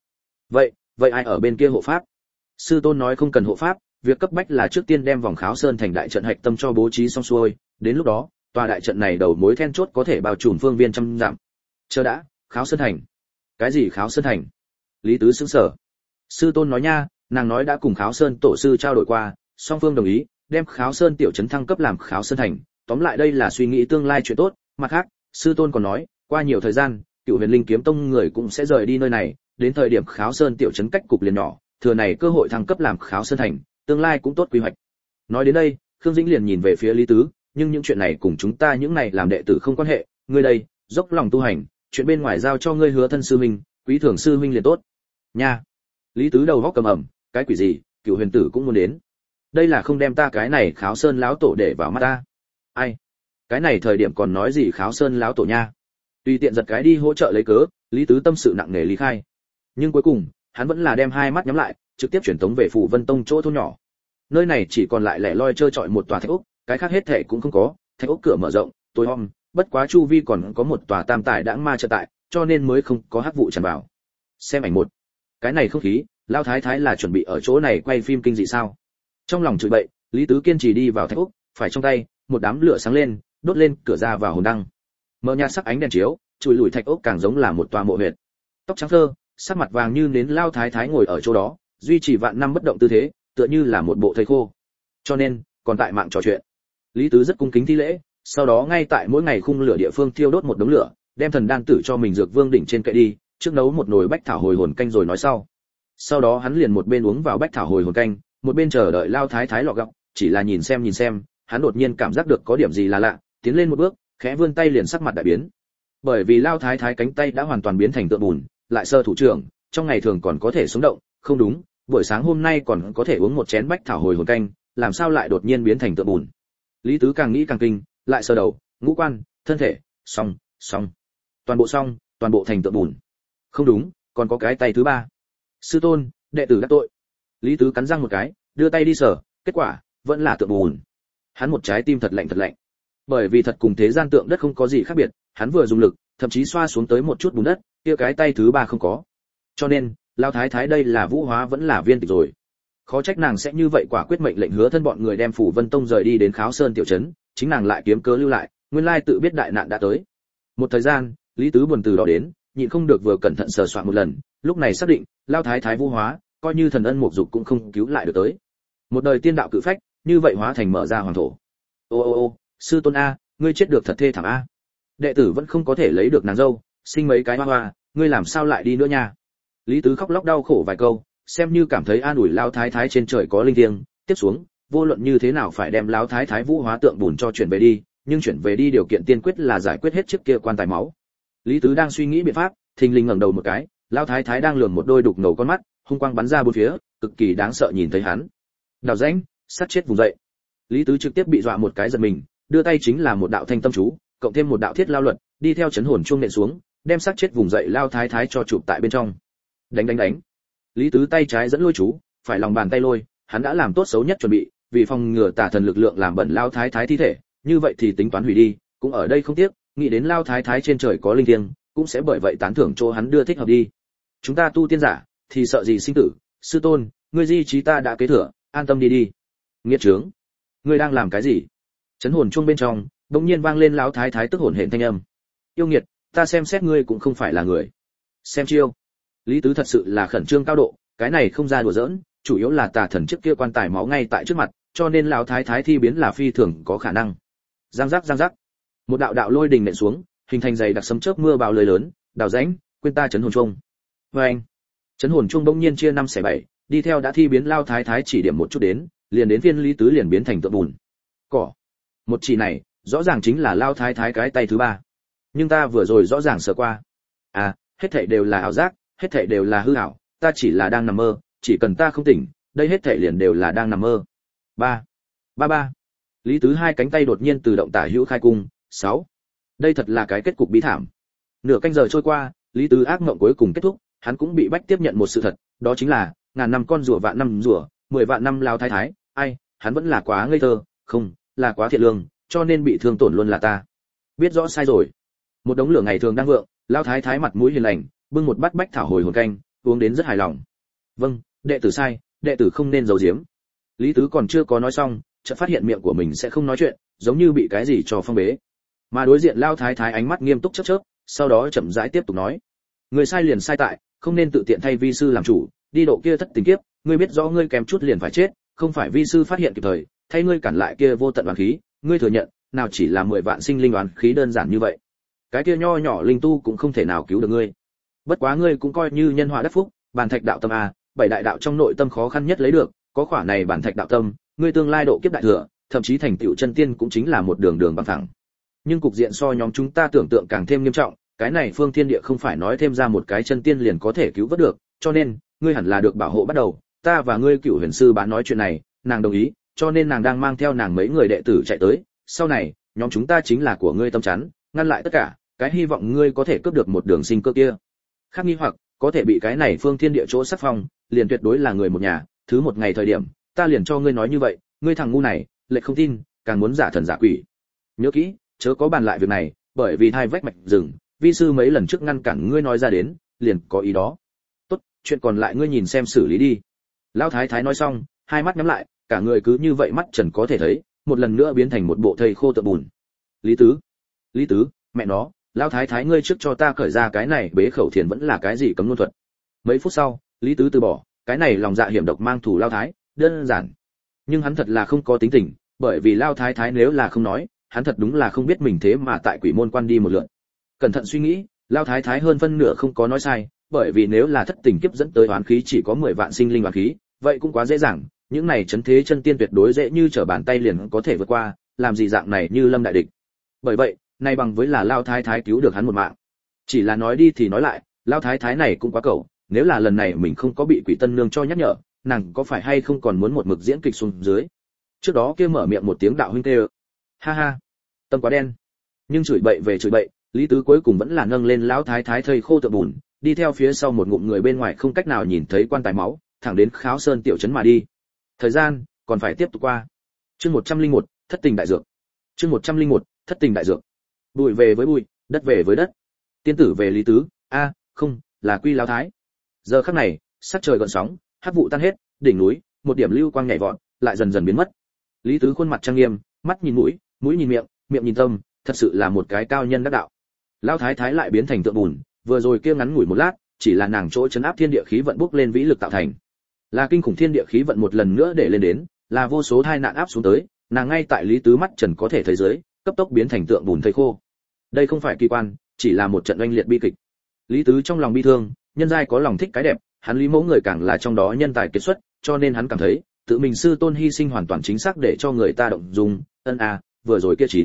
Vậy ai ở bên kia hộ pháp? Sư tôn nói không cần hộ pháp, việc cấp bách là trước tiên đem vòng Kháo Sơn thành đại trận hạch tâm cho bố trí xong xuôi, đến lúc đó tòa đại trận này đầu mối then chốt có thể bao trùm phương viên trăm dặm. Chờ đã, Kháo Sơn thành? Cái gì Kháo Sơn thành? Lý Tứ sững sờ. Sư tôn nói nha, nàng nói đã cùng Kháo Sơn tổ sư trao đổi qua, song phương đồng ý đem Kháo Sơn tiểu trấn thăng cấp làm Kháo Sơn thành, tóm lại đây là suy nghĩ tương lai chuyện tốt. Mặt khác, sư tôn còn nói, qua nhiều thời gian, Cựu Huyền Linh kiếm tông người cũng sẽ rời đi nơi này, đến thời điểm Kháo Sơn tiểu trấn cách cục liền nhỏ, thừa này cơ hội thăng cấp làm Kháo Sơn thành, tương lai cũng tốt quy hoạch. Nói đến đây, Khương Dĩnh liền nhìn về phía Lý Tứ, nhưng những chuyện này cùng chúng ta những này làm đệ tử không quan hệ, ngươi đây, dốc lòng tu hành, chuyện bên ngoài giao cho ngươi Hứa thân sư huynh, Quý Thường sư huynh liền tốt. Nha. Lý Tứ đầu góc cầm ẩm, cái quỷ gì, Cựu Huyền tử cũng muốn đến. Đây là không đem ta cái này Kháo Sơn lão tổ để vào mắt ta. Ai? Cái này thời điểm còn nói gì Kháo Sơn lão tổ nha. Tùy tiện giật cái đi hỗ trợ lấy cớ, Lý Tứ tâm sự nặng nề lý khai. Nhưng cuối cùng, hắn vẫn là đem hai mắt nhắm lại, trực tiếp chuyển tống về Phủ Vân Tông chỗ thôn nhỏ. Nơi này chỉ còn lại lẻ loi trơ trọi một tòa thạch ốc, cái khác hết thảy cũng không có, thạch ốc cửa mở rộng, tối om, bất quá chu vi còn có một tòa tam tải đãng ma trợ tại, cho nên mới không có hắc vụ tràn vào. Xem ảnh một. Cái này không khí, Lão thái thái là chuẩn bị ở chỗ này quay phim kinh dị sao? Trong lòng chửi bậy, Lý Tứ kiên trì đi vào thạch ốc, phải trong tay, một đám lửa sáng lên, đốt lên cửa ra vào hồn đăng. Mở nhạt sắc ánh đèn chiếu, chùi lùi thạch ốc càng giống là một tòa mộ huyệt. Tóc trắng phơ, sắc mặt vàng như nến Lão thái thái ngồi ở chỗ đó, duy trì vạn năm bất động tư thế, tựa như là một bộ thây khô. Cho nên, còn tại mạng trò chuyện. Lý Tứ rất cung kính thi lễ, sau đó ngay tại mỗi ngày khung lửa địa phương thiêu đốt một đống lửa, đem thần đan tử cho mình dược vương đỉnh trên kệ đi, trước nấu một nồi bách thảo hồi hồn canh rồi nói sau. Sau đó hắn liền một bên uống vào bách thảo hồi hồn canh, một bên chờ đợi Lão thái thái lọ gọng, chỉ là nhìn xem, hắn đột nhiên cảm giác được có điểm gì là lạ, tiến lên một bước, khẽ vươn tay liền sắc mặt đại biến. Bởi vì Lão thái thái cánh tay đã hoàn toàn biến thành tượng bùn, lại sơ thủ trưởng, trong ngày thường còn có thể sống động, không đúng, buổi sáng hôm nay còn có thể uống một chén bách thảo hồi hồn canh, làm sao lại đột nhiên biến thành tượng bùn. Lý Tứ càng nghĩ càng kinh, lại sơ đầu, ngũ quan, thân thể, xong, toàn bộ thành tượng bùn. Không đúng, còn có cái tay thứ ba. Sư tôn, đệ tử đắc tội. Lý Tứ cắn răng một cái, đưa tay đi sờ, kết quả vẫn là tượng bùn. Hắn một trái tim thật lạnh. Bởi vì thật cùng thế gian tượng đất không có gì khác biệt, hắn vừa dùng lực, thậm chí xoa xuống tới một chút bùn đất, kia cái tay thứ ba không có. Cho nên, Lão thái thái đây là vũ hóa vẫn là viên tịch rồi. Khó trách nàng sẽ như vậy quả quyết mệnh lệnh Hứa thân bọn người đem Phủ Vân Tông rời đi đến Kháo Sơn tiểu trấn, chính nàng lại kiếm cớ lưu lại, nguyên lai tự biết đại nạn đã tới. Một thời gian, Lý Tứ buồn từ đó đến, nhịn không được vừa cẩn thận sờ soạn một lần, lúc này xác định, Lão thái thái vũ hóa, coi như thần ân mục dục cũng không cứu lại được tới. Một đời tiên đạo cự phách, như vậy hóa thành mở ra hoàng thổ. Ô, sư tôn a, ngươi chết được thật thê thảm a. Đệ tử vẫn không có thể lấy được nàng dâu, sinh mấy cái hoa, ngươi làm sao lại đi nữa nha. Lý Tứ khóc lóc đau khổ vài câu, xem như cảm thấy an ủi Lão thái thái trên trời có linh thiêng, tiếp xuống, vô luận như thế nào phải đem Lão thái thái vũ hóa tượng bùn cho chuyển về đi, nhưng chuyển về đi điều kiện tiên quyết là giải quyết hết chiếc kia quan tài máu. Lý Tứ đang suy nghĩ biện pháp, thình lình ngẩng đầu một cái, Lão thái thái đang lườm một đôi đục ngầu con mắt, hung quang bắn ra bốn phía, cực kỳ đáng sợ nhìn thấy hắn. Đào rãnh, sát chết vùng dậy. Lý Tứ trực tiếp bị dọa một cái giật mình, đưa tay chính là một đạo thanh tâm chú, cộng thêm một đạo thiết lao luật, đi theo chấn hồn chuông nện xuống, đem sát chết vùng dậy Lão thái thái cho chụp tại bên trong. Đánh. Lý Tứ tay trái dẫn lôi chú, phải lòng bàn tay lôi, hắn đã làm tốt xấu nhất chuẩn bị, vì phòng ngừa tà thần lực lượng làm bẩn Lão thái thái thi thể, như vậy thì tính toán hủy đi, cũng ở đây không tiếc, nghĩ đến Lão thái thái trên trời có linh thiêng, cũng sẽ bởi vậy tán thưởng chỗ hắn đưa thích hợp đi. Chúng ta tu tiên giả, thì sợ gì sinh tử, sư tôn, ngươi di trí ta đã kế thừa, an tâm đi. Nghiệt trướng, ngươi đang làm cái gì? Chấn hồn chuông bên trong, bỗng nhiên vang lên Lão thái thái tức hồn hển thanh âm. Yêu nghiệt, ta xem xét ngươi cũng không phải là người. Xem chiêu. Lý Tứ thật sự là khẩn trương cao độ, cái này không ra đùa giỡn, chủ yếu là tà thần trước kia quan tài máu ngay tại trước mặt, cho nên Lão thái thái thi biến là phi thường có khả năng. Giang giác. Một đạo lôi đình nện xuống, hình thành dày đặc sấm chớp mưa bão lưới lớn, đào rãnh, quên ta chấn hồn chuông. Oeng. Chấn hồn chuông bỗng nhiên chia 5/7, đi theo đã thi biến Lão thái thái chỉ điểm một chút đến, liền đến viên Lý Tứ liền biến thành tượng bùn. Cỏ. Một chỉ này, rõ ràng chính là Lão thái thái cái tay thứ ba. Nhưng ta vừa rồi rõ ràng sờ qua. À, hết thảy đều là ảo giác, hết thảy đều là hư ảo, ta chỉ là đang nằm mơ, chỉ cần ta không tỉnh, đây hết thảy liền đều là đang nằm mơ. Ba. Lý Tứ hai cánh tay đột nhiên tự động tả hữu khai cung. 6. Đây thật là cái kết cục bí thảm. Nửa canh giờ trôi qua, Lý Tứ ác mộng cuối cùng kết thúc, hắn cũng bị bách tiếp nhận một sự thật, đó chính là ngàn năm con rùa vạn năm rùa, 10 vạn năm Lão thái thái, ai, hắn vẫn là quá ngây thơ, không, là quá thiện lương, cho nên bị thương tổn luôn là ta. Biết rõ sai rồi. Một đống lửa ngày thường đang vượng, Lão thái thái mặt mũi hiền lành, bưng một bát bách thảo hồi hồn canh, uống đến rất hài lòng. Vâng, đệ tử sai, đệ tử không nên giấu giếm. Lý Tứ còn chưa có nói xong, chợt phát hiện miệng của mình sẽ không nói chuyện, giống như bị cái gì cho phong bế. Mà đối diện Lao Thái Thái ánh mắt nghiêm túc chớp chớp, sau đó chậm rãi tiếp tục nói: người sai liền sai tại, không nên tự tiện thay vi sư làm chủ, đi độ kia thất tình kiếp, ngươi biết rõ ngươi kém chút liền phải chết, không phải vi sư phát hiện kịp thời, thay ngươi cản lại kia vô tận oán khí, ngươi thừa nhận, nào chỉ là 10 vạn sinh linh oán khí đơn giản như vậy. Cái kia nho nhỏ linh tu cũng không thể nào cứu được ngươi. Bất quá ngươi cũng coi như nhân họa đắc phúc, bản thạch đạo tâm a, 7 đại đạo trong nội tâm khó khăn nhất lấy được, có khỏa này bản thạch đạo tâm, ngươi tương lai độ kiếp đại thừa, thậm chí thành tựu chân tiên cũng chính là một đường đường bằng thẳng. Nhưng cục diện so nhóm chúng ta tưởng tượng càng thêm nghiêm trọng, cái này phương thiên địa không phải nói thêm ra một cái chân tiên liền có thể cứu vớt được, cho nên ngươi hẳn là được bảo hộ bắt đầu. Ta và ngươi Cửu Huyền sư bán nói chuyện này, nàng đồng ý, cho nên nàng đang mang theo nàng mấy người đệ tử chạy tới, sau này nhóm chúng ta chính là của ngươi tâm chắn, ngăn lại tất cả, cái hy vọng ngươi có thể cướp được một đường sinh cơ kia. Khác nghi hoặc, có thể bị cái này phương thiên địa chỗ sắc phong, liền tuyệt đối là người một nhà, thứ một ngày thời điểm, ta liền cho ngươi nói như vậy, ngươi thằng ngu này, lại không tin, càng muốn giả thần giả quỷ. Nhớ kỹ, chớ có bàn lại việc này, bởi vì thai vách mạch rừng, vi sư mấy lần trước ngăn cản ngươi nói ra đến, liền có ý đó. Tốt, chuyện còn lại ngươi nhìn xem xử lý đi. Lão Thái Thái nói xong, hai mắt nhắm lại, cả người cứ như vậy mắt trần có thể thấy, một lần nữa biến thành một bộ thây khô tượng bùn. Lý Tứ, mẹ nó, Lão Thái Thái ngươi trước cho ta cởi ra cái này bế khẩu thiền vẫn là cái gì cấm luân thuật. Mấy phút sau, Lý Tứ từ bỏ, cái này lòng dạ hiểm độc mang thủ Lão Thái, đơn giản. Nhưng hắn thật là không có tính tình, bởi vì Lão Thái Thái nếu là không nói, hắn thật đúng là không biết mình thế mà tại Quỷ Môn Quan đi một lượt. Cẩn thận suy nghĩ, Lão Thái Thái hơn phân nửa không có nói sai, bởi vì nếu là thất tình kiếp dẫn tới oán khí chỉ có 10 vạn sinh linh oán khí, vậy cũng quá dễ dàng, những này chấn thế chân tiên tuyệt đối dễ như trở bàn tay liền có thể vượt qua, làm gì dạng này như lâm đại địch. Bởi vậy, nay bằng với là Lão Thái Thái cứu được hắn một mạng. Chỉ là nói đi thì nói lại, Lão Thái Thái này cũng quá cẩu, nếu là lần này mình không có bị Quỷ Tân Nương cho nhắc nhở, nàng có phải hay không còn muốn một mực diễn kịch xuống dưới. Trước đó kia mở miệng một tiếng đạo huynh kêu, ha ha, tâm quá đen. Nhưng chửi bậy về chửi bậy, Lý Tứ cuối cùng vẫn là nâng lên Lão Thái Thái thây khô tượng bùn, đi theo phía sau một ngụm người bên ngoài không cách nào nhìn thấy quan tài máu, thẳng đến Kháo Sơn tiểu trấn mà đi. Thời gian còn phải tiếp tục qua. Chương 101, thất tình đại dược. Chương 101, thất tình đại dược. Bụi về với bụi, đất về với đất. Tiên tử về Lý Tứ, không, là Quy Lão Thái. Giờ khắc này, sắc trời gợn sóng, hắc vụ tan hết, đỉnh núi, một điểm lưu quang nhảy vọt, lại dần dần biến mất. Lý Tứ khuôn mặt trang nghiêm, mắt nhìn mũi, mũi nhìn miệng, miệng nhìn tâm, thật sự là một cái cao nhân đắc đạo. Lão Thái Thái lại biến thành tượng bùn, vừa rồi kia ngắn ngủi một lát, chỉ là nàng chỗ chấn áp thiên địa khí vận bốc lên vĩ lực tạo thành. Là kinh khủng thiên địa khí vận một lần nữa để lên đến, là vô số tai nạn áp xuống tới, nàng ngay tại Lý Tứ mắt trần có thể thấy dưới, cấp tốc biến thành tượng bùn thây khô. Đây không phải kỳ quan, chỉ là một trận oanh liệt bi kịch. Lý Tứ trong lòng bi thương, nhân giai có lòng thích cái đẹp, hắn Lý Mẫu người càng là trong đó nhân tài kiệt xuất, cho nên hắn cảm thấy, tự mình sư tôn hy sinh hoàn toàn chính xác để cho người ta động dung. Vừa rồi kia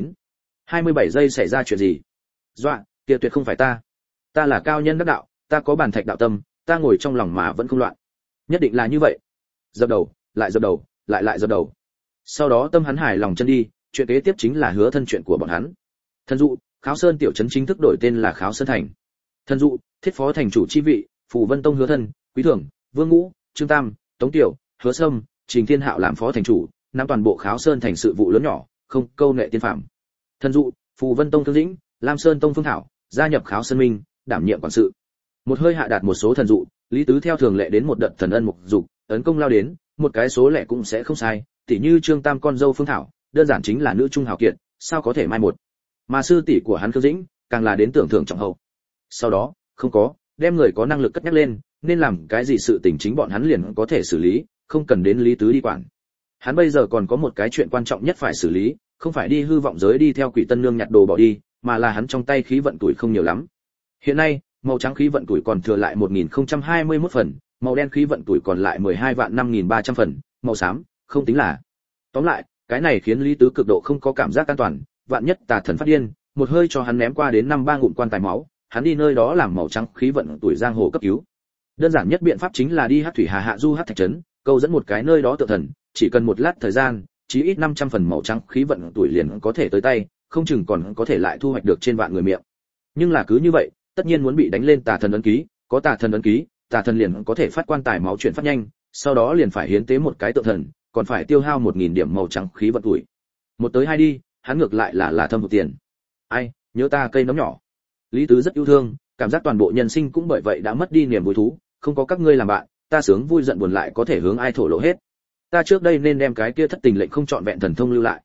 27 giây xảy ra chuyện gì? Dọa, kia tuyệt không phải ta. Ta là cao nhân đắc đạo, ta có bản thạch đạo tâm, ta ngồi trong lòng mà vẫn không loạn. Nhất định là như vậy. Dập đầu, lại dập đầu, lại dập đầu. Sau đó tâm hắn hài lòng chân đi, chuyện kế tiếp chính là hứa thân chuyện của bọn hắn. Thần dụ, Kháo Sơn tiểu trấn chính thức đổi tên là Kháo Sơn thành. Thần dụ, thiết phó thành chủ chi vị, Phù Vân Tông hứa thân, Quý Thưởng, Vương Ngũ, Trương Tam, Tống Tiểu, Hứa Sâm, Trình Thiên Hạo làm phó thành chủ, nắm toàn bộ Kháo Sơn thành sự vụ lớn nhỏ, không câu nệ tiên phạm. Thần dụ, Phù Vân Tông Thương Dĩnh, Lam Sơn Tông Phương Thảo, gia nhập Kháo Sơn Minh, đảm nhiệm quản sự. Một hơi hạ đạt một số thần dụ, Lý Tứ theo thường lệ đến một đợt thần ân mục dục, ấn công lao đến, một cái số lẻ cũng sẽ không sai, tỉ như Trương Tam con dâu Phương Thảo, đơn giản chính là nữ trung hào kiệt, sao có thể mai một. Mà sư tỷ của hắn Khương Dĩnh, càng là đến tưởng thưởng trọng hậu. Sau đó, không có, đem người có năng lực cất nhắc lên, nên làm cái gì sự tình chính bọn hắn liền có thể xử lý, không cần đến Lý Tứ đi quản. Hắn bây giờ còn có một cái chuyện quan trọng nhất phải xử lý, không phải đi hư vọng giới đi theo Quỷ Tân Nương nhặt đồ bỏ đi, mà là hắn trong tay khí vận tuổi không nhiều lắm. Hiện nay, màu trắng khí vận tuổi còn thừa lại 1021 phần, màu đen khí vận tuổi còn lại 12.5300 phần, màu xám không tính là. Tóm lại, cái này khiến Lý Tứ cực độ không có cảm giác an toàn, vạn nhất tà thần phát điên, một hơi cho hắn ném qua đến 5-3 ngụm quan tài máu, hắn đi nơi đó làm màu trắng khí vận tuổi giang hồ cấp cứu. Đơn giản nhất biện pháp chính là đi Hắc Thủy Hà hạ du Hắc Thạch trấn, câu dẫn một cái nơi đó tự thần, chỉ cần một lát thời gian, chí ít 500 phần màu trắng khí vận tuổi liền có thể tới tay, không chừng còn có thể lại thu hoạch được trên vạn người miệng. Nhưng là cứ như vậy, tất nhiên muốn bị đánh lên tà thần ấn ký, có tà thần ấn ký, tà thần liền có thể phát quan tài máu chuyển phát nhanh, sau đó liền phải hiến tế một cái tượng thần, còn phải tiêu hao 1000 điểm màu trắng khí vận tuổi. Một tới hai đi, hắn ngược lại là thâm hụt tiền. Ai, nhớ ta cây nấm nhỏ. Lý Tứ rất yêu thương, cảm giác toàn bộ nhân sinh cũng bởi vậy đã mất đi niềm vui thú, không có các ngươi làm bạn, ta sướng vui giận buồn lại có thể hướng ai thổ lộ hết. Ta trước đây nên đem cái kia thất tình lệnh không chọn vẹn thần thông lưu lại.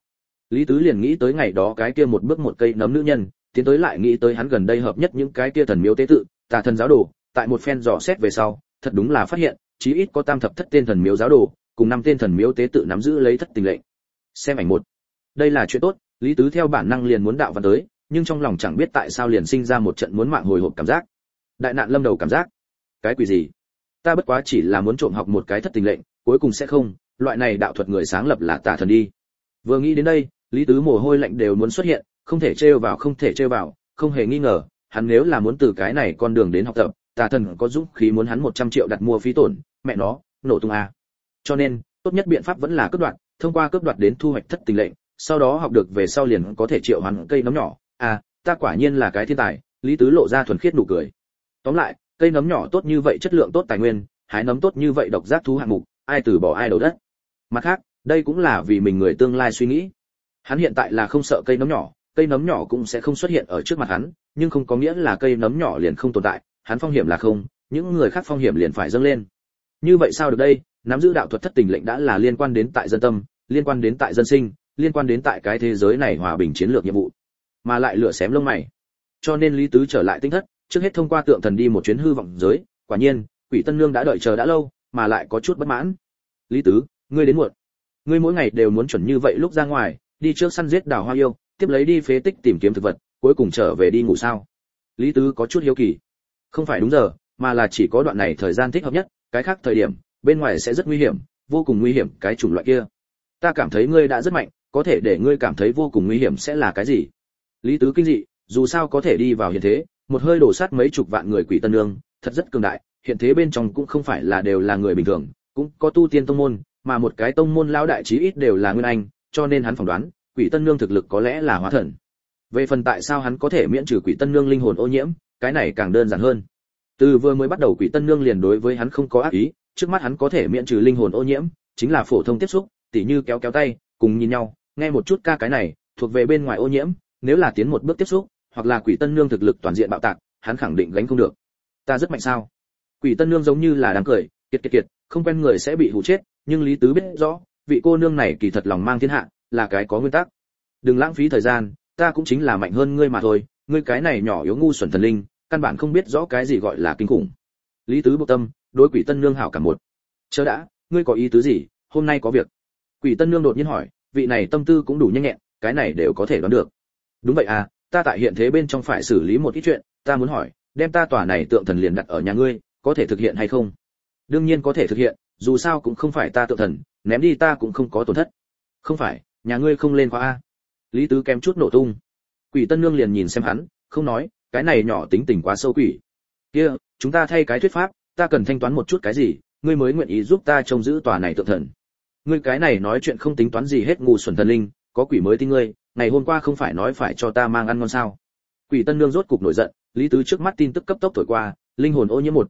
Lý Tứ liền nghĩ tới ngày đó cái kia một bước một cây nấm nữ nhân, tiến tới lại nghĩ tới hắn gần đây hợp nhất những cái kia thần miếu tế tự, tà thần giáo đồ, tại một phen dò xét về sau, thật đúng là phát hiện, chí ít có tam thập thất tên thần miếu giáo đồ, cùng 5 tên thần miếu tế tự nắm giữ lấy thất tình lệnh. Xem ảnh 1. Đây là chuyện tốt, Lý Tứ theo bản năng liền muốn đạo văn tới, nhưng trong lòng chẳng biết tại sao liền sinh ra một trận muốn mạng hồi hộp cảm giác. Đại nạn lâm đầu cảm giác. Cái quỷ gì? Ta bất quá chỉ là muốn trộm học một cái thất tình lệnh, cuối cùng sẽ không, loại này đạo thuật người sáng lập là tà thần đi. Vừa nghĩ đến đây, Lý Tứ mồ hôi lạnh đều muốn xuất hiện, không thể trêu vào, không hề nghi ngờ, hắn nếu là muốn từ cái này con đường đến học tập, tà thần có dũng khí muốn hắn 100 triệu đặt mua phí tổn, mẹ nó, nổ tung a. Cho nên, tốt nhất biện pháp vẫn là cướp đoạt, thông qua cướp đoạt đến thu hoạch thất tình lệnh, sau đó học được về sau liền có thể triệu hoán cây nấm nhỏ. À, ta quả nhiên là cái thiên tài, Lý Tứ lộ ra thuần khiết nụ cười. Tóm lại, cây nấm nhỏ tốt như vậy chất lượng tốt tài nguyên, hái nấm tốt như vậy độc giác thú hạng mục, ai từ bỏ ai đầu đất. Mặt khác, đây cũng là vì mình người tương lai suy nghĩ. Hắn hiện tại là không sợ cây nấm nhỏ cũng sẽ không xuất hiện ở trước mặt hắn, nhưng không có nghĩa là cây nấm nhỏ liền không tồn tại, hắn phong hiểm là không, những người khác phong hiểm liền phải dâng lên. Như vậy sao được đây, nắm giữ đạo thuật thất tình lệnh đã là liên quan đến tại dân tâm, liên quan đến tại dân sinh, liên quan đến tại cái thế giới này hòa bình chiến lược nhiệm vụ, mà lại lựa xém lông mày. Cho nên Lý Tứ trở lại tinh thất, trước hết thông qua tượng thần đi một chuyến hư vọng giới, quả nhiên, Quỷ Tân Nương đã đợi chờ đã lâu, mà lại có chút bất mãn. Lý Tứ, ngươi đến muộn. Ngươi mỗi ngày đều muốn chuẩn như vậy lúc ra ngoài, đi trước săn giết đào hoa yêu, tiếp lấy đi phế tích tìm kiếm thực vật, cuối cùng trở về đi ngủ sao? Lý Tứ có chút hiếu kỳ. Không phải đúng giờ, mà là chỉ có đoạn này thời gian thích hợp nhất, cái khác thời điểm, bên ngoài sẽ rất nguy hiểm, vô cùng nguy hiểm, cái chủng loại kia. Ta cảm thấy ngươi đã rất mạnh, có thể để ngươi cảm thấy vô cùng nguy hiểm sẽ là cái gì? Lý Tứ kinh dị, dù sao có thể đi vào hiện thế, một hơi đổ sát mấy chục vạn người Quỷ Tân Nương, thật rất cường đại, hiện thế bên trong cũng không phải là đều là người bình thường, cũng có tu tiên tông môn, mà một cái tông môn lão đại chí ít đều là nguyên anh, cho nên hắn phỏng đoán, Quỷ Tân Nương thực lực có lẽ là hóa thần. Về phần tại sao hắn có thể miễn trừ Quỷ Tân Nương linh hồn ô nhiễm, cái này càng đơn giản hơn. Từ vừa mới bắt đầu Quỷ Tân Nương liền đối với hắn không có ác ý, trước mắt hắn có thể miễn trừ linh hồn ô nhiễm, chính là phổ thông tiếp xúc, tỉ như kéo kéo tay, cùng nhìn nhau, nghe một chút ca cái này, thuộc về bên ngoài ô nhiễm, nếu là tiến một bước tiếp xúc, hoặc là Quỷ Tân Nương thực lực toàn diện bạo tạc, hắn khẳng định gánh không được. Ta rất mạnh sao? Quỷ Tân Nương giống như là đang cười, kiệt, không quen người sẽ bị hù chết, nhưng Lý Tứ biết rõ, vị cô nương này kỳ thật lòng mang thiên hạ, là cái có nguyên tắc. Đừng lãng phí thời gian, ta cũng chính là mạnh hơn ngươi mà thôi, ngươi cái này nhỏ yếu ngu xuẩn thần linh, căn bản không biết rõ cái gì gọi là kinh khủng. Lý Tứ bộ tâm, đối Quỷ Tân Nương hảo cả một. Chớ đã, ngươi có ý tứ gì, hôm nay có việc. Quỷ Tân Nương đột nhiên hỏi, vị này tâm tư cũng đủ nhanh nhẹn, cái này đều có thể đoán được. Đúng vậy à, ta tại hiện thế bên trong phải xử lý một ít chuyện, ta muốn hỏi, đem ta tòa này tượng thần liền đặt ở nhà ngươi, có thể thực hiện hay không? Đương nhiên có thể thực hiện, dù sao cũng không phải ta tượng thần, ném đi ta cũng không có tổn thất. Không phải, nhà ngươi không lên khóa a. Lý Tứ kém chút nổ tung. Quỷ Tân Nương liền nhìn xem hắn, không nói, cái này nhỏ tính tình quá sâu quỷ. Kia, chúng ta thay cái thuyết pháp, ta cần thanh toán một chút cái gì, ngươi mới nguyện ý giúp ta trông giữ tòa này tượng thần. Ngươi cái này nói chuyện không tính toán gì hết ngu xuẩn thần linh, có quỷ mới tin ngươi, ngày hôm qua không phải nói phải cho ta mang ăn ngon sao? Quỷ Tân Nương rốt cục nổi giận, Lý Tứ trước mắt tin tức cấp tốc thổi qua, linh hồn ô nhiễm một.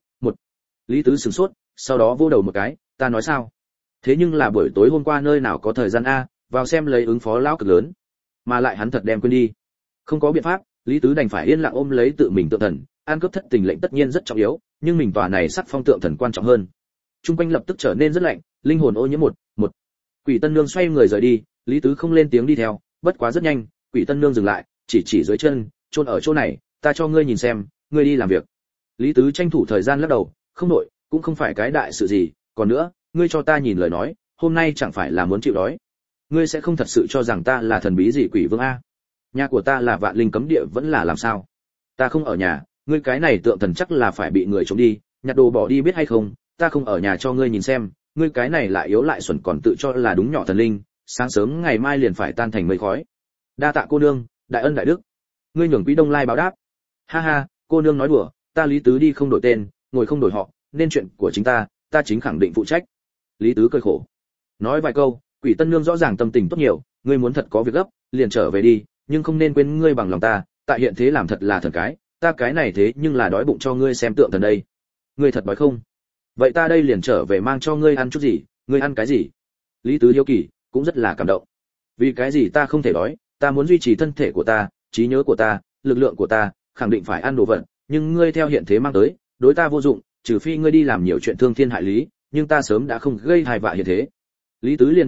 Lý Tứ sửng sốt, sau đó vô đầu một cái, ta nói sao? Thế nhưng là buổi tối hôm qua nơi nào có thời gian a, vào xem lấy ứng phó lão cực lớn. Mà lại hắn thật đem quên đi. Không có biện pháp, Lý Tứ đành phải yên lặng ôm lấy tự mình tượng thần, an cướp thất tình lệnh tất nhiên rất trọng yếu, nhưng mình tòa này sắc phong tượng thần quan trọng hơn. Trung quanh lập tức trở nên rất lạnh, linh hồn ô nhiễm một. Quỷ Tân Nương xoay người rời đi, Lý Tứ không lên tiếng đi theo, bất quá rất nhanh, Quỷ Tân Nương dừng lại, chỉ dưới chân, chôn ở chỗ này, ta cho ngươi nhìn xem, ngươi đi làm việc. Lý Tứ tranh thủ thời gian lắc đầu, không nội, cũng không phải cái đại sự gì, còn nữa, ngươi cho ta nhìn lời nói, hôm nay chẳng phải là muốn chịu đói. Ngươi sẽ không thật sự cho rằng ta là thần bí gì quỷ vương a? Nhà của ta là vạn linh cấm địa vẫn là làm sao? Ta không ở nhà, ngươi cái này tượng thần chắc là phải bị người trộm đi, nhặt đồ bỏ đi biết hay không? Ta không ở nhà cho ngươi nhìn xem, ngươi cái này lại yếu lại xuẩn còn tự cho là đúng nhỏ thần linh, sáng sớm ngày mai liền phải tan thành mây khói. Đa tạ cô nương, đại ân đại đức. Ngươi nhường Quý Đông Lai báo đáp. Ha ha, cô nương nói đùa, ta Lý Tứ đi không đổi tên, ngồi không đổi họ, nên chuyện của chính ta chính khẳng định phụ trách. Lý Tứ cười khổ. Nói vài câu, Quỷ Tân Nương rõ ràng tâm tình tốt nhiều, ngươi muốn thật có việc gấp, liền trở về đi, nhưng không nên quên ngươi bằng lòng ta, tại hiện thế làm thật là thần cái, ta cái này thế nhưng là đói bụng cho ngươi xem tượng thần đây. Ngươi thật đói không? Vậy ta đây liền trở về mang cho ngươi ăn chút gì, ngươi ăn cái gì? Lý Tứ hiếu kỳ, cũng rất là cảm động. Vì cái gì ta không thể đói, ta muốn duy trì thân thể của ta, trí nhớ của ta, lực lượng của ta, khẳng định phải ăn đồ vật, nhưng ngươi theo hiện thế mang tới, đối ta vô dụng, trừ phi ngươi đi làm nhiều chuyện thương thiên hại lý, nhưng ta sớm đã không gây hại vạ hiện thế. Lý Tứ liền minh bạch,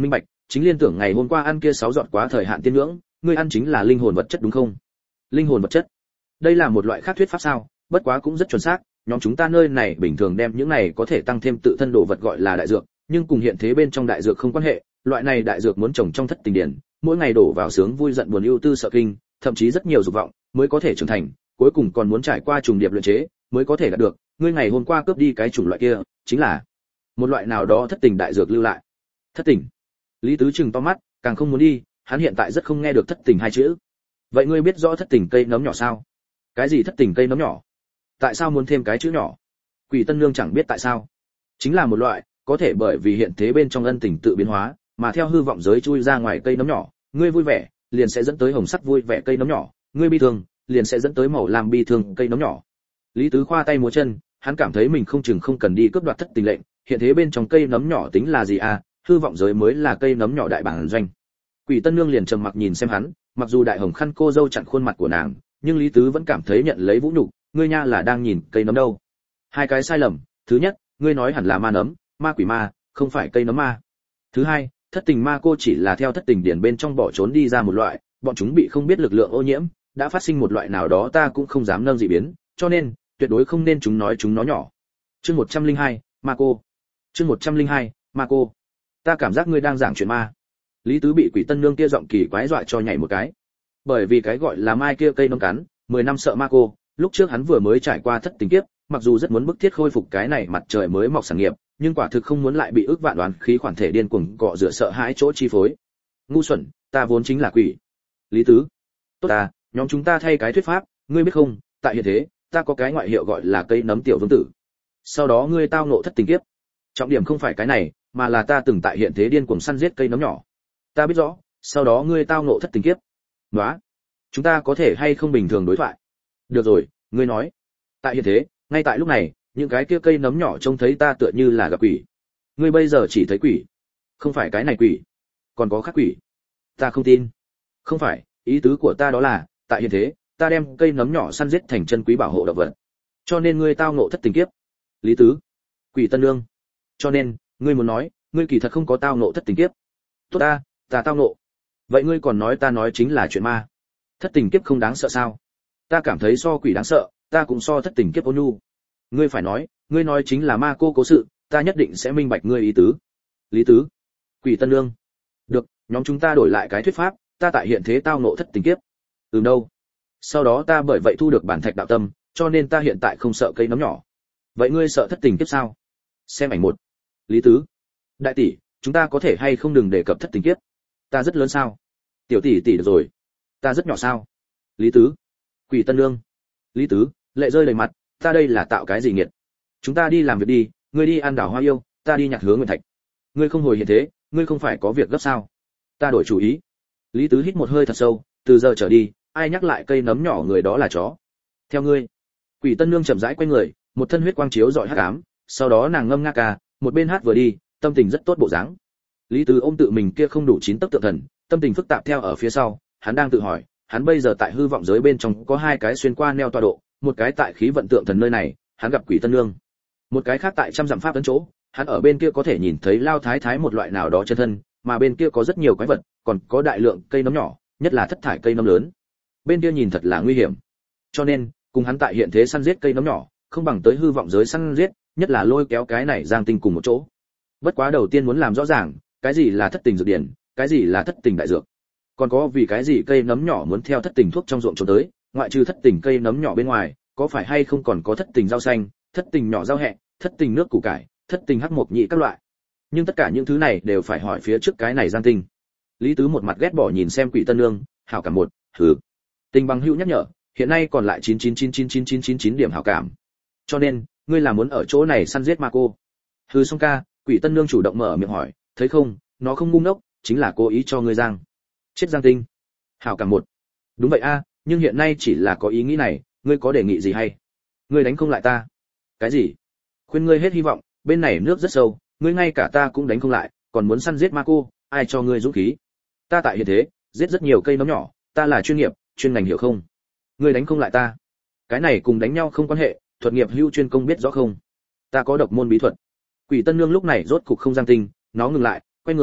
chính liên tưởng ngày hôm qua ăn kia 6 giọt quá thời hạn tiên nhưỡng, ngươi ăn chính là linh hồn vật chất đúng không? Linh hồn vật chất. Đây là một loại khác thuyết pháp sao? Bất quá cũng rất chuẩn xác, nhóm chúng ta nơi này bình thường đem những này có thể tăng thêm tự thân đồ vật gọi là đại dược, nhưng cùng hiện thế bên trong đại dược không quan hệ, loại này đại dược muốn trồng trong thất tình điển, mỗi ngày đổ vào sướng vui giận buồn ưu tư sợ kinh, thậm chí rất nhiều dục vọng mới có thể trưởng thành, cuối cùng còn muốn trải qua trùng điệp luyện chế mới có thể đạt được. Ngươi ngày hôm qua cướp đi cái chủng loại kia, chính là một loại nào đó thất tình đại dược lưu lại. Thất tình? Lý Tứ trừng to mắt, càng không muốn đi, hắn hiện tại rất không nghe được thất tình hai chữ. Vậy ngươi biết rõ thất tình cây nấm nhỏ sao? Cái gì thất tình cây nấm nhỏ? Tại sao muốn thêm cái chữ nhỏ? Quỷ Tân Nương chẳng biết tại sao. Chính là một loại, có thể bởi vì hiện thế bên trong ân tình tự biến hóa, mà theo hư vọng giới chui ra ngoài cây nấm nhỏ, ngươi vui vẻ, liền sẽ dẫn tới hồng sắc vui vẻ cây nấm nhỏ, ngươi bi thương, liền sẽ dẫn tới màu lam bi thương cây nấm nhỏ. Lý Tứ khoa tay múa chân, hắn cảm thấy mình không chừng không cần đi cướp đoạt thất tình lệnh, hiện thế bên trong cây nấm nhỏ tính là gì à, hư vọng giới mới là cây nấm nhỏ đại bản doanh. Quỷ Tân Nương liền trầm mặc nhìn xem hắn, mặc dù đại hồng khăn cô dâu chặn khuôn mặt của nàng, nhưng Lý Tứ vẫn cảm thấy nhận lấy vũ nhục, ngươi nha là đang nhìn cây nấm đâu. Hai cái sai lầm, thứ nhất, ngươi nói hẳn là ma nấm, ma quỷ ma, không phải cây nấm ma. Thứ hai, thất tình ma cô chỉ là theo thất tình điển bên trong bỏ trốn đi ra một loại, bọn chúng bị không biết lực lượng ô nhiễm, đã phát sinh một loại nào đó ta cũng không dám nâng dị biến, cho nên tuyệt đối không nên chúng nói chúng nó nhỏ. Chương 102, ma cô. Chương 102, ma cô. Ta cảm giác ngươi đang giảng chuyện ma. Lý Tứ bị Quỷ Tân Nương kia giọng kỳ quái dọa cho nhảy một cái. Bởi vì cái gọi là mai kia cây nấm cắn, 10 năm sợ ma cô, lúc trước hắn vừa mới trải qua thất tình kiếp, mặc dù rất muốn bức thiết khôi phục cái này mặt trời mới mọc sản nghiệp, nhưng quả thực không muốn lại bị ức vạn đoán khí khoản thể điên cuồng cọ rửa sợ hãi chỗ chi phối. Ngu xuẩn, ta vốn chính là quỷ. Lý Tứ. Tốt ta, nhóm chúng ta thay cái thuyết pháp, ngươi biết không, tại hiện thế, ta có cái ngoại hiệu gọi là cây nấm tiểu vương tử. Sau đó ngươi tao ngộ thất tình kiếp. Trọng điểm không phải cái này, mà là ta từng tại hiện thế điên cuồng săn giết cây nấm nhỏ. Ta biết rõ, sau đó ngươi tao ngộ thất tình kiếp. Nóa, chúng ta có thể hay không bình thường đối thoại? Được rồi, ngươi nói. Tại hiện thế, ngay tại lúc này, những cái kia cây nấm nhỏ trông thấy ta tựa như là gặp quỷ. Ngươi bây giờ chỉ thấy quỷ, không phải cái này quỷ, còn có khác quỷ. Ta không tin. Không phải, ý tứ của ta đó là, tại hiện thế, ta đem cây nấm nhỏ săn giết thành chân quý bảo hộ động vật. Cho nên ngươi tao ngộ thất tình kiếp. Lý Tứ. Quỷ Tân Nương. Cho nên, ngươi muốn nói, ngươi kỳ thật không có tao ngộ thất tình kiếp. Tốt ta tao ngộ. Vậy ngươi còn nói ta nói chính là chuyện ma. Thất tình kiếp không đáng sợ sao? Ta cảm thấy so quỷ đáng sợ, ta cũng so thất tình kiếp ôn nhu. Ngươi phải nói, ngươi nói chính là ma cô cố sự, ta nhất định sẽ minh bạch ngươi ý tứ. Lý Tứ. Quỷ Tân Nương. Được, nhóm chúng ta đổi lại cái thuyết pháp, ta tại hiện thế tao ngộ thất tình kiếp. Đâu? Sau đó ta bởi vậy thu được bản thạch đạo tâm, cho nên ta hiện tại không sợ cây nấm nhỏ. Vậy ngươi sợ thất tình kiếp sao? Xem ảnh 1. Lý Tứ. Đại tỷ, chúng ta có thể hay không đừng đề cập thất tình kiếp? Ta rất lớn sao? Tiểu tỷ tỷ được rồi. Ta rất nhỏ sao? Lý Tứ. Quỷ Tân Nương. Lý Tứ, lệ rơi đầy mặt, ta đây là tạo cái gì nghiệt? Chúng ta đi làm việc đi, ngươi đi ăn đảo hoa yêu, ta đi nhặt hứa nguyên thạch. Ngươi không hồi hiện thế, ngươi không phải có việc gấp sao? Ta đổi chủ ý. Lý Tứ hít một hơi thật sâu, từ giờ trở đi, ai nhắc lại cây nấm nhỏ người đó là chó. Theo ngươi. Quỷ Tân Nương chậm rãi quay người, một thân huyết quang chiếu rọi hắc ám, sau đó nàng ngâm nga ca, một bên hát vừa đi, tâm tình rất tốt bộ dáng. Lý Tứ ôm tự mình kia không đủ 9 tấc tượng thần, tâm tình phức tạp theo ở phía sau, hắn đang tự hỏi, hắn bây giờ tại hư vọng giới bên trong có 2 cái xuyên qua neo tọa độ, một cái tại khí vận tượng thần nơi này, hắn gặp Quỷ Tân Nương. Một cái khác tại trăm dặm pháp tấn chỗ, hắn ở bên kia có thể nhìn thấy lao thái thái một loại nào đó chân thân, mà bên kia có rất nhiều quái vật, còn có đại lượng cây nấm nhỏ, nhất là thất thải cây nấm lớn. Bên kia nhìn thật là nguy hiểm. Cho nên, cùng hắn tại hiện thế săn giết cây nấm nhỏ, không bằng tới hư vọng giới săn giết, nhất là lôi kéo cái này Giang Tinh cùng một chỗ. Bất quá đầu tiên muốn làm rõ ràng, cái gì là thất tình dược điển, cái gì là thất tình đại dược. Còn có vì cái gì cây nấm nhỏ muốn theo thất tình thuốc trong ruộng trốn tới, ngoại trừ thất tình cây nấm nhỏ bên ngoài, có phải hay không còn có thất tình rau xanh, thất tình nhỏ rau hẹ, thất tình nước củ cải, thất tình hắc mộc nhị các loại. Nhưng tất cả những thứ này đều phải hỏi phía trước cái này Giang Tinh. Lý Tứ một mặt ghét bỏ nhìn xem Quỷ Tân Nương, hảo cảm 1, hừ. Tình bằng hữu nhắc nhở, hiện nay còn lại 9999999 điểm hảo cảm. Cho nên, ngươi là muốn ở chỗ này săn giết ma cô. Hừ xong ca, Quỷ Tân Nương chủ động mở miệng hỏi, thấy không, nó không ngu ngốc, chính là cố ý cho ngươi Giang. Chết Giang Tinh. Hảo cảm 1. Đúng vậy nhưng hiện nay chỉ là có ý nghĩ này, ngươi có đề nghị gì hay? Ngươi đánh không lại ta. Cái gì? Khuyên ngươi hết hy vọng, bên này nước rất sâu, ngươi ngay cả ta cũng đánh không lại, còn muốn săn giết ma cô, ai cho ngươi dũng khí? Ta tại hiện thế, giết rất nhiều cây nấm nhỏ, ta là chuyên nghiệp, chuyên ngành hiểu không? Ngươi đánh không lại ta. Cái này cùng đánh nhau không quan hệ, thuật nghiệp hữu chuyên công biết rõ không? Ta có độc môn bí thuật. Quỷ Tân Nương lúc này rốt cục không Giang Tinh, nó ngừng lại, quay người,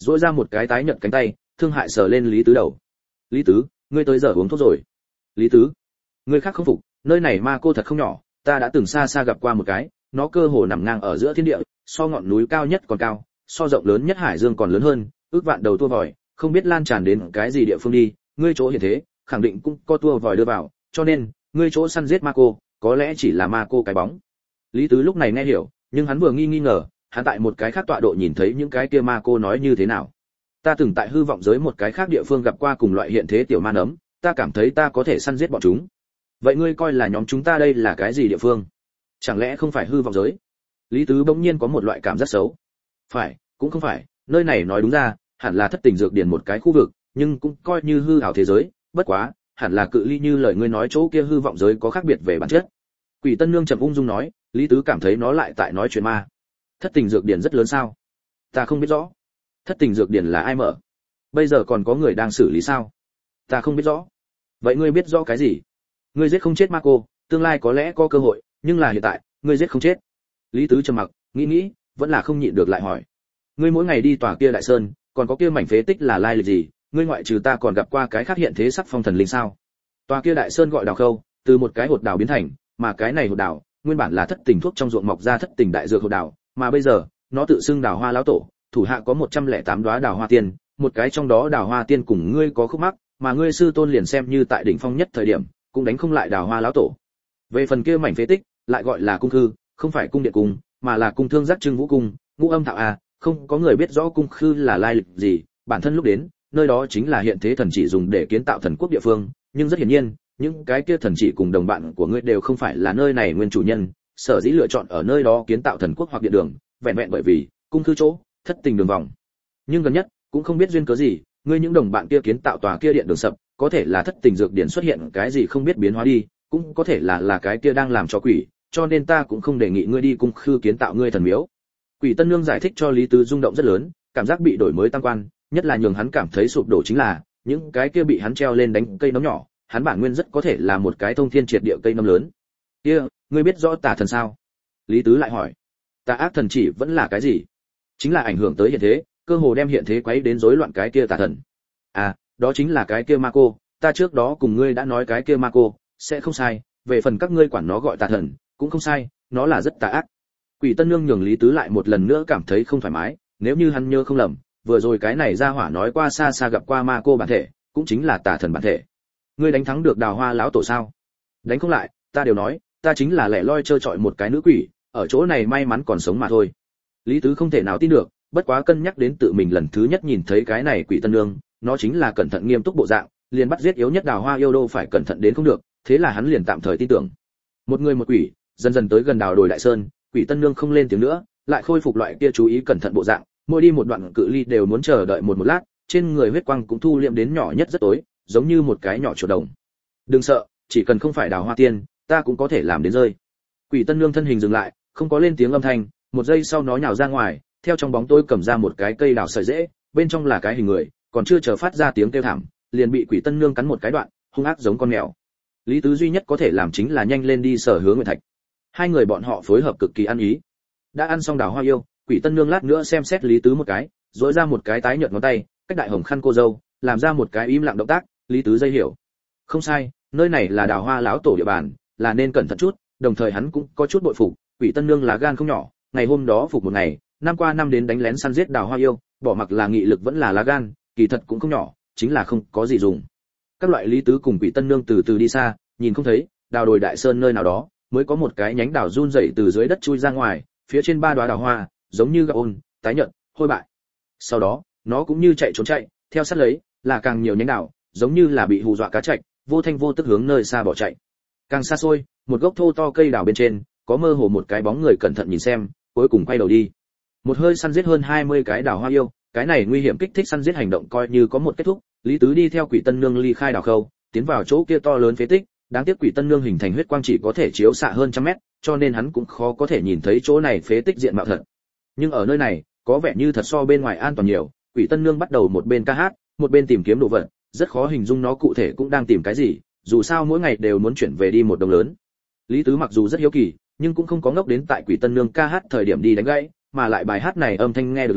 duỗi ra một cái tái nhợt cánh tay, thương hại sờ lên Lý Tứ đầu. Lý Tứ, ngươi tới giờ uống thuốc rồi. Lý Tứ, ngươi khác không phục, nơi này ma cô thật không nhỏ, ta đã từng xa xa gặp qua một cái, nó cơ hồ nằm ngang ở giữa thiên địa, so ngọn núi cao nhất còn cao, so rộng lớn nhất hải dương còn lớn hơn, ước vạn đầu tua vòi, không biết lan tràn đến cái gì địa phương đi, ngươi chỗ hiện thế, khẳng định cũng có tua vòi đưa vào, cho nên, ngươi chỗ săn giết ma cô, có lẽ chỉ là ma cô cái bóng. Lý Tứ lúc này nghe hiểu, nhưng hắn vừa nghi ngờ, hắn tại một cái khác tọa độ nhìn thấy những cái kia ma cô nói như thế nào. Ta từng tại hư vọng giới một cái khác địa phương gặp qua cùng loại hiện thế tiểu ma nấm, ta cảm thấy ta có thể săn giết bọn chúng. Vậy ngươi coi là nhóm chúng ta đây là cái gì địa phương? Chẳng lẽ không phải hư vọng giới? Lý Tứ bỗng nhiên có một loại cảm giác xấu. Phải, cũng không phải, nơi này nói đúng ra, hẳn là thất tình dược điển một cái khu vực, nhưng cũng coi như hư ảo thế giới, bất quá, hẳn là cự ly như lời ngươi nói chỗ kia hư vọng giới có khác biệt về bản chất. Quỷ Tân Nương trầm ung dung nói, Lý Tứ cảm thấy nó lại tại nói chuyện ma. Thất tình dược điển rất lớn sao? Ta không biết rõ. Thất tình dược điển là ai mở? Bây giờ còn có người đang xử lý sao? Ta không biết rõ. Vậy ngươi biết rõ cái gì? Ngươi giết không chết ma cô, tương lai có lẽ có cơ hội, nhưng là hiện tại, ngươi giết không chết. Lý Tứ trầm mặc, nghĩ, vẫn là không nhịn được lại hỏi. Ngươi mỗi ngày đi tòa kia đại sơn, còn có kia mảnh phế tích là lai lịch gì? Ngươi ngoại trừ ta còn gặp qua cái khác hiện thế sắc phong thần linh sao? Tòa kia đại sơn gọi Đào Khâu, từ một cái hột đào biến thành, mà cái này hột đào, nguyên bản là thất tình thuốc trong ruộng mọc ra thất tình đại dược hột đào, mà bây giờ, nó tự xưng Đào Hoa lão tổ, thủ hạ có 108 đóa Đào Hoa tiên, một cái trong đó Đào Hoa tiên cùng ngươi có khúc mắc, mà ngươi sư tôn liền xem như tại đỉnh phong nhất thời điểm, cũng đánh không lại Đào Hoa lão tổ. Về phần kia mảnh phế tích, lại gọi là cung khư, không phải cung điện cung, mà là cung thương giác trưng vũ cung, ngũ âm thạo a, không có người biết rõ cung khư là lai lịch gì, bản thân lúc đến, nơi đó chính là hiện thế thần chỉ dùng để kiến tạo thần quốc địa phương, nhưng rất hiển nhiên, những cái kia thần chỉ cùng đồng bạn của ngươi đều không phải là nơi này nguyên chủ nhân, sở dĩ lựa chọn ở nơi đó kiến tạo thần quốc hoặc điện đường, vẹn vẹn bởi vì cung khư chỗ, thất tình đường vòng. Nhưng gần nhất, cũng không biết duyên cớ gì, ngươi những đồng bạn kia kiến tạo tòa kia điện đường sập, có thể là thất tình dược điện xuất hiện cái gì không biết biến hóa đi, cũng có thể là cái kia đang làm cho quỷ, cho nên ta cũng không đề nghị ngươi đi cung khư kiến tạo ngươi thần miếu. Quỷ Tân Nương giải thích cho Lý Tứ rung động rất lớn, cảm giác bị đổi mới tăng quan, nhất là nhường hắn cảm thấy sụp đổ chính là những cái kia bị hắn treo lên đánh cây nấm nhỏ, hắn bản nguyên rất có thể là một cái thông thiên triệt địa cây nấm lớn. Kia, ngươi biết rõ tà thần sao? Lý Tứ lại hỏi. Tà ác thần chỉ vẫn là cái gì? Chính là ảnh hưởng tới hiện thế, cơ hồ đem hiện thế quấy đến rối loạn cái kia tà thần. À, đó chính là cái kia ma cô, ta trước đó cùng ngươi đã nói cái kia ma cô, sẽ không sai, về phần các ngươi quản nó gọi tà thần, cũng không sai, nó là rất tà ác. Quỷ Tân Nương nhường Lý Tứ lại một lần nữa cảm thấy không thoải mái, nếu như hắn nhớ không lầm, vừa rồi cái này ra hỏa nói qua xa xa gặp qua ma cô bản thể, cũng chính là tà thần bản thể. Ngươi đánh thắng được Đào Hoa lão tổ sao? Đánh không lại, ta đều nói, ta chính là lẻ loi chơi chọi một cái nữ quỷ, ở chỗ này may mắn còn sống mà thôi. Lý Tứ không thể nào tin được, bất quá cân nhắc đến tự mình lần thứ nhất nhìn thấy cái này Quỷ Tân Nương, nó chính là cẩn thận nghiêm túc bộ dạng, liền bắt giết yếu nhất Đào Hoa yêu đô phải cẩn thận đến không được, thế là hắn liền tạm thời tin tưởng. Một người một quỷ, dần dần tới gần Đào Đồi Đại Sơn, Quỷ Tân Nương không lên tiếng nữa, lại khôi phục loại kia chú ý cẩn thận bộ dạng, mỗi đi một đoạn cự ly đều muốn chờ đợi một lát, trên người huyết quang cũng thu liệm đến nhỏ nhất rất tối, giống như một cái nhỏ chuột đồng. Đừng sợ, chỉ cần không phải Đào Hoa tiên, ta cũng có thể làm đến rơi. Quỷ Tân Nương thân hình dừng lại, không có lên tiếng âm thanh, một giây sau nó nhào ra ngoài, theo trong bóng tối cầm ra một cái cây đào sợi rễ, bên trong là cái hình người, còn chưa chờ phát ra tiếng kêu thảm, liền bị Quỷ Tân Nương cắn một cái đoạn, hung ác giống con mèo. Lý Tứ duy nhất có thể làm chính là nhanh lên đi sở Hứa Nguyệt Thạch. Hai người bọn họ phối hợp cực kỳ ăn ý. Đã ăn xong Đào Hoa yêu, Quỷ Tân Nương lát nữa xem xét Lý Tứ một cái, duỗi ra một cái tái nhợt ngón tay, cách đại hồng khăn cô dâu, làm ra một cái im lặng động tác, Lý Tứ dây hiểu. Không sai, nơi này là Đào Hoa lão tổ địa bàn, là nên cẩn thận chút, đồng thời hắn cũng có chút bội phục, Quỷ Tân Nương là gan không nhỏ, ngày hôm đó phục một ngày, năm qua năm đến đánh lén săn giết Đào Hoa yêu, bỏ mặc là nghị lực vẫn là lá gan, kỳ thật cũng không nhỏ, chính là không có gì dùng. Các loại Lý Tứ cùng Quỷ Tân Nương từ từ đi xa, nhìn không thấy, Đào Đồi Đại Sơn nơi nào đó, mới có một cái nhánh đào run rẩy từ dưới đất chui ra ngoài, phía trên ba đóa đào hoa, giống như gạo ôn, tái nhợt, hôi bại. Sau đó, nó cũng như chạy trốn chạy, theo sát lấy, là càng nhiều nhánh đào, giống như là bị hù dọa cá trạch, vô thanh vô tức hướng nơi xa bỏ chạy. Càng xa xôi, một gốc thô to cây đào bên trên, có mơ hồ một cái bóng người cẩn thận nhìn xem, cuối cùng quay đầu đi. Một hơi săn giết hơn 20 cái đào hoa yêu, cái này nguy hiểm kích thích săn giết hành động coi như có một kết thúc, Lý Tứ đi theo Quỷ Tân Nương ly khai đào khâu, tiến vào chỗ kia to lớn phế tích, đáng tiếc Quỷ Tân Nương hình thành huyết quang chỉ có thể chiếu xạ hơn trăm mét, cho nên hắn cũng khó có thể nhìn thấy chỗ này phế tích diện mạo thật. Nhưng ở nơi này, có vẻ như thật so bên ngoài an toàn nhiều, Quỷ Tân Nương bắt đầu một bên ca hát, một bên tìm kiếm đồ vật, rất khó hình dung nó cụ thể cũng đang tìm cái gì, dù sao mỗi ngày đều muốn chuyển về đi một đồng lớn. Lý Tứ mặc dù rất hiếu kỳ, nhưng cũng không có ngốc đến tại Quỷ Tân Nương ca hát thời điểm đi đánh gãy, mà lại bài hát này âm thanh nghe được lâu,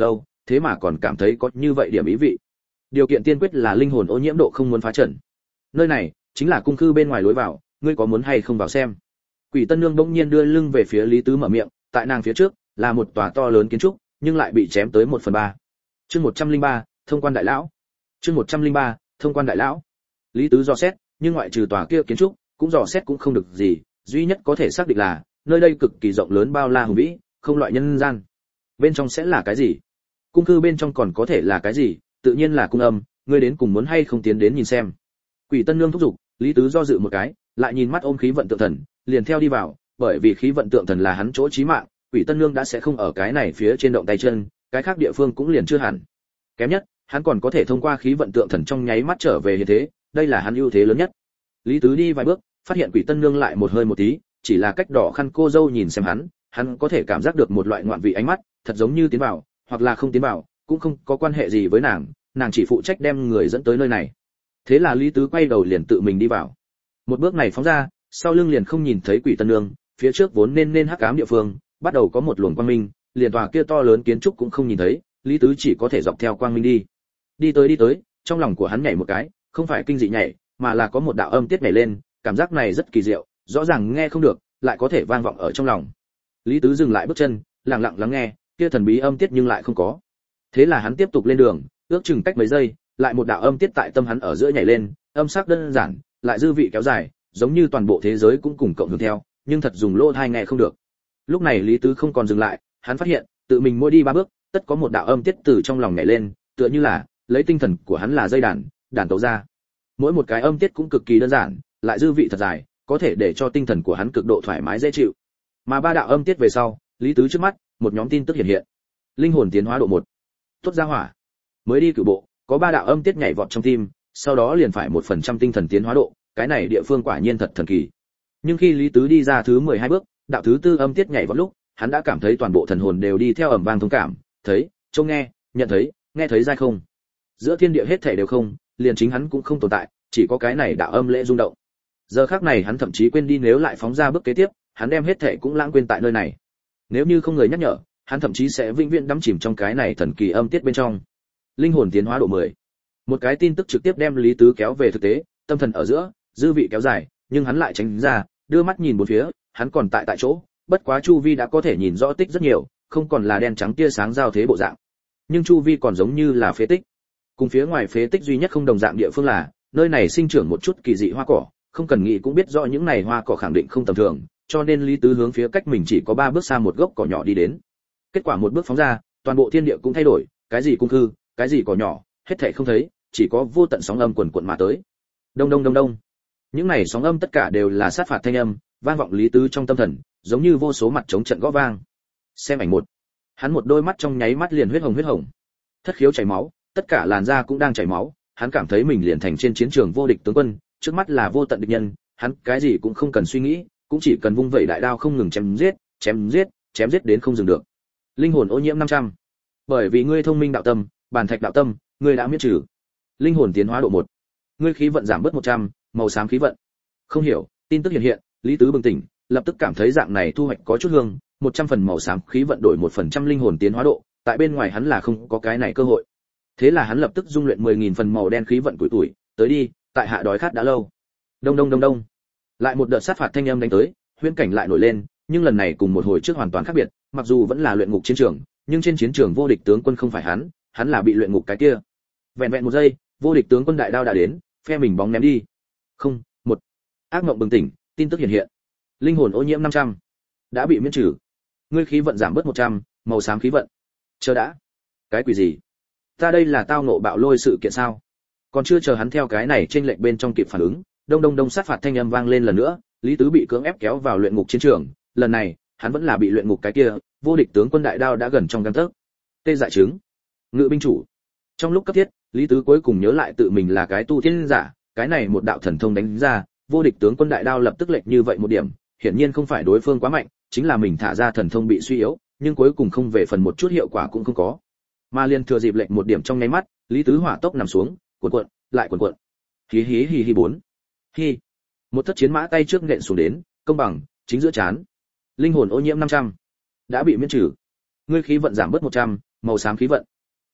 thế mà còn cảm thấy có như vậy điểm ý vị. Điều kiện tiên quyết là linh hồn ô nhiễm độ không muốn phá trận. Nơi này chính là cung khư bên ngoài lối vào, ngươi có muốn hay không vào xem? Quỷ Tân Nương bỗng nhiên đưa lưng về phía Lý Tứ mở miệng, tại nàng phía trước là một tòa to lớn kiến trúc, nhưng lại bị chém tới 1/3. Chương 103, thông quan đại lão. Chương 103, thông quan đại lão. Lý Tứ dò xét, nhưng ngoại trừ tòa kia kiến trúc, cũng dò xét cũng không được gì, duy nhất có thể xác định là nơi đây cực kỳ rộng lớn bao la hùng vĩ, không loại nhân gian. Bên trong sẽ là cái gì? Cung cư bên trong còn có thể là cái gì? Tự nhiên là cung âm, ngươi đến cùng muốn hay không tiến đến nhìn xem. Quỷ Tân Nương thúc giục, Lý Tứ do dự một cái, lại nhìn mắt ôm khí vận tượng thần, liền theo đi vào, bởi vì khí vận tượng thần là hắn chỗ chí mạng, Quỷ Tân Nương đã sẽ không ở cái này phía trên động tay chân, cái khác địa phương cũng liền chưa hẳn. Kém nhất, hắn còn có thể thông qua khí vận tượng thần trong nháy mắt trở về hiện thế, đây là hắn ưu thế lớn nhất. Lý Tứ đi vài bước, phát hiện Quỷ Tân Nương lại một hơi một tí, chỉ là cách đỏ khăn cô dâu nhìn xem hắn có thể cảm giác được một loại ngoạn vị ánh mắt, thật giống như tiến vào, hoặc là không tiến vào, cũng không có quan hệ gì với nàng chỉ phụ trách đem người dẫn tới nơi này. Thế là Lý Tứ quay đầu liền tự mình đi vào. Một bước này phóng ra, sau lưng liền không nhìn thấy Quỷ Tân Nương, phía trước vốn nên hắc ám địa phương, bắt đầu có một luồng quang minh, liền tòa kia to lớn kiến trúc cũng không nhìn thấy, Lý Tứ chỉ có thể dọc theo quang minh đi. Đi tới, trong lòng của hắn nhảy một cái, không phải kinh dị nhảy, mà là có một đạo âm tiết nhảy lên, cảm giác này rất kỳ diệu, rõ ràng nghe không được, lại có thể vang vọng ở trong lòng. Lý Tứ dừng lại bước chân, lặng lặng lắng nghe, kia thần bí âm tiết nhưng lại không có. Thế là hắn tiếp tục lên đường, ước chừng cách mấy giây, lại một đạo âm tiết tại tâm hắn ở giữa nhảy lên, âm sắc đơn giản, lại dư vị kéo dài, giống như toàn bộ thế giới cũng cùng cộng hưởng theo, nhưng thật dùng lỗ tai nghe không được. Lúc này Lý Tứ không còn dừng lại, hắn phát hiện, tự mình mỗi đi 3 bước, tất có một đạo âm tiết từ trong lòng nhảy lên, tựa như là lấy tinh thần của hắn là dây đàn tấu ra. Mỗi một cái âm tiết cũng cực kỳ đơn giản, lại dư vị thật dài, có thể để cho tinh thần của hắn cực độ thoải mái dễ chịu. Mà 3 đạo âm tiết về sau, Lý Tứ trước mắt, một nhóm tin tức hiện hiện. Linh hồn tiến hóa độ 1. Tốt ra hỏa. Mới đi cửu bộ, có 3 đạo âm tiết nhảy vọt trong tim, sau đó liền phải 1% tinh thần tiến hóa độ, cái này địa phương quả nhiên thật thần kỳ. Nhưng khi Lý Tứ đi ra thứ 12 bước, đạo thứ 4 âm tiết nhảy vọt lúc, hắn đã cảm thấy toàn bộ thần hồn đều đi theo ầm vang thông cảm, thấy, trông nghe, nhận thấy, nghe thấy dai không. Giữa thiên địa hết thảy đều không, liền chính hắn cũng không tồn tại, chỉ có cái này đạo âm lễ rung động. Giờ khắc này hắn thậm chí quên đi nếu lại phóng ra bước kế tiếp, hắn đem hết thảy cũng lãng quên tại nơi này. Nếu như không người nhắc nhở, hắn thậm chí sẽ vĩnh viễn đắm chìm trong cái này thần kỳ âm tiết bên trong. Linh hồn tiến hóa độ 10. Một cái tin tức trực tiếp đem Lý Tứ kéo về thực tế, tâm thần ở giữa, dư vị kéo dài, nhưng hắn lại tránh ra, đưa mắt nhìn bốn phía, hắn còn tại chỗ, bất quá chu vi đã có thể nhìn rõ tích rất nhiều, không còn là đen trắng tia sáng giao thế bộ dạng. Nhưng chu vi còn giống như là phế tích. Cùng phía ngoài phế tích duy nhất không đồng dạng địa phương là, nơi này sinh trưởng một chút kỳ dị hoa cỏ, không cần nghĩ cũng biết rõ những này hoa cỏ khẳng định không tầm thường, cho nên Lý Tứ hướng phía cách mình chỉ có 3 bước xa một gốc cỏ nhỏ đi đến. Kết quả một bước phóng ra, toàn bộ thiên địa cũng thay đổi, cái gì cung cư, cái gì cỏ nhỏ, hết thảy không thấy, chỉ có vô tận sóng âm quần quần mà tới. Đông đông đông đông. Những này sóng âm tất cả đều là sát phạt thanh âm, vang vọng Lý Tứ trong tâm thần, giống như vô số mặt trống trận gõ vang. Xem ảnh 1. Hắn một đôi mắt trong nháy mắt liền huyết hồng. Thất khiếu chảy máu, tất cả làn da cũng đang chảy máu, hắn cảm thấy mình liền thành trên chiến trường vô địch tướng quân, trước mắt là vô tận địch nhân, hắn cái gì cũng không cần suy nghĩ, cũng chỉ cần vung vẩy đại đao không ngừng chém giết đến không dừng được. Linh hồn ô nhiễm 500. Bởi vì ngươi thông minh đạo tâm, bàn thạch đạo tâm, ngươi đã miễn trừ. Linh hồn tiến hóa độ 1. Ngươi khí vận giảm bớt 100, màu xám khí vận. Không hiểu, tin tức hiện, Lý Tứ bừng tỉnh, lập tức cảm thấy dạng này thu hoạch có chút hương, 100 phần màu xám khí vận đổi 1% linh hồn tiến hóa độ, tại bên ngoài hắn là không có cái này cơ hội. Thế là hắn lập tức dung luyện 10.000 phần màu đen khí vận tuổi, tới đi, tại hạ đói khát đã lâu. Đông đông đông đông. Lại một đợt sát phạt thanh âm đánh tới, huyễn cảnh lại nổi lên, nhưng lần này cùng một hồi trước hoàn toàn khác biệt, mặc dù vẫn là luyện ngục chiến trường, nhưng trên chiến trường vô địch tướng quân không phải hắn là bị luyện ngục cái kia. Vẹn vẹn một giây, vô địch tướng quân đại đao đã đến, phe mình bóng ném đi. Không, một. Ác mộng bừng tỉnh, tin tức hiện. Linh hồn ô nhiễm 500. Đã bị miễn trừ. Ngươi khí vận giảm bớt 100, màu xám khí vận. Chờ đã. Cái quỷ gì? Ta đây là tao ngộ bạo lôi sự kiện sao? Còn chưa chờ hắn theo cái này trên lệnh bên trong kịp phản ứng, đông đông đông sát phạt thanh âm vang lên lần nữa, Lý Tứ bị cưỡng ép kéo vào luyện ngục chiến trường, lần này, hắn vẫn là bị luyện ngục cái kia, vô địch tướng quân đại đao đã gần trong gang tấc. Tê dại chứng. Ngự binh chủ. Trong lúc cấp thiết, Lý Tứ cuối cùng nhớ lại tự mình là cái tu tiên giả, cái này một đạo thần thông đánh ra, vô địch tướng quân đại đao lập tức lệch như vậy một điểm, hiển nhiên không phải đối phương quá mạnh, chính là mình thả ra thần thông bị suy yếu, nhưng cuối cùng không về phần một chút hiệu quả cũng không có. Mà liền thừa dịp lệch một điểm trong nháy mắt, Lý Tứ hỏa tốc nằm xuống, cuộn, lại cuộn. Hí hí 4. Hi. Một thất chiến mã tay trước nện xuống đến, công bằng, chính giữa chán. Linh hồn ô nhiễm 500. Đã bị miễn trừ. Ngươi khí vận giảm bớt 100, màu xám khí vận.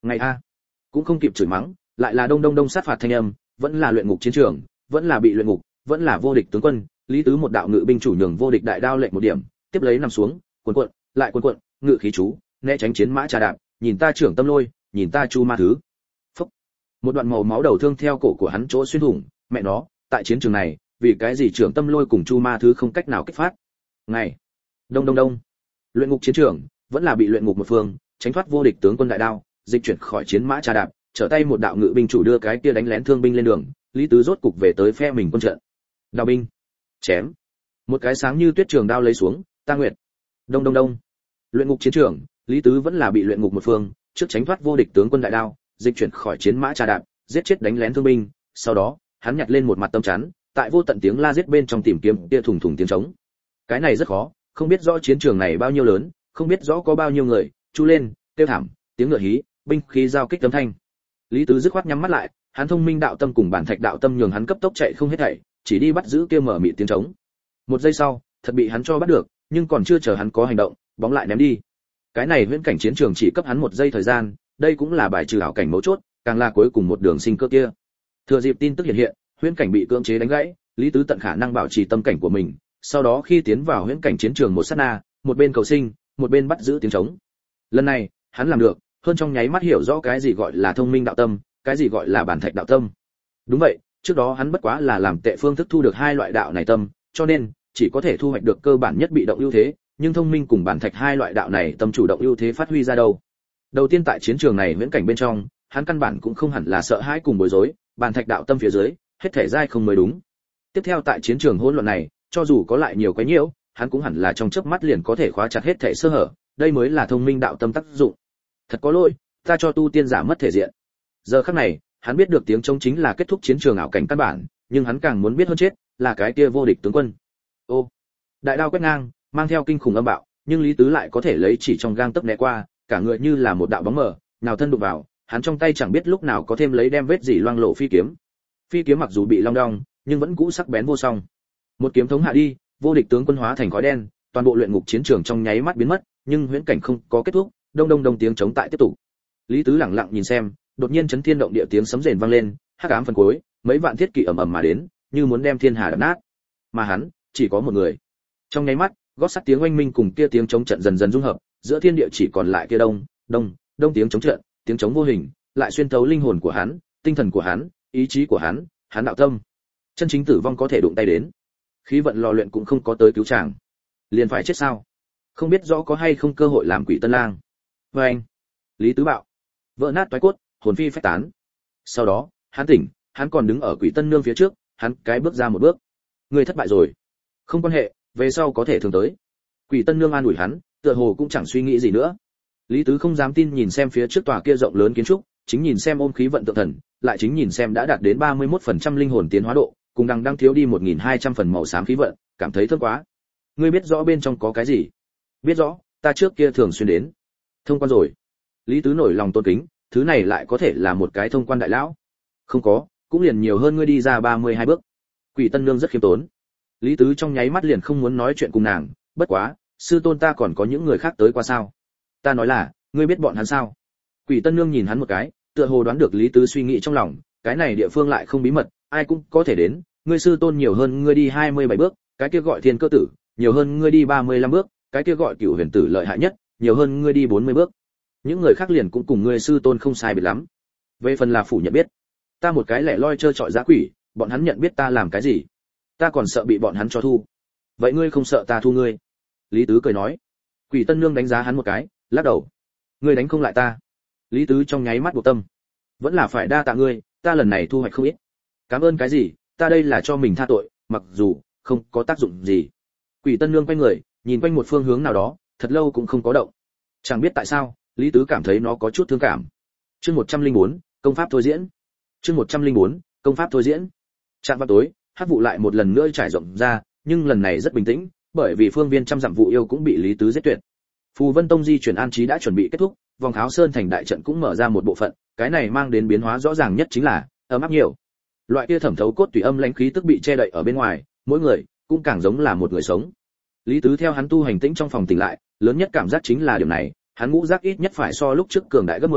Ngày a, cũng không kịp chửi mắng, lại là đông đông đông sát phạt thanh âm, vẫn là luyện ngục chiến trường, vẫn là bị luyện ngục, vẫn là vô địch tướng quân. Lý Tứ một đạo ngự binh chủ nhường vô địch đại đao lệnh một điểm, tiếp lấy nằm xuống, cuộn cuộn, lại cuộn cuộn, ngự khí chú, né tránh chiến mã trà đạp, nhìn ta trưởng tâm lôi, nhìn ta chu ma thứ. Phốc. Một đoạn màu máu đầu thương theo cổ của hắn chỗ xuyên thủng, mẹ nó, tại chiến trường này, vì cái gì trưởng tâm lôi cùng chu ma thứ không cách nào kích phát. Ngày. Đông đông đông. Luyện ngục chiến trường, vẫn là bị luyện ngục một phương, tránh thoát vô địch tướng quân đại đao, dịch chuyển khỏi chiến mã trà đạp, trở tay một đạo ngự binh chủ đưa cái kia đánh lén thương binh lên đường, Lý Tứ rốt cục về tới phe mình quân trận. Đao binh. Chém. Một cái sáng như tuyết trường đao lấy xuống, ta nguyệt. Đông đông đông. Luyện ngục chiến trường, Lý Tứ vẫn là bị luyện ngục một phương, trước tránh thoát vô địch tướng quân đại đao, dịch chuyển khỏi chiến mã trà đạp, giết chết đánh lén thương binh, sau đó, hắn nhặt lên một mặt tâm chắn, tại vô tận tiếng la giết bên trong tìm kiếm kia thùng thùng tiếng trống. Cái này rất khó, không biết rõ chiến trường này bao nhiêu lớn, không biết rõ có bao nhiêu người, chu lên, kêu thảm, tiếng ngựa hí, binh khí giao kích âm thanh. Lý Tứ dứt khoát nhắm mắt lại, hắn thông minh đạo tâm cùng bản thạch đạo tâm nhường hắn cấp tốc chạy không hết thảy, chỉ đi bắt giữ kia mở mịt tiếng trống. Một giây sau, thật bị hắn cho bắt được, nhưng còn chưa chờ hắn có hành động, bóng lại ném đi. Cái này huyễn cảnh chiến trường chỉ cấp hắn một giây thời gian, đây cũng là bài trừ ảo cảnh mấu chốt, càng là cuối cùng một đường sinh cơ kia. Thừa dịp tin tức hiện hiện, huyễn cảnh bị cưỡng chế đánh gãy, Lý Tứ tận khả năng bảo trì tâm cảnh của mình, sau đó khi tiến vào huyễn cảnh chiến trường một sát na, một bên cầu sinh, một bên bắt giữ tiếng trống. Lần này, hắn làm được, hơn trong nháy mắt hiểu rõ cái gì gọi là thông minh đạo tâm, cái gì gọi là bản thạch đạo tâm. Đúng vậy, trước đó hắn bất quá là làm tệ phương thức thu được hai loại đạo này tâm, cho nên chỉ có thể thu hoạch được cơ bản nhất bị động ưu thế, nhưng thông minh cùng bản thạch hai loại đạo này tâm chủ động ưu thế phát huy ra đâu. Đầu tiên tại chiến trường này viễn cảnh bên trong, hắn căn bản cũng không hẳn là sợ hãi cùng bối rối, bản thạch đạo tâm phía dưới, hết thể giai không mới đúng. Tiếp theo tại chiến trường hỗn loạn này, cho dù có lại nhiều cái nhiễu, hắn cũng hẳn là trong chớp mắt liền có thể khóa chặt hết thể sơ hở, đây mới là thông minh đạo tâm tác dụng. Thật có lỗi, ta cho tu tiên giả mất thể diện. Giờ khắc này, hắn biết được tiếng trống chính là kết thúc chiến trường ảo cảnh căn bản, nhưng hắn càng muốn biết hơn chết, là cái kia vô địch tướng quân. Ô, đại đao quét ngang, mang theo kinh khủng âm bạo, nhưng Lý Tứ lại có thể lấy chỉ trong gang tấc né qua, cả người như là một đạo bóng mờ, nào thân đụng vào, hắn trong tay chẳng biết lúc nào có thêm lấy đem vết gì loang lộ phi kiếm. Phi kiếm mặc dù bị long đong, nhưng vẫn cũ sắc bén vô song. Một kiếm thống hạ đi, vô địch tướng quân hóa thành khói đen, toàn bộ luyện ngục chiến trường trong nháy mắt biến mất, nhưng huyễn cảnh không có kết thúc, đông đông đông tiếng chống tại tiếp tục. Lý Tứ lặng lặng nhìn xem, đột nhiên chấn thiên động địa tiếng sấm rền vang lên, hắc ám phần cuối, mấy vạn thiết kỵ ầm ầm mà đến, như muốn đem thiên hà đập nát. Mà hắn, chỉ có một người. Trong nháy mắt, gót sắt tiếng oanh minh cùng kia tiếng chống trận dần dần dung hợp, giữa thiên địa chỉ còn lại kia đông, đông, đông tiếng chống trận, tiếng chống vô hình, lại xuyên thấu linh hồn của hắn, tinh thần của hắn, ý chí của hắn, hắn đạo tâm. Chân chính tử vong có thể đụng tay đến. Khí vận lò luyện cũng không có tới cứu chàng. Liền phải chết sao? Không biết rõ có hay không cơ hội làm Quỷ Tân Lang. Và anh, Lý Tứ bạo, vỡ nát toái cốt, hồn phi phách tán. Sau đó, hắn tỉnh, hắn còn đứng ở Quỷ Tân Nương phía trước, hắn cái bước ra một bước. Người thất bại rồi. Không quan hệ, về sau có thể thường tới. Quỷ Tân Nương an ủi hắn, tựa hồ cũng chẳng suy nghĩ gì nữa. Lý Tứ không dám tin nhìn xem phía trước tòa kia rộng lớn kiến trúc, chính nhìn xem ôm khí vận tượng thần, lại chính nhìn xem đã đạt đến 31% linh hồn tiến hóa độ, cùng đang thiếu đi 1200 phần màu xám khí vận, cảm thấy thơm quá. Ngươi biết rõ bên trong có cái gì? Biết rõ, ta trước kia thường xuyên đến. Thông quan rồi. Lý Tứ nổi lòng tôn kính, thứ này lại có thể là một cái thông quan đại lão. Không có, cũng liền nhiều hơn ngươi đi ra 32 bước. Quỷ Tân Nương rất khiêm tốn. Lý Tứ trong nháy mắt liền không muốn nói chuyện cùng nàng, bất quá, sư tôn ta còn có những người khác tới qua sao? Ta nói là, ngươi biết bọn hắn sao? Quỷ Tân Nương nhìn hắn một cái, tựa hồ đoán được Lý Tứ suy nghĩ trong lòng, cái này địa phương lại không bí mật, ai cũng có thể đến, ngươi sư tôn nhiều hơn ngươi đi 27 bước, cái kia gọi Thiên Cơ Tử, nhiều hơn ngươi đi 35 bước, cái kia gọi Cửu Huyền Tử lợi hại nhất, nhiều hơn ngươi đi 40 bước. Những người khác liền cũng cùng ngươi sư tôn không sai biệt lắm. Về phần là phủ nhận biết, ta một cái lẻ loi chơi trọi dã quỷ, bọn hắn nhận biết ta làm cái gì? Ta còn sợ bị bọn hắn cho thu. Vậy ngươi không sợ ta thu ngươi? Lý Tứ cười nói. Quỷ Tân Nương đánh giá hắn một cái, lắc đầu. Ngươi đánh không lại ta. Lý Tứ trong nháy mắt buộc tâm. Vẫn là phải đa tạ ngươi, ta lần này thu hoạch không ít. Cảm ơn cái gì, ta đây là cho mình tha tội, mặc dù không có tác dụng gì. Quỷ Tân Nương quay người, nhìn quanh một phương hướng nào đó, thật lâu cũng không có động. Chẳng biết tại sao, Lý Tứ cảm thấy nó có chút thương cảm. Chương 104, công pháp thôi diễn. Chương 104, công pháp thôi diễn. Trạm vào tối, hắc vụ lại một lần nữa trải rộng ra, nhưng lần này rất bình tĩnh, bởi vì phương viên trăm dặm vụ yêu cũng bị Lý Tứ giết tuyệt. Phù Vân Tông di chuyển an trí đã chuẩn bị kết thúc, vòng Tháo Sơn thành đại trận cũng mở ra một bộ phận, cái này mang đến biến hóa rõ ràng nhất chính là ấm áp nhiều. Loại kia thẩm thấu cốt tùy âm lãnh khí tức bị che đậy ở bên ngoài, mỗi người cũng càng giống là một người sống. Lý Tứ theo hắn tu hành tĩnh trong phòng tỉnh lại, lớn nhất cảm giác chính là điểm này, hắn ngũ giác ít nhất phải so lúc trước cường đại gấp 10,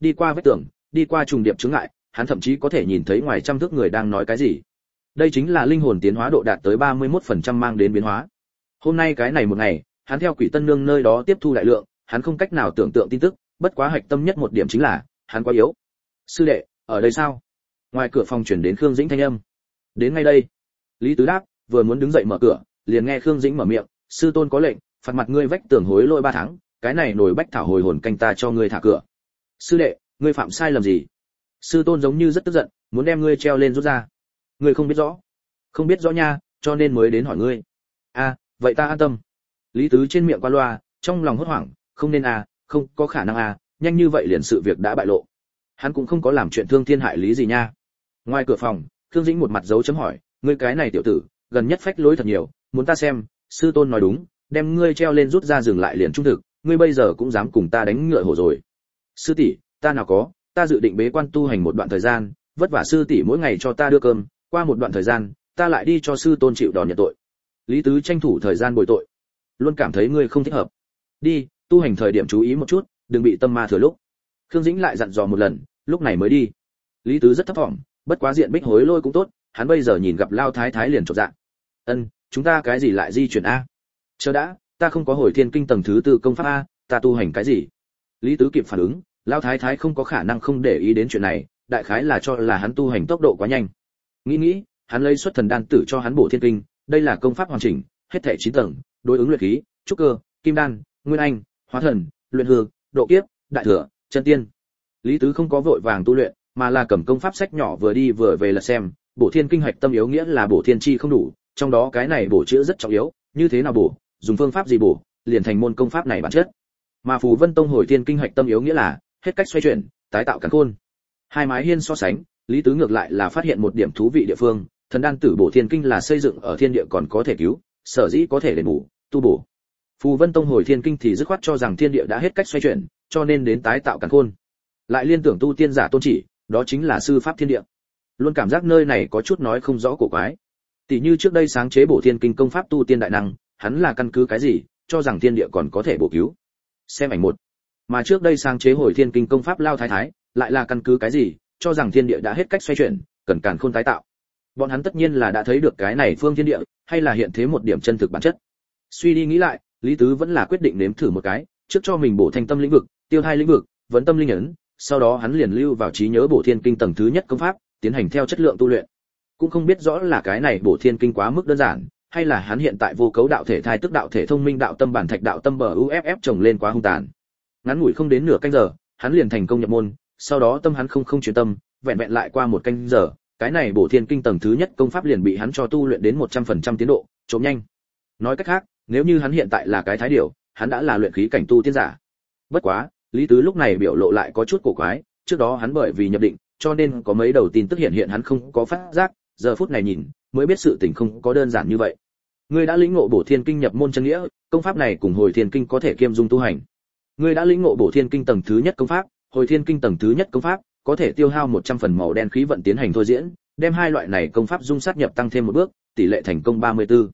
đi qua vách tường, đi qua trùng điệp chướng ngại, hắn thậm chí có thể nhìn thấy ngoài trăm thước người đang nói cái gì. Đây chính là linh hồn tiến hóa độ đạt tới 31% mang đến biến hóa. Hôm nay cái này một ngày, hắn theo Quỷ Tân Nương nơi đó tiếp thu đại lượng, hắn không cách nào tưởng tượng tin tức, bất quá hạch tâm nhất một điểm chính là, hắn quá yếu. Sư đệ, ở đây sao? Ngoài cửa phòng truyền đến Khương Dĩnh thanh âm. Đến ngay đây. Lý Tứ đáp, vừa muốn đứng dậy mở cửa, liền nghe Khương Dĩnh mở miệng, sư tôn có lệnh, phạt mặt ngươi vách tường hối lỗi 3 tháng, cái này nổi bách thảo hồi hồn canh ta cho ngươi thả cửa. Sư đệ, ngươi phạm sai lầm gì? Sư tôn giống như rất tức giận, muốn đem ngươi treo lên rút ra. Ngươi không biết rõ? Không biết rõ nha, cho nên mới đến hỏi ngươi. A, vậy ta an tâm. Lý Tứ trên miệng qua loa, trong lòng hốt hoảng, không nên không có khả năng nhanh như vậy liền sự việc đã bại lộ. Hắn cũng không có làm chuyện thương thiên hại lý gì nha. Ngoài cửa phòng, Khương Dĩnh một mặt dấu chấm hỏi, ngươi cái này tiểu tử, gần nhất phách lối thật nhiều, muốn ta xem, sư tôn nói đúng, đem ngươi treo lên rút ra dừng lại liền trung thực, ngươi bây giờ cũng dám cùng ta đánh ngựa hổ rồi. Sư tỷ, ta nào có, ta dự định bế quan tu hành một đoạn thời gian, vất vả sư tỷ mỗi ngày cho ta đưa cơm, qua một đoạn thời gian, ta lại đi cho sư tôn chịu đòn nhận tội. Lý Tứ tranh thủ thời gian bồi tội. Luôn cảm thấy ngươi không thích hợp. Đi, tu hành thời điểm chú ý một chút, đừng bị tâm ma thừa lúc. Khương Dĩnh lại dặn dò một lần, lúc này mới đi. Lý Tứ rất thấp vọng, bất quá diện Bích hối lôi cũng tốt, hắn bây giờ nhìn gặp Lao Thái Thái liền chột dạ. Ân, chúng ta cái gì lại di chuyển a? Chờ đã, ta không có hồi thiên kinh tầng thứ 4 công pháp a, ta tu hành cái gì? Lý Tứ kịp phản ứng, Lao Thái Thái không có khả năng không để ý đến chuyện này, đại khái là cho là hắn tu hành tốc độ quá nhanh. Nghĩ, hắn lấy xuất thần đan tử cho hắn bổ thiên kinh, đây là công pháp hoàn chỉnh, hết thảy 9 tầng, đối ứng luyện khí, trúc cơ, kim đan, nguyên anh, hóa thần, luyện hư, độ kiếp, đại thừa, chân tiên. Lý Tứ không có vội vàng tu luyện, mà là cầm công pháp sách nhỏ vừa đi vừa về là xem, bổ thiên kinh hạch tâm yếu nghĩa là bổ thiên chi không đủ, trong đó cái này bổ chữa rất trọng yếu, như thế nào bổ, dùng phương pháp gì bổ, liền thành môn công pháp này bản chất. Mà Phù Vân Tông hồi thiên kinh hạch tâm yếu nghĩa là hết cách xoay chuyển, tái tạo càn khôn. Hai mái hiên so sánh, Lý Tứ ngược lại là phát hiện một điểm thú vị địa phương, thần đan tử bổ thiên kinh là xây dựng ở thiên địa còn có thể cứu, sở dĩ có thể đền bù, tu bổ. Phù Vân Tông hồi thiên kinh thì dứt khoát cho rằng thiên địa đã hết cách xoay chuyển, cho nên đến tái tạo càn khôn. Lại liên tưởng tu tiên giả tôn chỉ, đó chính là sư pháp thiên địa. Luôn cảm giác nơi này có chút nói không rõ cổ quái. Tỷ như trước đây sáng chế bổ thiên kinh công pháp tu tiên đại năng, hắn là căn cứ cái gì, cho rằng thiên địa còn có thể bổ cứu. Xem ảnh 1. Mà trước đây sáng chế hồi thiên kinh công pháp Lao Thái Thái, lại là căn cứ cái gì, cho rằng thiên địa đã hết cách xoay chuyển, cần càn khôn tái tạo. Bọn hắn tất nhiên là đã thấy được cái này phương thiên địa, hay là hiện thế một điểm chân thực bản chất. Suy đi nghĩ lại, Lý Tứ vẫn là quyết định nếm thử một cái, trước cho mình bổ thanh tâm lĩnh vực, tiêu hai lĩnh vực, vấn tâm linh ấn, sau đó hắn liền lưu vào trí nhớ bổ thiên kinh tầng thứ nhất công pháp, tiến hành theo chất lượng tu luyện. Cũng không biết rõ là cái này bổ thiên kinh quá mức đơn giản, hay là hắn hiện tại vô cấu đạo thể thai tức đạo thể thông minh đạo tâm bản thạch đạo tâm bờ uff trồng lên quá hung tàn. Ngắn ngủi không đến nửa canh giờ, hắn liền thành công nhập môn, sau đó tâm hắn không chuyển tâm, vẹn vẹn lại qua một canh giờ, cái này bổ thiên kinh tầng thứ nhất công pháp liền bị hắn cho tu luyện đến 100% tiến độ, trộm nhanh. Nói cách khác, nếu như hắn hiện tại là cái thái điểu, hắn đã là luyện khí cảnh tu tiên giả. Bất quá, Lý Tứ lúc này biểu lộ lại có chút cổ quái, trước đó hắn bởi vì nhập định, cho nên có mấy đầu tin tức hiện hắn không có phát giác, giờ phút này nhìn, mới biết sự tình không có đơn giản như vậy. Ngươi đã lĩnh ngộ bổ thiên kinh nhập môn chân nghĩa, công pháp này cùng hồi thiên kinh có thể kiêm dung tu hành. Ngươi đã lĩnh ngộ bổ thiên kinh tầng thứ nhất công pháp, hồi thiên kinh tầng thứ nhất công pháp, có thể tiêu hao 100 phần màu đen khí vận tiến hành thôi diễn, đem hai loại này công pháp dung sát nhập tăng thêm một bước, tỷ lệ thành công 34.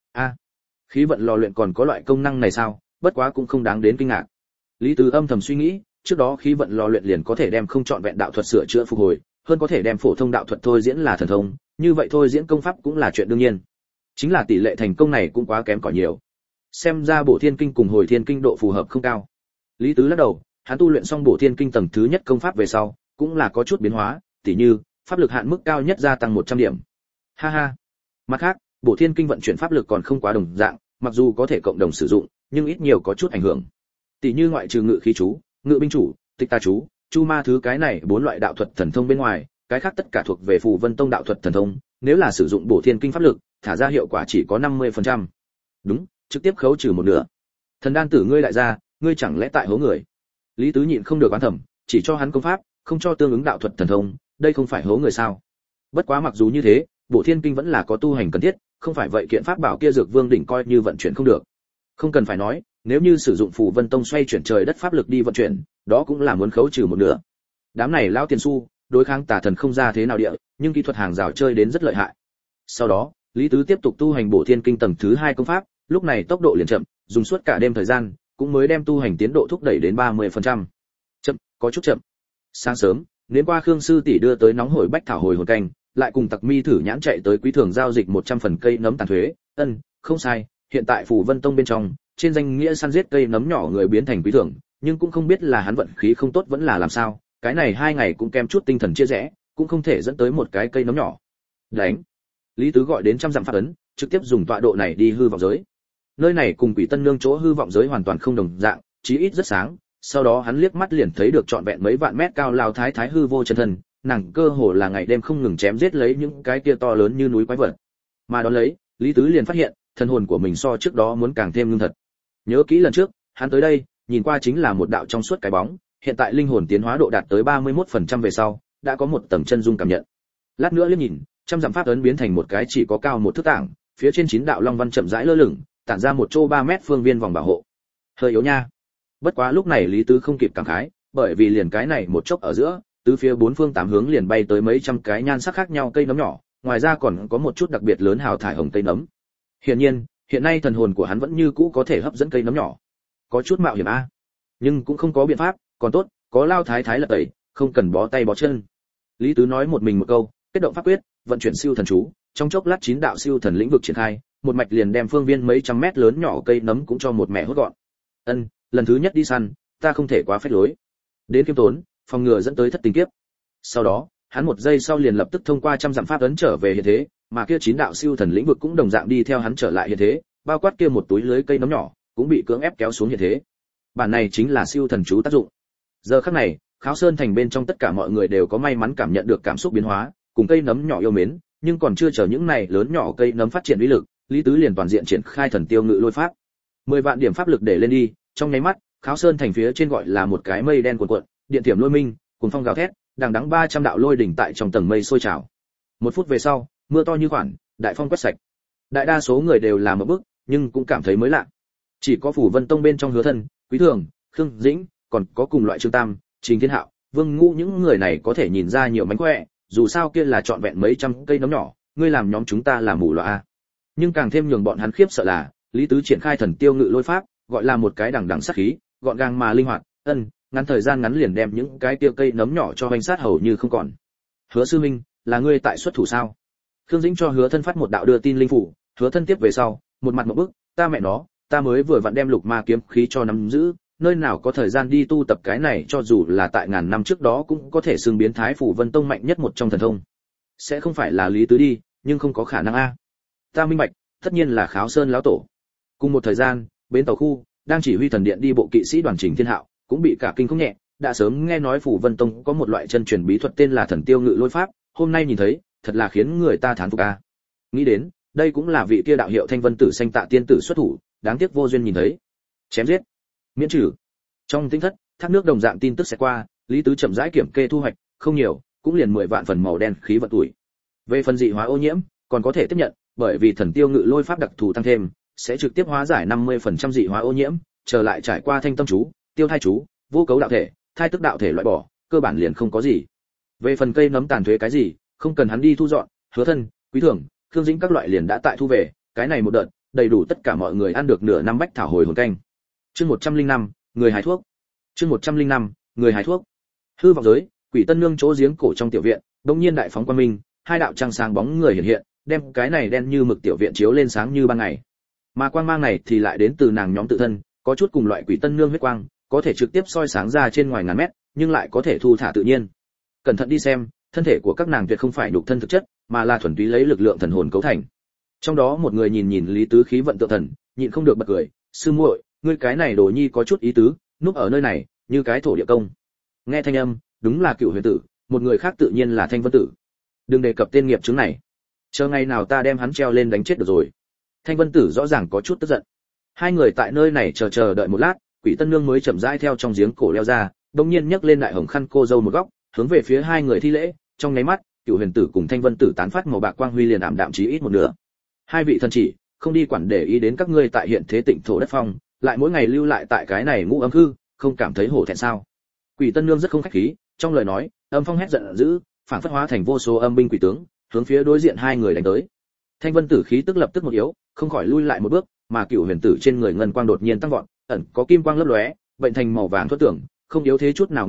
Khí vận lò luyện còn có loại công năng này sao? Bất quá cũng không đáng đến kinh ngạc. Lý Tứ âm thầm suy nghĩ, trước đó khí vận lò luyện liền có thể đem không chọn vẹn đạo thuật sửa chữa phục hồi, hơn có thể đem phổ thông đạo thuật thôi diễn là thần thông, như vậy thôi diễn công pháp cũng là chuyện đương nhiên. Chính là tỷ lệ thành công này cũng quá kém cỏi nhiều. Xem ra bổ thiên kinh cùng hồi thiên kinh độ phù hợp không cao. Lý Tứ lắc đầu, hắn tu luyện xong bổ thiên kinh tầng thứ nhất công pháp về sau, cũng là có chút biến hóa, tỉ như pháp lực hạn mức cao nhất gia tăng 100 điểm. Ha ha. Mặt khác, bổ thiên kinh vận chuyển pháp lực còn không quá đồng dạng, mặc dù có thể cộng đồng sử dụng, nhưng ít nhiều có chút ảnh hưởng. Tỷ như ngoại trừ ngự khí chú, ngự binh chủ, tịch tà chú, chu ma thứ cái này 4 loại đạo thuật thần thông bên ngoài, cái khác tất cả thuộc về Phù Vân Tông đạo thuật thần thông, nếu là sử dụng bổ thiên kinh pháp lực, thả ra hiệu quả chỉ có 50%. Đúng, trực tiếp khấu trừ một nửa. Thần đan tử ngươi lại ra, ngươi chẳng lẽ tại hố người? Lý Tứ nhịn không được oán thầm, chỉ cho hắn công pháp, không cho tương ứng đạo thuật thần thông, đây không phải hố người sao? Bất quá mặc dù như thế, bổ thiên kinh vẫn là có tu hành cần thiết, không phải vậy kiện pháp bảo kia dược vương đỉnh coi như vận chuyển không được. Không cần phải nói, nếu như sử dụng Phù Vân Tông xoay chuyển trời đất pháp lực đi vận chuyển, đó cũng là muốn khấu trừ một nửa. Đám này lão tiền xu, đối kháng tà thần không ra thế nào địa, nhưng kỹ thuật hàng rào chơi đến rất lợi hại. Sau đó, Lý Tứ tiếp tục tu hành bổ thiên kinh tầng thứ 2 công pháp, lúc này tốc độ liền chậm, dùng suốt cả đêm thời gian, cũng mới đem tu hành tiến độ thúc đẩy đến 30%. Chậm, có chút chậm. Sáng sớm, đến qua Khương sư tỷ đưa tới nóng hổi bách thảo hồi hồn canh, lại cùng Tặc Mi thử nhãn chạy tới quý thường giao dịch 100 phần cây nấm tàn thuế. Không sai, hiện tại Phủ Vân Tông bên trong, trên danh nghĩa săn giết cây nấm nhỏ người biến thành quý thường, nhưng cũng không biết là hắn vận khí không tốt vẫn là làm sao, cái này 2 ngày cũng kém chút tinh thần chia rẽ, cũng không thể dẫn tới một cái cây nấm nhỏ. Đánh. Lý Tứ gọi đến trăm dặm pháp ấn, trực tiếp dùng tọa độ này đi hư vọng giới. Nơi này cùng Quỷ Tân Nương chỗ hư vọng giới hoàn toàn không đồng dạng, chí ít rất sáng. Sau đó hắn liếc mắt liền thấy được trọn vẹn mấy vạn mét cao lao thái thái hư vô chân thân, nàng cơ hồ là ngày đêm không ngừng chém giết lấy những cái kia to lớn như núi quái vật. Mà đón lấy, Lý Tứ liền phát hiện, thân hồn của mình so trước đó muốn càng thêm ngưng thật. Nhớ kỹ lần trước, hắn tới đây, nhìn qua chính là một đạo trong suốt cái bóng, hiện tại linh hồn tiến hóa độ đạt tới 31% về sau, đã có một tầng chân dung cảm nhận. Lát nữa liếc nhìn, trăm dặm pháp ấn biến thành một cái chỉ có cao một thước tảng, phía trên 9 đạo long văn chậm rãi lơ lửng, tản ra một chỗ 3 mét phương viên vòng bảo hộ. Hơi yếu nha. Bất quá lúc này Lý Tứ không kịp cảm khái, bởi vì liền cái này một chốc ở giữa, tứ phía bốn phương tám hướng liền bay tới mấy trăm cái nhan sắc khác nhau cây nấm nhỏ, ngoài ra còn có một chút đặc biệt lớn hào thải hồng cây nấm. Hiển nhiên, hiện nay thần hồn của hắn vẫn như cũ có thể hấp dẫn cây nấm nhỏ. Có chút mạo hiểm a, nhưng cũng không có biện pháp, còn tốt, có lao thái thái lật tẩy, không cần bó tay bó chân. Lý Tứ nói một mình một câu, kết động pháp quyết, vận chuyển siêu thần chú, trong chốc lát 9 đạo siêu thần lĩnh vực triển khai, một mạch liền đem phương viên mấy trăm mét lớn nhỏ cây nấm cũng cho một mẹ hốt gọn. Lần thứ nhất đi săn, ta không thể quá phép lối. Đến kiêm tốn, phòng ngừa dẫn tới thất tình kiếp. Sau đó, hắn 1 giây sau liền lập tức thông qua trăm dặm pháp ấn trở về hiện thế, mà kia 9 đạo siêu thần lĩnh vực cũng đồng dạng đi theo hắn trở lại hiện thế, bao quát kia một túi lưới cây nấm nhỏ, cũng bị cưỡng ép kéo xuống hiện thế. Bản này chính là siêu thần chú tác dụng. Giờ khắc này, Kháo Sơn thành bên trong tất cả mọi người đều có may mắn cảm nhận được cảm xúc biến hóa, cùng cây nấm nhỏ yêu mến, nhưng còn chưa chờ những này lớn nhỏ cây nấm phát triển uy lực, Lý Tứ liền toàn diện triển khai thần tiêu ngự lôi pháp. 10 vạn điểm pháp lực để lên đi, trong nháy mắt, Kháo Sơn thành phía trên gọi là một cái mây đen cuồn cuộn, điện tiềm lôi minh, cuồng phong gào thét, đằng đẵng 300 đạo lôi đỉnh tại trong tầng mây sôi trào. 1 phút về sau, mưa to như khoản, đại phong quét sạch. Đại đa số người đều làm một bước, nhưng cũng cảm thấy mới lạ. Chỉ có Phủ Vân Tông bên trong Hứa Thân, Quý Thường, Khương Dĩnh, còn có cùng loại Trương Tam, Trình Thiên Hạo, Vương Ngũ những người này có thể nhìn ra nhiều mánh khỏe, dù sao kia là trọn vẹn mấy trăm cây nấm nhỏ, ngươi làm nhóm chúng ta là mù loà a. Nhưng càng thêm nhường bọn hắn khiếp sợ là, Lý Tứ triển khai thần tiêu ngự lôi pháp, gọi là một cái đằng đằng sát khí, gọn gàng mà linh hoạt, ngắn thời gian ngắn liền đem những cái tiêu cây nấm nhỏ cho hoành sát hầu như không còn. Hứa sư minh, là ngươi tại xuất thủ sao? Khương Dĩnh cho Hứa Thân phát một đạo đưa tin linh phủ, Hứa Thân tiếp về sau, một mặt một bức, ta mẹ nó, ta mới vừa vặn đem lục ma kiếm khí cho nắm giữ, nơi nào có thời gian đi tu tập cái này, cho dù là tại ngàn năm trước đó cũng có thể xưng biến thái Phủ Vân Tông mạnh nhất một trong thần thông. Sẽ không phải là Lý Tứ đi, nhưng không có khả năng a. Ta minh bạch, tất nhiên là Kháo Sơn lão tổ. Cùng một thời gian, bến tàu khu, đang chỉ huy thần điện đi bộ kỵ sĩ đoàn Trình Thiên Hạo, cũng bị cả kinh không nhẹ, đã sớm nghe nói Phủ Vân Tông có một loại chân truyền bí thuật tên là thần tiêu ngự lôi pháp, hôm nay nhìn thấy, thật là khiến người ta thán phục a. Nghĩ đến, đây cũng là vị kia đạo hiệu Thanh Vân Tử Xanh Tạ tiên tử xuất thủ, đáng tiếc vô duyên nhìn thấy. Chém giết, miễn trừ. Trong tinh thất, thác nước đồng dạng tin tức sẽ qua, Lý Tứ chậm rãi kiểm kê thu hoạch, không nhiều, cũng liền 10 vạn phần màu đen khí vận tuổi. Về phần dị hóa ô nhiễm, còn có thể tiếp nhận, bởi vì thần tiêu ngự lôi pháp đặc thù tăng thêm, sẽ trực tiếp hóa giải 50% dị hóa ô nhiễm, trở lại trải qua thanh tâm chú, tiêu thai chú, vô cấu đạo thể, thai tức đạo thể loại bỏ, cơ bản liền không có gì. Về phần cây nấm tàn thuế cái gì, không cần hắn đi thu dọn, Hứa Thân, Quý Thường, Khương Dĩnh các loại liền đã tại thu về, cái này một đợt, đầy đủ tất cả mọi người ăn được nửa năm bách thảo hồi hồn canh. Chương 105, người hái thuốc. Chương 105, người hái thuốc. Hư vọng giới, Quỷ Tân Nương chỗ giếng cổ trong tiểu viện, đột nhiên đại phóng quang minh, 2 đạo trăng sáng bóng người hiện hiện, đem cái này đen như mực tiểu viện chiếu lên sáng như ban ngày. Mà quang mang này thì lại đến từ nàng nhóm tự thân, có chút cùng loại Quỷ Tân Nương huyết quang, có thể trực tiếp soi sáng ra trên ngoài ngàn mét, nhưng lại có thể thu thả tự nhiên. Cẩn thận đi xem, thân thể của các nàng tuyệt không phải nhục thân thực chất, mà là thuần túy lấy lực lượng thần hồn cấu thành. Trong đó một người nhìn nhìn Lý Tứ khí vận tượng thần, nhịn không được bật cười, sư muội, ngươi cái này đồ nhi có chút ý tứ, núp ở nơi này, như cái thổ địa công. Nghe thanh âm, đúng là Cựu Huyền Tử, một người khác tự nhiên là Thanh Vân Tử. Đừng đề cập tên nghiệp chứng này, chờ ngày nào ta đem hắn treo lên đánh chết được rồi. Thanh Vân Tử rõ ràng có chút tức giận. Hai người tại nơi này chờ đợi một lát, Quỷ Tân Nương mới chậm rãi theo trong giếng cổ leo ra, đột nhiên nhấc lên đại hồng khăn cô dâu một góc, hướng về phía hai người thi lễ, trong nháy mắt, Cựu Huyền Tử cùng Thanh Vân Tử tán phát màu bạc quang huy liền ảm đạm chí ít một nửa. Hai vị thần chỉ, không đi quản để ý đến các ngươi tại hiện thế tịnh thổ đất phong, lại mỗi ngày lưu lại tại cái này ngũ âm hư, không cảm thấy hổ thẹn sao? Quỷ Tân Nương rất không khách khí, trong lời nói, âm phong hét giận dữ, phảng phất hóa thành vô số âm binh quỷ tướng, hướng phía đối diện hai người đánh tới. Thanh Vân Tử khí tức lập tức một yếu, không khỏi lui lại một bước, mà Cựu Huyền Tử trên người ngân quang đột nhiên tăng vọt, ẩn có kim quang lấp lóe, bệnh thành màu vàng thoát tưởng, không yếu thế chút nào ngăn lại,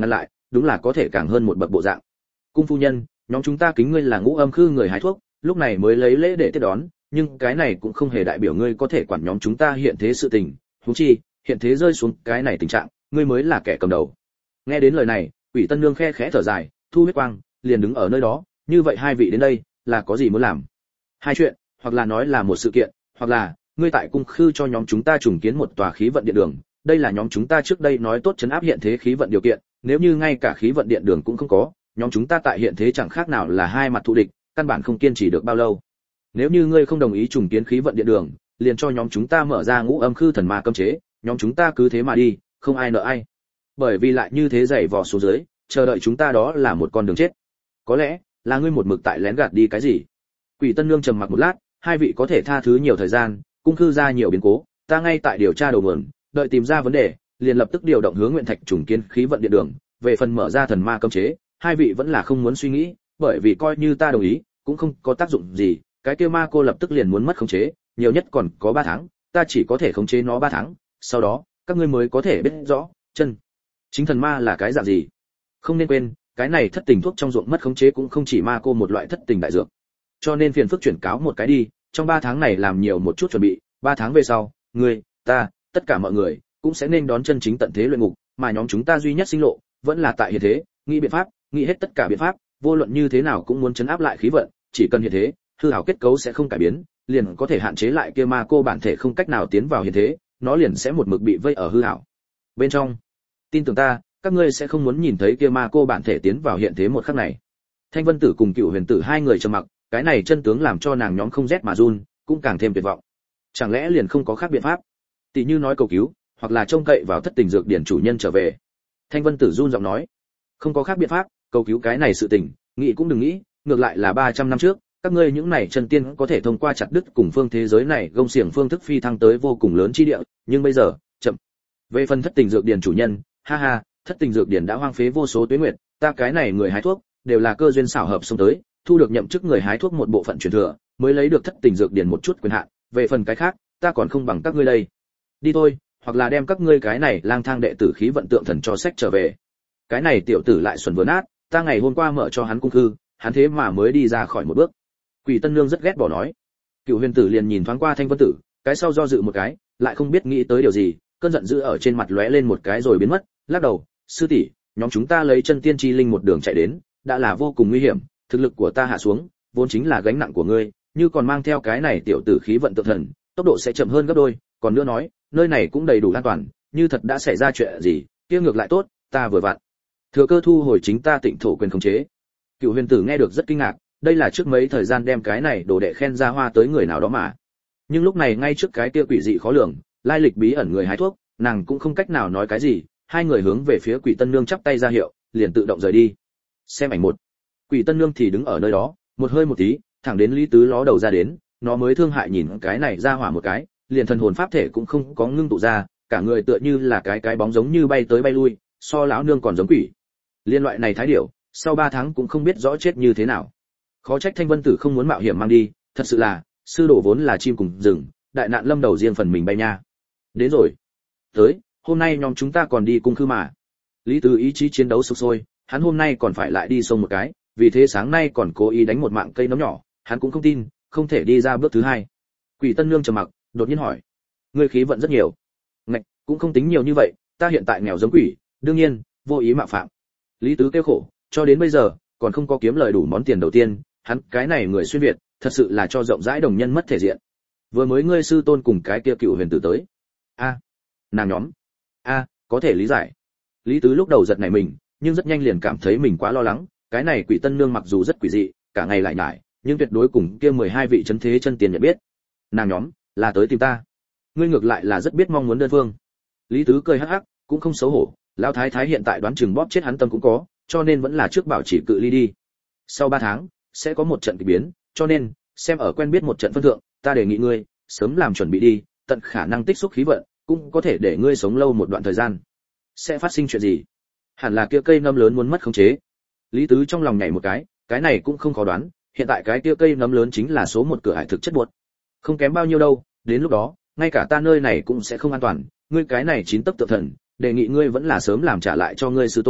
đúng là có thể càng hơn một bậc bộ dạng. Cung phu nhân, nhóm chúng ta kính ngươi là Ngũ Âm Khư người hái thuốc, lúc này mới lấy lễ để tiếp đón, nhưng cái này cũng không hề đại biểu ngươi có thể quản nhóm chúng ta hiện thế sự tình, huống chi, hiện thế rơi xuống cái này tình trạng, ngươi mới là kẻ cầm đầu. Nghe đến lời này, Quỷ Tân Nương khe khẽ thở dài, thu huyết quang, liền đứng ở nơi đó, như vậy hai vị đến đây, là có gì muốn làm? Hai chuyện, hoặc là nói là một sự kiện, hoặc là ngươi tại cung khư cho nhóm chúng ta trùng kiến một tòa khí vận điện đường, đây là nhóm chúng ta trước đây nói tốt trấn áp hiện thế khí vận điều kiện, nếu như ngay cả khí vận điện đường cũng không có, nhóm chúng ta tại hiện thế chẳng khác nào là hai mặt thù địch, căn bản không kiên trì được bao lâu. Nếu như ngươi không đồng ý trùng kiến khí vận điện đường, liền cho nhóm chúng ta mở ra Ngũ Âm Khư thần ma cấm chế, nhóm chúng ta cứ thế mà đi, không ai nợ ai. Bởi vì lại như thế giày vò xuống dưới, chờ đợi chúng ta đó là một con đường chết. Có lẽ là ngươi một mực tại lén gạt đi cái gì? Quỷ Tân Nương trầm mặc một lát, hai vị có thể tha thứ nhiều thời gian, cung khư ra nhiều biến cố, ta ngay tại điều tra đầu nguồn, đợi tìm ra vấn đề, liền lập tức điều động hướng Nguyện Thạch trùng kiến khí vận điện đường, về phần mở ra thần ma cấm chế, hai vị vẫn là không muốn suy nghĩ, bởi vì coi như ta đồng ý, cũng không có tác dụng gì, cái kia ma cô lập tức liền muốn mất khống chế, nhiều nhất còn có 3 tháng, ta chỉ có thể khống chế nó 3 tháng, sau đó, các ngươi mới có thể biết rõ, chân chính thần ma là cái dạng gì. Không nên quên, cái này thất tình thuốc trong ruộng mất khống chế cũng không chỉ ma cô một loại thất tình đại dược. Cho nên phiền phức chuyển cáo một cái đi, trong 3 tháng này làm nhiều một chút chuẩn bị, 3 tháng về sau, ngươi, ta, tất cả mọi người cũng sẽ nên đón chân chính tận thế luyện ngục, mà nhóm chúng ta duy nhất sinh lộ, vẫn là tại hiện thế, nghĩ biện pháp, nghĩ hết tất cả biện pháp, vô luận như thế nào cũng muốn trấn áp lại khí vận, chỉ cần hiện thế, hư ảo kết cấu sẽ không cải biến, liền có thể hạn chế lại kia ma cô bản thể không cách nào tiến vào hiện thế, nó liền sẽ một mực bị vây ở hư ảo bên trong. Tin tưởng ta, các ngươi sẽ không muốn nhìn thấy kia ma cô bản thể tiến vào hiện thế một khắc này. Thanh Vân Tử cùng Cựu Huyền Tử hai người trầm mặc, cái này chân tướng làm cho nàng nhóm không rét mà run, cũng càng thêm tuyệt vọng. Chẳng lẽ liền không có khác biện pháp? Tỷ như nói cầu cứu, hoặc là trông cậy vào thất tình dược điển chủ nhân trở về. Thanh Vân Tử run giọng nói, không có khác biện pháp, cầu cứu cái này sự tình, nghĩ cũng đừng nghĩ, ngược lại là 300 năm trước, các ngươi những này chân tiên có thể thông qua chặt đứt cùng phương thế giới này gông xiềng phương thức phi thăng tới vô cùng lớn chi địa, nhưng bây giờ, chậm. Về phần thất tình dược điển chủ nhân, ha ha, thất tình dược điển đã hoang phế vô số tuế nguyệt, ta cái này người hái thuốc, đều là cơ duyên xảo hợp xông tới, thu được nhậm chức người hái thuốc một bộ phận truyền thừa, mới lấy được thất tình dược điển một chút quyền hạn, về phần cái khác, ta còn không bằng các ngươi đây. Đi thôi, hoặc là đem các ngươi cái này lang thang đệ tử khí vận tượng thần cho sách trở về. Cái này tiểu tử lại xuẩn vừa nát, ta ngày hôm qua mở cho hắn cung khư, hắn thế mà mới đi ra khỏi một bước. Quỷ Tân Nương rất ghét bỏ nói. Cựu Huyền Tử liền nhìn thoáng qua Thanh Vân Tử, cái sau do dự một cái, lại không biết nghĩ tới điều gì, cơn giận dữ ở trên mặt lóe lên một cái rồi biến mất, lắc đầu, sư tỷ, nhóm chúng ta lấy chân tiên chi linh một đường chạy đến, đã là vô cùng nguy hiểm, thực lực của ta hạ xuống, vốn chính là gánh nặng của ngươi, như còn mang theo cái này tiểu tử khí vận tượng thần, tốc độ sẽ chậm hơn gấp đôi, còn nữa nói, nơi này cũng đầy đủ an toàn, như thật đã xảy ra chuyện gì, kia ngược lại tốt, ta vừa vặn thừa cơ thu hồi chính ta tịnh thổ quyền khống chế. Cựu Huyền Tử nghe được rất kinh ngạc, đây là trước mấy thời gian đem cái này đồ đệ khen ra hoa tới người nào đó mà. Nhưng lúc này ngay trước cái kia quỷ dị khó lường, lai lịch bí ẩn người hái thuốc, nàng cũng không cách nào nói cái gì, hai người hướng về phía Quỷ Tân Nương chắp tay ra hiệu, liền tự động rời đi. Xem ảnh một. Quỷ Tân Nương thì đứng ở nơi đó, một hơi một tí, thẳng đến Lý Tứ ló đầu ra đến, nó mới thương hại nhìn cái này ra hỏa một cái, liền thần hồn pháp thể cũng không có ngưng tụ ra, cả người tựa như là cái bóng giống như bay tới bay lui, so lão nương còn giống quỷ. Liên loại này thái điểu, sau 3 tháng cũng không biết rõ chết như thế nào. Khó trách Thanh Vân Tử không muốn mạo hiểm mang đi, thật sự là, sư đồ vốn là chim cùng rừng, đại nạn lâm đầu riêng phần mình bay nha. Đến rồi. Tới, hôm nay nhóm chúng ta còn đi cung khư mà. Lý Tứ ý chí chiến đấu sục sôi, hắn hôm nay còn phải lại đi sông một cái, vì thế sáng nay còn cố ý đánh một mạng cây nấm nhỏ, hắn cũng không tin, không thể đi ra bước thứ 2. Quỷ Tân Nương trầm mặc, đột nhiên hỏi: "Ngươi khí vận rất nhiều?" "Ngạch, cũng không tính nhiều như vậy, ta hiện tại nghèo giống quỷ, đương nhiên, vô ý mạo phạm." Lý Tứ kêu khổ, cho đến bây giờ, còn không có kiếm lời đủ món tiền đầu tiên, hắn cái này người xuyên việt, thật sự là cho rộng rãi đồng nhân mất thể diện. Vừa mới ngươi sư tôn cùng cái kia Cựu Huyền Tử tới. A, nàng nhóm. A, có thể lý giải. Lý Tứ lúc đầu giật nảy mình, nhưng rất nhanh liền cảm thấy mình quá lo lắng, cái này Quỷ Tân Nương mặc dù rất quỷ dị, cả ngày lại nhải, nhưng tuyệt đối cùng kia 12 vị chấn thế chân tiền nhận biết. Nàng nhóm là tới tìm ta. Ngươi ngược lại là rất biết mong muốn đơn phương. Lý Tứ cười hắc hắc, cũng không xấu hổ, lão thái thái hiện tại đoán chừng bóp chết hắn tâm cũng có, cho nên vẫn là trước bảo chỉ cự ly đi. Sau 3 tháng sẽ có một trận kỳ biến, cho nên xem ở quen biết một trận phân thượng, ta đề nghị ngươi sớm làm chuẩn bị đi, tận khả năng tích xúc khí vận, cũng có thể để ngươi sống lâu một đoạn thời gian. Sẽ phát sinh chuyện gì? Hẳn là kia cây nấm lớn muốn mất khống chế. Lý Tứ trong lòng nhảy một cái này cũng không khó đoán, hiện tại cái kia cây nấm lớn chính là số 1 cửa ải thực chất buộc. Không kém bao nhiêu đâu, đến lúc đó, ngay cả ta nơi này cũng sẽ không an toàn, ngươi cái này chín tấc tượng thần, đề nghị ngươi vẫn là sớm làm trả lại cho ngươi sư tôn,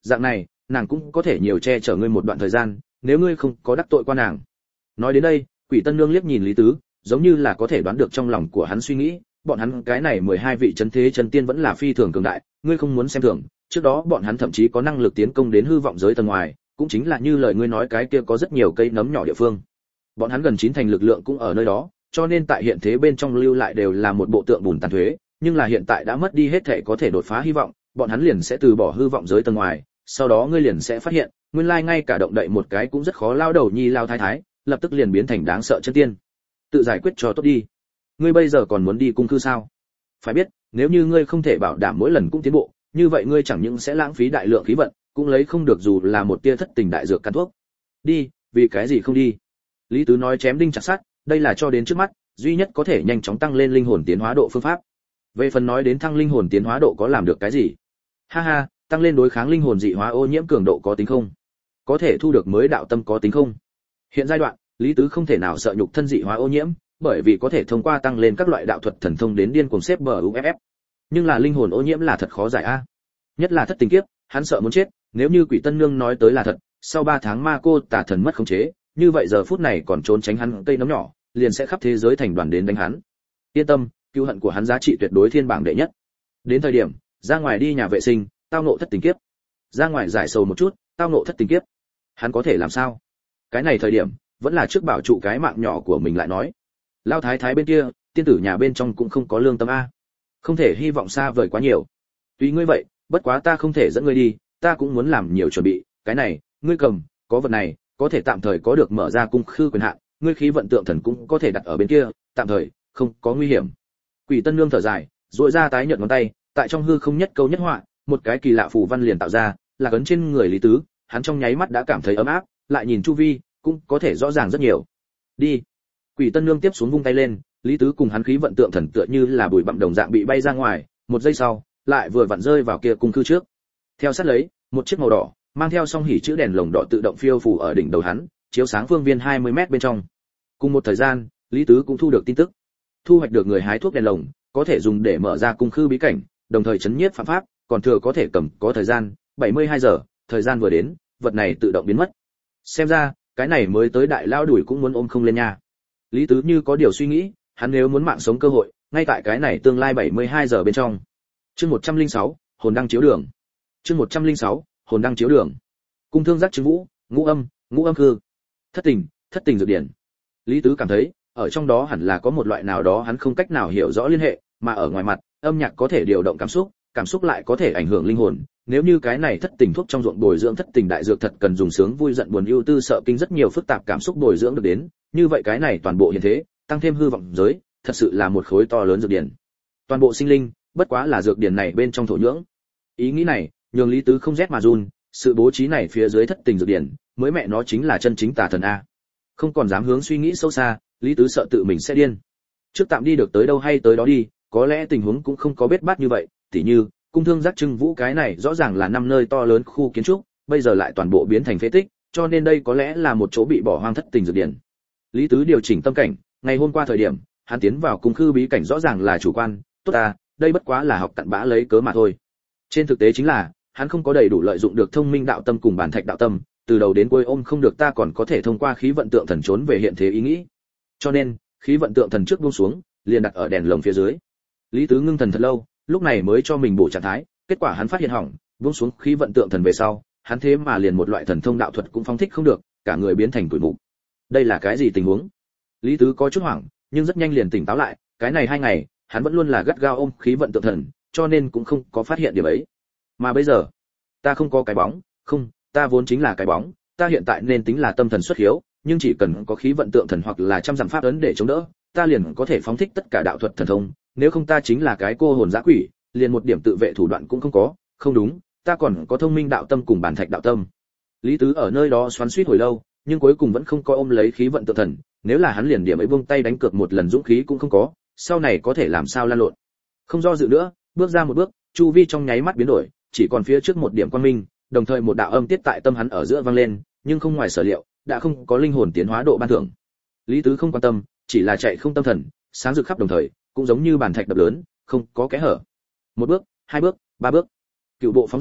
dạng này nàng cũng có thể nhiều che chở ngươi một đoạn thời gian, nếu ngươi không có đắc tội qua nàng. Nói đến đây, Quỷ Tân Nương liếc nhìn Lý Tứ, giống như là có thể đoán được trong lòng của hắn suy nghĩ, bọn hắn cái này 12 vị chân thế chân tiên vẫn là phi thường cường đại, ngươi không muốn xem thường, trước đó bọn hắn thậm chí có năng lực tiến công đến hư vọng giới tầng ngoài, cũng chính là như lời ngươi nói cái kia có rất nhiều cây nấm nhỏ địa phương. Bọn hắn gần 9 thành lực lượng cũng ở nơi đó, cho nên tại hiện thế bên trong lưu lại đều là một bộ tượng bùn tàn thuế, nhưng là hiện tại đã mất đi hết thể có thể đột phá hy vọng, bọn hắn liền sẽ từ bỏ hư vọng giới tầng ngoài, sau đó ngươi liền sẽ phát hiện, nguyên lai ngay cả động đậy một cái cũng rất khó lao đầu nhi lao thái thái, lập tức liền biến thành đáng sợ chân tiên. Tự giải quyết cho tốt đi. Ngươi bây giờ còn muốn đi cung cư sao? Phải biết, nếu như ngươi không thể bảo đảm mỗi lần cũng tiến bộ, như vậy ngươi chẳng những sẽ lãng phí đại lượng khí vận, cũng lấy không được dù là một tia thất tình đại dược căn thuốc. Đi, vì cái gì không đi? Lý Tứ nói chém đinh chặt sắt, đây là cho đến trước mắt, duy nhất có thể nhanh chóng tăng lên linh hồn tiến hóa độ phương pháp. Về phần nói đến thăng linh hồn tiến hóa độ có làm được cái gì? Ha ha, tăng lên đối kháng linh hồn dị hóa ô nhiễm cường độ có tính không? Có thể thu được mới đạo tâm có tính không? Hiện giai đoạn, Lý Tứ không thể nào sợ nhục thân dị hóa ô nhiễm, bởi vì có thể thông qua tăng lên các loại đạo thuật thần thông đến điên cuồng xếp bờ UFF. Nhưng là linh hồn ô nhiễm là thật khó giải a. Nhất là thất tình kiếp, hắn sợ muốn chết, nếu như Quỷ Tân Nương nói tới là thật, sau 3 tháng ma cô tà thần mất khống chế, như vậy giờ phút này còn trốn tránh hắn cây nấm nhỏ, liền sẽ khắp thế giới thành đoàn đến đánh hắn. Yên tâm, cứu hận của hắn giá trị tuyệt đối thiên bảng đệ nhất. Đến thời điểm, ra ngoài đi nhà vệ sinh, tao ngộ thất tình kiếp. Ra ngoài giải sầu một chút, tao ngộ thất tình kiếp. Hắn có thể làm sao? Cái này thời điểm, vẫn là trước bảo trụ cái mạng nhỏ của mình lại nói. Lao thái thái bên kia, tiên tử nhà bên trong cũng không có lương tâm a. Không thể hy vọng xa vời quá nhiều. Tùy ngươi vậy, bất quá ta không thể dẫn ngươi đi, ta cũng muốn làm nhiều chuẩn bị, cái này, ngươi cầm, có vật này, có thể tạm thời có được mở ra cung khư quyền hạn, ngươi khí vận tượng thần cũng có thể đặt ở bên kia, tạm thời, không có nguy hiểm. Quỷ Tân Nương thở dài, duỗi ra tái nhợt ngón tay, tại trong hư không nhất câu nhất họa, một cái kỳ lạ phù văn liền tạo ra, là ấn trên người Lý Tứ, hắn trong nháy mắt đã cảm thấy ấm áp, lại nhìn chu vi, cũng có thể rõ ràng rất nhiều. Đi. Quỷ Tân Nương tiếp xuống vung tay lên, Lý Tứ cùng hắn khí vận tượng thần tựa như là bụi bặm đồng dạng bị bay ra ngoài, một giây sau, lại vừa vặn rơi vào kia cung cư trước. Theo sát lấy, một chiếc màu đỏ, mang theo song hỉ chữ đèn lồng đỏ tự động phiêu phù ở đỉnh đầu hắn, chiếu sáng phương viên 20 mét bên trong. Cùng một thời gian, Lý Tứ cũng thu được tin tức. Thu hoạch được người hái thuốc đèn lồng, có thể dùng để mở ra cung khư bí cảnh, đồng thời chấn nhiếp phạm pháp, còn thừa có thể cầm có thời gian 72 giờ, thời gian vừa đến, vật này tự động biến mất. Xem ra, cái này mới tới đại lao đuổi cũng muốn ôm không lên nha. Lý Tứ như có điều suy nghĩ, hắn nếu muốn mạng sống cơ hội, ngay tại cái này tương lai 72 giờ bên trong. Chương 106, hồn đăng chiếu đường. Chương 106, hồn đăng chiếu đường. Cung thương giác chứng vũ, ngũ âm khư. Thất tình dược điển. Lý Tứ cảm thấy, ở trong đó hẳn là có một loại nào đó hắn không cách nào hiểu rõ liên hệ, mà ở ngoài mặt, âm nhạc có thể điều động cảm xúc lại có thể ảnh hưởng linh hồn. Nếu như cái này thất tình thuốc trong ruộng bồi dưỡng thất tình đại dược thật cần dùng sướng vui giận buồn ưu tư sợ kinh rất nhiều phức tạp cảm xúc bồi dưỡng được đến, như vậy cái này toàn bộ hiện thế, tăng thêm hư vọng giới, thật sự là một khối to lớn dược điển. Toàn bộ sinh linh, bất quá là dược điển này bên trong thổ nhưỡng. Ý nghĩ này, nhường Lý Tứ không rét mà run, sự bố trí này phía dưới thất tình dược điển, mới mẹ nó chính là chân chính tà thần a. Không còn dám hướng suy nghĩ sâu xa, Lý Tứ sợ tự mình sẽ điên. Trước tạm đi được tới đâu hay tới đó đi, có lẽ tình huống cũng không có bết bát như vậy, tỉ như cung thương giác trưng vũ cái này rõ ràng là 5 nơi to lớn khu kiến trúc, bây giờ lại toàn bộ biến thành phế tích, cho nên đây có lẽ là một chỗ bị bỏ hoang thất tình dược điển. Lý Tứ điều chỉnh tâm cảnh, ngày hôm qua thời điểm, hắn tiến vào cung khư bí cảnh rõ ràng là chủ quan, tốt ta, đây bất quá là học cặn bã lấy cớ mà thôi. Trên thực tế chính là, hắn không có đầy đủ lợi dụng được thông minh đạo tâm cùng bản thạch đạo tâm, từ đầu đến cuối ôm không được ta còn có thể thông qua khí vận tượng thần trốn về hiện thế ý nghĩ. Cho nên, khí vận tượng thần trước buông xuống, liền đặt ở đèn lồng phía dưới. Lý Tứ ngưng thần thật lâu, lúc này mới cho mình bổ trạng thái, kết quả hắn phát hiện hỏng, buông xuống khí vận tượng thần về sau, hắn thế mà liền một loại thần thông đạo thuật cũng phóng thích không được, cả người biến thành tuổi mục. Đây là cái gì tình huống? Lý Tứ có chút hoảng, nhưng rất nhanh liền tỉnh táo lại, cái này 2 ngày, hắn vẫn luôn là gắt gao ôm khí vận tượng thần, cho nên cũng không có phát hiện điểm ấy. Mà bây giờ, ta không có cái bóng, không, ta vốn chính là cái bóng, ta hiện tại nên tính là tâm thần xuất hiếu, nhưng chỉ cần có khí vận tượng thần hoặc là trăm dặm pháp ấn để chống đỡ, ta liền có thể phóng thích tất cả đạo thuật thần thông, nếu không ta chính là cái cô hồn dã quỷ, liền một điểm tự vệ thủ đoạn cũng không có, không đúng, ta còn có thông minh đạo tâm cùng bản thạch đạo tâm. Lý Tứ ở nơi đó xoắn xuýt hồi lâu, nhưng cuối cùng vẫn không có ôm lấy khí vận tượng thần, nếu là hắn liền điểm ấy buông tay đánh cược một lần dũng khí cũng không có, sau này có thể làm sao lan lộn. Không do dự nữa, bước ra một bước, chu vi trong nháy mắt biến đổi, chỉ còn phía trước một điểm quang minh, đồng thời một đạo âm tiết tại tâm hắn ở giữa vang lên, nhưng không ngoài sở liệu, đã không có linh hồn tiến hóa độ ban thưởng. Lý Tứ không quan tâm, chỉ là chạy không tâm thần, sáng rực khắp đồng thời, cũng giống như bàn thạch đập lớn, không có kẽ hở. Một bước, 2 bước, 3 bước, cựu bộ phóng ra,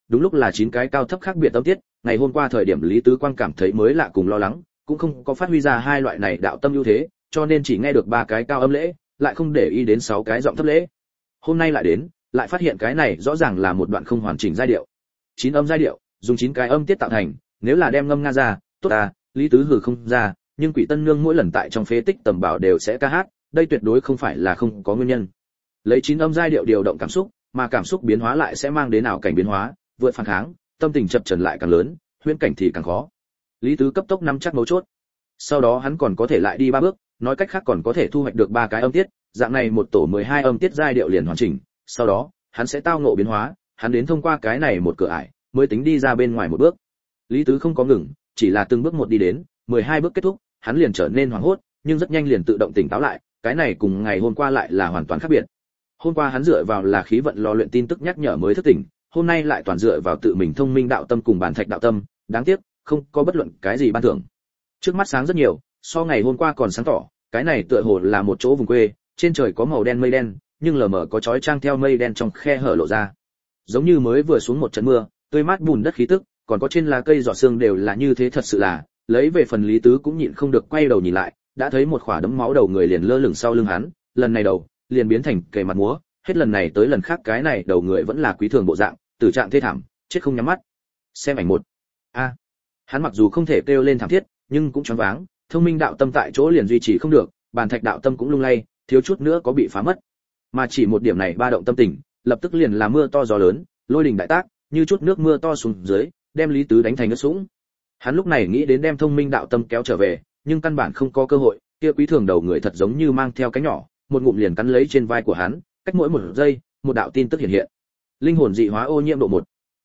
đúng lúc là 9 cái cao thấp khác biệt âm tiết, ngày hôm qua thời điểm Lý Tứ Quang cảm thấy mới lạ cùng lo lắng, cũng không có phát huy ra hai loại này đạo tâm ưu thế, cho nên chỉ nghe được 3 cái cao âm lễ, lại không để ý đến 6 cái giọng thấp lễ. Hôm nay lại đến, lại phát hiện cái này rõ ràng là một đoạn không hoàn chỉnh giai điệu. 9 âm giai điệu, dùng 9 cái âm tiết tạo thành, nếu là đem ngâm nga ra, tốt à, Lý Tứ hừ không ra, nhưng Quỷ Tân Nương mỗi lần tại trong phế tích tầm bảo đều sẽ ca hát, đây tuyệt đối không phải là không có nguyên nhân. Lấy 9 âm giai điệu điều động cảm xúc, mà cảm xúc biến hóa lại sẽ mang đến ảo cảnh biến hóa, vượt phản kháng, tâm tình chập chờn lại càng lớn, huyễn cảnh thì càng khó. Lý Tứ cấp tốc nắm chắc mấu chốt. Sau đó hắn còn có thể lại đi 3 bước, nói cách khác còn có thể thu hoạch được 3 cái âm tiết, dạng này một tổ 12 âm tiết giai điệu liền hoàn chỉnh, sau đó, hắn sẽ tao ngộ biến hóa, hắn đến thông qua cái này một cửa ải, mới tính đi ra bên ngoài một bước. Lý Tứ không có ngừng, chỉ là từng bước một đi đến, 12 bước kết thúc, hắn liền trở nên hoảng hốt, nhưng rất nhanh liền tự động tỉnh táo lại, cái này cùng ngày hôm qua lại là hoàn toàn khác biệt. Hôm qua hắn dựa vào là khí vận lò luyện tin tức nhắc nhở mới thức tỉnh, hôm nay lại toàn dựa vào tự mình thông minh đạo tâm cùng bản thạch đạo tâm, đáng tiếc, không có bất luận cái gì ban thưởng. Trước mắt sáng rất nhiều, so ngày hôm qua còn sáng tỏ, cái này tựa hồ là một chỗ vùng quê, trên trời có màu đen mây đen, nhưng lờ mờ có chói chang theo mây đen trong khe hở lộ ra. Giống như mới vừa xuống một trận mưa, tươi mát bùn đất khí tức, còn có trên lá cây giọt sương đều là như thế thật sự là, lấy về phần Lý Tứ cũng nhịn không được quay đầu nhìn lại, đã thấy một khỏa đấm máu đầu người liền lơ lửng sau lưng hắn, lần này đầu liền biến thành kề mặt múa, hết lần này tới lần khác cái này đầu người vẫn là quý thường bộ dạng, tử trạng thê thảm, chết không nhắm mắt. Xem ảnh một. A. Hắn mặc dù không thể kêu lên thảm thiết, nhưng cũng choáng váng, thông minh đạo tâm tại chỗ liền duy trì không được, bàn thạch đạo tâm cũng lung lay, thiếu chút nữa có bị phá mất. Mà chỉ một điểm này ba động tâm tình, lập tức liền là mưa to gió lớn, lôi đình đại tác, như chút nước mưa to xuống dưới, đem Lý Tứ đánh thành ướt sũng. Hắn lúc này nghĩ đến đem thông minh đạo tâm kéo trở về, nhưng căn bản không có cơ hội, kia quý thường đầu người thật giống như mang theo cánh nhỏ, một ngụm liền cắn lấy trên vai của hắn, cách mỗi một giây, một đạo tin tức hiện hiện. Linh hồn dị hóa ô nhiễm độ 1.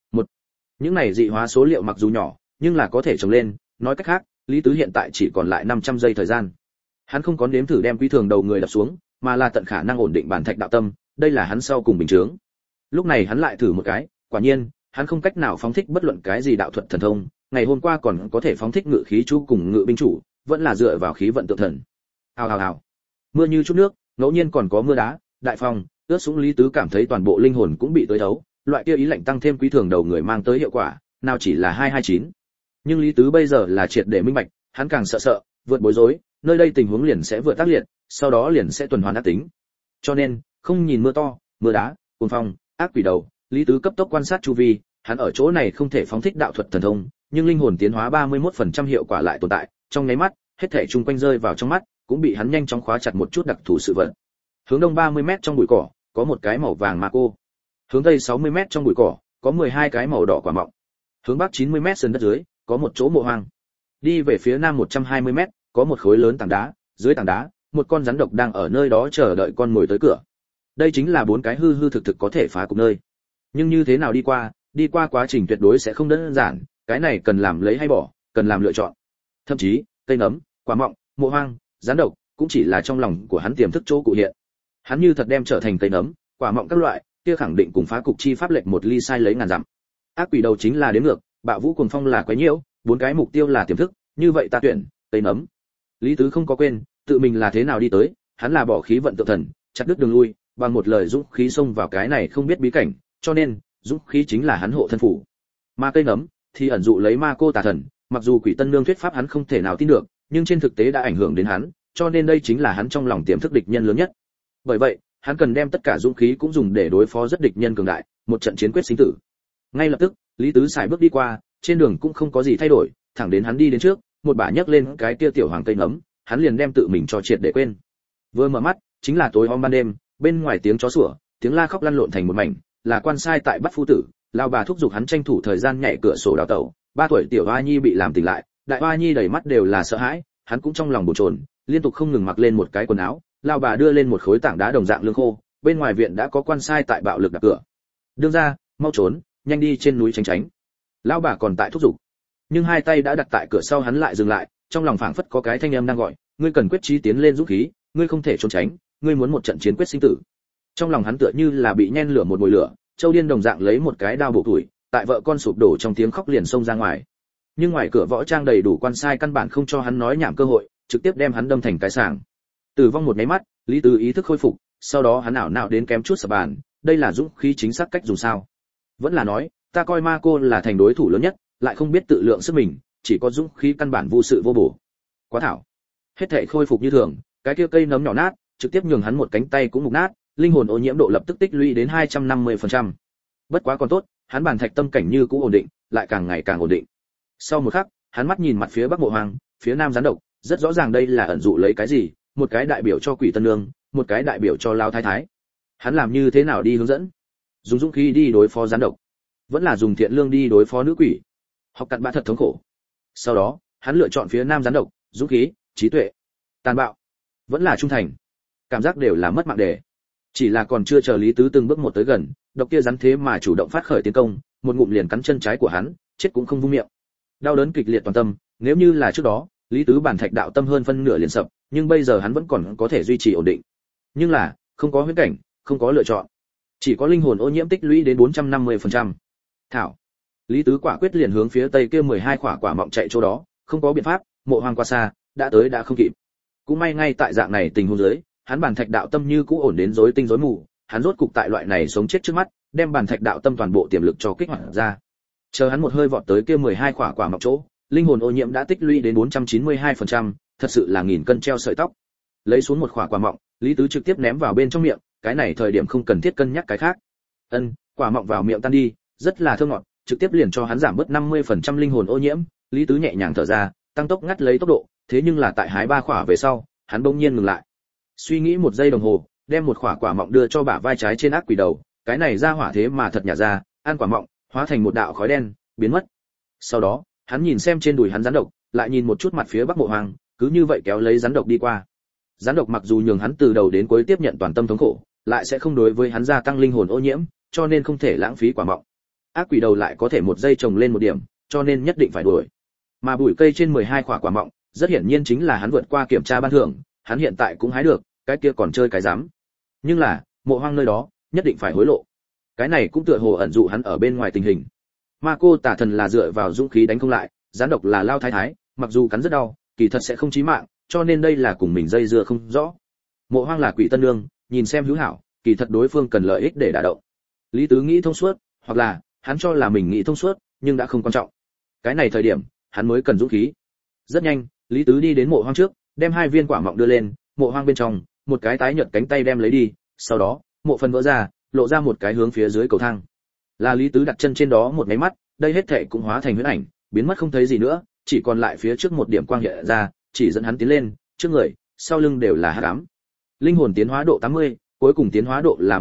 Những này dị hóa số liệu mặc dù nhỏ, nhưng là có thể trồng lên, nói cách khác, Lý Tứ hiện tại chỉ còn lại 500 giây thời gian. Hắn không có nếm thử đem quý thường đầu người đập xuống, mà là tận khả năng ổn định bản thạch đạo tâm, đây là hắn sau cùng bình chứng. Lúc này hắn lại thử một cái, quả nhiên, hắn không cách nào phóng thích bất luận cái gì đạo thuật thần thông, ngày hôm qua còn có thể phóng thích ngự khí chú cùng ngự binh chủ, vẫn là dựa vào khí vận tượng thần. Hào hào hào. Mưa như chút nước, ngẫu nhiên còn có mưa đá, đại phong, ướt sũng. Lý Tứ cảm thấy toàn bộ linh hồn cũng bị tới thấu, loại kia ý lạnh tăng thêm quý thường đầu người mang tới hiệu quả, nào chỉ là 229. Nhưng Lý Tứ bây giờ là triệt để minh bạch, hắn càng sợ, vượt bối rối, nơi đây tình huống liền sẽ vượt tác liệt, sau đó liền sẽ tuần hoàn ác tính. Cho nên, không nhìn mưa to, mưa đá, cuồng phong, ác quỷ đầu, Lý Tứ cấp tốc quan sát chu vi, hắn ở chỗ này không thể phóng thích đạo thuật thần thông, nhưng linh hồn tiến hóa 31% hiệu quả lại tồn tại, trong nháy mắt, hết thảy chung quanh rơi vào trong mắt, cũng bị hắn nhanh chóng khóa chặt một chút đặc thù sự vật. Hướng đông 30m trong bụi cỏ, có một cái màu vàng ma cô. Hướng tây 60m trong bụi cỏ, có 12 cái màu đỏ quả mọng. Hướng bắc 90m sườn đất dưới, có một chỗ mộ hoang. Đi về phía nam 120m, có một khối lớn tảng đá, dưới tảng đá, một con rắn độc đang ở nơi đó chờ đợi con mồi tới cửa. Đây chính là 4 cái hư hư thực thực có thể phá cục nơi. Nhưng như thế nào đi qua quá trình tuyệt đối sẽ không đơn giản, cái này cần làm lấy hay bỏ, cần làm lựa chọn. Thậm chí, cây nấm, quả mọng, mộ hoang, rắn độc, cũng chỉ là trong lòng của hắn tiềm thức chỗ cụ hiện. Hắn như thật đem trở thành cây nấm, quả mọng các loại, kia khẳng định cùng phá cục chi pháp lệch một ly sai lấy ngàn dặm. Ác quỷ đầu chính là đếm ngược, bạo vũ cuồng phong là quấy nhiễu, 4 cái mục tiêu là tiềm thức, như vậy ta tuyển cây nấm. Lý Tứ không có quên, tự mình là thế nào đi tới, hắn là bỏ khí vận tự thần, chặt đứt đường lui, bằng một lời dũng khí xông vào cái này không biết bí cảnh, cho nên, dũng khí chính là hắn hộ thân phủ. Mà cây nấm thì ẩn dụ lấy ma cô tà thần, mặc dù Quỷ Tân Nương thuyết pháp hắn không thể nào tin được, nhưng trên thực tế đã ảnh hưởng đến hắn, cho nên đây chính là hắn trong lòng tiềm thức địch nhân lớn nhất. Bởi vậy, hắn cần đem tất cả dũng khí cũng dùng để đối phó rất địch nhân cường đại, một trận chiến quyết sinh tử. Ngay lập tức, Lý Tứ xài bước đi qua, trên đường cũng không có gì thay đổi, thẳng đến hắn đi đến trước, một bả nhấc lên cái kia tiểu hoàng cây nấm, hắn liền đem tự mình cho triệt để quên. Vừa mở mắt, chính là tối om ban đêm, bên ngoài tiếng chó sủa, tiếng la khóc lăn lộn thành một mảnh, là quan sai tại bắt phu tử, lao bà thúc giục hắn tranh thủ thời gian nhảy cửa sổ đào tẩu. 3 tuổi tiểu Hoa Nhi bị làm tỉnh lại, đại Hoa Nhi đầy mắt đều là sợ hãi, hắn cũng trong lòng bồn chồn, liên tục không ngừng mặc lên một cái quần áo. Lao bà đưa lên một khối tảng đá đồng dạng lương khô, bên ngoài viện đã có quan sai tại bạo lực đập cửa. Đương ra, mau trốn, nhanh đi trên núi tránh tránh. Lao bà còn tại thúc giục, nhưng hai tay đã đặt tại cửa sau, hắn lại dừng lại, trong lòng phảng phất có cái thanh âm đang gọi, ngươi cần quyết chí tiến lên dũng khí, ngươi không thể trốn tránh, ngươi muốn một trận chiến quyết sinh tử. Trong lòng hắn tựa như là bị nhen lửa một mùi lửa, Châu Điên đồng dạng lấy một cái đao bổ tuổi, tại vợ con sụp đổ trong tiếng khóc liền xông ra ngoài. Nhưng ngoài cửa võ trang đầy đủ quan sai căn bản không cho hắn nói nhảm cơ hội, trực tiếp đem hắn đâm thành cái sàng. Tử vong một cái mắt, Lý Tứ ý thức khôi phục, sau đó hắn ảo não đến kém chút sập bàn, đây là dũng khí chính xác cách dùng sao? Vẫn là nói, ta coi ma cô là thành đối thủ lớn nhất, lại không biết tự lượng sức mình, chỉ có dũng khí căn bản vô sự vô bổ. Quá thảo. Hết thảy khôi phục như thường, cái kia cây nấm nhỏ nát, trực tiếp nhường hắn một cánh tay cũng mục nát, linh hồn ô nhiễm độ lập tức tích lũy đến 250%. Bất quá còn tốt, hắn bản thạch tâm cảnh như cũ ổn định, lại càng ngày càng ổn định. Sau một khắc, hắn mắt nhìn mặt phía bắc Mộ Hoàng, phía nam gián độc, rất rõ ràng đây là ẩn dụ lấy cái gì, một cái đại biểu cho Quỷ Tân Nương, một cái đại biểu cho Lao Thái Thái. Hắn làm như thế nào đi hướng dẫn? Dùng dũng khí đi đối phó gián độc, vẫn là dùng thiện lương đi đối phó nữ quỷ? Học cặn bã thật thống khổ. Sau đó, hắn lựa chọn phía nam gián độc, dũng khí, trí tuệ, tàn bạo, vẫn là trung thành. Cảm giác đều là mất mạng đề. Chỉ là còn chưa chờ Lý Tứ từng bước một tới gần, độc kia rắn thế mà chủ động phát khởi tiến công, một ngụm liền cắn chân trái của hắn, chết cũng không vung miệng. Đau đớn kịch liệt toàn tâm, nếu như là trước đó, Lý Tứ bản thạch đạo tâm hơn phân nửa liền sập, nhưng bây giờ hắn vẫn còn có thể duy trì ổn định. Nhưng là, không có huyễn cảnh, không có lựa chọn, chỉ có linh hồn ô nhiễm tích lũy đến 450%. Thảo. Lý Tứ quả quyết liền hướng phía tây kia 12 quả mọng chạy chỗ đó, không có biện pháp, Mộ Hoang qua xa, đã tới đã không kịp. Cũng may ngay tại dạng này tình huống dưới, hắn bản thạch đạo tâm như cũ ổn đến rối tinh rối mù, hắn rốt cục tại loại này sống chết trước mắt, đem bản thạch đạo tâm toàn bộ tiềm lực cho kích hoạt ra. Chờ hắn một hơi vọt tới kia 12 quả mọng chỗ, linh hồn ô nhiễm đã tích lũy đến 492%, thật sự là nghìn cân treo sợi tóc. Lấy xuống một quả mọng, Lý Tứ trực tiếp ném vào bên trong miệng, cái này thời điểm không cần thiết cân nhắc cái khác. Quả mọng vào miệng tan đi, rất là thơm ngọt, trực tiếp liền cho hắn giảm bớt 50% linh hồn ô nhiễm, Lý Tứ nhẹ nhàng thở ra, tăng tốc ngắt lấy tốc độ, thế nhưng là tại hái 3 quả về sau, hắn bỗng nhiên ngừng lại. Suy nghĩ một giây đồng hồ, đem một quả mọng đưa cho bả vai trái trên ác quỷ đầu, cái này ra hỏa thế mà thật nhả ra, ăn quả mọng, hóa thành một đạo khói đen, biến mất. Sau đó, hắn nhìn xem trên đùi hắn rắn độc, lại nhìn một chút mặt phía bắc Mộ Hoàng, cứ như vậy kéo lấy rắn độc đi qua. Rắn độc mặc dù nhường hắn từ đầu đến cuối tiếp nhận toàn tâm thống khổ, lại sẽ không đối với hắn gia tăng linh hồn ô nhiễm, cho nên không thể lãng phí quả mọng. Ác quỷ đầu lại có thể một giây trồng lên một điểm, cho nên nhất định phải đuổi. Mà bụi cây trên 12 quả mọng, rất hiển nhiên chính là hắn vượt qua kiểm tra ban thưởng, hắn hiện tại cũng hái được, cái kia còn chơi cái dám. Nhưng là, Mộ Hoang nơi đó, nhất định phải hối lộ. Cái này cũng tựa hồ ẩn dụ hắn ở bên ngoài tình hình. Ma cô tả thần là dựa vào dũng khí đánh không lại, gián độc là Lao Thái Thái, mặc dù cắn rất đau, kỳ thật sẽ không chí mạng, cho nên đây là cùng mình dây dưa không rõ. Mộ Hoang là Quỷ Tân Nương, nhìn xem hữu hảo, kỳ thật đối phương cần lợi ích để đả động. Lý Tứ nghĩ thông suốt, hoặc là hắn cho là mình nghĩ thông suốt, nhưng đã không quan trọng. Cái này thời điểm, hắn mới cần dũng khí. Rất nhanh, Lý Tứ đi đến Mộ Hoang trước, đem 2 viên quả mọng đưa lên, Mộ Hoang bên trong, một cái tái nhợt cánh tay đem lấy đi, sau đó, mộ phần vỡ ra, lộ ra một cái hướng phía dưới cầu thang. Là Lý Tứ đặt chân trên đó một cái mắt, đây hết thảy cũng hóa thành huyễn ảnh, biến mất không thấy gì nữa, chỉ còn lại phía trước một điểm quang hiện ra, chỉ dẫn hắn tiến lên, trước người, sau lưng đều là hắc ám. Linh hồn tiến hóa độ 80, cuối cùng tiến hóa độ là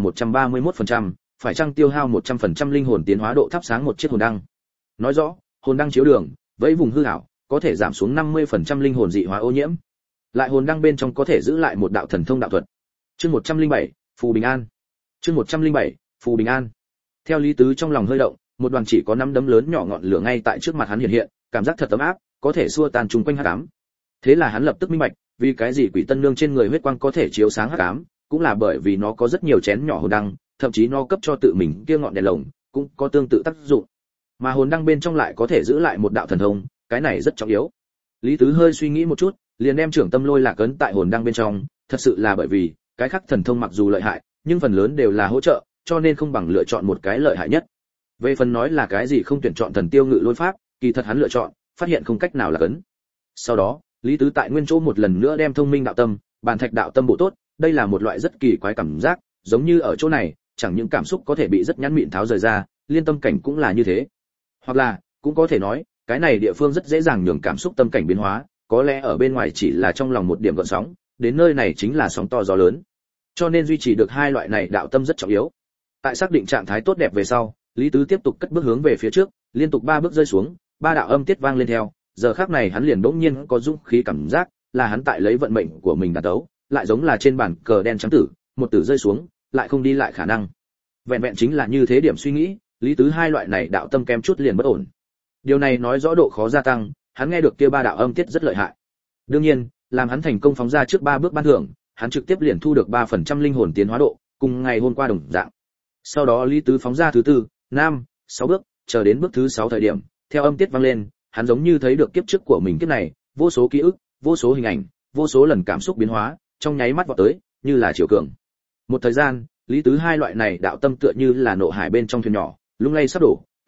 131%, phải chăng tiêu hao 100% linh hồn tiến hóa độ thắp sáng một chiếc hồn đăng. Nói rõ, hồn đăng chiếu đường, với vùng hư ảo, có thể giảm xuống 50% linh hồn dị hóa ô nhiễm. Lại hồn đăng bên trong có thể giữ lại một đạo thần thông đạo thuật. Chương 107, phù bình an. Chương 107, phù bình an. Theo Lý Tứ trong lòng hơi động, một đoàn chỉ có 5 đấm lớn nhỏ ngọn lửa ngay tại trước mặt hắn hiện hiện, cảm giác thật ấm áp, có thể xua tan trùng quanh hắc ám. Thế là hắn lập tức minh bạch, vì cái gì Quỷ Tân Nương trên người huyết quang có thể chiếu sáng hắc ám, cũng là bởi vì nó có rất nhiều chén nhỏ hồn đăng, thậm chí nó cấp cho tự mình kia ngọn đèn lồng, cũng có tương tự tác dụng. Mà hồn đăng bên trong lại có thể giữ lại một đạo thần thông, cái này rất trọng yếu. Lý Tứ hơi suy nghĩ một chút, liền đem trưởng tâm lôi lạc ấn tại hồn đăng bên trong, thật sự là bởi vì, cái khác thần thông mặc dù lợi hại, nhưng phần lớn đều là hỗ trợ, cho nên không bằng lựa chọn một cái lợi hại nhất. Về phần nói là cái gì không tuyển chọn thần tiêu ngự lôi pháp, kỳ thật hắn lựa chọn, phát hiện không cách nào là ấn. Sau đó, Lý Tứ tại nguyên chỗ một lần nữa đem thông minh đạo tâm, bản thạch đạo tâm bổ tốt, đây là một loại rất kỳ quái cảm giác, giống như ở chỗ này, chẳng những cảm xúc có thể bị rất nhẵn mịn tháo rời ra, liên tâm cảnh cũng là như thế. Hoặc là, cũng có thể nói, cái này địa phương rất dễ dàng nhường cảm xúc tâm cảnh biến hóa, có lẽ ở bên ngoài chỉ là trong lòng một điểm gợn sóng, đến nơi này chính là sóng to gió lớn. Cho nên duy trì được 2 loại này đạo tâm rất trọng yếu. Tại xác định trạng thái tốt đẹp về sau, Lý Tứ tiếp tục cất bước hướng về phía trước, liên tục 3 bước rơi xuống, 3 đạo âm tiết vang lên theo, giờ khắc này hắn liền bỗng nhiên có dũng khí cảm giác, là hắn tại lấy vận mệnh của mình đả đấu, lại giống là trên bàn cờ đen trắng tử, một tử rơi xuống, lại không đi lại khả năng. Vẹn vẹn chính là như thế điểm suy nghĩ, Lý Tứ 2 loại này đạo tâm kém chút liền bất ổn. Điều này nói rõ độ khó gia tăng, hắn nghe được kia 3 đạo âm tiết rất lợi hại. Đương nhiên, làm hắn thành công phóng ra trước 3 bước ban thưởng, hắn trực tiếp liền thu được 3% linh hồn tiến hóa độ, cùng ngày hôm qua đồng dạng. Sau đó Lý Tứ phóng ra thứ 4, 5, 6 bước, chờ đến bước thứ 6 thời điểm, theo âm tiết vang lên, hắn giống như thấy được kiếp trước của mình kiếp này, vô số ký ức, vô số hình ảnh, vô số lần cảm xúc biến hóa, trong nháy mắt vọt tới, như là chiều cường. Một thời gian, Lý Tứ 2 loại này đạo tâm tựa như là nộ hải bên trong thuyền nhỏ, lung lay sắp đổ,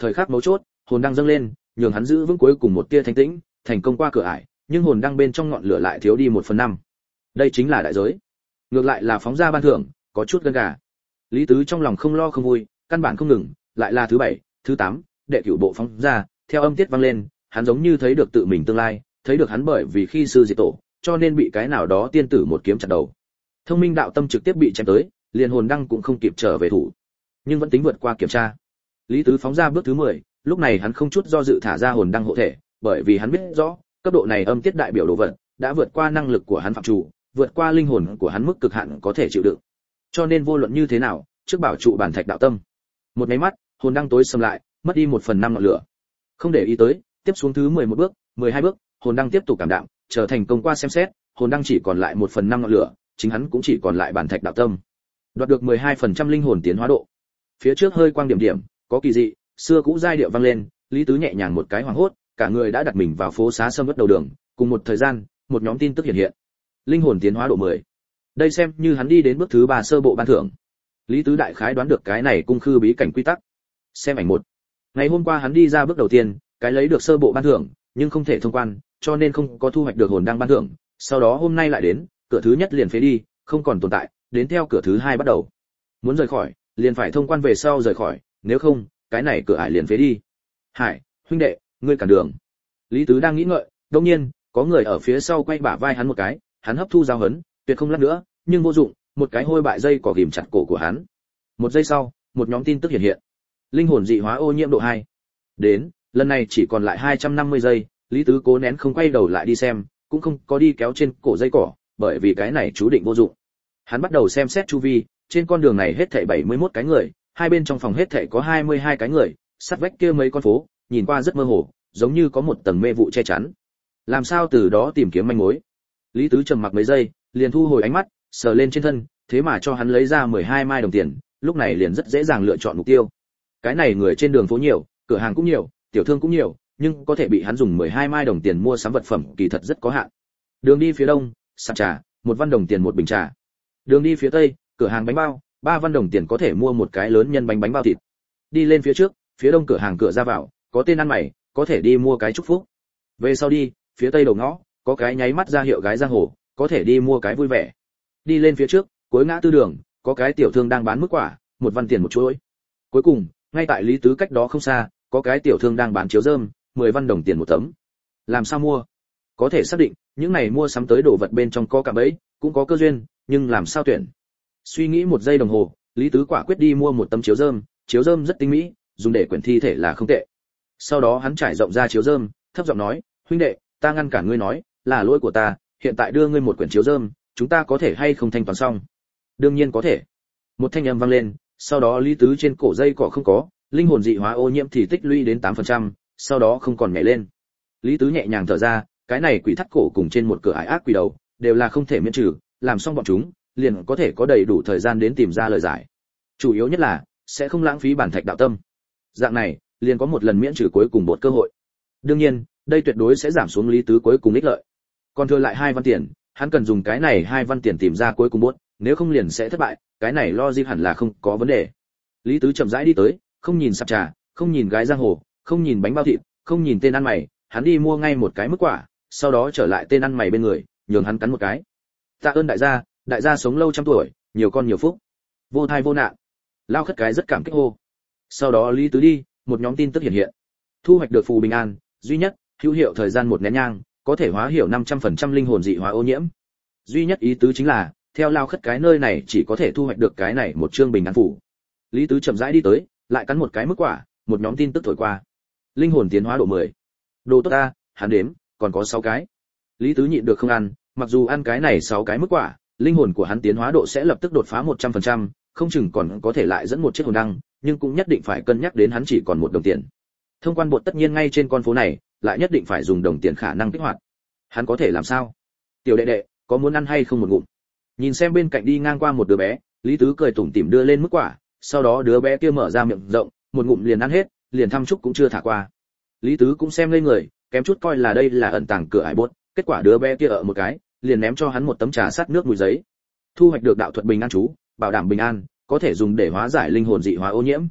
Thời khắc mấu chốt, hồn đăng dâng lên, nhường hắn giữ vững cuối cùng một tia thanh tĩnh, thành công qua cửa ải, nhưng hồn đăng bên trong ngọn lửa lại thiếu đi 1/5. Đây chính là đại giới. Ngược lại là phóng ra ban thưởng, có chút gân gà. Lý Tứ trong lòng không lo không vui, căn bản không ngừng, lại là thứ 7, thứ 8, đệ cửu bộ phóng ra, theo âm tiết vang lên, hắn giống như thấy được tự mình tương lai, thấy được hắn bởi vì khi sư diệt tổ, cho nên bị cái nào đó tiên tử một kiếm chặt đầu. Thông minh đạo tâm trực tiếp bị chém tới, liền hồn đăng cũng không kịp trở về thủ, nhưng vẫn tính vượt qua kiểm tra. Lý Tứ phóng ra bước thứ 10, lúc này hắn không chút do dự thả ra hồn đăng hộ thể, bởi vì hắn biết rõ, cấp độ này âm tiết đại biểu đồ vật đã vượt qua năng lực của hắn phạm chủ, vượt qua linh hồn của hắn mức cực hạn có thể chịu đựng. Cho nên vô luận như thế nào, trước bảo trụ bản thạch đạo tâm. Một cái mắt, hồn đăng tối sầm lại, mất đi 1/5 ngọn lửa. Không để ý tới, tiếp xuống thứ 11 bước, 12 bước, hồn đăng tiếp tục cảm đạm, trở thành công qua xem xét, hồn đăng chỉ còn lại 1/5 ngọn lửa, chính hắn cũng chỉ còn lại bản thạch đạo tâm. Đoạt được 12% linh hồn tiến hóa độ. Phía trước hơi quang điểm điểm, có kỳ dị, xưa cũ giai điệu vang lên, Lý Tứ nhẹ nhàng một cái hoảng hốt, cả người đã đặt mình vào phố xá sâm uất đầu đường, cùng một thời gian, một nhóm tin tức hiện hiện. Linh hồn tiến hóa độ 10. Đây xem như hắn đi đến bước thứ 3 sơ bộ ban thưởng. Lý Tứ đại khái đoán được cái này cung khư bí cảnh quy tắc. Xem ảnh 1. Ngày hôm qua hắn đi ra bước đầu tiên, cái lấy được sơ bộ ban thưởng, nhưng không thể thông quan, cho nên không có thu hoạch được hồn đăng ban thưởng. Sau đó hôm nay lại đến, cửa thứ nhất liền phế đi, không còn tồn tại, đến theo cửa thứ 2 bắt đầu. Muốn rời khỏi, liền phải thông quan về sau rời khỏi, nếu không, cái này cửa ải liền phế đi. Hải, huynh đệ, ngươi cản đường. Lý Tứ đang nghĩ ngợi, đột nhiên, có người ở phía sau quay bả vai hắn một cái, hắn hấp thu giáo huấn, tuyệt không lát nữa, nhưng vô dụng, một cái hôi bại dây cỏ ghìm chặt cổ của hắn. Một giây sau, một nhóm tin tức hiện hiện. Linh hồn dị hóa ô nhiễm độ 2. Đến, lần này chỉ còn lại 250 giây, Lý Tứ cố nén không quay đầu lại đi xem, cũng không có đi kéo trên cổ dây cỏ, bởi vì cái này chú định vô dụng. Hắn bắt đầu xem xét chu vi, trên con đường này hết thảy 71 cái người, hai bên trong phòng hết thảy có 22 cái người, sát vách kia mấy con phố, nhìn qua rất mơ hồ, giống như có một tầng mê vụ che chắn. Làm sao từ đó tìm kiếm manh mối? Lý Tứ trầm mặc mấy giây, liền thu hồi ánh mắt, sờ lên trên thân, thế mà cho hắn lấy ra 12 mai đồng tiền, lúc này liền rất dễ dàng lựa chọn mục tiêu. Cái này người trên đường phố nhiều, cửa hàng cũng nhiều, tiểu thương cũng nhiều, nhưng có thể bị hắn dùng 12 mai đồng tiền mua sắm vật phẩm kỳ thật rất có hạn. Đường đi phía đông, sạp trà, 1 văn đồng tiền một bình trà. Đường đi phía tây, cửa hàng bánh bao, 3 văn đồng tiền có thể mua một cái lớn nhân bánh bao thịt. Đi lên phía trước, phía đông cửa hàng cửa ra vào, có tên ăn mày, có thể đi mua cái chúc phúc. Về sau đi, phía tây đầu ngõ, có cái nháy mắt ra hiệu gái giang hồ, có thể đi mua cái vui vẻ. Đi lên phía trước, cuối ngã tư đường, có cái tiểu thương đang bán mức quả, 1 văn tiền một chuỗi. Cuối cùng, ngay tại Lý Tứ cách đó không xa, có cái tiểu thương đang bán chiếu rơm, 10 văn đồng tiền một tấm. Làm sao mua? Có thể xác định, những này mua sắm tới đồ vật bên trong có cả bẫy, cũng có cơ duyên, nhưng làm sao tuyển? Suy nghĩ 1 giây đồng hồ, Lý Tứ quả quyết đi mua một tấm chiếu rơm rất tinh mỹ, dùng để quyển thi thể là không tệ. Sau đó hắn trải rộng ra chiếu rơm, thấp giọng nói, huynh đệ, ta ngăn cản ngươi nói, là lỗi của ta, hiện tại đưa ngươi một quyển chiếu rơm, chúng ta có thể hay không thanh toán xong? Đương nhiên có thể. Một thanh âm vang lên, sau đó Lý Tứ trên cổ dây cỏ không có, linh hồn dị hóa ô nhiễm thì tích lũy đến 8%, sau đó không còn nhảy lên. Lý Tứ nhẹ nhàng thở ra, cái này quỷ thắt cổ cùng trên một cửa ải ác quỷ đầu, đều là không thể miễn trừ, làm xong bọn chúng, liền có thể có đầy đủ thời gian đến tìm ra lời giải. Chủ yếu nhất là sẽ không lãng phí bản thạch đạo tâm. Dạng này, liền có một lần miễn trừ cuối cùng một cơ hội. Đương nhiên, đây tuyệt đối sẽ giảm xuống Lý Tứ cuối cùng ích lợi. Còn thừa lại 2 văn tiền, hắn cần dùng cái này 2 văn tiền tìm ra cuối cùng bốt, nếu không liền sẽ thất bại, cái này logic hẳn là không có vấn đề. Lý Tứ chậm rãi đi tới, không nhìn sạp trà, không nhìn gái giang hồ, không nhìn bánh bao thịt, không nhìn tên ăn mày, hắn đi mua ngay một cái mức quả, sau đó trở lại tên ăn mày bên người, nhường hắn cắn một cái. Tạ ơn đại gia sống lâu trăm tuổi, nhiều con nhiều phúc. Vô thai vô nạn. Lao khất cái rất cảm kích hô. Sau đó Lý Tứ đi, một nhóm tin tức hiện hiện. Thu hoạch được phù bình an, duy nhất, hữu hiệu thời gian 1 nén nhang, có thể hóa hiểu 500% linh hồn dị hóa ô nhiễm. Duy nhất ý tứ chính là, theo Lao khất cái nơi này chỉ có thể thu hoạch được cái này một chương bình an phủ. Lý Tứ chậm rãi đi tới, lại cắn một cái mức quả, một nhóm tin tức thổi qua. Linh hồn tiến hóa độ 10. Đồ tốt ta, hắn đếm, còn có 6 cái. Lý Tứ nhịn được không ăn, mặc dù ăn cái này 6 cái mức quả, linh hồn của hắn tiến hóa độ sẽ lập tức đột phá 100%, không chừng còn có thể lại dẫn một chiếc hồn đăng, nhưng cũng nhất định phải cân nhắc đến hắn chỉ còn 1 đồng tiền. Thông quan bột tất nhiên ngay trên con phố này, lại nhất định phải dùng đồng tiền khả năng kích hoạt. Hắn có thể làm sao? Tiểu đệ đệ, có muốn ăn hay không một ngụm? Nhìn xem bên cạnh đi ngang qua một đứa bé, Lý Tứ cười tủm tỉm đưa lên mức quả, sau đó đứa bé kia mở ra miệng rộng, một ngụm liền ăn hết, liền thăm chúc cũng chưa thả qua. Lý Tứ cũng xem lên người, kém chút coi là đây là ẩn tàng cửa ải bốt, kết quả đứa bé kia ở một cái, liền ném cho hắn một tấm trà sắt nước mùi giấy. Thu hoạch được đạo thuật bình an chú, bảo đảm bình an, có thể dùng để hóa giải linh hồn dị hóa ô nhiễm.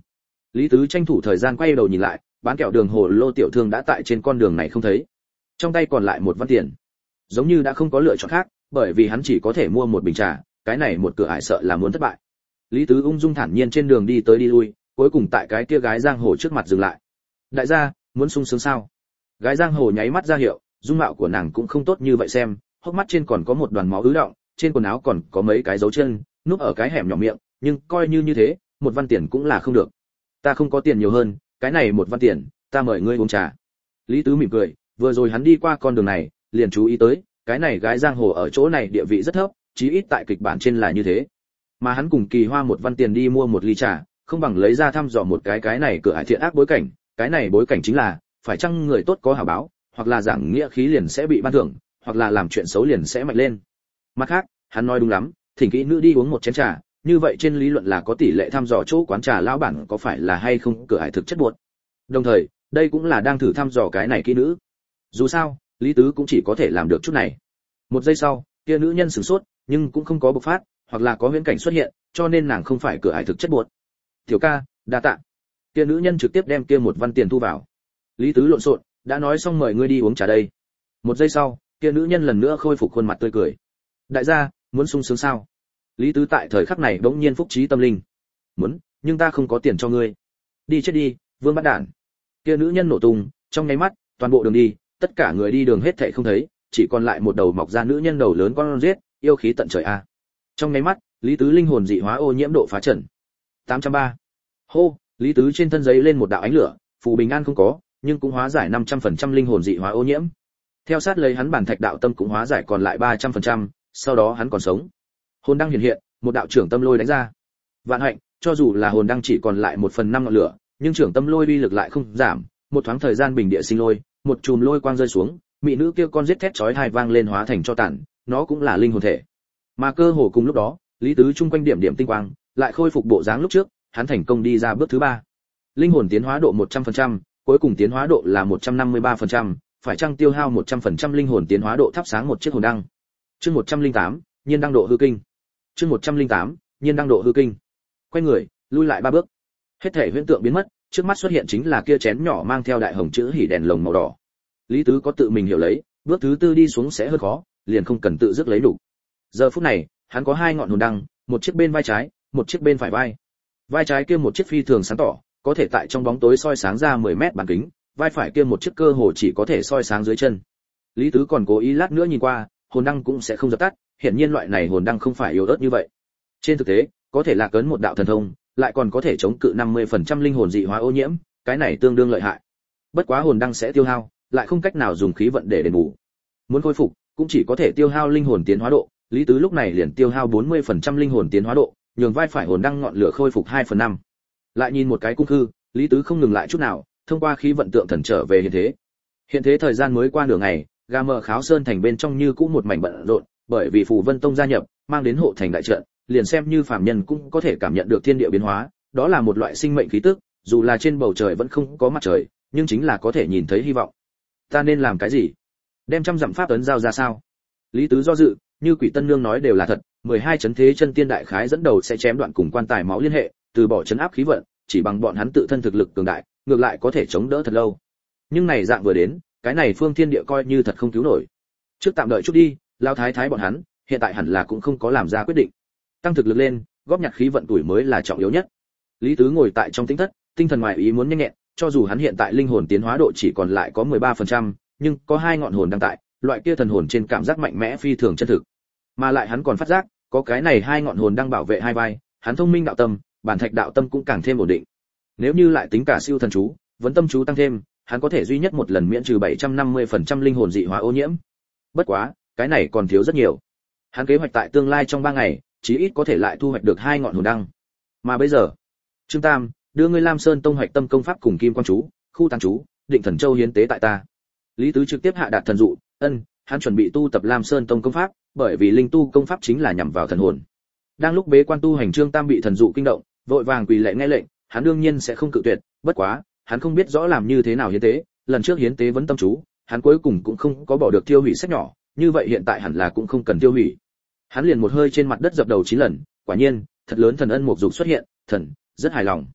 Lý Tứ tranh thủ thời gian quay đầu nhìn lại, bán kẹo đường hồ lô tiểu thương đã tại trên con đường này không thấy. Trong tay còn lại một văn tiền. Giống như đã không có lựa chọn khác, bởi vì hắn chỉ có thể mua một bình trà, cái này một cửa ải sợ là muốn thất bại. Lý Tứ ung dung thản nhiên trên đường đi tới đi lui, cuối cùng tại cái kia gái giang hồ trước mặt dừng lại. Đại gia, muốn sung sướng sao? Gái giang hồ nháy mắt ra hiệu, dung mạo của nàng cũng không tốt như vậy xem, hốc mắt trên còn có một đoàn máu ứ đọng, trên quần áo còn có mấy cái dấu chân, núp ở cái hẻm nhỏ miệng, nhưng coi như thế, một văn tiền cũng là không được. Ta không có tiền nhiều hơn, cái này một văn tiền, ta mời ngươi uống trà. Lý Tứ mỉm cười, vừa rồi hắn đi qua con đường này, liền chú ý tới, cái này gái giang hồ ở chỗ này địa vị rất thấp, chí ít tại kịch bản trên là như thế. Mà hắn cùng Kỳ Hoa một văn tiền đi mua một ly trà, không bằng lấy ra thăm dò một cái này cửa ải thiện ác bối cảnh, cái này bối cảnh chính là, phải chăng người tốt có hảo báo, hoặc là giảng nghĩa khí liền sẽ bị ban thưởng, hoặc là làm chuyện xấu liền sẽ mạnh lên. Mặt khác, hắn nói đúng lắm, thỉnh kỹ nữ đi uống một chén trà, như vậy trên lý luận là có tỷ lệ thăm dò chỗ quán trà lão bản có phải là hay không cửa ải thực chất buộc. Đồng thời, đây cũng là đang thử thăm dò cái này kỹ nữ. Dù sao, Lý Tứ cũng chỉ có thể làm được chút này. Một giây sau, kia nữ nhân sửng sốt, nhưng cũng không có bộc phát, hoặc là có huyễn cảnh xuất hiện, cho nên nàng không phải cửa ải thực chất buộc. Tiểu ca, đa tạ. Kia nữ nhân trực tiếp đem kia một văn tiền thu vào. Lý Tứ lộn xộn, đã nói xong mời ngươi đi uống trà đây. Một giây sau, kia nữ nhân lần nữa khôi phục khuôn mặt tươi cười. Đại gia, muốn sung sướng sao? Lý Tứ tại thời khắc này bỗng nhiên phúc trí tâm linh. Muốn, nhưng ta không có tiền cho ngươi. Đi chết đi, vương bắt đản. Kia nữ nhân nổ tung, trong nháy mắt, toàn bộ đường đi, tất cả người đi đường hết thảy không thấy, chỉ còn lại một đầu mọc ra nữ nhân đầu lớn con giết, yêu khí tận trời a. Trong nháy mắt, Lý Tứ linh hồn dị hóa ô nhiễm độ phá trần. 803. Hô, Lý Tứ trên thân giấy lên một đạo ánh lửa, phù bình an không có, nhưng cũng hóa giải 500% linh hồn dị hóa ô nhiễm. Theo sát lấy hắn bản thạch đạo tâm cũng hóa giải còn lại 300%, sau đó hắn còn sống. Hồn đăng hiện hiện, một đạo trưởng tâm lôi đánh ra. Vạn hạnh, cho dù là hồn đăng chỉ còn lại 1/5 ngọn lửa, nhưng trưởng tâm lôi uy lực lại không giảm, một thoáng thời gian bình địa sinh lôi, một chùm lôi quang rơi xuống, mỹ nữ kia con giết thét chói tai vang lên hóa thành cho tàn, nó cũng là linh hồn thể. Mà cơ hồ cùng lúc đó, Lý Tứ chung quanh điểm điểm tinh quang, lại khôi phục bộ dáng lúc trước, hắn thành công đi ra bước thứ 3. Linh hồn tiến hóa độ 100%, cuối cùng tiến hóa độ là 153%, phải chăng tiêu hao 100% linh hồn tiến hóa độ thắp sáng một chiếc hồn đăng. Chương 108, nhiên đăng độ hư kinh. Chương 108, nhiên đăng độ hư kinh. Quay người, lui lại 3 bước. Hết thể huyễn tượng biến mất, trước mắt xuất hiện chính là kia chén nhỏ mang theo đại hồng chữ hỉ đèn lồng màu đỏ. Lý Tứ có tự mình hiểu lấy, bước thứ 4 đi xuống sẽ hơi khó, liền không cần tự dứt lấy đủ. Giờ phút này, hắn có 2 ngọn hồn đăng, một chiếc bên vai trái, một chiếc bên phải vai. Vai trái kia một chiếc phi thường sáng tỏ, có thể tại trong bóng tối soi sáng ra 10 mét bán kính, vai phải kia một chiếc cơ hồ chỉ có thể soi sáng dưới chân. Lý Tứ còn cố ý lát nữa nhìn qua, hồn đăng cũng sẽ không dập tắt, hiển nhiên loại này hồn đăng không phải yếu ớt như vậy. Trên thực tế, có thể lạc ấn một đạo thần thông, lại còn có thể chống cự 50% linh hồn dị hóa ô nhiễm, cái này tương đương lợi hại. Bất quá hồn đăng sẽ tiêu hao, lại không cách nào dùng khí vận để đền bù. Muốn khôi phục, cũng chỉ có thể tiêu hao linh hồn tiến hóa độ, Lý Tứ lúc này liền tiêu hao 40% linh hồn tiến hóa độ, nhường vai phải hồn đăng ngọn lửa khôi phục 2/5. Lại nhìn một cái cung hư, Lý Tứ không ngừng lại chút nào, thông qua khí vận tượng thần trở về hiện thế. Hiện thế thời gian mới qua nửa ngày, gà mờ Kháo Sơn thành bên trong như cũ một mảnh bận rộn, bởi vì Phù Vân Tông gia nhập, mang đến hộ thành đại trận, liền xem như phàm nhân cũng có thể cảm nhận được thiên địa biến hóa, đó là một loại sinh mệnh khí tức, dù là trên bầu trời vẫn không có mặt trời, nhưng chính là có thể nhìn thấy hy vọng. Ta nên làm cái gì? Đem trăm dặm pháp ấn giao ra sao? Lý Tứ do dự, như Quỷ Tân Nương nói đều là thật, 12 chấn thế chân tiên đại khái dẫn đầu sẽ chém đoạn cùng quan tài máu liên hệ, từ bỏ chấn áp khí vận, chỉ bằng bọn hắn tự thân thực lực cường đại, ngược lại có thể chống đỡ thật lâu. Nhưng này dạng vừa đến, cái này phương thiên địa coi như thật không cứu nổi. Trước tạm đợi chút đi, lao thái thái bọn hắn, hiện tại hẳn là cũng không có làm ra quyết định. Tăng thực lực lên, góp nhặt khí vận tuổi mới là trọng yếu nhất. Lý Tứ ngồi tại trong tĩnh thất, tinh thần ngoài ý muốn nhanh nhẹn, cho dù hắn hiện tại linh hồn tiến hóa độ chỉ còn lại có 13%, nhưng có 2 ngọn hồn đang tại, loại kia thần hồn trên cảm giác mạnh mẽ phi thường chân thực. Mà lại hắn còn phát giác, có cái này 2 ngọn hồn đang bảo vệ hai vai, hắn thông minh đạo tâm, bản thạch đạo tâm cũng càng thêm ổn định. Nếu như lại tính cả siêu thần chú, vấn tâm chú tăng thêm, hắn có thể duy nhất một lần miễn trừ 750% linh hồn dị hóa ô nhiễm. Bất quá, cái này còn thiếu rất nhiều. Hắn kế hoạch tại tương lai trong 3 ngày, chí ít có thể lại thu hoạch được 2 ngọn hồn đăng. Mà bây giờ, Trương Tam, đưa ngươi Lam Sơn Tông hoạch tâm công pháp cùng kim quang chú, khu tàng chú, định thần châu hiến tế tại ta. Lý Tứ trực tiếp hạ đạt thần dụ, hắn chuẩn bị tu tập Lam Sơn Tông công pháp, bởi vì linh tu công pháp chính là nhằm vào thần hồn. Đang lúc bế quan tu hành Trương Tam bị thần dụ kinh động, vội vàng quỳ lạy nghe lệnh, hắn đương nhiên sẽ không cự tuyệt, bất quá, hắn không biết rõ làm như thế nào hiến tế, lần trước hiến tế vấn tâm chú, hắn cuối cùng cũng không có bỏ được tiêu hủy sách nhỏ, như vậy hiện tại hẳn là cũng không cần tiêu hủy. Hắn liền một hơi trên mặt đất dập đầu 9 lần, quả nhiên, thật lớn thần ân mục dục xuất hiện, thần rất hài lòng.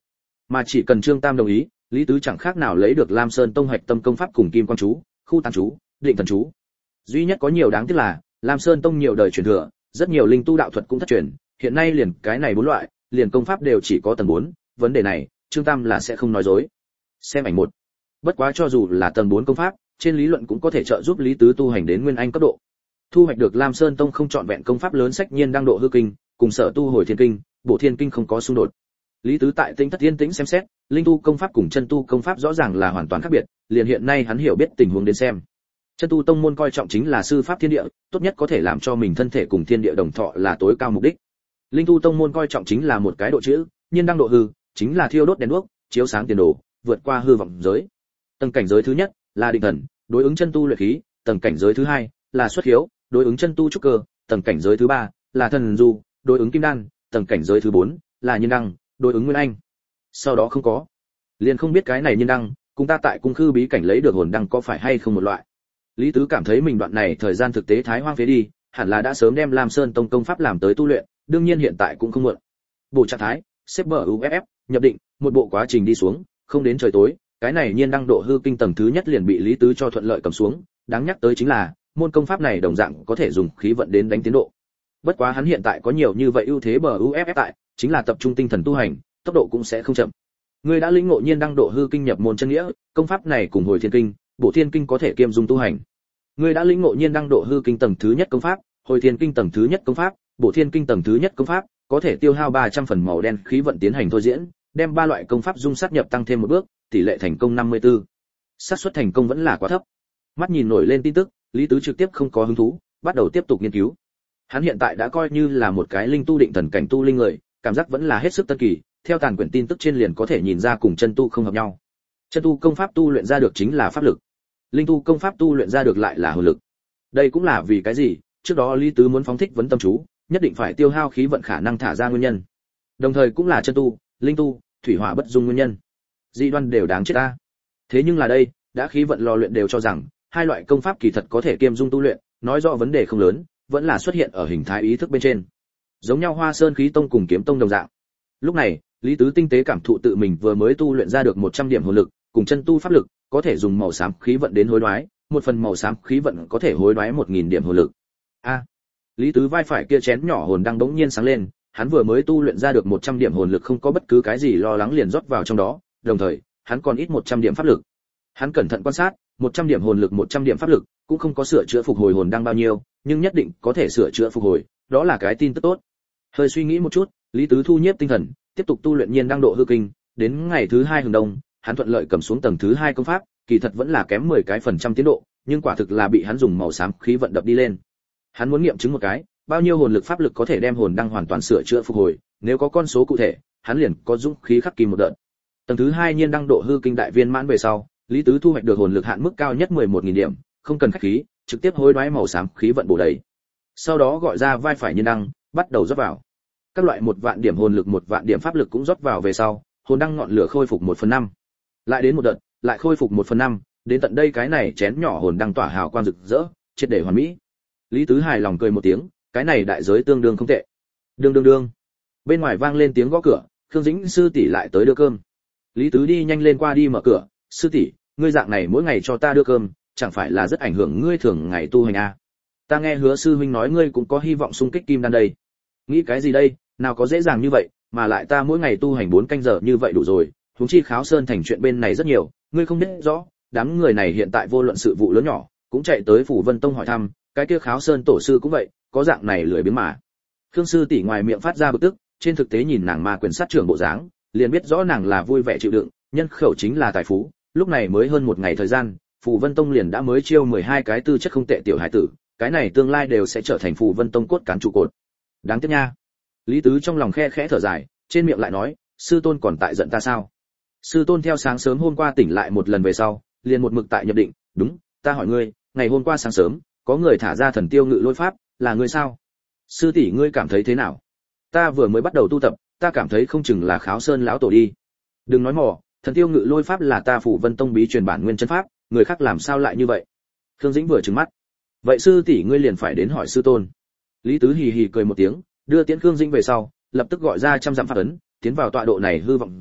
Mà chỉ cần Trương Tam đồng ý, Lý Tứ chẳng khác nào lấy được Lam Sơn Tông hạch tâm công pháp cùng Kim Quang chú, Khu Tán chú, Định Thần chú. Duy nhất có nhiều đáng tiếc là, Lam Sơn Tông nhiều đời truyền thừa, rất nhiều linh tu đạo thuật cũng thất truyền, hiện nay liền cái này 4 loại, liền công pháp đều chỉ có tầng 4, vấn đề này, Trương Tam là sẽ không nói dối. Xem ảnh 1. Bất quá cho dù là tầng 4 công pháp, trên lý luận cũng có thể trợ giúp Lý Tứ tu hành đến nguyên anh cấp độ. Thu hoạch được Lam Sơn Tông không chọn vẹn công pháp lớn sách nhiên đang độ hư kinh, cùng sở tu hồi thiên kinh, bổ thiên kinh không có xung đột. Lý Tứ tại Tinh Thất Thiên Tĩnh xem xét, linh tu công pháp cùng chân tu công pháp rõ ràng là hoàn toàn khác biệt, liền hiện nay hắn hiểu biết tình huống đến xem. Chân tu tông môn coi trọng chính là sư pháp thiên địa, tốt nhất có thể làm cho mình thân thể cùng thiên địa đồng thọ là tối cao mục đích. Linh tu tông môn coi trọng chính là một cái độ chữ, nhiên đang độ hư, chính là thiêu đốt đèn đuốc, chiếu sáng tiền đồ, vượt qua hư vọng giới. Tầng cảnh giới thứ nhất là định thần, đối ứng chân tu luyện khí, tầng cảnh giới thứ hai là xuất hiếu, đối ứng chân tu trúc cơ, tầng cảnh giới thứ ba là thần du, đối ứng kim đan, tầng cảnh giới thứ 4 là nhiên đăng, đối ứng nguyên anh. Sau đó không có, liền không biết cái này nhiên đăng, cùng ta tại cung khư bí cảnh lấy được hồn đăng có phải hay không một loại. Lý Tứ cảm thấy mình đoạn này thời gian thực tế thái hoang phế đi, hẳn là đã sớm đem Lam Sơn Tông công pháp làm tới tu luyện, đương nhiên hiện tại cũng không muộn. Bộ trạng thái, xếp bờ UFF, nhập định, một bộ quá trình đi xuống, không đến trời tối, cái này nhiên đăng độ hư kinh tầng thứ nhất liền bị Lý Tứ cho thuận lợi cầm xuống, đáng nhắc tới chính là, môn công pháp này đồng dạng có thể dùng khí vận đến đánh tiến độ. Bất quá hắn hiện tại có nhiều như vậy ưu thế bờ UFF tại, chính là tập trung tinh thần tu hành, tốc độ cũng sẽ không chậm. Ngươi đã lĩnh ngộ nhiên đăng độ hư kinh nhập môn chân nghĩa, công pháp này cùng hồi thiên kinh, bổ thiên kinh có thể kiêm dung tu hành. Ngươi đã lĩnh ngộ nhiên đăng độ hư kinh tầng thứ nhất công pháp, hồi thiên kinh tầng thứ nhất công pháp, bổ thiên kinh tầng thứ nhất công pháp, có thể tiêu hao 300 phần màu đen khí vận tiến hành thôi diễn, đem 3 loại công pháp dung sát nhập tăng thêm một bước, tỷ lệ thành công 54. Xác suất thành công vẫn là quá thấp. Mắt nhìn nổi lên tin tức, Lý Tứ trực tiếp không có hứng thú, bắt đầu tiếp tục nghiên cứu. Hắn hiện tại đã coi như là một cái linh tu định thần cảnh tu linh người, cảm giác vẫn là hết sức tân kỳ, theo tàn quyển tin tức trên liền có thể nhìn ra cùng chân tu không hợp nhau. Chân tu công pháp tu luyện ra được chính là pháp lực, linh tu công pháp tu luyện ra được lại là hồn lực. Đây cũng là vì cái gì, trước đó Lý Tứ muốn phóng thích vấn tâm chú, nhất định phải tiêu hao khí vận khả năng thả ra nguyên nhân. Đồng thời cũng là chân tu, linh tu, thủy hỏa bất dung nguyên nhân. Dị đoan đều đáng chết ta. Thế nhưng là đây, đã khí vận lò luyện đều cho rằng, hai loại công pháp kỳ thật có thể kiêm dung tu luyện, nói rõ vấn đề không lớn, vẫn là xuất hiện ở hình thái ý thức bên trên. Giống nhau Hoa Sơn khí tông cùng kiếm tông đồng dạng. Lúc này, Lý Tứ tinh tế cảm thụ tự mình vừa mới tu luyện ra được 100 điểm hồn lực, cùng chân tu pháp lực, có thể dùng màu xám khí vận đến hối đoái, một phần màu xám khí vận có thể hối đoái 1000 điểm hồn lực. A. Lý Tứ vai phải kia chén nhỏ hồn đang bỗng nhiên sáng lên, hắn vừa mới tu luyện ra được 100 điểm hồn lực không có bất cứ cái gì lo lắng liền rót vào trong đó, đồng thời, hắn còn ít 100 điểm pháp lực. Hắn cẩn thận quan sát, 100 điểm hồn lực 100 điểm pháp lực, cũng không có sửa chữa phục hồi hồn đang bao nhiêu, nhưng nhất định có thể sửa chữa phục hồi, đó là cái tin tức tốt. Hơi suy nghĩ một chút, Lý Tứ thu nhiếp tinh thần, tiếp tục tu luyện nhiên đang độ hư kinh, đến ngày thứ 2 hừng đông, hắn thuận lợi cầm xuống tầng thứ 2 công pháp, kỳ thật vẫn là kém 10 cái phần trăm tiến độ, nhưng quả thực là bị hắn dùng màu xám khí vận đập đi lên. Hắn muốn nghiệm chứng một cái, bao nhiêu hồn lực pháp lực có thể đem hồn đăng hoàn toàn sửa chữa phục hồi, nếu có con số cụ thể, hắn liền có dũng khí khắc kim một đợt. Tầng thứ 2 nhiên đăng độ hư kinh đại viên mãn về sau, Lý Tứ thu hoạch được hồn lực hạn mức cao nhất 11000 điểm, không cần khách khí, trực tiếp hối đoái màu xám khí vận bổ đầy. Sau đó gọi ra vai phải nhiên đăng, bắt đầu rót vào. Các loại 1 vạn điểm hồn lực 1 vạn điểm pháp lực cũng rót vào về sau, hồn đăng ngọn lửa khôi phục 1/5. Lại đến một đợt, lại khôi phục 1/5, đến tận đây cái này chén nhỏ hồn đăng tỏa hào quang rực rỡ, triệt để hoàn mỹ. Lý Tứ hài lòng cười một tiếng, cái này đại giới tương đương không tệ. Đương. Bên ngoài vang lên tiếng gõ cửa, Khương Dĩnh sư tỷ lại tới đưa cơm. Lý Tứ đi nhanh lên qua đi mở cửa, sư tỷ, ngươi dạng này mỗi ngày cho ta đưa cơm, chẳng phải là rất ảnh hưởng ngươi thường ngày tu hành à? Ta nghe Hứa sư huynh nói ngươi cũng có hy vọng xung kích kim đan đây. Nghĩ cái gì đây, nào có dễ dàng như vậy, mà lại ta mỗi ngày tu hành 4 canh giờ như vậy đủ rồi, huống chi Kháo Sơn thành chuyện bên này rất nhiều, ngươi không biết rõ, đám người này hiện tại vô luận sự vụ lớn nhỏ, cũng chạy tới Phủ Vân Tông hỏi thăm, cái kia Kháo Sơn tổ sư cũng vậy, có dạng này lười biếng mà. Khương sư tỷ ngoài miệng phát ra bực tức, trên thực tế nhìn nàng ma quyền sát trưởng bộ dáng, liền biết rõ nàng là vui vẻ chịu đựng, nhân khẩu chính là tài phú, lúc này mới hơn 1 ngày thời gian, Phủ Vân Tông liền đã mới chiêu 12 cái tư chất không tệ tiểu hải tử, cái này tương lai đều sẽ trở thành Phủ Vân Tông cốt cán trụ cột. Đáng tiếc nha. Lý Tứ trong lòng khe khẽ thở dài, trên miệng lại nói, sư tôn còn tại giận ta sao? Sư tôn theo sáng sớm hôm qua tỉnh lại một lần về sau, liền một mực tại nhập định, đúng, ta hỏi ngươi, ngày hôm qua sáng sớm, có người thả ra thần tiêu ngự lôi pháp, là ngươi sao? Sư tỷ ngươi cảm thấy thế nào? Ta vừa mới bắt đầu tu tập, ta cảm thấy không chừng là Kháo Sơn lão tổ đi. Đừng nói mỏ, thần tiêu ngự lôi pháp là ta Phủ Vân Tông bí truyền bản nguyên chân pháp, người khác làm sao lại như vậy? Khương Dĩnh vừa trừng mắt. Vậy sư tỷ ngươi liền phải đến hỏi sư tôn. Lý Tứ hì hì cười một tiếng, đưa tiễn Khương Dĩnh về sau, lập tức gọi ra trăm dặm pháp ấn, tiến vào tọa độ này hư vọng giới,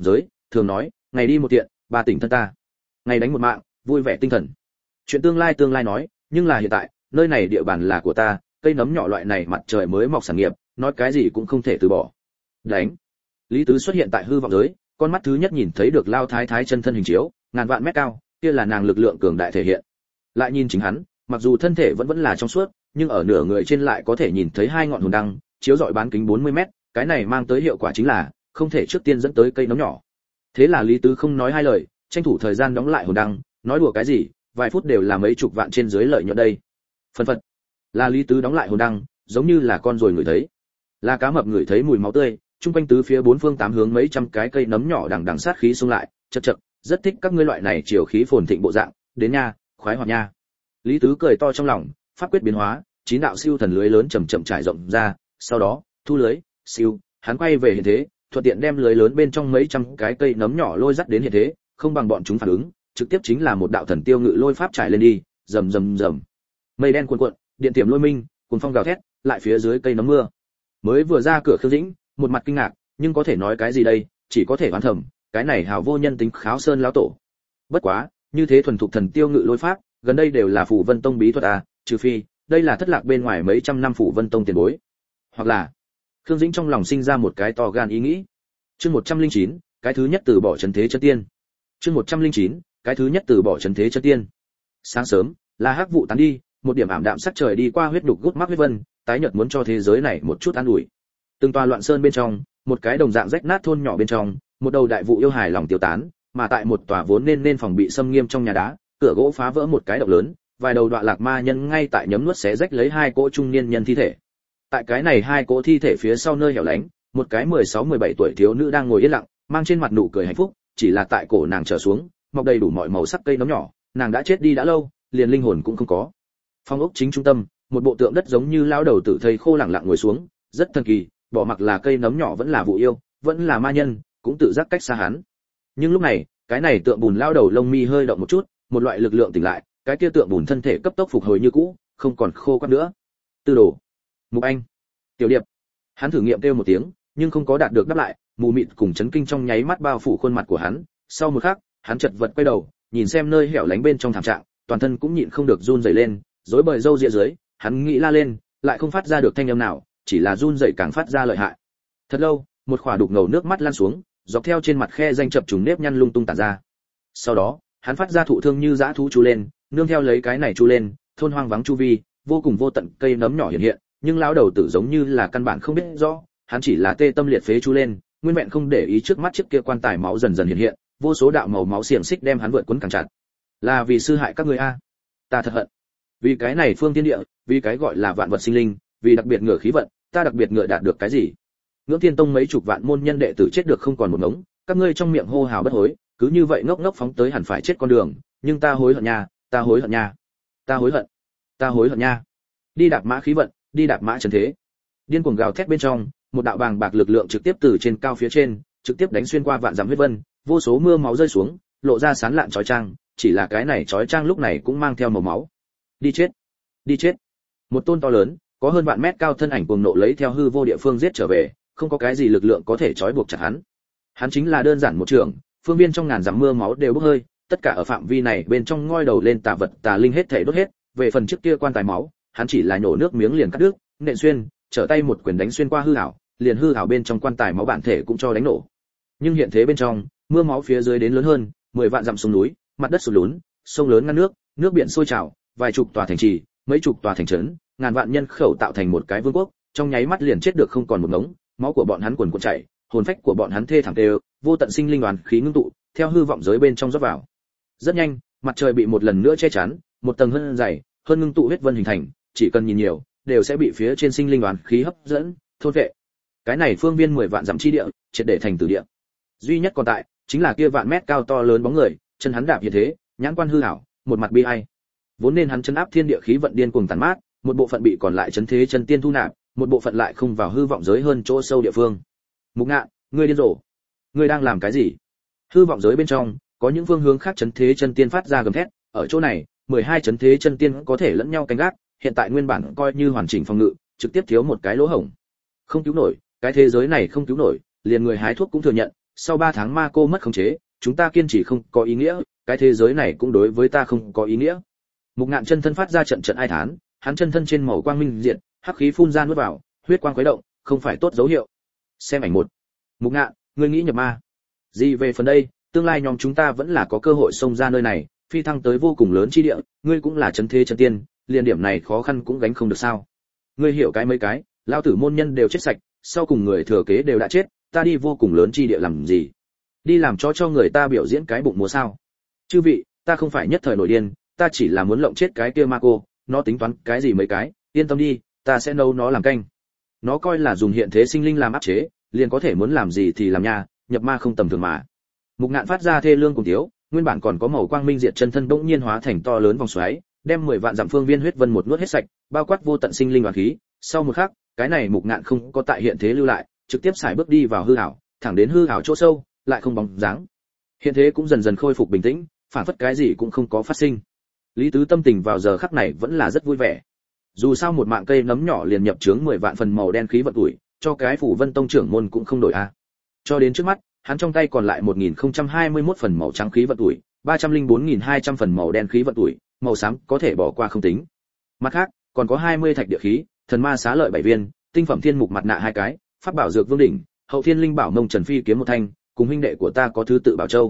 thường nói ngày đi một tiện, ba tỉnh thân ta, ngày đánh một mạng, vui vẻ tinh thần. Chuyện tương lai nói, nhưng là hiện tại, nơi này địa bàn là của ta, cây nấm nhỏ loại này mặt trời mới mọc sản nghiệp, nói cái gì cũng không thể từ bỏ. Đánh. Lý Tứ xuất hiện tại hư vọng giới, con mắt thứ nhất nhìn thấy được Lao Thái Thái chân thân hình chiếu, ngàn vạn mét cao, kia là nàng lực lượng cường đại thể hiện. Lại nhìn chính hắn, mặc dù thân thể vẫn là trong suốt, nhưng ở nửa người trên lại có thể nhìn thấy hai ngọn hồn đăng, chiếu rọi bán kính 40 mét, cái này mang tới hiệu quả chính là không thể trước tiên dẫn tới cây nấm nhỏ. Thế là Lý Tứ không nói hai lời, tranh thủ thời gian đóng lại hồn đăng, nói đùa cái gì, vài phút đều là mấy chục vạn trên dưới lợi nhuận đây. Phân phật. Là Lý Tứ đóng lại hồn đăng, giống như là con rồi ngửi thấy. Là cá mập ngửi thấy mùi máu tươi, chung quanh tứ phía bốn phương tám hướng mấy trăm cái cây nấm nhỏ đằng sát khí xông lại, chậc chậc, rất thích các ngươi loại này chiều khí phồn thịnh bộ dạng, đến nha, khoái hoạt nha. Lý Tứ cười to trong lòng, pháp quyết biến hóa, chín đạo siêu thần lưới lớn chậm chậm trải rộng ra, sau đó, thu lưới, siêu, hắn quay về hiện thế, thuận tiện đem lưới lớn bên trong mấy trăm cái cây nấm nhỏ lôi dắt đến hiện thế, không bằng bọn chúng phản ứng, trực tiếp chính là một đạo thần tiêu ngự lôi pháp trải lên đi, rầm rầm rầm. Mây đen cuồn cuộn, điện tiềm lôi minh, cuồng phong gào thét, lại phía dưới cây nấm mưa. Mới vừa ra cửa Khương Dĩnh, một mặt kinh ngạc, nhưng có thể nói cái gì đây, chỉ có thể oán thầm, cái này hào vô nhân tính Kháo Sơn lão tổ. Bất quá, như thế thuần thục thần tiêu ngự lôi pháp, gần đây đều là Phủ Vân Tông bí thuật à, trừ phi, đây là thất lạc bên ngoài mấy trăm năm Phủ Vân Tông tiền bối. Hoặc là, Khương Dĩnh trong lòng sinh ra một cái to gan ý nghĩ. Chương 109, cái thứ nhất từ bỏ trấn thế chân tiên. Chương 109, cái thứ nhất từ bỏ trấn thế chân tiên. Sáng sớm, là hắc vụ tán đi, một điểm ảm đạm sắc trời đi qua huyết đục gút mắc huyết vân, tái nhợt muốn cho thế giới này một chút an ủi. Từng tòa loạn sơn bên trong, một cái đồng dạng rách nát thôn nhỏ bên trong, một đầu đại vụ yêu hài lòng tiêu tán, mà tại một tòa vốn nên phòng bị xâm nghiêm trong nhà đá, cửa gỗ phá vỡ một cái động lớn, vài đầu đọa lạc ma nhân ngay tại nhấm nuốt xé rách lấy hai cỗ trung niên nhân thi thể. Tại cái này hai cỗ thi thể phía sau nơi hẻo lánh, một cái 16-17 tuổi thiếu nữ đang ngồi yên lặng, mang trên mặt nụ cười hạnh phúc, chỉ là tại cổ nàng trở xuống, mọc đầy đủ mọi màu sắc cây nấm nhỏ, nàng đã chết đi đã lâu, liền linh hồn cũng không có. Phong ốc chính trung tâm, một bộ tượng đất giống như lão đầu tử thây khô lặng lặng ngồi xuống, rất thần kỳ, bỏ mặc là cây nấm nhỏ vẫn là vụ yêu, vẫn là ma nhân, cũng tự giác cách xa hắn. Nhưng lúc này, cái này tượng bùn lão đầu lông mi hơi động một chút, một loại lực lượng tỉnh lại, cái kia tượng bùn thân thể cấp tốc phục hồi như cũ, không còn khô quắt nữa. Tư đồ, Mục Anh, Tiểu Điệp. Hắn thử nghiệm kêu một tiếng, nhưng không có đạt được đáp lại, mù mịt cùng chấn kinh trong nháy mắt bao phủ khuôn mặt của hắn. Sau một khắc, hắn chật vật quay đầu, nhìn xem nơi hẻo lánh bên trong thảm trạng, toàn thân cũng nhịn không được run rẩy lên, rối bời râu ria dưới, hắn nghĩ la lên, lại không phát ra được thanh âm nào, chỉ là run rẩy càng phát ra lợi hại. Thật lâu, một khỏa đục ngầu nước mắt lan xuống, dọc theo trên mặt khe danh chập trùng nếp nhăn lung tung tản ra. Sau đó, hắn phát ra thụ thương như dã thú chú lên, nương theo lấy cái này chú lên, thôn hoang vắng chu vi, vô cùng vô tận cây nấm nhỏ hiện hiện, nhưng lão đầu tử giống như là căn bản không biết rõ, hắn chỉ là tê tâm liệt phế chú lên, nguyên vẹn không để ý trước mắt chiếc kia quan tài máu dần dần hiện hiện, vô số đạo màu máu xiềng xích đem hắn vượt quấn càng chặt. Là vì sư hại các ngươi a, ta thật hận. Vì cái này phương thiên địa, vì cái gọi là vạn vật sinh linh, vì đặc biệt ngựa khí vận, ta đặc biệt ngựa đạt được cái gì? Ngưỡng Thiên Tông mấy chục vạn môn nhân đệ tử chết được không còn một ngống, các ngươi trong miệng hô hào bất hối, cứ như vậy ngốc ngốc phóng tới hẳn phải chết con đường, nhưng ta hối hận nha, ta hối hận nha, ta hối hận, ta hối hận nha. Đi đạp mã khí vận, đi đạp mã trần thế. Điên cuồng gào thét bên trong, một đạo bàng bạc lực lượng trực tiếp từ trên cao phía trên, trực tiếp đánh xuyên qua vạn dặm huyết vân, vô số mưa máu rơi xuống, lộ ra sán lạn chói chang, chỉ là cái này chói chang lúc này cũng mang theo màu máu. Đi chết, đi chết. Một tôn to lớn, có hơn vạn mét cao thân ảnh cuồng nộ lấy theo hư vô địa phương giết trở về, không có cái gì lực lượng có thể trói buộc chặt hắn. Hắn chính là đơn giản một trường, phương viên trong ngàn dặm mưa máu đều bốc hơi, tất cả ở phạm vi này bên trong ngoi đầu lên tà vật tà linh hết thảy đốt hết, về phần trước kia quan tài máu, hắn chỉ là nhổ nước miếng liền cắt đứt, nện xuyên, trở tay một quyền đánh xuyên qua hư ảo, liền hư ảo bên trong quan tài máu bản thể cũng cho đánh nổ. Nhưng hiện thế bên trong, mưa máu phía dưới đến lớn hơn, 10 vạn dặm sông núi, mặt đất sụt lún, sông lớn ngăn nước, nước biển sôi trào, vài chục tòa thành trì, mấy chục tòa thành trấn, ngàn vạn nhân khẩu tạo thành một cái vương quốc, trong nháy mắt liền chết được không còn một ngống, máu của bọn hắn quần cuộn chảy, hồn phách của bọn hắn thê thảm tê, vô tận sinh linh đoàn khí ngưng tụ, theo hư vọng giới bên trong rót vào. Rất nhanh, mặt trời bị một lần nữa che chắn, một tầng hơn dày, hơn ngưng tụ huyết vân hình thành, chỉ cần nhìn nhiều, đều sẽ bị phía trên sinh linh đoàn khí hấp dẫn, thôn vệ. Cái này phương viên 10 vạn dặm chi địa, triệt để thành tử địa. Duy nhất còn tại, chính là kia vạn mét cao to lớn bóng người, chân hắn đạp như thế, nhãn quan hư ảo, một mặt bi ai. Vốn nên hắn chân áp thiên địa khí vận điên cuồng tàn mát, một bộ phận bị còn lại chấn thế chân tiên thu nạp, một bộ phận lại không vào hư vọng giới hơn chỗ sâu địa phương. Mục Ngạn, ngươi điên rồ, ngươi đang làm cái gì? Hư vọng giới bên trong, có những phương hướng khác chấn thế chân tiên phát ra gầm thét, ở chỗ này, 12 chấn thế chân tiên có thể lẫn nhau canh gác, hiện tại nguyên bản coi như hoàn chỉnh phòng ngự, trực tiếp thiếu một cái lỗ hổng. Không cứu nổi, cái thế giới này không cứu nổi, liền người hái thuốc cũng thừa nhận, sau 3 tháng ma cô mất khống chế, chúng ta kiên trì không có ý nghĩa, cái thế giới này cũng đối với ta không có ý nghĩa. Mục Ngạn chân thân phát ra trận trận ai thán, hắn chân thân trên màu quang minh diện, hắc khí phun ra nuốt vào, huyết quang khuấy động, không phải tốt dấu hiệu. Xem ảnh 1. Mục Ngạn, ngươi nghĩ nhập ma? Gì về phần đây, tương lai nhóm chúng ta vẫn là có cơ hội xông ra nơi này, phi thăng tới vô cùng lớn chi địa, ngươi cũng là chân thế chân tiên, liền điểm này khó khăn cũng gánh không được sao? Ngươi hiểu cái mấy cái, lão tử môn nhân đều chết sạch, sau cùng người thừa kế đều đã chết, ta đi vô cùng lớn chi địa làm gì? Đi làm cho người ta biểu diễn cái bụng múa sao? Chư vị, ta không phải nhất thời nổi điên, ta chỉ là muốn lộng chết cái kia ma cô, nó tính toán cái gì mấy cái, yên tâm đi, ta sẽ nấu nó làm canh. Nó coi là dùng hiện thế sinh linh làm áp chế, liền có thể muốn làm gì thì làm nha, nhập ma không tầm thường mà. Mục Ngạn phát ra thê lương cùng thiếu, nguyên bản còn có màu quang minh diệt chân thân bỗng nhiên hóa thành to lớn vòng xoáy, đem 10 vạn dặm phương viên huyết vân một nuốt hết sạch, bao quát vô tận sinh linh hoàn khí. Sau một khắc, cái này Mục Ngạn không có tại hiện thế lưu lại, trực tiếp xài bước đi vào hư ảo, thẳng đến hư ảo chỗ sâu, lại không bóng dáng. Hiện thế cũng dần dần khôi phục bình tĩnh, phản phất cái gì cũng không có phát sinh. Lý Tứ tâm tình vào giờ khắc này vẫn là rất vui vẻ. Dù sao một mạng cây nấm nhỏ liền nhập chướng 10 vạn phần màu đen khí vận tuổi, cho cái phủ Vân Tông trưởng môn cũng không đổi a. Cho đến trước mắt, hắn trong tay còn lại 1021 phần màu trắng khí vận tuổi, 304.200 phần màu đen khí vận tuổi, màu xám có thể bỏ qua không tính. Mặt khác, còn có 20 thạch địa khí, thần ma xá lợi 7 viên, tinh phẩm thiên mục mặt nạ 2 cái, pháp bảo dược vương đỉnh, hậu thiên linh bảo mông trần phi kiếm một thanh, cùng huynh đệ của ta có thứ tự bảo châu.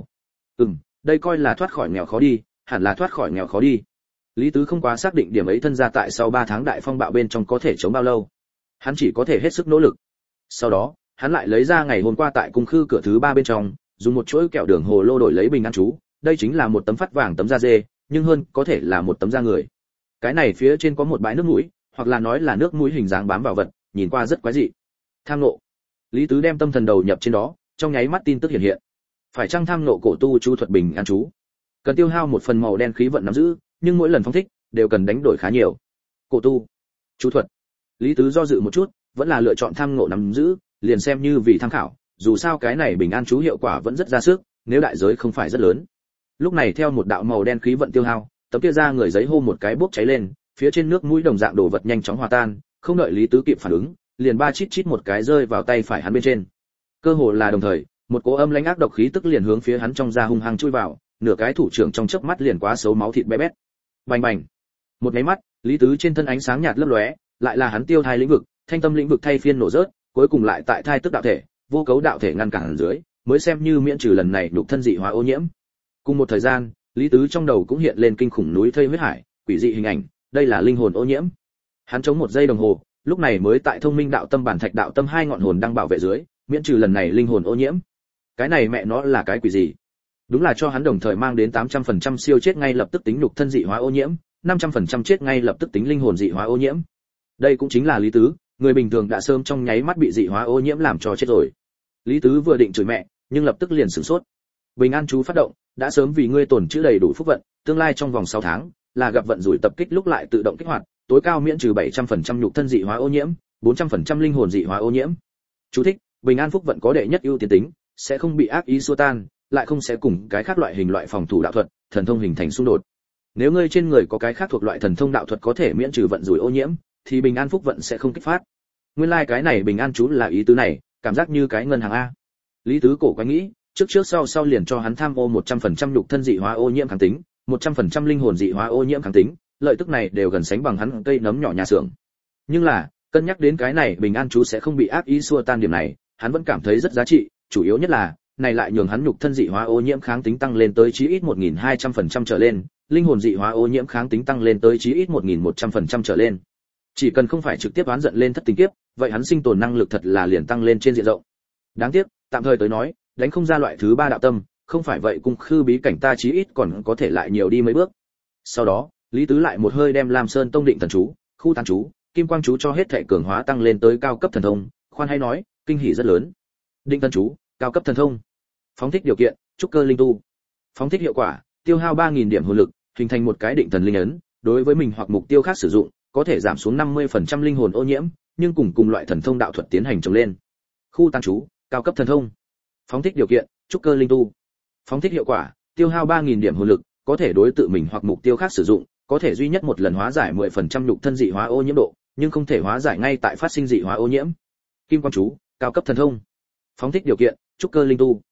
Đây coi là thoát khỏi nghèo khó đi, hẳn là thoát khỏi nghèo khó đi. Lý Tứ không quá xác định điểm ấy thân gia tại sau 3 tháng đại phong bạo bên trong có thể chống bao lâu. Hắn chỉ có thể hết sức nỗ lực. Sau đó, hắn lại lấy ra ngày hôm qua tại cung khư cửa thứ 3 bên trong, dùng một chuỗi kẹo đường hồ lô đổi lấy bình an chú, đây chính là một tấm phát vàng tấm da dê, nhưng hơn có thể là một tấm da người. Cái này phía trên có một bãi nước mũi, hoặc là nói là nước mũi hình dáng bám vào vật, nhìn qua rất quái dị. Tham nộ. Lý Tứ đem tâm thần đầu nhập trên đó, trong nháy mắt tin tức hiện hiện. Phải chăng tham nộ cổ tu chú thuật bình an chú? Cần tiêu hao một phần màu đen khí vận nắm giữ, nhưng mỗi lần phóng thích đều cần đánh đổi khá nhiều. Cổ tu chú thuật. Lý Tứ do dự một chút, vẫn là lựa chọn tham ngộ nắm giữ, liền xem như vì tham khảo, dù sao cái này bình an chú hiệu quả vẫn rất ra sức, nếu đại giới không phải rất lớn. Lúc này theo một đạo màu đen khí vận tiêu hao, tấm kia ra người giấy hô một cái bốc cháy lên, phía trên nước mũi đồng dạng đồ vật nhanh chóng hòa tan, không đợi Lý Tứ kịp phản ứng, liền ba chít chít một cái rơi vào tay phải hắn bên trên. Cơ hồ là đồng thời, một cỗ âm lãnh ác độc khí tức liền hướng phía hắn trong da hung hăng chui vào, nửa cái thủ trưởng trong chớp mắt liền quá xấu máu thịt bé bét. Bành bành. Một cái mắt, Lý Tứ trên thân ánh sáng nhạt lấp lóe, lại là hắn tiêu thai lĩnh vực, thanh tâm lĩnh vực thay phiên nổ rớt, cuối cùng lại tại thai tức đạo thể, vô cấu đạo thể ngăn cản dưới, mới xem như miễn trừ lần này nhục thân dị hóa ô nhiễm. Cùng một thời gian, Lý Tứ trong đầu cũng hiện lên kinh khủng núi thây huyết hải, quỷ dị hình ảnh, đây là linh hồn ô nhiễm. Hắn chống một giây đồng hồ, lúc này mới tại thông minh đạo tâm bản thạch đạo tâm hai ngọn hồn đang bảo vệ dưới, miễn trừ lần này linh hồn ô nhiễm. Cái này mẹ nó là cái quỷ gì? Đúng là cho hắn đồng thời mang đến 800% siêu chết ngay lập tức tính nhục thân dị hóa ô nhiễm, 500% chết ngay lập tức tính linh hồn dị hóa ô nhiễm. Đây cũng chính là Lý Tứ, người bình thường đã sớm trong nháy mắt bị dị hóa ô nhiễm làm cho chết rồi. Lý Tứ vừa định chửi mẹ, nhưng lập tức liền sửng sốt. Bình an chú phát động, đã sớm vì ngươi tổn chữ đầy đủ phúc vận, tương lai trong vòng 6 tháng, là gặp vận rủi tập kích lúc lại tự động kích hoạt, tối cao miễn trừ 700% nhục thân dị hóa ô nhiễm, 400% linh hồn dị hóa ô nhiễm. Chú thích: Bình an phúc vận có đệ nhất ưu tiên tính, sẽ không bị ác ý xua tan, lại không sẽ cùng cái khác loại hình loại phòng thủ đạo thuật, thần thông hình thành xung đột. Nếu ngươi trên người có cái khác thuộc loại thần thông đạo thuật có thể miễn trừ vận rủi ô nhiễm, thì bình an phúc vận sẽ không kích phát. Nguyên lai cái này bình an chú là ý tứ này, cảm giác như cái ngân hàng a. Lý Tứ cổ quái nghĩ, trước sau liền cho hắn tham ô 100% nhục thân dị hóa ô nhiễm kháng tính, 100% linh hồn dị hóa ô nhiễm kháng tính, lợi tức này đều gần sánh bằng hắn cây nấm nhỏ nhà xưởng. Nhưng là, cân nhắc đến cái này bình an chú sẽ không bị ác ý xua tan điểm này, hắn vẫn cảm thấy rất giá trị, chủ yếu nhất là này lại nhường hắn nhục thân dị hóa ô nhiễm kháng tính tăng lên tới chí ít 1200% trở lên, linh hồn dị hóa ô nhiễm kháng tính tăng lên tới chí ít 1100% trở lên. Chỉ cần không phải trực tiếp oán giận lên thất tình kiếp, vậy hắn sinh tồn năng lực thật là liền tăng lên trên diện rộng. Đáng tiếc, tạm thời tới nói, đánh không ra loại thứ 3 đạo tâm, không phải vậy cung khư bí cảnh ta chí ít còn có thể lại nhiều đi mấy bước. Sau đó, Lý Tứ lại một hơi đem Lam Sơn Tông định thần chú, khu tán chú, kim quang chú cho hết thể cường hóa tăng lên tới cao cấp thần thông, khoan hay nói, kinh hỉ rất lớn. Định thần chú, cao cấp thần thông. Phóng thích điều kiện, trúc cơ linh tu. Phóng thích hiệu quả, tiêu hao 3000 điểm hồn lực, hình thành một cái định thần linh ấn, đối với mình hoặc mục tiêu khác sử dụng, có thể giảm xuống 50% linh hồn ô nhiễm, nhưng cùng loại thần thông đạo thuật tiến hành trồng lên. Khu tán chú, cao cấp thần thông. Phóng thích điều kiện, trúc cơ linh tu. Phóng thích hiệu quả, tiêu hao 3000 điểm hồn lực, có thể đối tự mình hoặc mục tiêu khác sử dụng, có thể duy nhất một lần hóa giải 10% nhục thân dị hóa ô nhiễm độ, nhưng không thể hóa giải ngay tại phát sinh dị hóa ô nhiễm. Kim quang chú, cao cấp thần thông. Phóng thích điều kiện, trúc cơ linh tu.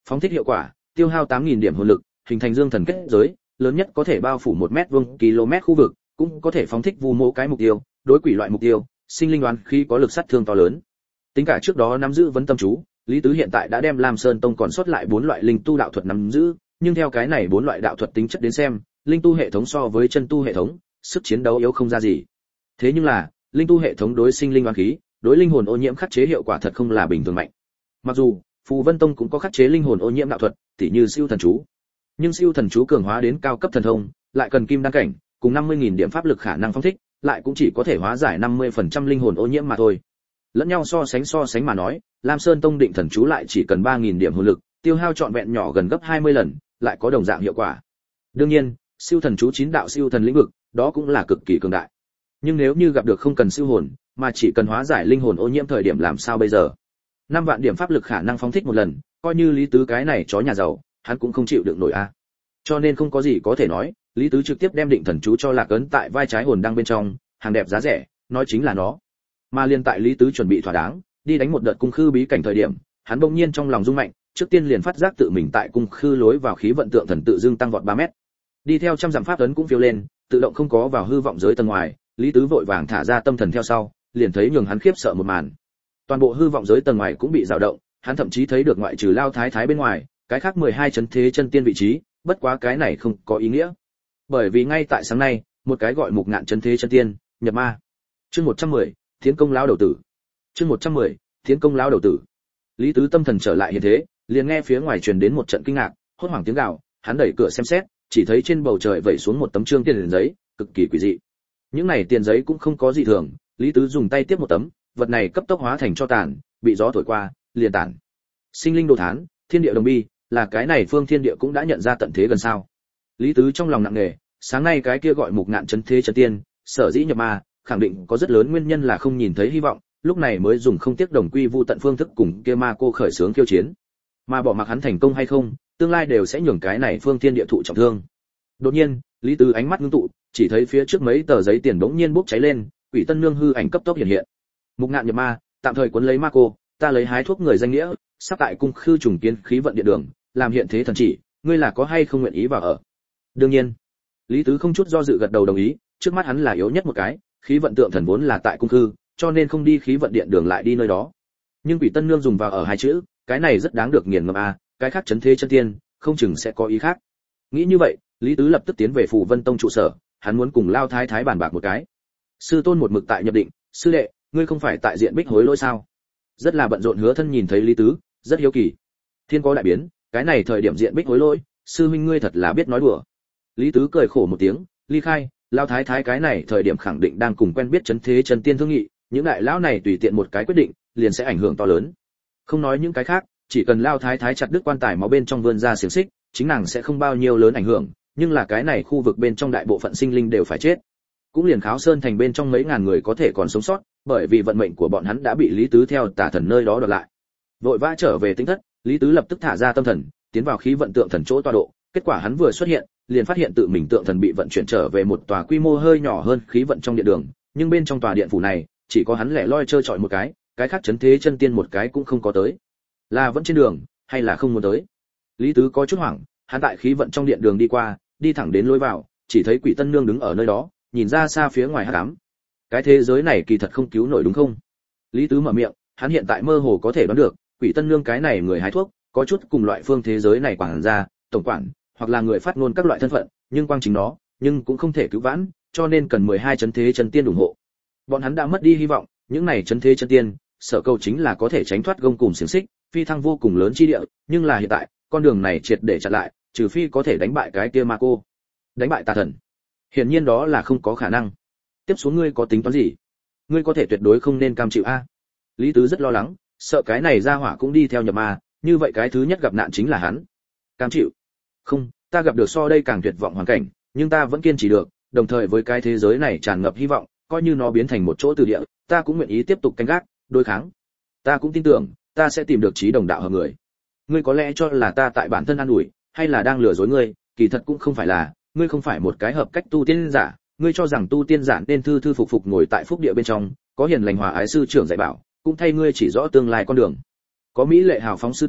Phóng thích hiệu quả, tiêu hao 8000 điểm hồn lực, hình thành dương thần kết giới, lớn nhất có thể bao phủ 1 mét vuông km khu vực, cũng có thể phóng thích vu mô cái mục tiêu, đối quỷ loại mục tiêu, sinh linh đoán khí có lực sát thương to lớn. Tính cả trước đó nắm giữ vấn tâm chú, Lý Tứ hiện tại đã đem Lam Sơn Tông còn sót lại 4 loại linh tu đạo thuật nắm giữ, nhưng theo cái này 4 loại đạo thuật tính chất đến xem, linh tu hệ thống so với chân tu hệ thống, sức chiến đấu yếu không ra gì. Thế nhưng là, linh tu hệ thống đối sinh linh đoán khí, đối linh hồn ô nhiễm khắc chế hiệu quả thật không là bình thường mạnh. Mặc dù, Phù Vân Tông cũng có khắc chế linh hồn ô nhiễm đạo thuật, tỉ như siêu thần chú. Nhưng siêu thần chú cường hóa đến cao cấp thần thông, lại cần kim đan cảnh, cùng 50.000 điểm pháp lực khả năng phóng thích, lại cũng chỉ có thể hóa giải 50% linh hồn ô nhiễm mà thôi. Lẫn nhau so sánh mà nói, Lam Sơn Tông định thần chú lại chỉ cần 3.000 điểm hồn lực, tiêu hao trọn vẹn nhỏ gần gấp 20 lần, lại có đồng dạng hiệu quả. Đương nhiên, siêu thần chú 9 đạo siêu thần lĩnh vực, đó cũng là cực kỳ cường đại. Nhưng nếu như gặp được không cần siêu hồn, mà chỉ cần hóa giải linh hồn ô nhiễm thời điểm làm sao bây giờ? 5 vạn điểm pháp lực khả năng phóng thích một lần, coi như Lý Tứ cái này chó nhà giàu, hắn cũng không chịu đựng nổi a. Cho nên không có gì có thể nói, Lý Tứ trực tiếp đem định thần chú cho Lạc Ấn tại vai trái hồn đăng bên trong, hàng đẹp giá rẻ, nói chính là nó. Mà liên tại Lý Tứ chuẩn bị thỏa đáng, đi đánh một đợt cung khư bí cảnh thời điểm, hắn bỗng nhiên trong lòng rung mạnh, trước tiên liền phát giác tự mình tại cung khư lối vào khí vận tượng thần tự dưng tăng vọt 3 mét. Đi theo trăm dặm pháp ấn cũng phiêu lên, tự động không có vào hư vọng giới tầng ngoài, Lý Tứ vội vàng thả ra tâm thần theo sau, liền thấy nhường hắn khiếp sợ một màn. Toàn bộ hư vọng giới tầng ngoài cũng bị dao động, hắn thậm chí thấy được ngoại trừ Lao Thái Thái bên ngoài, cái khác 12 chấn thế chân tiên vị trí, bất quá cái này không có ý nghĩa. Bởi vì ngay tại sáng nay, một cái gọi Mục Ngạn chấn thế chân tiên, nhập ma. Chương 110, Thiến công lão đầu tử. Chương 110, Thiến công lão đầu tử. Lý Tứ tâm thần trở lại hiện thế, liền nghe phía ngoài truyền đến một trận kinh ngạc, hốt hoảng tiếng gào, hắn đẩy cửa xem xét, chỉ thấy trên bầu trời vẩy xuống một tấm trương tiền giấy, cực kỳ quỷ dị. Những này tiền giấy cũng không có gì thường, Lý Tứ dùng tay tiếp một tấm, vật này cấp tốc hóa thành tro tàn, bị gió thổi qua, liền tản. Sinh linh đồ thán, thiên địa đồng bi, là cái này phương thiên địa cũng đã nhận ra tận thế gần sao. Lý Tứ trong lòng nặng nề, sáng nay cái kia gọi Mục Ngạn chấn thế chân tiên, sở dĩ nhập ma, khẳng định có rất lớn nguyên nhân là không nhìn thấy hy vọng, lúc này mới dùng không tiếc đồng quy vu tận phương thức cùng kia ma cô khởi xướng khiêu chiến. Mà bỏ mặc hắn thành công hay không, tương lai đều sẽ nhường cái này phương thiên địa thụ trọng thương. Đột nhiên, Lý Tứ ánh mắt ngưng tụ, chỉ thấy phía trước mấy tờ giấy tiền bỗng nhiên bốc cháy lên, Quỷ Tân Nương hư ảnh cấp tốc hiện hiện. Mục Ngạn nhập ma, tạm thời cuốn lấy ma cô, ta lấy hái thuốc người danh nghĩa, sắp tại cung khư trùng kiến khí vận điện đường, làm hiện thế thần chỉ, ngươi là có hay không nguyện ý vào ở? Đương nhiên. Lý Tứ không chút do dự gật đầu đồng ý, trước mắt hắn là yếu nhất một cái, khí vận tượng thần vốn là tại cung khư, cho nên không đi khí vận điện đường lại đi nơi đó. Nhưng Quỷ Tân Nương dùng vào ở hai chữ, cái này rất đáng được nghiền ngẫm a, cái khác chấn thế chân tiên, không chừng sẽ có ý khác. Nghĩ như vậy, Lý Tứ lập tức tiến về Phù Vân Tông trụ sở, hắn muốn cùng Lao Thái Thái bàn bạc một cái. Sư tôn một mực tại nhập định, sư đệ, ngươi không phải tại diện bích hối lỗi sao? Rất là bận rộn Hứa Thân nhìn thấy Lý Tứ, rất hiếu kỳ. Thiên có đại biến, cái này thời điểm diện bích hối lỗi, sư huynh ngươi thật là biết nói đùa. Lý Tứ cười khổ một tiếng, ly khai, Lao Thái Thái cái này thời điểm khẳng định đang cùng quen biết chấn thế chân tiên thương nghị, những đại lão này tùy tiện một cái quyết định, liền sẽ ảnh hưởng to lớn. Không nói những cái khác, chỉ cần Lao Thái Thái chặt đứt quan tài máu bên trong vươn ra xiềng xích, chính nàng sẽ không bao nhiêu lớn ảnh hưởng, nhưng là cái này khu vực bên trong đại bộ phận sinh linh đều phải chết. Cũng liền Kháo Sơn thành bên trong mấy ngàn người có thể còn sống sót, bởi vì vận mệnh của bọn hắn đã bị Lý Tứ theo tà thần nơi đó đoạt lại. Vội vã trở về Tĩnh Thất, Lý Tứ lập tức thả ra tâm thần, tiến vào khí vận tượng thần chỗ tọa độ, kết quả hắn vừa xuất hiện, liền phát hiện tự mình tượng thần bị vận chuyển trở về một tòa quy mô hơi nhỏ hơn khí vận trong điện đường, nhưng bên trong tòa điện phủ này, chỉ có hắn lẻ loi chơi chọi một cái khác chấn thế chân tiên một cái cũng không có tới. Là vẫn trên đường, hay là không muốn tới? Lý Tứ có chút hoảng, hắn tại khí vận trong điện đường đi qua, đi thẳng đến lối vào, chỉ thấy Quỷ Tân Nương đứng ở nơi đó, nhìn ra xa phía ngoài hắc ám. Cái thế giới này kỳ thật không cứu nổi đúng không? Lý Tứ mở miệng, hắn hiện tại mơ hồ có thể đoán được, Quỷ Tân Nương cái này người hái thuốc, có chút cùng loại phương thế giới này quản gia, tổng quản, hoặc là người phát ngôn các loại thân phận, nhưng quang chính nó, nhưng cũng không thể cứu vãn, cho nên cần 12 chấn thế chân tiên ủng hộ. Bọn hắn đã mất đi hy vọng, những này chấn thế chân tiên, sở cầu chính là có thể tránh thoát gông cùm xiềng xích, phi thăng vô cùng lớn chi địa, nhưng là hiện tại, con đường này triệt để chặn lại, trừ phi có thể đánh bại cái kia ma cô, đánh bại tà thần. Hiển nhiên đó là không có khả năng. Tiếp xuống ngươi có tính toán gì? Ngươi có thể tuyệt đối không nên cam chịu a. Lý Tứ rất lo lắng, sợ cái này ra hỏa cũng đi theo nhập ma, như vậy cái thứ nhất gặp nạn chính là hắn. Cam chịu? Không, ta gặp được so đây càng tuyệt vọng hoàn cảnh, nhưng ta vẫn kiên trì được, đồng thời với cái thế giới này tràn ngập hy vọng, coi như nó biến thành một chỗ từ địa, ta cũng nguyện ý tiếp tục canh gác, đối kháng. Ta cũng tin tưởng, ta sẽ tìm được chí đồng đạo hợp người. Ngươi có lẽ cho là ta tại bản thân an ủi, hay là đang lừa dối ngươi, kỳ thật cũng không phải là, ngươi không phải một cái hợp cách tu tiên giả, ngươi cho rằng tu tiên giả nên thư thư phục phục ngồi tại phúc địa bên trong, có hiền lành hòa ái sư trưởng dạy bảo, cũng thay ngươi chỉ rõ tương lai con đường. Có mỹ lệ hào phóng sư tỷ,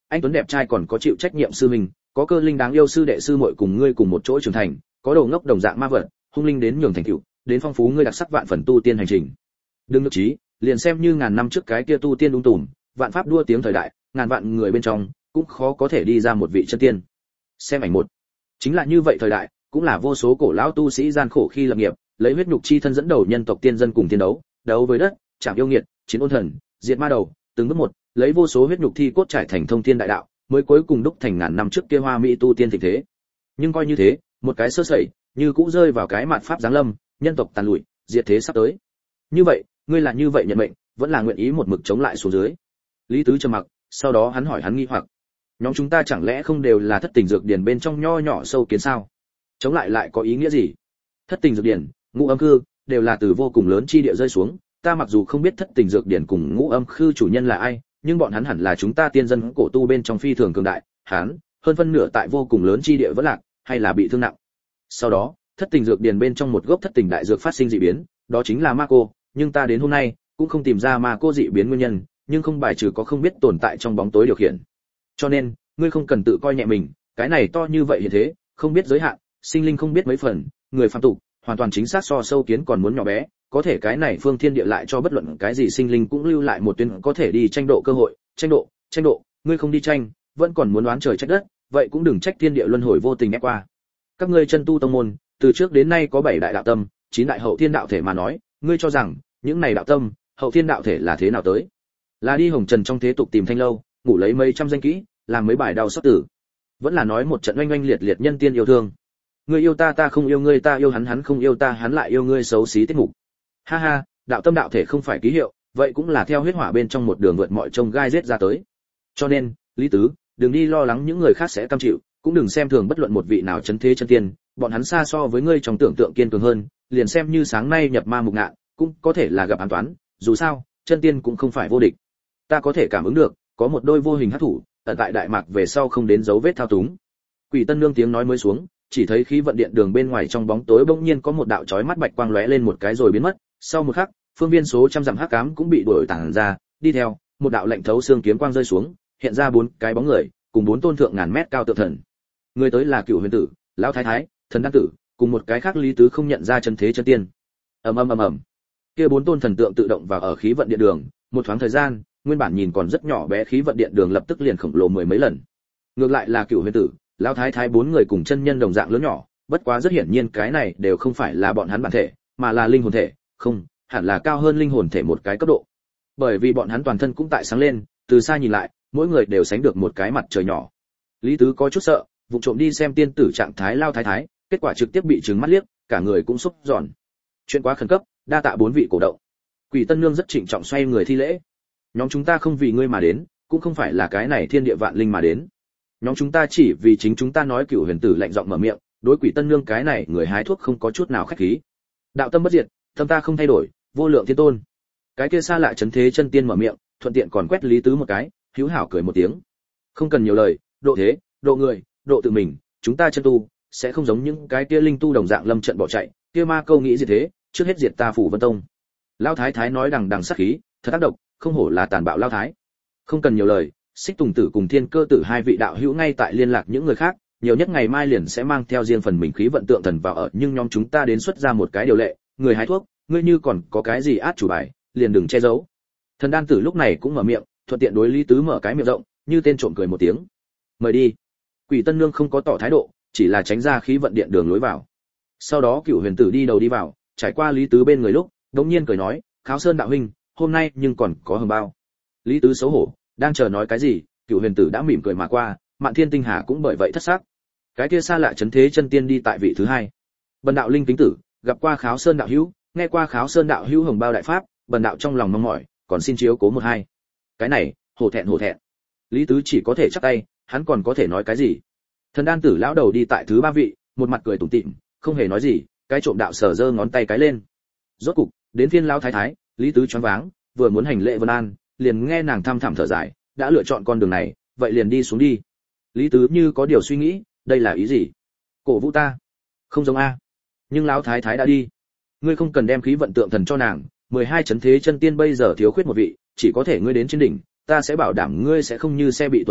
anh tuấn đẹp trai còn có chịu trách nhiệm sư mình, có cơ linh đáng yêu sư đệ sư muội cùng ngươi cùng một chỗ trưởng thành, có đầu ngốc đồng dạng ma vật, hung linh đến nhường thành tựu, đến phong phú ngươi đặc sắc vạn phần tu tiên hành trình. Đừng nhục trí, liền xem như ngàn năm trước cái kia tu tiên ung tùm, vạn pháp đua tiếng thời đại, ngàn vạn người bên trong, cũng khó có thể đi ra một vị chân tiên. Xem ảnh một. Chính là như vậy thời đại, cũng là vô số cổ lão tu sĩ gian khổ khi lập nghiệp, lấy huyết nhục chi thân dẫn đầu nhân tộc tiên dân cùng tiên đấu, đấu với đất, chạm yêu nghiệt, chiến ôn thần, diệt ma đầu, từng bước một, lấy vô số huyết nhục thi cốt trải thành thông thiên đại đạo, mới cuối cùng đúc thành ngàn năm trước kia hoa mỹ tu tiên thịnh thế. Nhưng coi như thế, một cái sơ sẩy, như cũng rơi vào cái mạt pháp giáng lâm, nhân tộc tàn lụi, diệt thế sắp tới. Như vậy, ngươi là như vậy nhận mệnh, vẫn là nguyện ý một mực chống lại xuống dưới. Lý Tứ trầm mặc, sau đó hắn hỏi hắn nghi hoặc, nhóm chúng ta chẳng lẽ không đều là thất tình dược điển bên trong nho nhỏ sâu kiến sao? Chống lại có ý nghĩa gì? Thất tình dược điển, ngũ âm khư, đều là từ vô cùng lớn chi địa rơi xuống, ta mặc dù không biết thất tình dược điển cùng ngũ âm khư chủ nhân là ai, nhưng bọn hắn hẳn là chúng ta tiên dân cổ tu bên trong phi thường cường đại, hắn, hơn phân nửa tại vô cùng lớn chi địa vẫn lạc, hay là bị thương nặng. Sau đó, thất tình dược điển bên trong một gốc thất tình đại dược phát sinh dị biến, đó chính là ma cô, nhưng ta đến hôm nay cũng không tìm ra ma cô dị biến nguyên nhân, nhưng không bài trừ có không biết tồn tại trong bóng tối điều khiển. Cho nên, ngươi không cần tự coi nhẹ mình, cái này to như vậy hiện thế, không biết giới hạn, sinh linh không biết mấy phần, người phàm tục, hoàn toàn chính xác so sâu kiến còn muốn nhỏ bé, có thể cái này phương thiên địa lại cho bất luận cái gì sinh linh cũng lưu lại một tuyến có thể đi tranh độ cơ hội, tranh độ, ngươi không đi tranh, vẫn còn muốn đoán trời trách đất, vậy cũng đừng trách thiên địa luân hồi vô tình ép qua. Các ngươi chân tu tông môn, từ trước đến nay có 7 đại đạo tâm, 9 đại hậu thiên đạo thể mà nói, ngươi cho rằng những này đạo tâm, hậu thiên đạo thể là thế nào tới? Là đi hồng trần trong thế tục tìm thanh lâu, ngủ lấy mấy trăm danh kỹ, làm mấy bài đau xót tử, vẫn là nói một trận oanh oanh liệt liệt nhân tiên yêu thương. Ngươi yêu ta, ta không yêu ngươi, ta yêu hắn, hắn không yêu ta, hắn lại yêu ngươi, xấu xí tiết mục. Ha ha, đạo tâm đạo thể không phải ký hiệu, vậy cũng là theo huyết hỏa bên trong một đường vượt mọi trông gai giết ra tới. Cho nên, Lý Tứ, đừng đi lo lắng những người khác sẽ cam chịu, cũng đừng xem thường bất luận một vị nào chấn thế chân tiên, bọn hắn xa so với ngươi trong tưởng tượng kiên cường hơn, liền xem như sáng nay nhập ma mục ngạn, cũng có thể là gặp an toán, dù sao, chân tiên cũng không phải vô địch. Ta có thể cảm ứng được, có một đôi vô hình hắc thủ, ở tại đại mạc về sau không đến dấu vết thao túng. Quỷ Tân Nương tiếng nói mới xuống, chỉ thấy khí vận điện đường bên ngoài trong bóng tối bỗng nhiên có một đạo chói mắt bạch quang lóe lên một cái rồi biến mất, sau một khắc, phương viên số trăm dặm hắc ám cũng bị đuổi tản ra, đi theo, một đạo lạnh thấu xương kiếm quang rơi xuống, hiện ra 4 cái bóng người, cùng 4 tôn thượng ngàn mét cao tượng thần. Người tới là Cửu Huyền Tử, lão thái thái, thần đan tử, cùng một cái khác Lý Tứ không nhận ra chân thế chân tiên. Ầm ầm ầm ầm. Kia 4 tôn thần tượng tự động vào ở khí vận điện đường, một thoáng thời gian, nguyên bản nhìn còn rất nhỏ bé khí vận điện đường lập tức liền khổng lồ mười mấy lần. Ngược lại là Cửu Huyền Tử, lão thái thái 4 người cùng chân nhân đồng dạng lớn nhỏ, bất quá rất hiển nhiên cái này đều không phải là bọn hắn bản thể, mà là linh hồn thể, không, hẳn là cao hơn linh hồn thể một cái cấp độ. Bởi vì bọn hắn toàn thân cũng tại sáng lên, từ xa nhìn lại, mỗi người đều sánh được một cái mặt trời nhỏ. Lý Tứ có chút sợ, vụ trộm đi xem tiên tử trạng thái lao thái thái, kết quả trực tiếp bị trừng mắt liếc, cả người cũng sốc giòn. Chuyện quá khẩn cấp, đa tạ 4 vị cổ động. Quỷ Tân Nương rất trịnh trọng xoay người thi lễ. Nhóm chúng ta không vì ngươi mà đến, cũng không phải là cái này thiên địa vạn linh mà đến. Nhóm chúng ta chỉ vì chính chúng ta nói. Cửu Huyền Tử lạnh giọng mở miệng, đối Quỷ Tân Nương cái này người hái thuốc không có chút nào khách khí. Đạo tâm bất diệt, tâm ta không thay đổi, vô lượng thiên tôn. Cái kia xa lạ chấn thế chân tiên mở miệng, thuận tiện còn quét Lý Tứ một cái, hữu hảo cười một tiếng. Không cần nhiều lời, độ thế, độ người, độ tự mình, chúng ta chân tu sẽ không giống những cái kia linh tu đồng dạng lâm trận bỏ chạy, kia ma câu nghĩ gì thế, trước hết diệt ta Phủ Vân Tông. Lão thái thái nói đằng đằng sát khí, thật ác độc, không hổ là tàn bạo lão thái. Không cần nhiều lời, Xích Tùng Tử cùng Thiên Cơ Tử 2 vị đạo hữu ngay tại liên lạc những người khác, nhiều nhất ngày mai liền sẽ mang theo riêng phần mình khí vận tượng thần vào ở, nhưng nhóm chúng ta đến xuất ra một cái điều lệ, người hái thuốc, ngươi như còn có cái gì át chủ bài, liền đừng che giấu. Thần Đan Tử lúc này cũng mở miệng, thuận tiện đối Lý Tứ mở cái miệng rộng, như tên trộm cười một tiếng. Mời đi. Quỷ Tân Nương không có tỏ thái độ, chỉ là tránh ra khí vận điện đường lối vào. Sau đó Cửu Huyền Tử đi đầu đi vào, trải qua Lý Tứ bên người lúc, đống nhiên cười nói, Kháo Sơn đạo huynh, hôm nay nhưng còn có hồng bao. Lý Tứ xấu hổ, đang chờ nói cái gì, Cửu Huyền Tử đã mỉm cười mà qua, Mạn Thiên Tinh Hà cũng bởi vậy thất sắc. Cái kia xa lạ chấn thế chân tiên đi tại vị thứ 2. Bần đạo Linh Kính Tử, gặp qua Kháo Sơn đạo hữu, nghe qua Kháo Sơn đạo hữu hồng bao đại pháp, bần đạo trong lòng mong mỏi, còn xin chiếu cố một hai. Cái này, hổ thẹn. Lý Tứ chỉ có thể chắp tay, hắn còn có thể nói cái gì? Thần Đan Tử lão đầu đi tại thứ 3 vị, một mặt cười tủm tỉm, không hề nói gì, cái trộm đạo sở giơ ngón tay cái lên. Rốt cục, đến phiên lão thái thái, Lý Tứ choáng váng, vừa muốn hành lễ vân an, liền nghe nàng thăm thẳm thở dài, đã lựa chọn con đường này, vậy liền đi xuống đi. Lý Tứ như có điều suy nghĩ, đây là ý gì? Cổ vũ ta? Không giống a. Nhưng lão thái thái đã đi. Ngươi không cần đem khí vận tượng thần cho nàng, 12 chấn thế chân tiên bây giờ thiếu khuyết một vị, chỉ có thể ngươi đến trên đỉnh, ta sẽ bảo đảm ngươi sẽ không như xe bị tuột xích,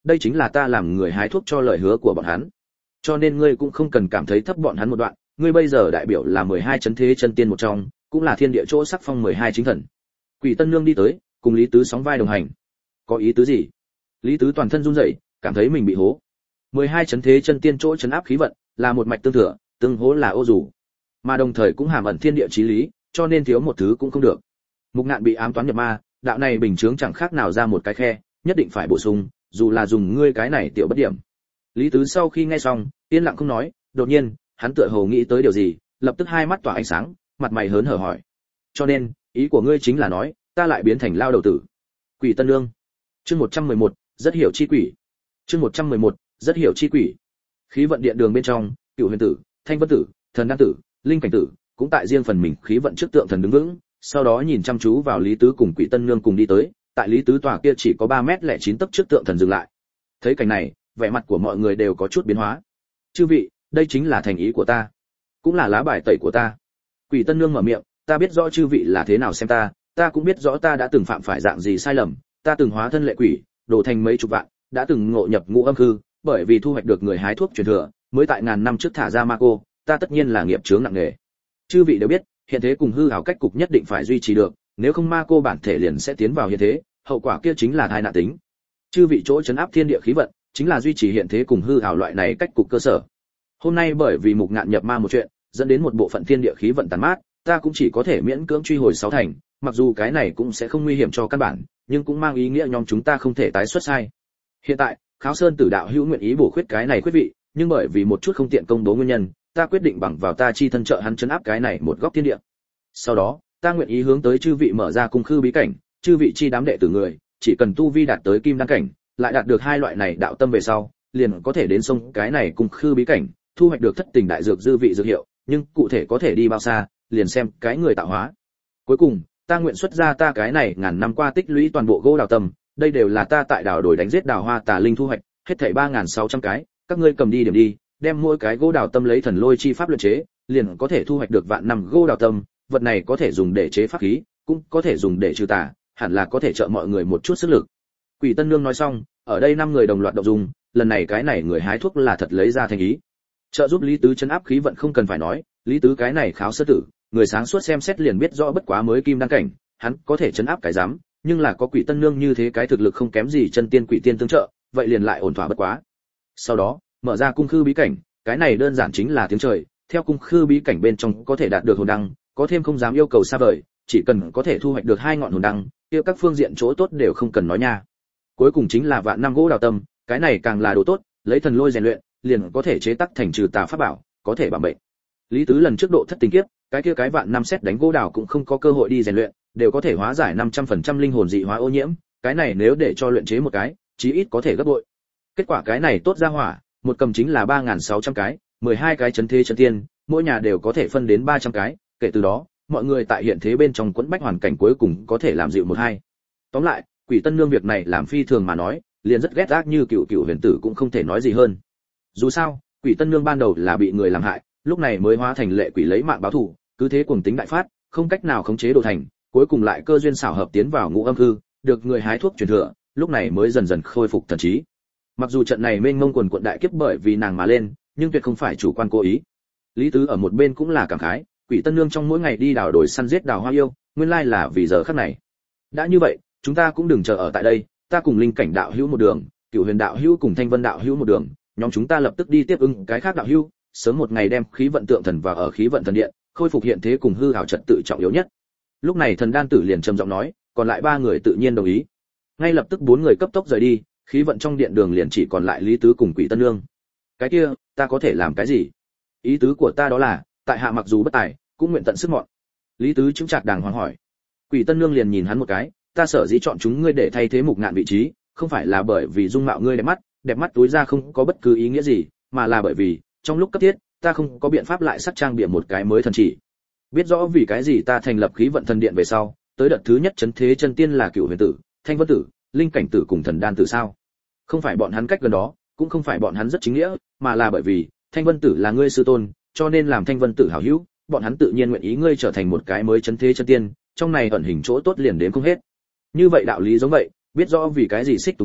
đây chính là ta làm người hái thuốc cho lời hứa của bọn hắn. Cho nên ngươi cũng không cần cảm thấy thấp bọn hắn một đoạn, ngươi bây giờ đại biểu là 12 chấn thế chân tiên một trong, cũng là thiên địa chỗ sắc phong 12 chính thần. Quỷ Tân Nương đi tới, cùng Lý Tứ sóng vai đồng hành. Có ý tứ gì? Lý Tứ toàn thân run rẩy, cảm thấy mình bị hố. 12 chấn thế chân tiên chỗ chấn áp khí vận, là một mạch tương thừa, tương hố là ô dù, mà đồng thời cũng hàm ẩn thiên địa chí lý, cho nên thiếu một thứ cũng không được. Mục Ngạn bị ám toán nhập ma, đạo này bình chướng chẳng khác nào ra một cái khe, nhất định phải bổ sung, dù là dùng ngươi cái này tiểu bất điểm. Lý Tứ sau khi nghe xong, yên lặng không nói, đột nhiên, hắn tựa hồ nghĩ tới điều gì, lập tức hai mắt tỏa ánh sáng, mặt mày hớn hở hỏi: "Cho nên, ý của ngươi chính là nói, ta lại biến thành lao đầu tử?" Quỷ Tân Nương. Chương 111, rất hiểu chi quỷ. Chương 111, rất hiểu chi quỷ. Khí vận điện đường bên trong, Cửu Huyền Tử, Thanh Vân Tử, Thần Đan Tử, Linh Cảnh Tử, cũng tại riêng phần mình khí vận trước tượng thần đứng vững, sau đó nhìn chăm chú vào Lý Tứ cùng Quỷ Tân Nương cùng đi tới, tại Lý Tứ tòa kia chỉ có 3 mét lẻ 9 tấc trước tượng thần dừng lại. Thấy cảnh này, vẻ mặt của mọi người đều có chút biến hóa. "Chư vị, đây chính là thành ý của ta, cũng là lá bài tẩy của ta." Quỷ Tân Nương mở miệng: "Ta biết rõ chư vị là thế nào xem ta cũng biết rõ ta đã từng phạm phải dạng gì sai lầm, ta từng hóa thân lệ quỷ, đổ thành mấy chục vạn, đã từng ngộ nhập ngũ âm hư, bởi vì thu hoạch được người hái thuốc truyền thừa, mới tại ngàn năm trước thả ra ma cô, ta tất nhiên là nghiệp chướng nặng nề. Chư vị đều biết, hiện thế cùng hư ảo cách cục nhất định phải duy trì được, nếu không ma cô bản thể liền sẽ tiến vào hiện thế, hậu quả kia chính là tai nạn tính. Chư vị chỗ trấn áp thiên địa khí vận, chính là duy trì hiện thế cùng hư ảo loại này cách cục cơ sở. Hôm nay bởi vì Mục Ngạn nhập ma một chuyện, dẫn đến một bộ phận thiên địa khí vận tàn mát, ta cũng chỉ có thể miễn cưỡng truy hồi 6 thành, mặc dù cái này cũng sẽ không nguy hiểm cho căn bản, nhưng cũng mang ý nghĩa nhóm chúng ta không thể tái xuất sai. Hiện tại, Kháo Sơn Tử đạo hữu nguyện ý bổ khuyết cái này khuyết vị, nhưng bởi vì một chút không tiện công bố nguyên nhân, ta quyết định bằng vào ta chi thân trợ hắn trấn áp cái này một góc thiên địa. Sau đó, ta nguyện ý hướng tới chư vị mở ra cung khư bí cảnh, chư vị chi đám đệ tử người, chỉ cần tu vi đạt tới kim đan cảnh, lại đạt được hai loại này đạo tâm về sau, liền có thể đến sông cái này cung khư bí cảnh, thu hoạch được thất tình đại dược dư vị dược hiệu, nhưng cụ thể có thể đi bao xa, liền xem cái người tạo hóa. Cuối cùng, ta nguyện xuất ra ta cái này ngàn năm qua tích lũy toàn bộ gỗ đào tâm, đây đều là ta tại đào đồi đánh giết đào hoa tà linh thu hoạch, hết thảy 3600 cái, các ngươi cầm đi điểm đi, đem mỗi cái gỗ đào tâm lấy thần lôi chi pháp luyện chế, liền có thể thu hoạch được vạn năm gỗ đào tâm, vật này có thể dùng để chế pháp khí, cũng có thể dùng để trừ tà, hẳn là có thể trợ mọi người một chút sức lực. Quỷ Tân Nương nói xong, ở đây 5 người đồng loạt động dùng, lần này cái này người hái thuốc là thật lấy ra thành ý. Trợ giúp Lý Tứ trấn áp khí vận không cần phải nói, Lý Tứ cái này Kháo Sơ Tử, người sáng suốt xem xét liền biết rõ bất quá mới kim đăng cảnh, hắn có thể trấn áp cái dám, nhưng là có Quỷ Tân Nương như thế cái thực lực không kém gì chân tiên quỷ tiên tương trợ, vậy liền lại ổn thỏa bất quá. Sau đó, mở ra cung khư bí cảnh, cái này đơn giản chính là tiếng trời, theo cung khư bí cảnh bên trong có thể đạt được hồn đăng, có thêm không dám yêu cầu xa vời, chỉ cần có thể thu hoạch được 2 ngọn hồn đăng, kia các phương diện chỗ tốt đều không cần nói nha. Cuối cùng chính là vạn năm gỗ đào tâm, cái này càng là đồ tốt, lấy thần lôi rèn luyện, liền có thể chế tác thành trừ tà pháp bảo, có thể bảo mệnh. Lý Tứ lần trước độ thất tình kiếp, cái kia cái vạn năm xét đánh gỗ đào cũng không có cơ hội đi rèn luyện, đều có thể hóa giải 500% linh hồn dị hóa ô nhiễm, cái này nếu để cho luyện chế một cái, chí ít có thể gấp bội. Kết quả cái này tốt ra hỏa, một cầm chính là 3600 cái, 12 cái chấn thế chân tiên, mỗi nhà đều có thể phân đến 300 cái, kể từ đó, mọi người tại hiện thế bên trong quẫn bách hoàn cảnh cuối cùng có thể làm dịu một hai. Tóm lại, Quỷ Tân Nương việc này làm phi thường mà nói, liền rất ghét ác như Cửu Huyền Tử cũng không thể nói gì hơn. Dù sao, Quỷ Tân Nương ban đầu là bị người làm hại, lúc này mới hóa thành lệ quỷ lấy mạng báo thù, cứ thế cuồng tính đại phát, không cách nào khống chế đồ thành, cuối cùng lại cơ duyên xảo hợp tiến vào ngũ âm hư, được người hái thuốc truyền thừa, lúc này mới dần dần khôi phục thần trí. Mặc dù trận này mênh mông quần quận đại kiếp bởi vì nàng mà lên, nhưng tuyệt không phải chủ quan cố ý. Lý Tứ ở một bên cũng là cảm khái, Quỷ Tân Nương trong mỗi ngày đi đào đồi săn giết đào hoa yêu, nguyên lai là vì giờ khắc này. Đã như vậy, chúng ta cũng đừng chờ ở tại đây, ta cùng Linh Cảnh đạo hữu một đường, Cửu Huyền đạo hữu cùng Thanh Vân đạo hữu một đường, nhóm chúng ta lập tức đi tiếp ứng cái khác đạo hữu, sớm một ngày đem khí vận tượng thần vào ở khí vận thần điện, khôi phục hiện thế cùng hư ảo trật tự trọng yếu nhất. Lúc này Thần Đan Tử liền trầm giọng nói, còn lại 3 người tự nhiên đồng ý. Ngay lập tức 4 người cấp tốc rời đi, khí vận trong điện đường liền chỉ còn lại Lý Tứ cùng Quỷ Tân Nương. Cái kia, ta có thể làm cái gì? Ý tứ của ta đó là, tại hạ mặc dù bất tài, cũng nguyện tận sức mọn. Lý Tứ chứng trạc đàng hoàng hỏi. Quỷ Tân Nương liền nhìn hắn một cái, ta sở dĩ chọn chúng ngươi để thay thế Mục Ngạn vị trí, không phải là bởi vì dung mạo ngươi đẹp mắt túi ra không có bất cứ ý nghĩa gì, mà là bởi vì, trong lúc cấp thiết, ta không có biện pháp lại sắc trang bịa một cái mới thần chỉ. Biết rõ vì cái gì ta thành lập khí vận thần điện về sau, tới đợt thứ nhất chấn thế chân tiên là Cửu Huyền Tử, Thanh Vân Tử, Linh Cảnh Tử cùng Thần Đan Tử sao? Không phải bọn hắn cách gần đó, cũng không phải bọn hắn rất chính nghĩa, mà là bởi vì Thanh Vân Tử là ngươi sư tôn, cho nên làm Thanh Vân Tử hảo hữu, bọn hắn tự nhiên nguyện ý ngươi trở thành một cái mới chấn thế chân tiên, trong này ẩn hình chỗ tốt liền đến không hết. Như vậy đạo lý giống vậy, biết rõ vì cái gì Xích Tùng Tử,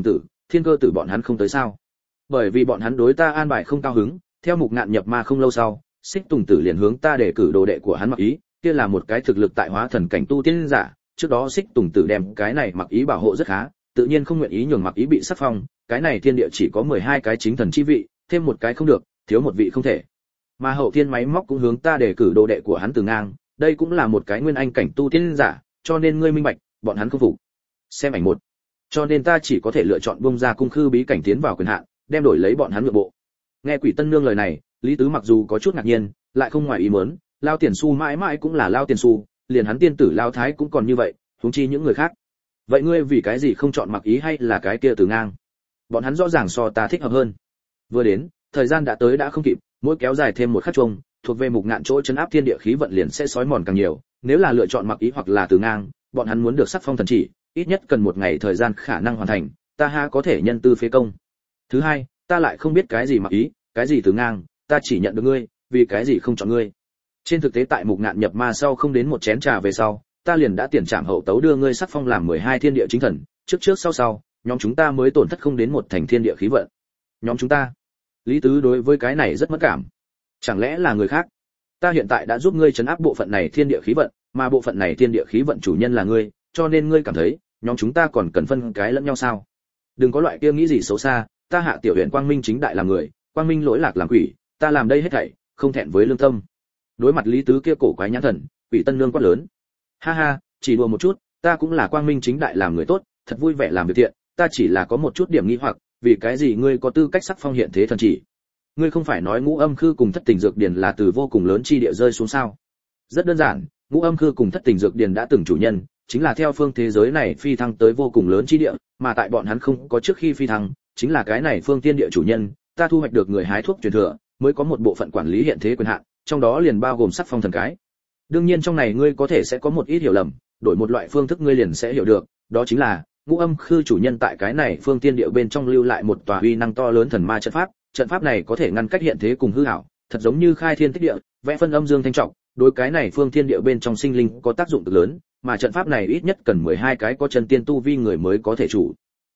thiên cơ tử bọn hắn không tới sao? Bởi vì bọn hắn đối ta an bài không cao hứng, theo Mục Ngạn nhập ma không lâu sau, Xích Tùng Tử liền hướng ta để cử đồ đệ của hắn Mặc Ý, kia là một cái thực lực tại hóa thần cảnh tu tiên giả, trước đó Xích Tùng Tử đem cái này Mặc Ý bảo hộ rất khá, tự nhiên không nguyện ý nhường Mặc Ý bị sắc phong, cái này thiên địa chỉ có 12 cái chính thần chi vị, thêm một cái không được, thiếu một vị không thể. Mà Hậu Thiên máy móc cũng hướng ta để cử đồ đệ của hắn Từ Ngang, đây cũng là một cái nguyên anh cảnh tu tiên giả, cho nên ngươi minh bạch, bọn hắn không phục. Xem ảnh một. Cho nên ta chỉ có thể lựa chọn bung ra cung khư bí cảnh tiến vào quyền hạn, đem đổi lấy bọn hắn nhượng bộ. Nghe Quỷ Tân Nương lời này, Lý Tứ mặc dù có chút ngạc nhiên, lại không ngoài ý muốn, Lao Tiền Xu mãi mãi cũng là Lao Tiền Xu, liền hắn tiên tử Lao Thái cũng còn như vậy, huống chi những người khác. Vậy ngươi vì cái gì không chọn Mặc Ý hay là cái kia Từ Ngang? Bọn hắn rõ ràng so ta thích hợp hơn. Vừa đến, thời gian đã tới đã không kịp, mỗi kéo dài thêm một khắc chuông, thuộc về Mục Ngạn chỗ trấn áp thiên địa khí vận liền sẽ sói mòn càng nhiều, nếu là lựa chọn Mặc Ý hoặc là Từ Ngang, bọn hắn muốn được sắc phong thần chỉ, ít nhất cần một ngày thời gian khả năng hoàn thành, ta ha có thể nhân tư phế công. Thứ hai, ta lại không biết cái gì Mặc Ý, cái gì Từ Ngang, ta chỉ nhận được ngươi, vì cái gì không chọn ngươi? Trên thực tế tại Mục Ngạn nhập ma sau không đến một chén trà về sau, ta liền đã tiền trảm hậu tấu đưa ngươi sắc phong làm 12 thiên địa chính thần, trước sau, nhóm chúng ta mới tổn thất không đến một thành thiên địa khí vận. Nhóm chúng ta? Lý Tứ đối với cái này rất mất cảm. Chẳng lẽ là người khác? Ta hiện tại đã giúp ngươi trấn áp bộ phận này thiên địa khí vận, mà bộ phận này thiên địa khí vận chủ nhân là ngươi, cho nên ngươi cảm thấy, nhóm chúng ta còn cần phân cái lẫn nhau sao? Đừng có loại kia nghĩ gì xấu xa, ta Hạ Tiểu Huyền quang minh chính đại làm người, quang minh lỗi lạc làm quỷ, ta làm đây hết thảy, không thẹn với lương tâm. Đối mặt Lý Tứ kia cổ quái nhãn thần, Quỷ Tân Nương quát lớn. Ha ha, chỉ đùa một chút, ta cũng là quang minh chính đại làm người tốt, thật vui vẻ làm việc thiện, ta chỉ là có một chút điểm nghi hoặc, vì cái gì ngươi có tư cách sắc phong hiện thế thần chỉ? Ngươi không phải nói Ngũ Âm Khư cùng Thất Tình Dược Điển là từ vô cùng lớn chi địa rơi xuống sao? Rất đơn giản, Ngũ Âm Khư cùng Thất Tình Dược Điển đã từng chủ nhân, chính là theo phương thế giới này phi thăng tới vô cùng lớn chi địa, mà tại bọn hắn không có trước khi phi thăng, chính là cái này phương tiên địa chủ nhân, ta thu hoạch được người hái thuốc truyền thừa, mới có một bộ phận quản lý hiện thế quyền hạn, trong đó liền bao gồm sắc phong thần cái. Đương nhiên trong này ngươi có thể sẽ có một ít hiểu lầm, đổi một loại phương thức ngươi liền sẽ hiểu được, đó chính là Ngũ Âm Khư chủ nhân tại cái này phương tiên địa bên trong lưu lại một tòa uy năng to lớn thần ma trận pháp này có thể ngăn cách hiện thế cùng hư ảo, thật giống như khai thiên tích địa, vẽ phân âm dương thanh trọng, đối cái này phương thiên địa bên trong sinh linh có tác dụng cực lớn, mà trận pháp này ít nhất cần 12 cái có chân tiên tu vi người mới có thể chủ.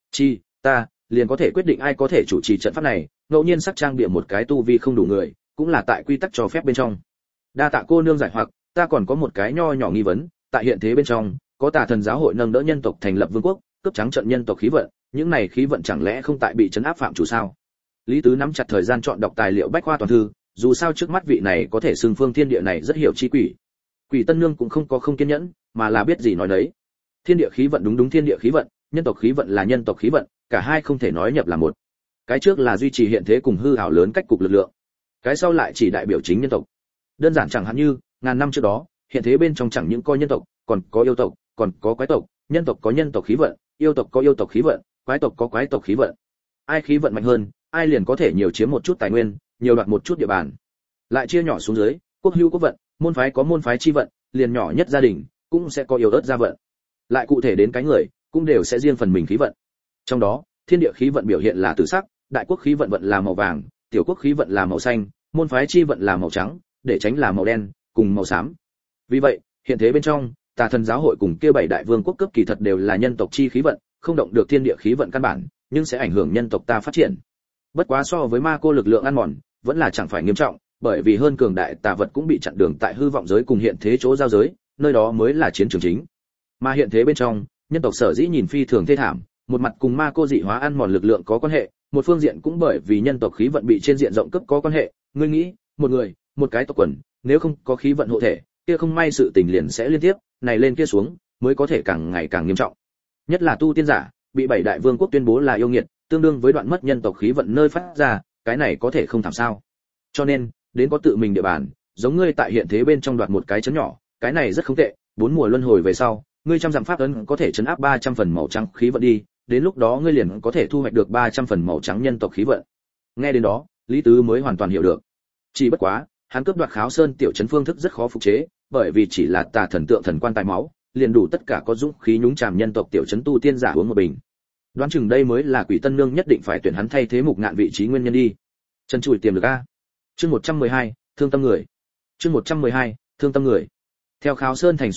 Ta liền có thể quyết định ai có thể chủ trì trận pháp này, ngẫu nhiên sắc trang bịa một cái tu vi không đủ người, cũng là tại quy tắc cho phép bên trong. Đa tạ cô nương giải hoặc, ta còn có một cái nho nhỏ nghi vấn, tại hiện thế bên trong, có Tà Thần giáo hội nâng đỡ nhân tộc thành lập vương quốc, cướp trắng trận nhân tộc khí vận, những này khí vận chẳng lẽ không tại bị trấn áp phạm chủ sao? Lý Tứ nắm chặt thời gian chọn đọc tài liệu bách khoa toàn thư, dù sao trước mắt vị này có thể xưng phương thiên địa này rất hiểu chi quỷ. Quỷ Tân Nương cũng không có không kiên nhẫn, mà là biết gì nói đấy. Thiên địa khí vận đúng thiên địa khí vận, nhân tộc khí vận là nhân tộc khí vận, cả hai không thể nói nhập là một. Cái trước là duy trì hiện thế cùng hư ảo lớn cách cục lực lượng, cái sau lại chỉ đại biểu chính nhân tộc. Đơn giản chẳng hạn như, ngàn năm trước đó, hiện thế bên trong chẳng những có nhân tộc, còn có yêu tộc, còn có quái tộc, nhân tộc có nhân tộc khí vận, yêu tộc có yêu tộc khí vận, quái tộc có quái tộc khí vận. Ai khí vận mạnh hơn, ai liền có thể nhiều chiếm một chút tài nguyên, nhiều đoạt một chút địa bàn. Lại chia nhỏ xuống dưới, quốc hữu quốc vận, môn phái có môn phái chi vận, liền nhỏ nhất gia đình cũng sẽ có yếu ớt gia vận. Lại cụ thể đến cái người, cũng đều sẽ riêng phần mình khí vận. Trong đó, thiên địa khí vận biểu hiện là tử sắc, đại quốc khí vận là màu vàng, tiểu quốc khí vận là màu xanh, môn phái chi vận là màu trắng, để tránh là màu đen, cùng màu xám. Vì vậy, hiện thế bên trong, Tà Thần giáo hội cùng kia 7 đại vương quốc cấp kỳ thật đều là nhân tộc chi khí vận, không động được thiên địa khí vận căn bản, nhưng sẽ ảnh hưởng nhân tộc ta phát triển. Bất quá so với ma cô lực lượng ăn mòn, vẫn là chẳng phải nghiêm trọng, bởi vì hơn cường đại tà vật cũng bị chặn đường tại hư vọng giới cùng hiện thế chỗ giao giới, nơi đó mới là chiến trường chính. Mà hiện thế bên trong, nhân tộc sở dĩ nhìn phi thường thê thảm, một mặt cùng ma cô dị hóa ăn mòn lực lượng có quan hệ, một phương diện cũng bởi vì nhân tộc khí vận bị trên diện rộng cấp có quan hệ. Ngươi nghĩ, một người, một cái tộc quần, nếu không có khí vận hộ thể, kia không may sự tình liền sẽ liên tiếp, này lên kia xuống, mới có thể càng ngày càng nghiêm trọng. Nhất là tu tiên giả, bị 7 đại vương quốc tuyên bố là yêu nghiệt, tương đương với đoạn mất nhân tộc khí vận nơi phát ra, cái này có thể không thảm sao? Cho nên, đến có tự mình địa bàn, giống ngươi tại hiện thế bên trong đoạt một cái chấn nhỏ, cái này rất không tệ, 4 mùa luân hồi về sau, ngươi trăm dặm pháp ấn có thể trấn áp 300 phần màu trắng khí vận đi, đến lúc đó ngươi liền có thể thu hoạch được 300 phần màu trắng nhân tộc khí vận. Nghe đến đó, Lý Tứ mới hoàn toàn hiểu được. Chỉ bất quá, hắn cướp đoạt Kháo Sơn tiểu trấn phương thức rất khó phục chế, bởi vì chỉ là Tà Thần tượng thần quan tài máu, liền đủ tất cả có dũng khí nhúng chàm nhân tộc tiểu trấn tu tiên giả uống một bình. Đoán chừng đây mới là Quỷ Tân Nương nhất định phải tuyển hắn thay thế Mục Ngạn vị trí nguyên nhân đi. Chân chùi tiềm lực a. Chương 112, thương tâm người. Chương 112, thương tâm người. Theo Kháo Sơn thành xuất phát,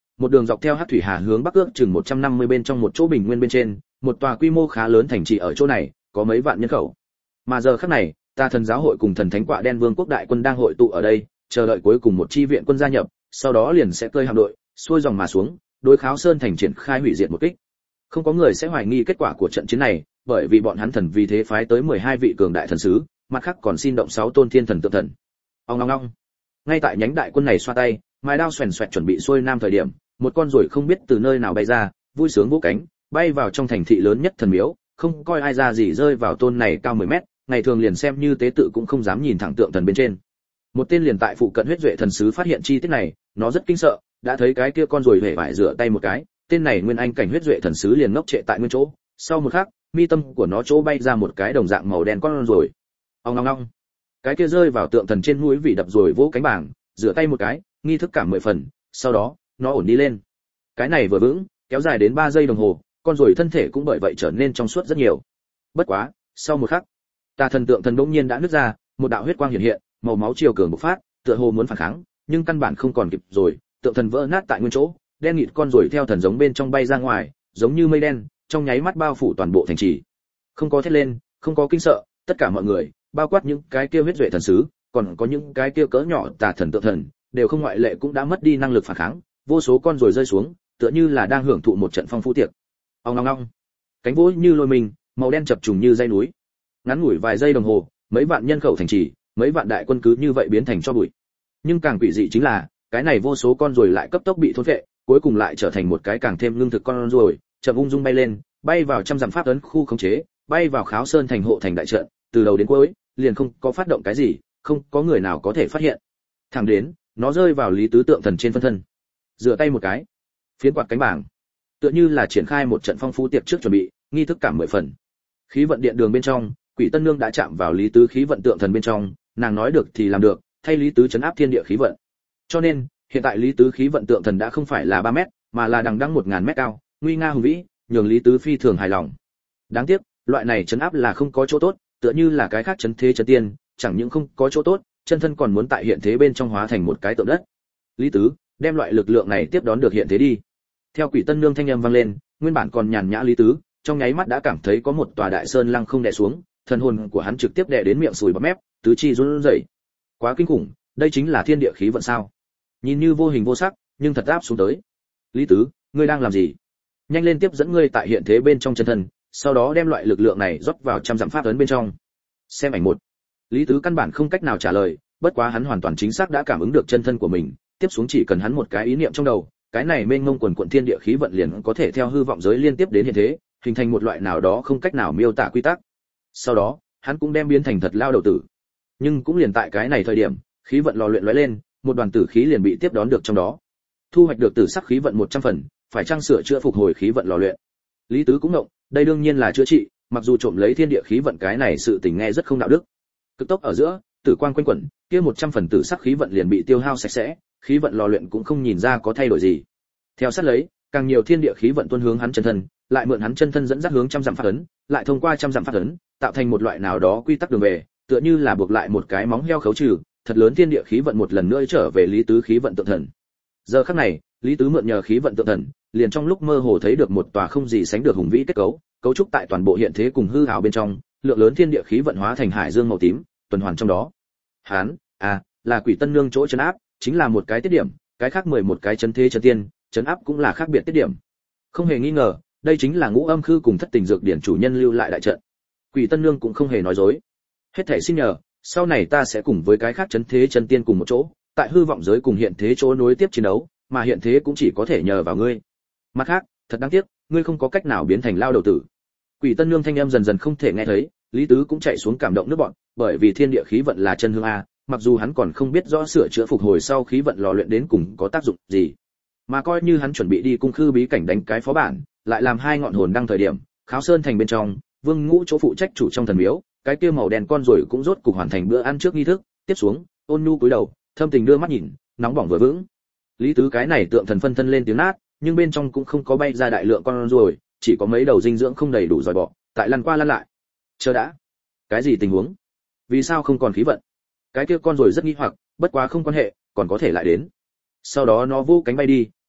một đường dọc theo Hắc Thủy Hà hướng bắc ước chừng 150 bên trong một chỗ bình nguyên bên trên, một tòa quy mô khá lớn thành trì ở chỗ này, có mấy vạn nhân khẩu. Mà giờ khắc này, Tà Thần giáo hội cùng Thần Thánh Quạ Đen Vương quốc đại quân đang hội tụ ở đây, chờ đợi cuối cùng một chi viện quân gia nhập, sau đó liền sẽ cơi hạm đội, xuôi dòng mà xuống, đối Kháo Sơn thành triển khai hủy diệt một kích. Không có người sẽ hoài nghi kết quả của trận chiến này, bởi vì bọn hắn thần vì thế phái tới 12 vị cường đại thần sứ, mặt khác còn xin động 6 tôn thiên thần tượng thần. Ong ong ong. Ngay tại nhánh đại quân này xoa tay, mài đao xoèn xoẹt chuẩn bị xuôi nam thời điểm, một con ruồi không biết từ nơi nào bay ra, vui sướng vỗ cánh, bay vào trong thành thị lớn nhất thần miếu, không coi ai ra gì rơi vào tôn này cao 10 mét, ngày thường liền xem như tế tự cũng không dám nhìn thẳng tượng thần bên trên. Một tên liền tại phụ cận huyết duệ thần sứ phát hiện chi tiết này, nó rất kinh sợ, đã thấy cái kia con ruồi hề vải rửa tay một cái, tên này nguyên anh cảnh huyết duệ thần sứ liền ngốc trệ tại nguyên chỗ, sau một khắc, mi tâm của nó chỗ bay ra một cái đồng dạng màu đen con ruồi. Ong ong ong. Cái kia rơi vào tượng thần trên mũi vị đập rồi vỗ cánh bảng, rửa tay một cái, nghi thức cảm 10 phần, sau đó, nó ổn đi lên. Cái này vừa vững, kéo dài đến 3 giây đồng hồ, con ruồi thân thể cũng bởi vậy trở nên trong suốt rất nhiều. Bất quá, sau một khắc, Tà Thần tượng thần bỗng nhiên đã nứt ra, một đạo huyết quang hiện hiện, màu máu chiều cường bộc phát, tựa hồ muốn phản kháng, nhưng căn bản không còn kịp rồi, tượng thần vỡ nát tại nguyên chỗ, đen nghịt con ruồi theo thần giống bên trong bay ra ngoài, giống như mây đen, trong nháy mắt bao phủ toàn bộ thành trì. Không có thét lên, không có kinh sợ, tất cả mọi người, bao quát những cái kia huyết duệ thần sứ, còn có những cái kia cỡ nhỏ Tà Thần tượng thần, đều không ngoại lệ cũng đã mất đi năng lực phản kháng, vô số con ruồi rơi xuống, tựa như là đang hưởng thụ một trận phong phú tiệc. Ong ong ong. Cánh vỗ như lôi mình, màu đen chập trùng như dây núi. Ngắn ngủi vài giây đồng hồ, mấy vạn nhân khẩu thành trì, mấy vạn đại quân cứ như vậy biến thành tro bụi. Nhưng càng quỷ dị chính là, cái này vô số con ruồi lại cấp tốc bị thôn phệ, cuối cùng lại trở thành một cái càng thêm lương thực con ruồi, chậm ung dung bay lên, bay vào trăm dặm pháp ấn khu khống chế, bay vào Kháo Sơn thành hộ thành đại trận, từ đầu đến cuối, liền không có phát động cái gì, không có người nào có thể phát hiện. Thẳng đến, nó rơi vào Lý Tứ tượng thần trên phân thân. Rửa tay một cái, phiến quạt cánh bảng, tựa như là triển khai một trận phong phú tiệc trước chuẩn bị, nghi thức cảm 10 phần. Khí vận điện đường bên trong, Quỷ Tân Nương đã chạm vào Lý Tứ khí vận tượng thần bên trong, nàng nói được thì làm được, thay Lý Tứ trấn áp thiên địa khí vận. Cho nên, hiện tại Lý Tứ khí vận tượng thần đã không phải là 3 mét, mà là đằng đẵng 1000 mét cao, nguy nga hùng vĩ, nhường Lý Tứ phi thường hài lòng. Đáng tiếc, loại này trấn áp là không có chỗ tốt, tựa như là cái khác trấn thế trấn tiên, chẳng những không có chỗ tốt, chân thân còn muốn tại hiện thế bên trong hóa thành một cái tượng đất. Lý Tứ, đem loại lực lượng này tiếp đón được hiện thế đi. Theo Quỷ Tân Nương thanh âm vang lên, nguyên bản còn nhàn nhã Lý Tứ, trong nháy mắt đã cảm thấy có một tòa đại sơn lăng không đè xuống, thần hồn của hắn trực tiếp đè đến miệng sùi bọt mép, tứ chi run rẩy. Quá kinh khủng, đây chính là thiên địa khí vận sao? Nhìn như vô hình vô sắc, nhưng thật áp xuống tới. Lý Tứ, ngươi đang làm gì? Nhanh lên tiếp dẫn ngươi tại hiện thế bên trong chân thân, sau đó đem loại lực lượng này rót vào trăm dặm pháp ấn bên trong. Xem ảnh 1. Lý Tứ căn bản không cách nào trả lời, bất quá hắn hoàn toàn chính xác đã cảm ứng được chân thân của mình, tiếp xuống chỉ cần hắn một cái ý niệm trong đầu, cái này mênh mông quần quần thiên địa khí vận liền có thể theo hư vọng giới liên tiếp đến hiện thế, hình thành một loại nào đó không cách nào miêu tả quy tắc. Sau đó, hắn cũng đem biến thành thật lao đầu tử. Nhưng cũng liền tại cái này thời điểm, khí vận lò luyện lóe lên, một đoàn tử khí liền bị tiếp đón được trong đó. Thu hoạch được tử sắc khí vận 100 phần, phải trang sửa chữa phục hồi khí vận lò luyện. Lý Tứ cũng ngộng, đây đương nhiên là chữa trị, mặc dù trộm lấy thiên địa khí vận cái này sự tình nghe rất không đạo đức. Cực tốc ở giữa, tử quang quanh quẩn, kia 100 phần tử sắc khí vận liền bị tiêu hao sạch sẽ, khí vận lò luyện cũng không nhìn ra có thay đổi gì. Theo sát lấy, càng nhiều thiên địa khí vận tuôn hướng hắn chân thân, lại mượn hắn chân thân dẫn dắt hướng trăm dặm pháp ấn, lại thông qua trăm dặm pháp ấn, tạo thành một loại nào đó quy tắc đường về, tựa như là buộc lại một cái móng heo khấu trừ, thật lớn thiên địa khí vận một lần nữa trở về Lý Tứ khí vận tượng thần. Giờ khắc này, Lý Tứ mượn nhờ khí vận tượng thần, liền trong lúc mơ hồ thấy được một tòa không gì sánh được hùng vĩ kết cấu, cấu trúc tại toàn bộ hiện thế cùng hư ảo bên trong, lượng lớn thiên địa khí vận hóa thành hải dương màu tím, tuần hoàn trong đó. Hán, là Quỷ Tân Nương chỗ trấn áp, chính là một cái tiết điểm, cái khác 11 cái chấn thế chấn tiên, chấn áp cũng là khác biệt tiết điểm. Không hề nghi ngờ, đây chính là Ngũ Âm Khư cùng Thất Tình Dược Điển chủ nhân lưu lại đại trận. Quỷ Tân Nương cũng không hề nói dối. Hết thảy xin nhờ, sau này ta sẽ cùng với cái khác chấn thế chân tiên cùng một chỗ, tại hư vọng giới cùng hiện thế chỗ nối tiếp chiến đấu, mà hiện thế cũng chỉ có thể nhờ vào ngươi. Mặt khác, thật đáng tiếc, ngươi không có cách nào biến thành lao đầu tử. Quỷ Tân Nương thanh âm dần dần không thể nghe thấy, Lý Tứ cũng chạy xuống cảm động nước bọn, bởi vì thiên địa khí vận là chân hương a, mặc dù hắn còn không biết rõ sửa chữa phục hồi sau khí vận lò luyện đến cùng có tác dụng gì, mà coi như hắn chuẩn bị đi cung khư bí cảnh đánh cái phó bản, lại làm 2 ngọn hồn đăng thời điểm, Kháo Sơn thành bên trong, Vương Ngũ chỗ phụ trách chủ trong thần miếu, cái kia màu đen con rồi cũng rốt cục hoàn thành bữa ăn trước nghi thức, tiếp xuống, Ôn Nhu cúi đầu, thâm tình đưa mắt nhìn, nóng bỏng vừa vững. Lý Tứ cái này tượng thần phân thân lên tiếng nát, nhưng bên trong cũng không có bay ra đại lượng con ruồi, chỉ có mấy đầu dinh dưỡng không đầy đủ giỏi bọ, tại lăn qua lăn lại. Chờ đã, cái gì tình huống? Vì sao không còn khí vận? Cái kia con ruồi rất nghi hoặc, bất quá không quan hệ, còn có thể lại đến. Sau đó nó vô cánh bay đi,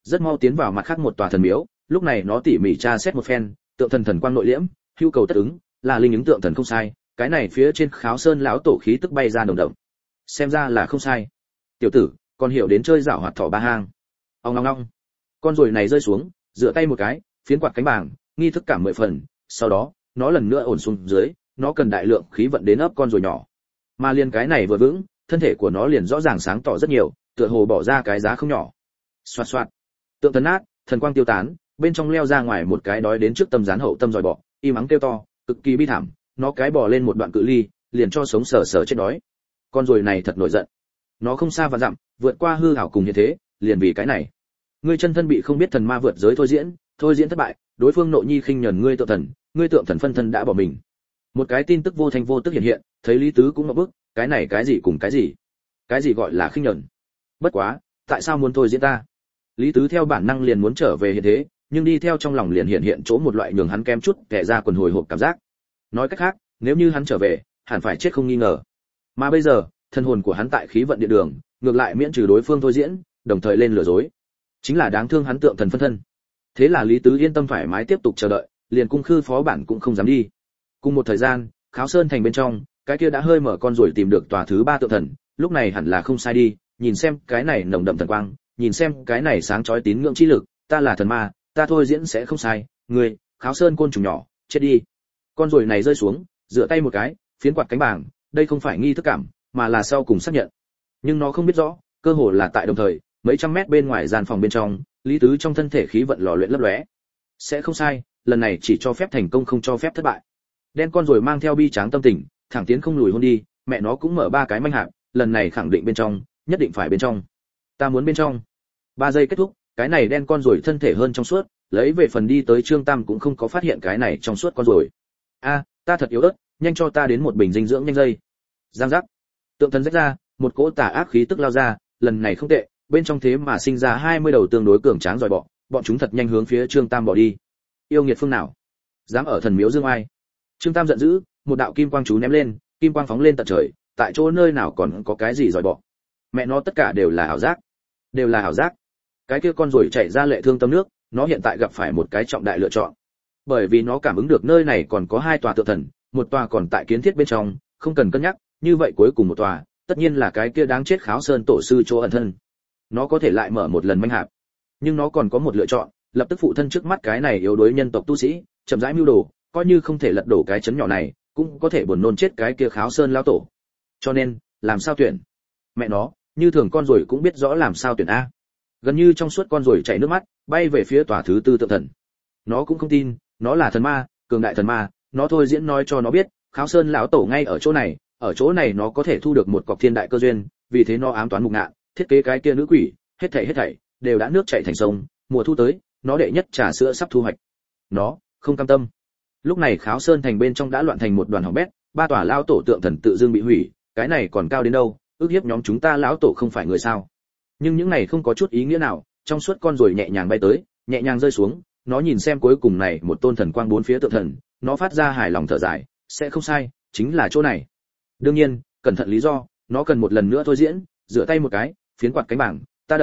rất mau tiến vào mặt khác một tòa thần miếu, lúc này nó tỉ mỉ tra xét một phen, tượng thần thần quang nội liễm, hưu cầu tất ứng, là linh ứng tượng thần không sai, cái này phía trên Kháo Sơn lão tổ khí tức bay ra đồng động. Xem ra là không sai. Tiểu tử, còn hiểu đến chơi dạo hoạt thỏ ba hang. Ong ong ong. Con ruồi này rơi xuống, dựa tay một cái, phiến quạt cánh bảng, nghi thức cảm 10 phần, sau đó, nó lần nữa ổn xuống dưới, nó cần đại lượng khí vận đến ấp con ruồi nhỏ. Mà liền cái này vừa vững, thân thể của nó liền rõ ràng sáng tỏ rất nhiều, tựa hồ bỏ ra cái giá không nhỏ. Xoạt xoạt. Tượng thần nát, thần quang tiêu tán, bên trong leo ra ngoài một cái đói đến trước tâm gián hậu tâm giòi bọ, im ắng kêu to, cực kỳ bi thảm, nó cái bò lên một đoạn cự ly, liền cho sống sờ sờ chết đói. Con ruồi này thật nổi giận. Nó không xa và dặm, vượt qua hư ảo cùng như thế, liền vì cái này. Ngươi chân thân bị không biết thần ma vượt giới thôi diễn thất bại, đối phương nội nhi khinh nhẫn ngươi tượng thần phân thân đã bỏ mình. Một cái tin tức vô thanh vô tức hiện, thấy Lý Tứ cũng ngập bức, cái này cái gì cùng cái gì? Cái gì gọi là khinh nhẫn? Bất quá, tại sao muốn thôi diễn ta? Lý Tứ theo bản năng liền muốn trở về hiện thế, nhưng đi theo trong lòng liền hiện chỗ một loại nhường hắn kém chút kẻ ra quần hồi hộp cảm giác. Nói cách khác, nếu như hắn trở về, hẳn phải chết không nghi ngờ. Mà bây giờ, thân hồn của hắn tại khí vận địa đường, ngược lại miễn trừ đối phương thôi diễn, đồng thời lên lừa dối. Chính là đáng thương hắn tượng thần phân thân. Thế là Lý Tứ yên tâm thoải mái tiếp tục chờ đợi, liền cung khư phó bản cũng không dám đi. Cùng một thời gian, Kháo Sơn thành bên trong, cái kia đã hơi mở con rồi tìm được tòa thứ 3 tượng thần, lúc này hẳn là không sai đi, nhìn xem cái này nồng đậm thần quang, nhìn xem cái này sáng chói tín ngưỡng chi lực, ta là thần ma, ta thôi diễn sẽ không sai, ngươi, Kháo Sơn côn trùng nhỏ, chết đi. Con rồi này rơi xuống, dựa tay một cái, phiến quạt cánh bảng, đây không phải nghi thức cảm, mà là sau cùng xác nhận. Nhưng nó không biết rõ, cơ hồ là tại đồng thời, mấy trăm mét bên ngoài gian phòng bên trong, Lý Tứ trong thân thể khí vận lò luyện lấp lóe. Sẽ không sai, lần này chỉ cho phép thành công không cho phép thất bại. Đen con rồi mang theo bi tráng tâm tình, thẳng tiến không lùi hôn đi, mẹ nó cũng mở 3 cái manh hạp, lần này khẳng định bên trong, nhất định phải bên trong. Ta muốn bên trong. 3 giây kết thúc, cái này đen con rồi thân thể hơn trong suốt, lấy về phần đi tới Trương Tam cũng không có phát hiện cái này trong suốt con rồi. A, ta thật yếu ớt, nhanh cho ta đến một bình dinh dưỡng nhanh dây. Giang giác. Tượng thần rách ra, một cỗ tà ác khí tức lao ra, lần này không tệ, bên trong thế mà sinh ra 20 đầu tương đối cường tráng giỏi bọ, bọn chúng thật nhanh hướng phía Trương Tam bỏ đi. Yêu nghiệt phương nào, dám ở thần miếu dương ai? Trương Tam giận dữ, một đạo kim quang chú ném lên, kim quang phóng lên tận trời, tại chỗ nơi nào còn có cái gì giỏi bọ. Mẹ nó tất cả đều là ảo giác, đều là ảo giác. Cái kia con rồi chạy ra lệ thương tâm nước, nó hiện tại gặp phải một cái trọng đại lựa chọn. Bởi vì nó cảm ứng được nơi này còn có 2 tòa tượng thần, một tòa còn tại kiến thiết bên trong, không cần cân nhắc, như vậy cuối cùng một tòa, tất nhiên là cái kia đáng chết Kháo Sơn tổ sư chỗ ẩn thân. Nó có thể lại mở một lần manh hạp, nhưng nó còn có một lựa chọn, lập tức phụ thân trước mắt cái này yếu đuối nhân tộc tu sĩ, chậm rãi mưu đồ, coi như không thể lật đổ cái chấn nhỏ này, cũng có thể buồn nôn chết cái kia Kháo Sơn lão tổ. Cho nên, làm sao tuyển? Mẹ nó, như thường con rồi cũng biết rõ làm sao tuyển a. Gần như trong suốt con rồi chảy nước mắt, bay về phía tòa thứ 4 tượng thần. Nó cũng không tin, nó là thần ma, cường đại thần ma, nó thôi diễn nói cho nó biết, Kháo Sơn lão tổ ngay ở chỗ này nó có thể thu được một cọc thiên đại cơ duyên, vì thế nó ám toán Mục Ngạn, thiết kế cái kia nữ quỷ, hết thảy đều đã nước chảy thành sông, mùa thu tới, nó đệ nhất trà sữa sắp thu hoạch. Nó không cam tâm. Lúc này Kháo Sơn thành bên trong đã loạn thành một đoàn hỏng bét, 3 tòa lão tổ tượng thần tự dưng bị hủy, cái này còn cao đến đâu, ước hiếp nhóm chúng ta lão tổ không phải người sao? Nhưng những này không có chút ý nghĩa nào, trong suốt con rồi nhẹ nhàng bay tới, nhẹ nhàng rơi xuống, nó nhìn xem cuối cùng này một tôn thần quang 4 phía tượng thần, nó phát ra hài lòng thở dài, sẽ không sai, chính là chỗ này. Đương nhiên, cẩn thận lý do, nó cần một lần nữa thôi diễn, rửa tay một cái, phiến quạt cánh bảng, ta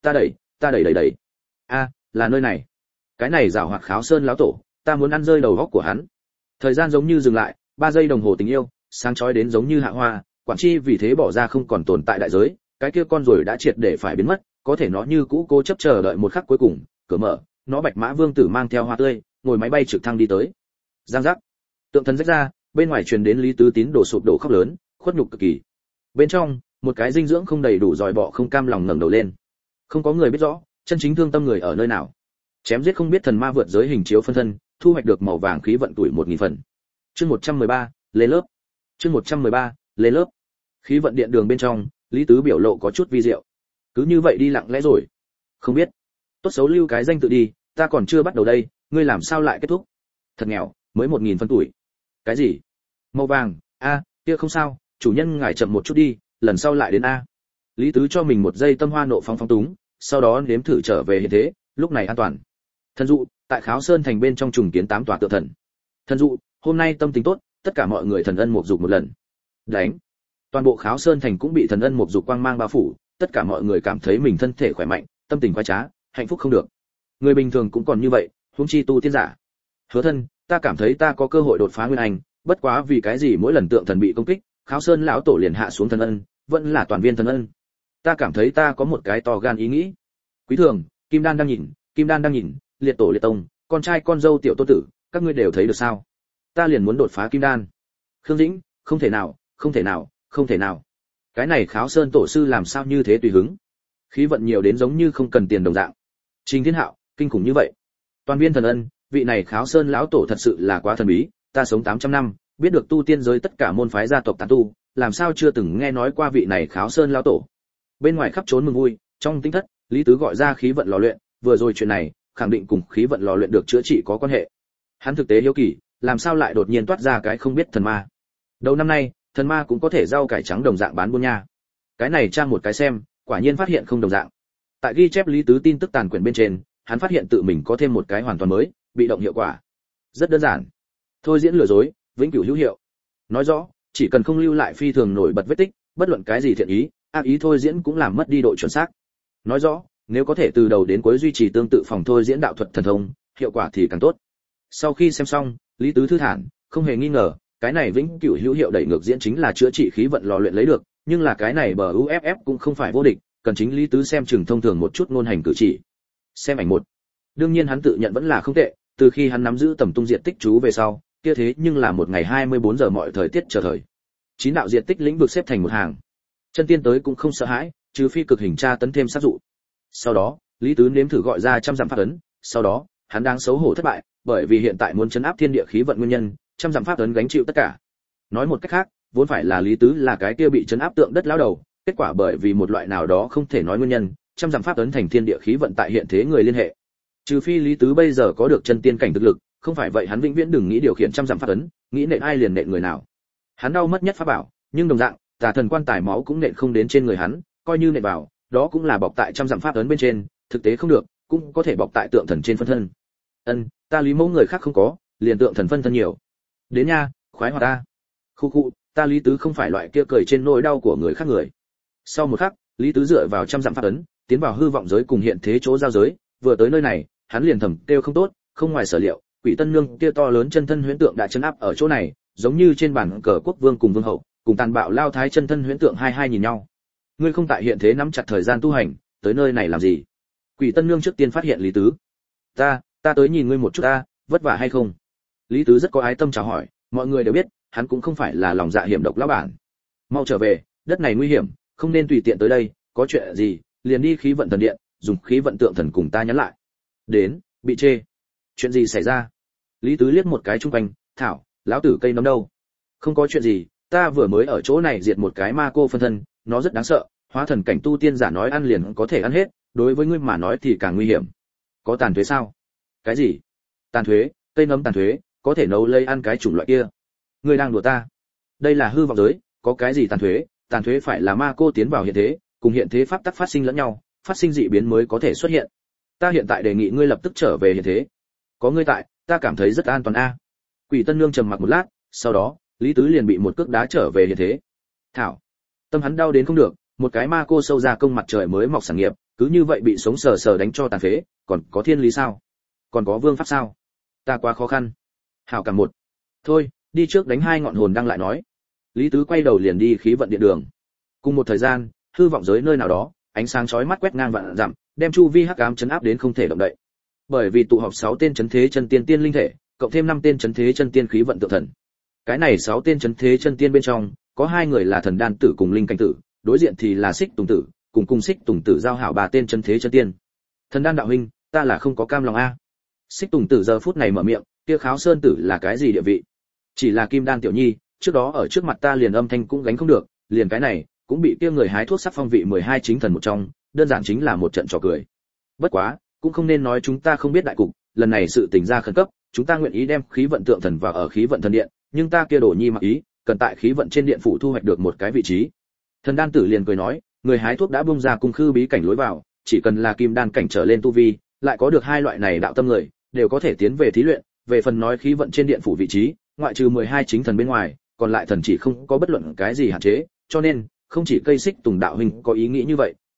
đẩy. A, là nơi này. Cái này giảo hoạt Kháo Sơn lão tổ, ta muốn ăn rơi đầu góc của hắn. Thời gian giống như dừng lại, 3 giây đồng hồ tình yêu, sáng chói đến giống như hạ hoa, quản chi vì thế bỏ ra không còn tồn tại đại giới, cái kia con rồi đã triệt để phải biến mất, có thể nó như cũ cố chấp chờ đợi một khắc cuối cùng, cửa mở, nó Bạch Mã Vương tử mang theo hoa tươi, ngồi máy bay trực thăng đi tới. Giang giác. Tượng thần rách ra, bên ngoài truyền đến Lý Tứ Tín đổ sụp đổ khóc lớn, khuất nhục cực kỳ. Bên trong, một cái dinh dưỡng không đầy đủ giòi bọ không cam lòng ngẩng đầu lên. Không có người biết rõ, chân chính thương tâm người ở nơi nào. Chém giết không biết thần ma vượt giới hình chiếu phân thân, thu hoạch được màu vàng khí vận tuổi 1000 phần. Chương 113, lên lớp. Chương 113, lên lớp. Khí vận điện đường bên trong, Lý Tứ biểu lộ có chút vi diệu. Cứ như vậy đi lặng lẽ rồi. Không biết. Tốt xấu lưu cái danh tự đi, ta còn chưa bắt đầu đây, ngươi làm sao lại kết thúc? Thật nghèo, mới 1000 phân tuổi. Cái gì? Màu vàng, a, kia không sao, chủ nhân ngài chậm một chút đi, lần sau lại đến a. Lý Tứ cho mình một giây tâm hoa nộ phóng túng, sau đó nếm thử trở về hiện thế, lúc này an toàn. Thần dụ, tại Kháo Sơn thành bên trong trùng kiến 8 tòa tượng thần. Thần dụ, hôm nay tâm tình tốt, tất cả mọi người thần ân một dục một lần. Đánh. Toàn bộ Kháo Sơn thành cũng bị thần ân một dục quang mang bao phủ, tất cả mọi người cảm thấy mình thân thể khỏe mạnh, tâm tình khoái trá, hạnh phúc không được. Người bình thường cũng còn như vậy, huống chi tu tiên giả. Hứa thân, ta cảm thấy ta có cơ hội đột phá nguyên anh, bất quá vì cái gì mỗi lần tượng thần bị công kích, Kháo Sơn lão tổ liền hạ xuống thần ân, vẫn là toàn viên thần ân. Ta cảm thấy ta có một cái to gan ý nghĩ. Quý Thường, Kim Đan đang nhìn, Liệt tổ Liệt tông, con trai con dâu tiểu tô tử, các ngươi đều thấy được sao? Ta liền muốn đột phá Kim Đan. Khương Dĩnh, không thể nào. Cái này Kháo Sơn tổ sư làm sao như thế tùy hứng? Khí vận nhiều đến giống như không cần tiền đồng dạng. Trình Thiên Hạo, kinh khủng như vậy. Toàn viên thần ân, vị này Kháo Sơn lão tổ thật sự là quá thần bí, ta sống 800 năm, biết được tu tiên giới tất cả môn phái gia tộc tán tu, làm sao chưa từng nghe nói qua vị này Kháo Sơn lão tổ. Bên ngoài khắp trốn mừng vui, trong tinh thất, Lý Tứ gọi ra khí vận lò luyện, vừa rồi chuyện này, khẳng định cùng khí vận lò luyện được chữa trị có quan hệ. Hắn thực tế hiếu kỳ, làm sao lại đột nhiên toát ra cái không biết thần ma. Đầu năm nay, thần ma cũng có thể rau cải trắng đồng dạng bán buôn nha. Cái này tra một cái xem, quả nhiên phát hiện không đồng dạng. Tại ghi chép Lý Tứ tin tức tàn quyển bên trên, hắn phát hiện tự mình có thêm một cái hoàn toàn mới, bị động hiệu quả. Rất đơn giản. Thôi diễn lừa dối, vĩnh cửu hữu hiệu. Nói rõ, chỉ cần không lưu lại phi thường nổi bật vết tích, bất luận cái gì thiện ý, ác ý thôi diễn cũng làm mất đi độ chuẩn xác. Nói rõ, nếu có thể từ đầu đến cuối duy trì tương tự phòng thôi diễn đạo thuật thần thông, hiệu quả thì càng tốt. Sau khi xem xong, Lý Tứ thư thản, không hề nghi ngờ, cái này vĩnh cửu hữu hiệu đẩy ngược diễn chính là chữa trị khí vận lò luyện lấy được, nhưng là cái này bờ UFF cũng không phải vô địch, cần chính Lý Tứ xem chừng thông thường một chút ngôn hành cử chỉ. Xem ảnh một. Đương nhiên hắn tự nhận vẫn là không tệ, từ khi hắn nắm giữ tầm tung diện tích chú về sau, kia thế nhưng là một ngày 24 giờ mọi thời tiết chờ thời. 9 đạo diện tích lĩnh vực xếp thành một hàng. Chân tiên tới cũng không sợ hãi, trừ phi cực hình tra tấn thêm sát dụ. Sau đó, Lý Tứ nếm thử gọi ra trăm dặm pháp ấn, sau đó, hắn đang xấu hổ thất bại, bởi vì hiện tại muốn chấn áp thiên địa khí vận nguyên nhân, trăm dặm pháp ấn gánh chịu tất cả. Nói một cách khác, vốn phải là Lý Tứ là cái kia bị chấn áp tượng đất lão đầu, kết quả bởi vì một loại nào đó không thể nói nguyên nhân, trăm dặm pháp ấn thành thiên địa khí vận tại hiện thế người liên hệ. Trừ phi Lý Tứ bây giờ có được chân tiên cảnh thực lực, không phải vậy hắn vĩnh viễn đừng nghĩ điều khiển trăm dặm pháp ấn, nghĩ nện ai liền nện người nào. Hắn đau mất nhất pháp bảo, nhưng đồng dạng, tà thần quan tài máu cũng nện không đến trên người hắn, coi như nện vào, đó cũng là bọc tại trăm dặm pháp ấn bên trên, thực tế không được, cũng có thể bọc tại tượng thần trên phân thân. Ta Lý Mẫu người khác không có, liền tượng thần phân thân nhiều. Đến nha, khoái hoạt ta. Khu, ta Lý Tứ không phải loại kia cười trên nỗi đau của người khác người. Sau một khắc, Lý Tứ dựa vào trăm dặm pháp ấn, tiến vào hư vọng giới cùng hiện thế chỗ giao giới, vừa tới nơi này, hắn liền thầm kêu không tốt, không ngoài sở liệu, Quỷ Tân Nương kia to lớn chân thân huyễn tượng đã chấn áp ở chỗ này, giống như trên bản cờ quốc vương cùng vương hậu, cùng tàn bạo lao thái chân thân huyễn tượng hai nhìn nhau. Ngươi không tại hiện thế nắm chặt thời gian tu hành, tới nơi này làm gì? Quỷ Tân Nương trước tiên phát hiện Lý Tứ. Ta tới nhìn ngươi một chút ta, vất vả hay không? Lý Tứ rất có ái tâm chào hỏi, mọi người đều biết, hắn cũng không phải là lòng dạ hiểm độc lão bản. Mau trở về, đất này nguy hiểm, không nên tùy tiện tới đây, có chuyện gì, liền đi khí vận thần điện, dùng khí vận tượng thần cùng ta nhắn lại. Đến, bị chê. Chuyện gì xảy ra? Lý Tứ liếc một cái chung quanh, thảo, lão tử cây nấm đâu? Không có chuyện gì, ta vừa mới ở chỗ này diệt một cái ma cô phân thân, nó rất đáng sợ, hóa thần cảnh tu tiên giả nói ăn liền có thể ăn hết, đối với ngươi mà nói thì càng nguy hiểm. Có tàn thuế sao? Cái gì? Tàn thuế? Cây nấm tàn thuế, có thể nấu lây ăn cái chủng loại kia. Ngươi đang đùa ta? Đây là hư vọng giới, có cái gì tàn thuế? Tàn thuế phải là ma cô tiến vào hiện thế, cùng hiện thế pháp tắc phát sinh lẫn nhau, phát sinh dị biến mới có thể xuất hiện. Ta hiện tại đề nghị ngươi lập tức trở về hiện thế. Có ngươi tại, ta cảm thấy rất an toàn a. Quỷ Tân Nương trầm mặc một lát, sau đó, Lý Tứ liền bị một cước đá trở về hiện thế. Thảo, tâm hắn đau đến không được, một cái ma cô sâu ra công mặt trời mới mọc sản nghiệp, cứ như vậy bị sống sờ sờ đánh cho tàn phế, còn có thiên lý sao? Còn có vương pháp sao? Ta quá khó khăn. Hảo cảm một. Thôi, đi trước đánh hai ngọn hồn đăng lại nói. Lý Tứ quay đầu liền đi khí vận điện đường. Cùng một thời gian, hư vọng giới nơi nào đó, ánh sáng chói mắt quét ngang vạn dặm, đem chu vi hắc ám chấn áp đến không thể động đậy. Bởi vì tụ họp 6 tên chấn thế chân tiên tiên linh thể, cộng thêm 5 tên chấn thế chân tiên khí vận tượng thần. Cái này 6 tên chấn thế chân tiên bên trong, có 2 người là thần đan tử cùng linh cảnh tử, đối diện thì là Xích Tùng tử, cùng Xích Tùng tử giao hảo 3 tên chấn thế chân tiên. Thần đan đạo huynh, ta là không có cam lòng a. Xích Tùng tử giờ phút này mở miệng, kia Kháo Sơn tử là cái gì địa vị? Chỉ là kim đan tiểu nhi, trước đó ở trước mặt ta liền âm thanh cũng gánh không được, liền cái này, cũng bị kia người hái thuốc sắc phong vị 12 chính thần một trong, đơn giản chính là một trận trò cười. Bất quá, cũng không nên nói chúng ta không biết đại cục, lần này sự tình ra khẩn cấp, chúng ta nguyện ý đem khí vận tượng thần vào ở khí vận thần điện, nhưng ta kia đổ nhi mặc ý, cần tại khí vận trên điện phủ thu hoạch được một cái vị trí. Thần đan tử liền cười nói, người hái thuốc đã bung ra cung khư bí cảnh lối vào, chỉ cần là kim đan cảnh trở lên tu vi, lại có được 2 loại này đạo tâm người, đều có thể tiến về thí luyện, về phần nói khí vận trên điện phủ vị trí, ngoại trừ 12 chính thần bên ngoài, còn lại thần chỉ không có bất luận cái gì hạn chế, cho nên, không chỉ cây Xích Tùng đạo huynh có ý nghĩ như vậy,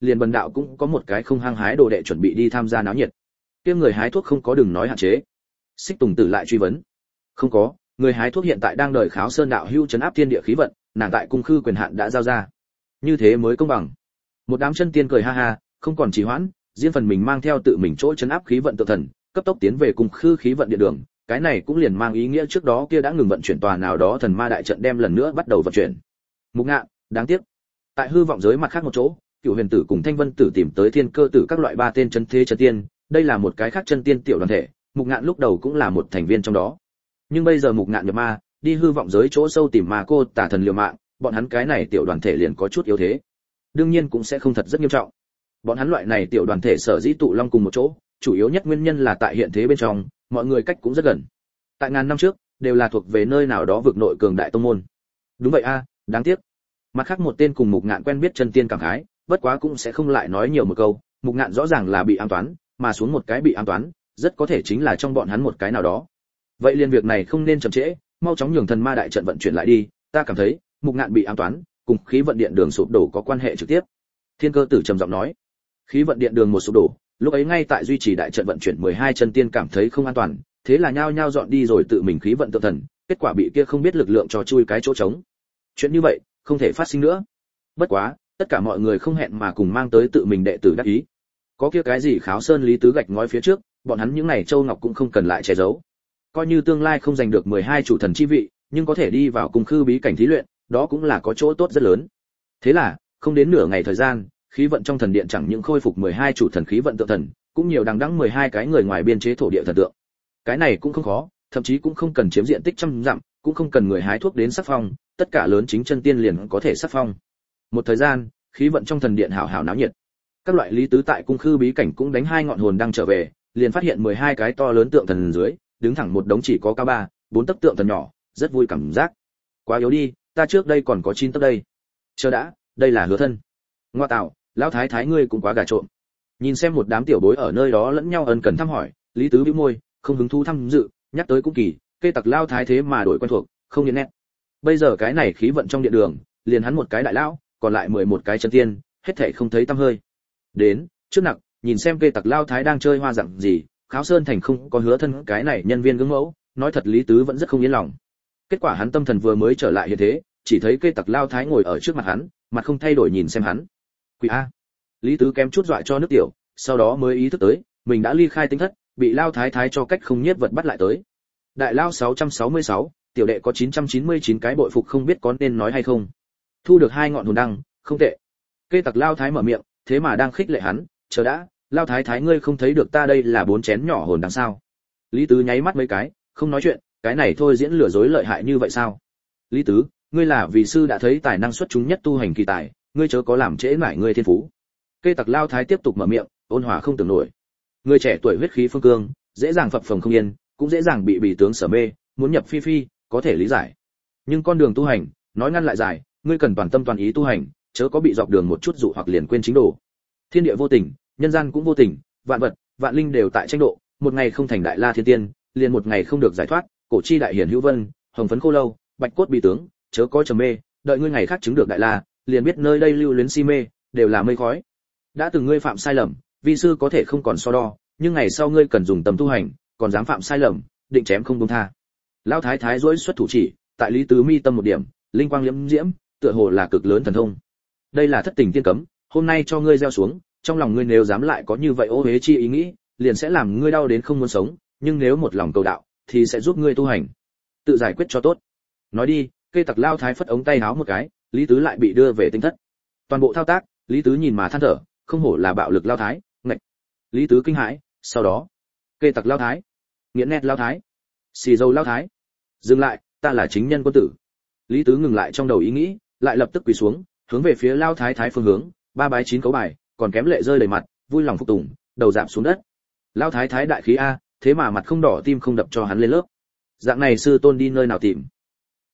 liền bần đạo cũng có một cái không hăng hái đồ đệ chuẩn bị đi tham gia náo nhiệt. Kia người hái thuốc không có đừng nói hạn chế. Xích Tùng Tử lại truy vấn. Không có, người hái thuốc hiện tại đang đợi Kháo Sơn đạo hưu trấn áp thiên địa khí vận, nàng tại cung khư quyền hạn đã giao ra. Như thế mới công bằng. Một đám chân tiên cười ha ha, không còn trì hoãn, riêng phần mình mang theo tự mình chỗ trấn áp khí vận tự thần, cấp tốc tiến về cung khư khí vận địa đường. Cái này cũng liền mang ý nghĩa trước đó kia đã ngừng vận chuyển tòa nào đó thần ma đại trận đem lần nữa bắt đầu vận chuyển. Mục Ngạn, đáng tiếc. Tại hư vọng giới mặt khác một chỗ, Cửu Huyền Tử cùng Thanh Vân Tử tìm tới Thiên Cơ Tử các loại ba tên chân thế chân tiên, đây là một cái khác chân tiên tiểu đoàn thể, Mục Ngạn lúc đầu cũng là một thành viên trong đó. Nhưng bây giờ Mục Ngạn nhập ma, đi hư vọng giới chỗ sâu tìm ma cô tả thần liều mạng, bọn hắn cái này tiểu đoàn thể liền có chút yếu thế. Đương nhiên cũng sẽ không thật rất nghiêm trọng. Bọn hắn loại này tiểu đoàn thể sở dĩ tụ long cùng một chỗ, chủ yếu nhất nguyên nhân là tại hiện thế bên trong, mọi người cách cũng rất gần. Tại ngàn năm trước, đều là thuộc về nơi nào đó vực nội cường đại tông môn. Đúng vậy a, đáng tiếc. Mặt khác một tên cùng Mục Ngạn quen biết chân tiên cảm khái, bất quá cũng sẽ không lại nói nhiều một câu, Mục Ngạn rõ ràng là bị ám toán, mà xuống một cái bị ám toán, rất có thể chính là trong bọn hắn một cái nào đó. Vậy liền việc này không nên chậm trễ, mau chóng nhường thần ma đại trận vận chuyển lại đi, ta cảm thấy, Mục Ngạn bị ám toán, cùng khí vận điện đường sụp đổ có quan hệ trực tiếp. Thiên Cơ Tử trầm giọng nói, khí vận điện đường một sụp đổ, lúc ấy ngay tại duy trì đại trận vận chuyển 12 chân tiên cảm thấy không an toàn, thế là nhao nhao dọn đi rồi tự mình khí vận tự thần, kết quả bị kia không biết lực lượng cho chui cái chỗ trống. Chuyện như vậy, không thể phát sinh nữa. Bất quá, tất cả mọi người không hẹn mà cùng mang tới tự mình đệ tử đắc ý. Có kia cái gì Kháo Sơn Lý Tứ gạch ngói phía trước, bọn hắn những này châu ngọc cũng không cần lại che giấu. Coi như tương lai không giành được 12 chủ thần chi vị, nhưng có thể đi vào cung khư bí cảnh thí luyện, đó cũng là có chỗ tốt rất lớn. Thế là, không đến nửa ngày thời gian, khí vận trong thần điện chẳng những khôi phục 12 chủ thần khí vận tượng thần, cũng nhiều đằng đẵng 12 cái người ngoài biên chế thổ địa thần tượng. Cái này cũng không khó, thậm chí cũng không cần chiếm diện tích trăm dặm, cũng không cần người hái thuốc đến sắc phong, tất cả lớn chính chân tiên liền có thể sắc phong. Một thời gian, khí vận trong thần điện hào hào náo nhiệt. Các loại lý tứ tại cung khư bí cảnh cũng đánh hai ngọn hồn đang trở về, liền phát hiện 12 cái to lớn tượng thần dưới, đứng thẳng một đống chỉ có cao 3, 4 tấc tượng thần nhỏ, rất vui cảm giác. Quá yếu đi, ta trước đây còn có 9 tấc đây. Chờ đã, đây là Hứa Thân. Ngoa tạo, lão thái thái ngươi cũng quá gà trộm. Nhìn xem một đám tiểu bối ở nơi đó lẫn nhau ân cần thăm hỏi, Lý Tứ bĩu môi, không hứng thú tham dự, nhắc tới cũng kỳ, cây tặc lao thái thế mà đổi quen thuộc, không nghiện nét. Bây giờ cái này khí vận trong điện đường, liền hắn một cái đại lão, còn lại 11 cái chân tiên, hết thảy không thấy tăm hơi. Đến, trước nặc, nhìn xem cây tặc lao thái đang chơi hoa dạng gì, Kháo Sơn thành không có Hứa Thân cái này nhân viên gương mẫu, nói thật Lý Tứ vẫn rất không yên lòng. Kết quả hắn tâm thần vừa mới trở lại hiện thế, chỉ thấy cây tặc lao thái ngồi ở trước mặt hắn, mặt không thay đổi nhìn xem hắn. Quỷ a. Lý Tứ kém chút dọa cho nước tiểu, sau đó mới ý thức tới, mình đã ly khai tinh thất, bị lao thái thái cho cách không nhiếp vật bắt lại tới. Đại lao 666, tiểu đệ có 999 cái bội phục không biết có nên nói hay không. Thu được 2 ngọn hồn đăng, không tệ. Cây tặc lao thái mở miệng, thế mà đang khích lệ hắn, chờ đã, lao thái thái ngươi không thấy được ta đây là 4 chén nhỏ hồn đăng sao? Lý Tứ nháy mắt mấy cái, không nói chuyện, cái này thôi diễn lừa dối lợi hại như vậy sao? Lý Tứ, ngươi là vì sư đã thấy tài năng xuất chúng nhất tu hành kỳ tài, ngươi chớ có làm trễ nải ngươi thiên phú. Cây tặc lao thái tiếp tục mở miệng, ôn hòa không tưởng nổi. Người trẻ tuổi huyết khí phương cương, dễ dàng phập phồng không yên, cũng dễ dàng bị bỉ tướng sở mê, muốn nhập phi phi, có thể lý giải. Nhưng con đường tu hành, nói ngắn lại dài, ngươi cần toàn tâm toàn ý tu hành, chớ có bị dọc đường một chút dụ hoặc liền quên chính đồ. Thiên địa vô tình, nhân gian cũng vô tình, vạn vật, vạn linh đều tại tranh độ, một ngày không thành đại la thiên tiên, liền một ngày không được giải thoát, cổ chi đại hiển hữu vân, hồng phấn khô lâu, bạch cốt bị tướng, chớ có trầm mê, đợi ngươi ngày khác chứng được đại la, liền biết nơi đây lưu luyến si mê, đều là mây khói. Đã từng ngươi phạm sai lầm, vi sư có thể không còn so đo, nhưng ngày sau ngươi cần dùng tâm tu hành, còn dám phạm sai lầm, định chém không buông tha. Lão thái thái duỗi xuất thủ chỉ, tại Lý Tứ mi tâm một điểm, linh quang liễm diễm, tựa hồ là cực lớn thần thông. Đây là thất tình tiên cấm, hôm nay cho ngươi gieo xuống, trong lòng ngươi nếu dám lại có như vậy ô uế chi ý nghĩ, liền sẽ làm ngươi đau đến không muốn sống, nhưng nếu một lòng cầu đạo, thì sẽ giúp ngươi tu hành. Tự giải quyết cho tốt. Nói đi, cây tặc lao thái phất ống tay áo một cái, Lý Tứ lại bị đưa về tinh thất. Toàn bộ thao tác, Lý Tứ nhìn mà than thở, không hổ là bạo lực lao thái, ngạch. Lý Tứ kinh hãi, sau đó, cây tặc lao thái, nghiện nét lao thái, xì dầu lao thái. Dừng lại, ta là chính nhân quân tử. Lý Tứ ngừng lại trong đầu ý nghĩ, lại lập tức quỳ xuống, hướng về phía lao thái thái phương hướng, 3 bái 9 cấu bài, còn kém lệ rơi đầy mặt, vui lòng phục tùng, đầu giảm xuống đất. Lao thái thái đại khí a, thế mà mặt không đỏ tim không đập cho hắn lên lớp. Dạng này sư tôn đi nơi nào tìm?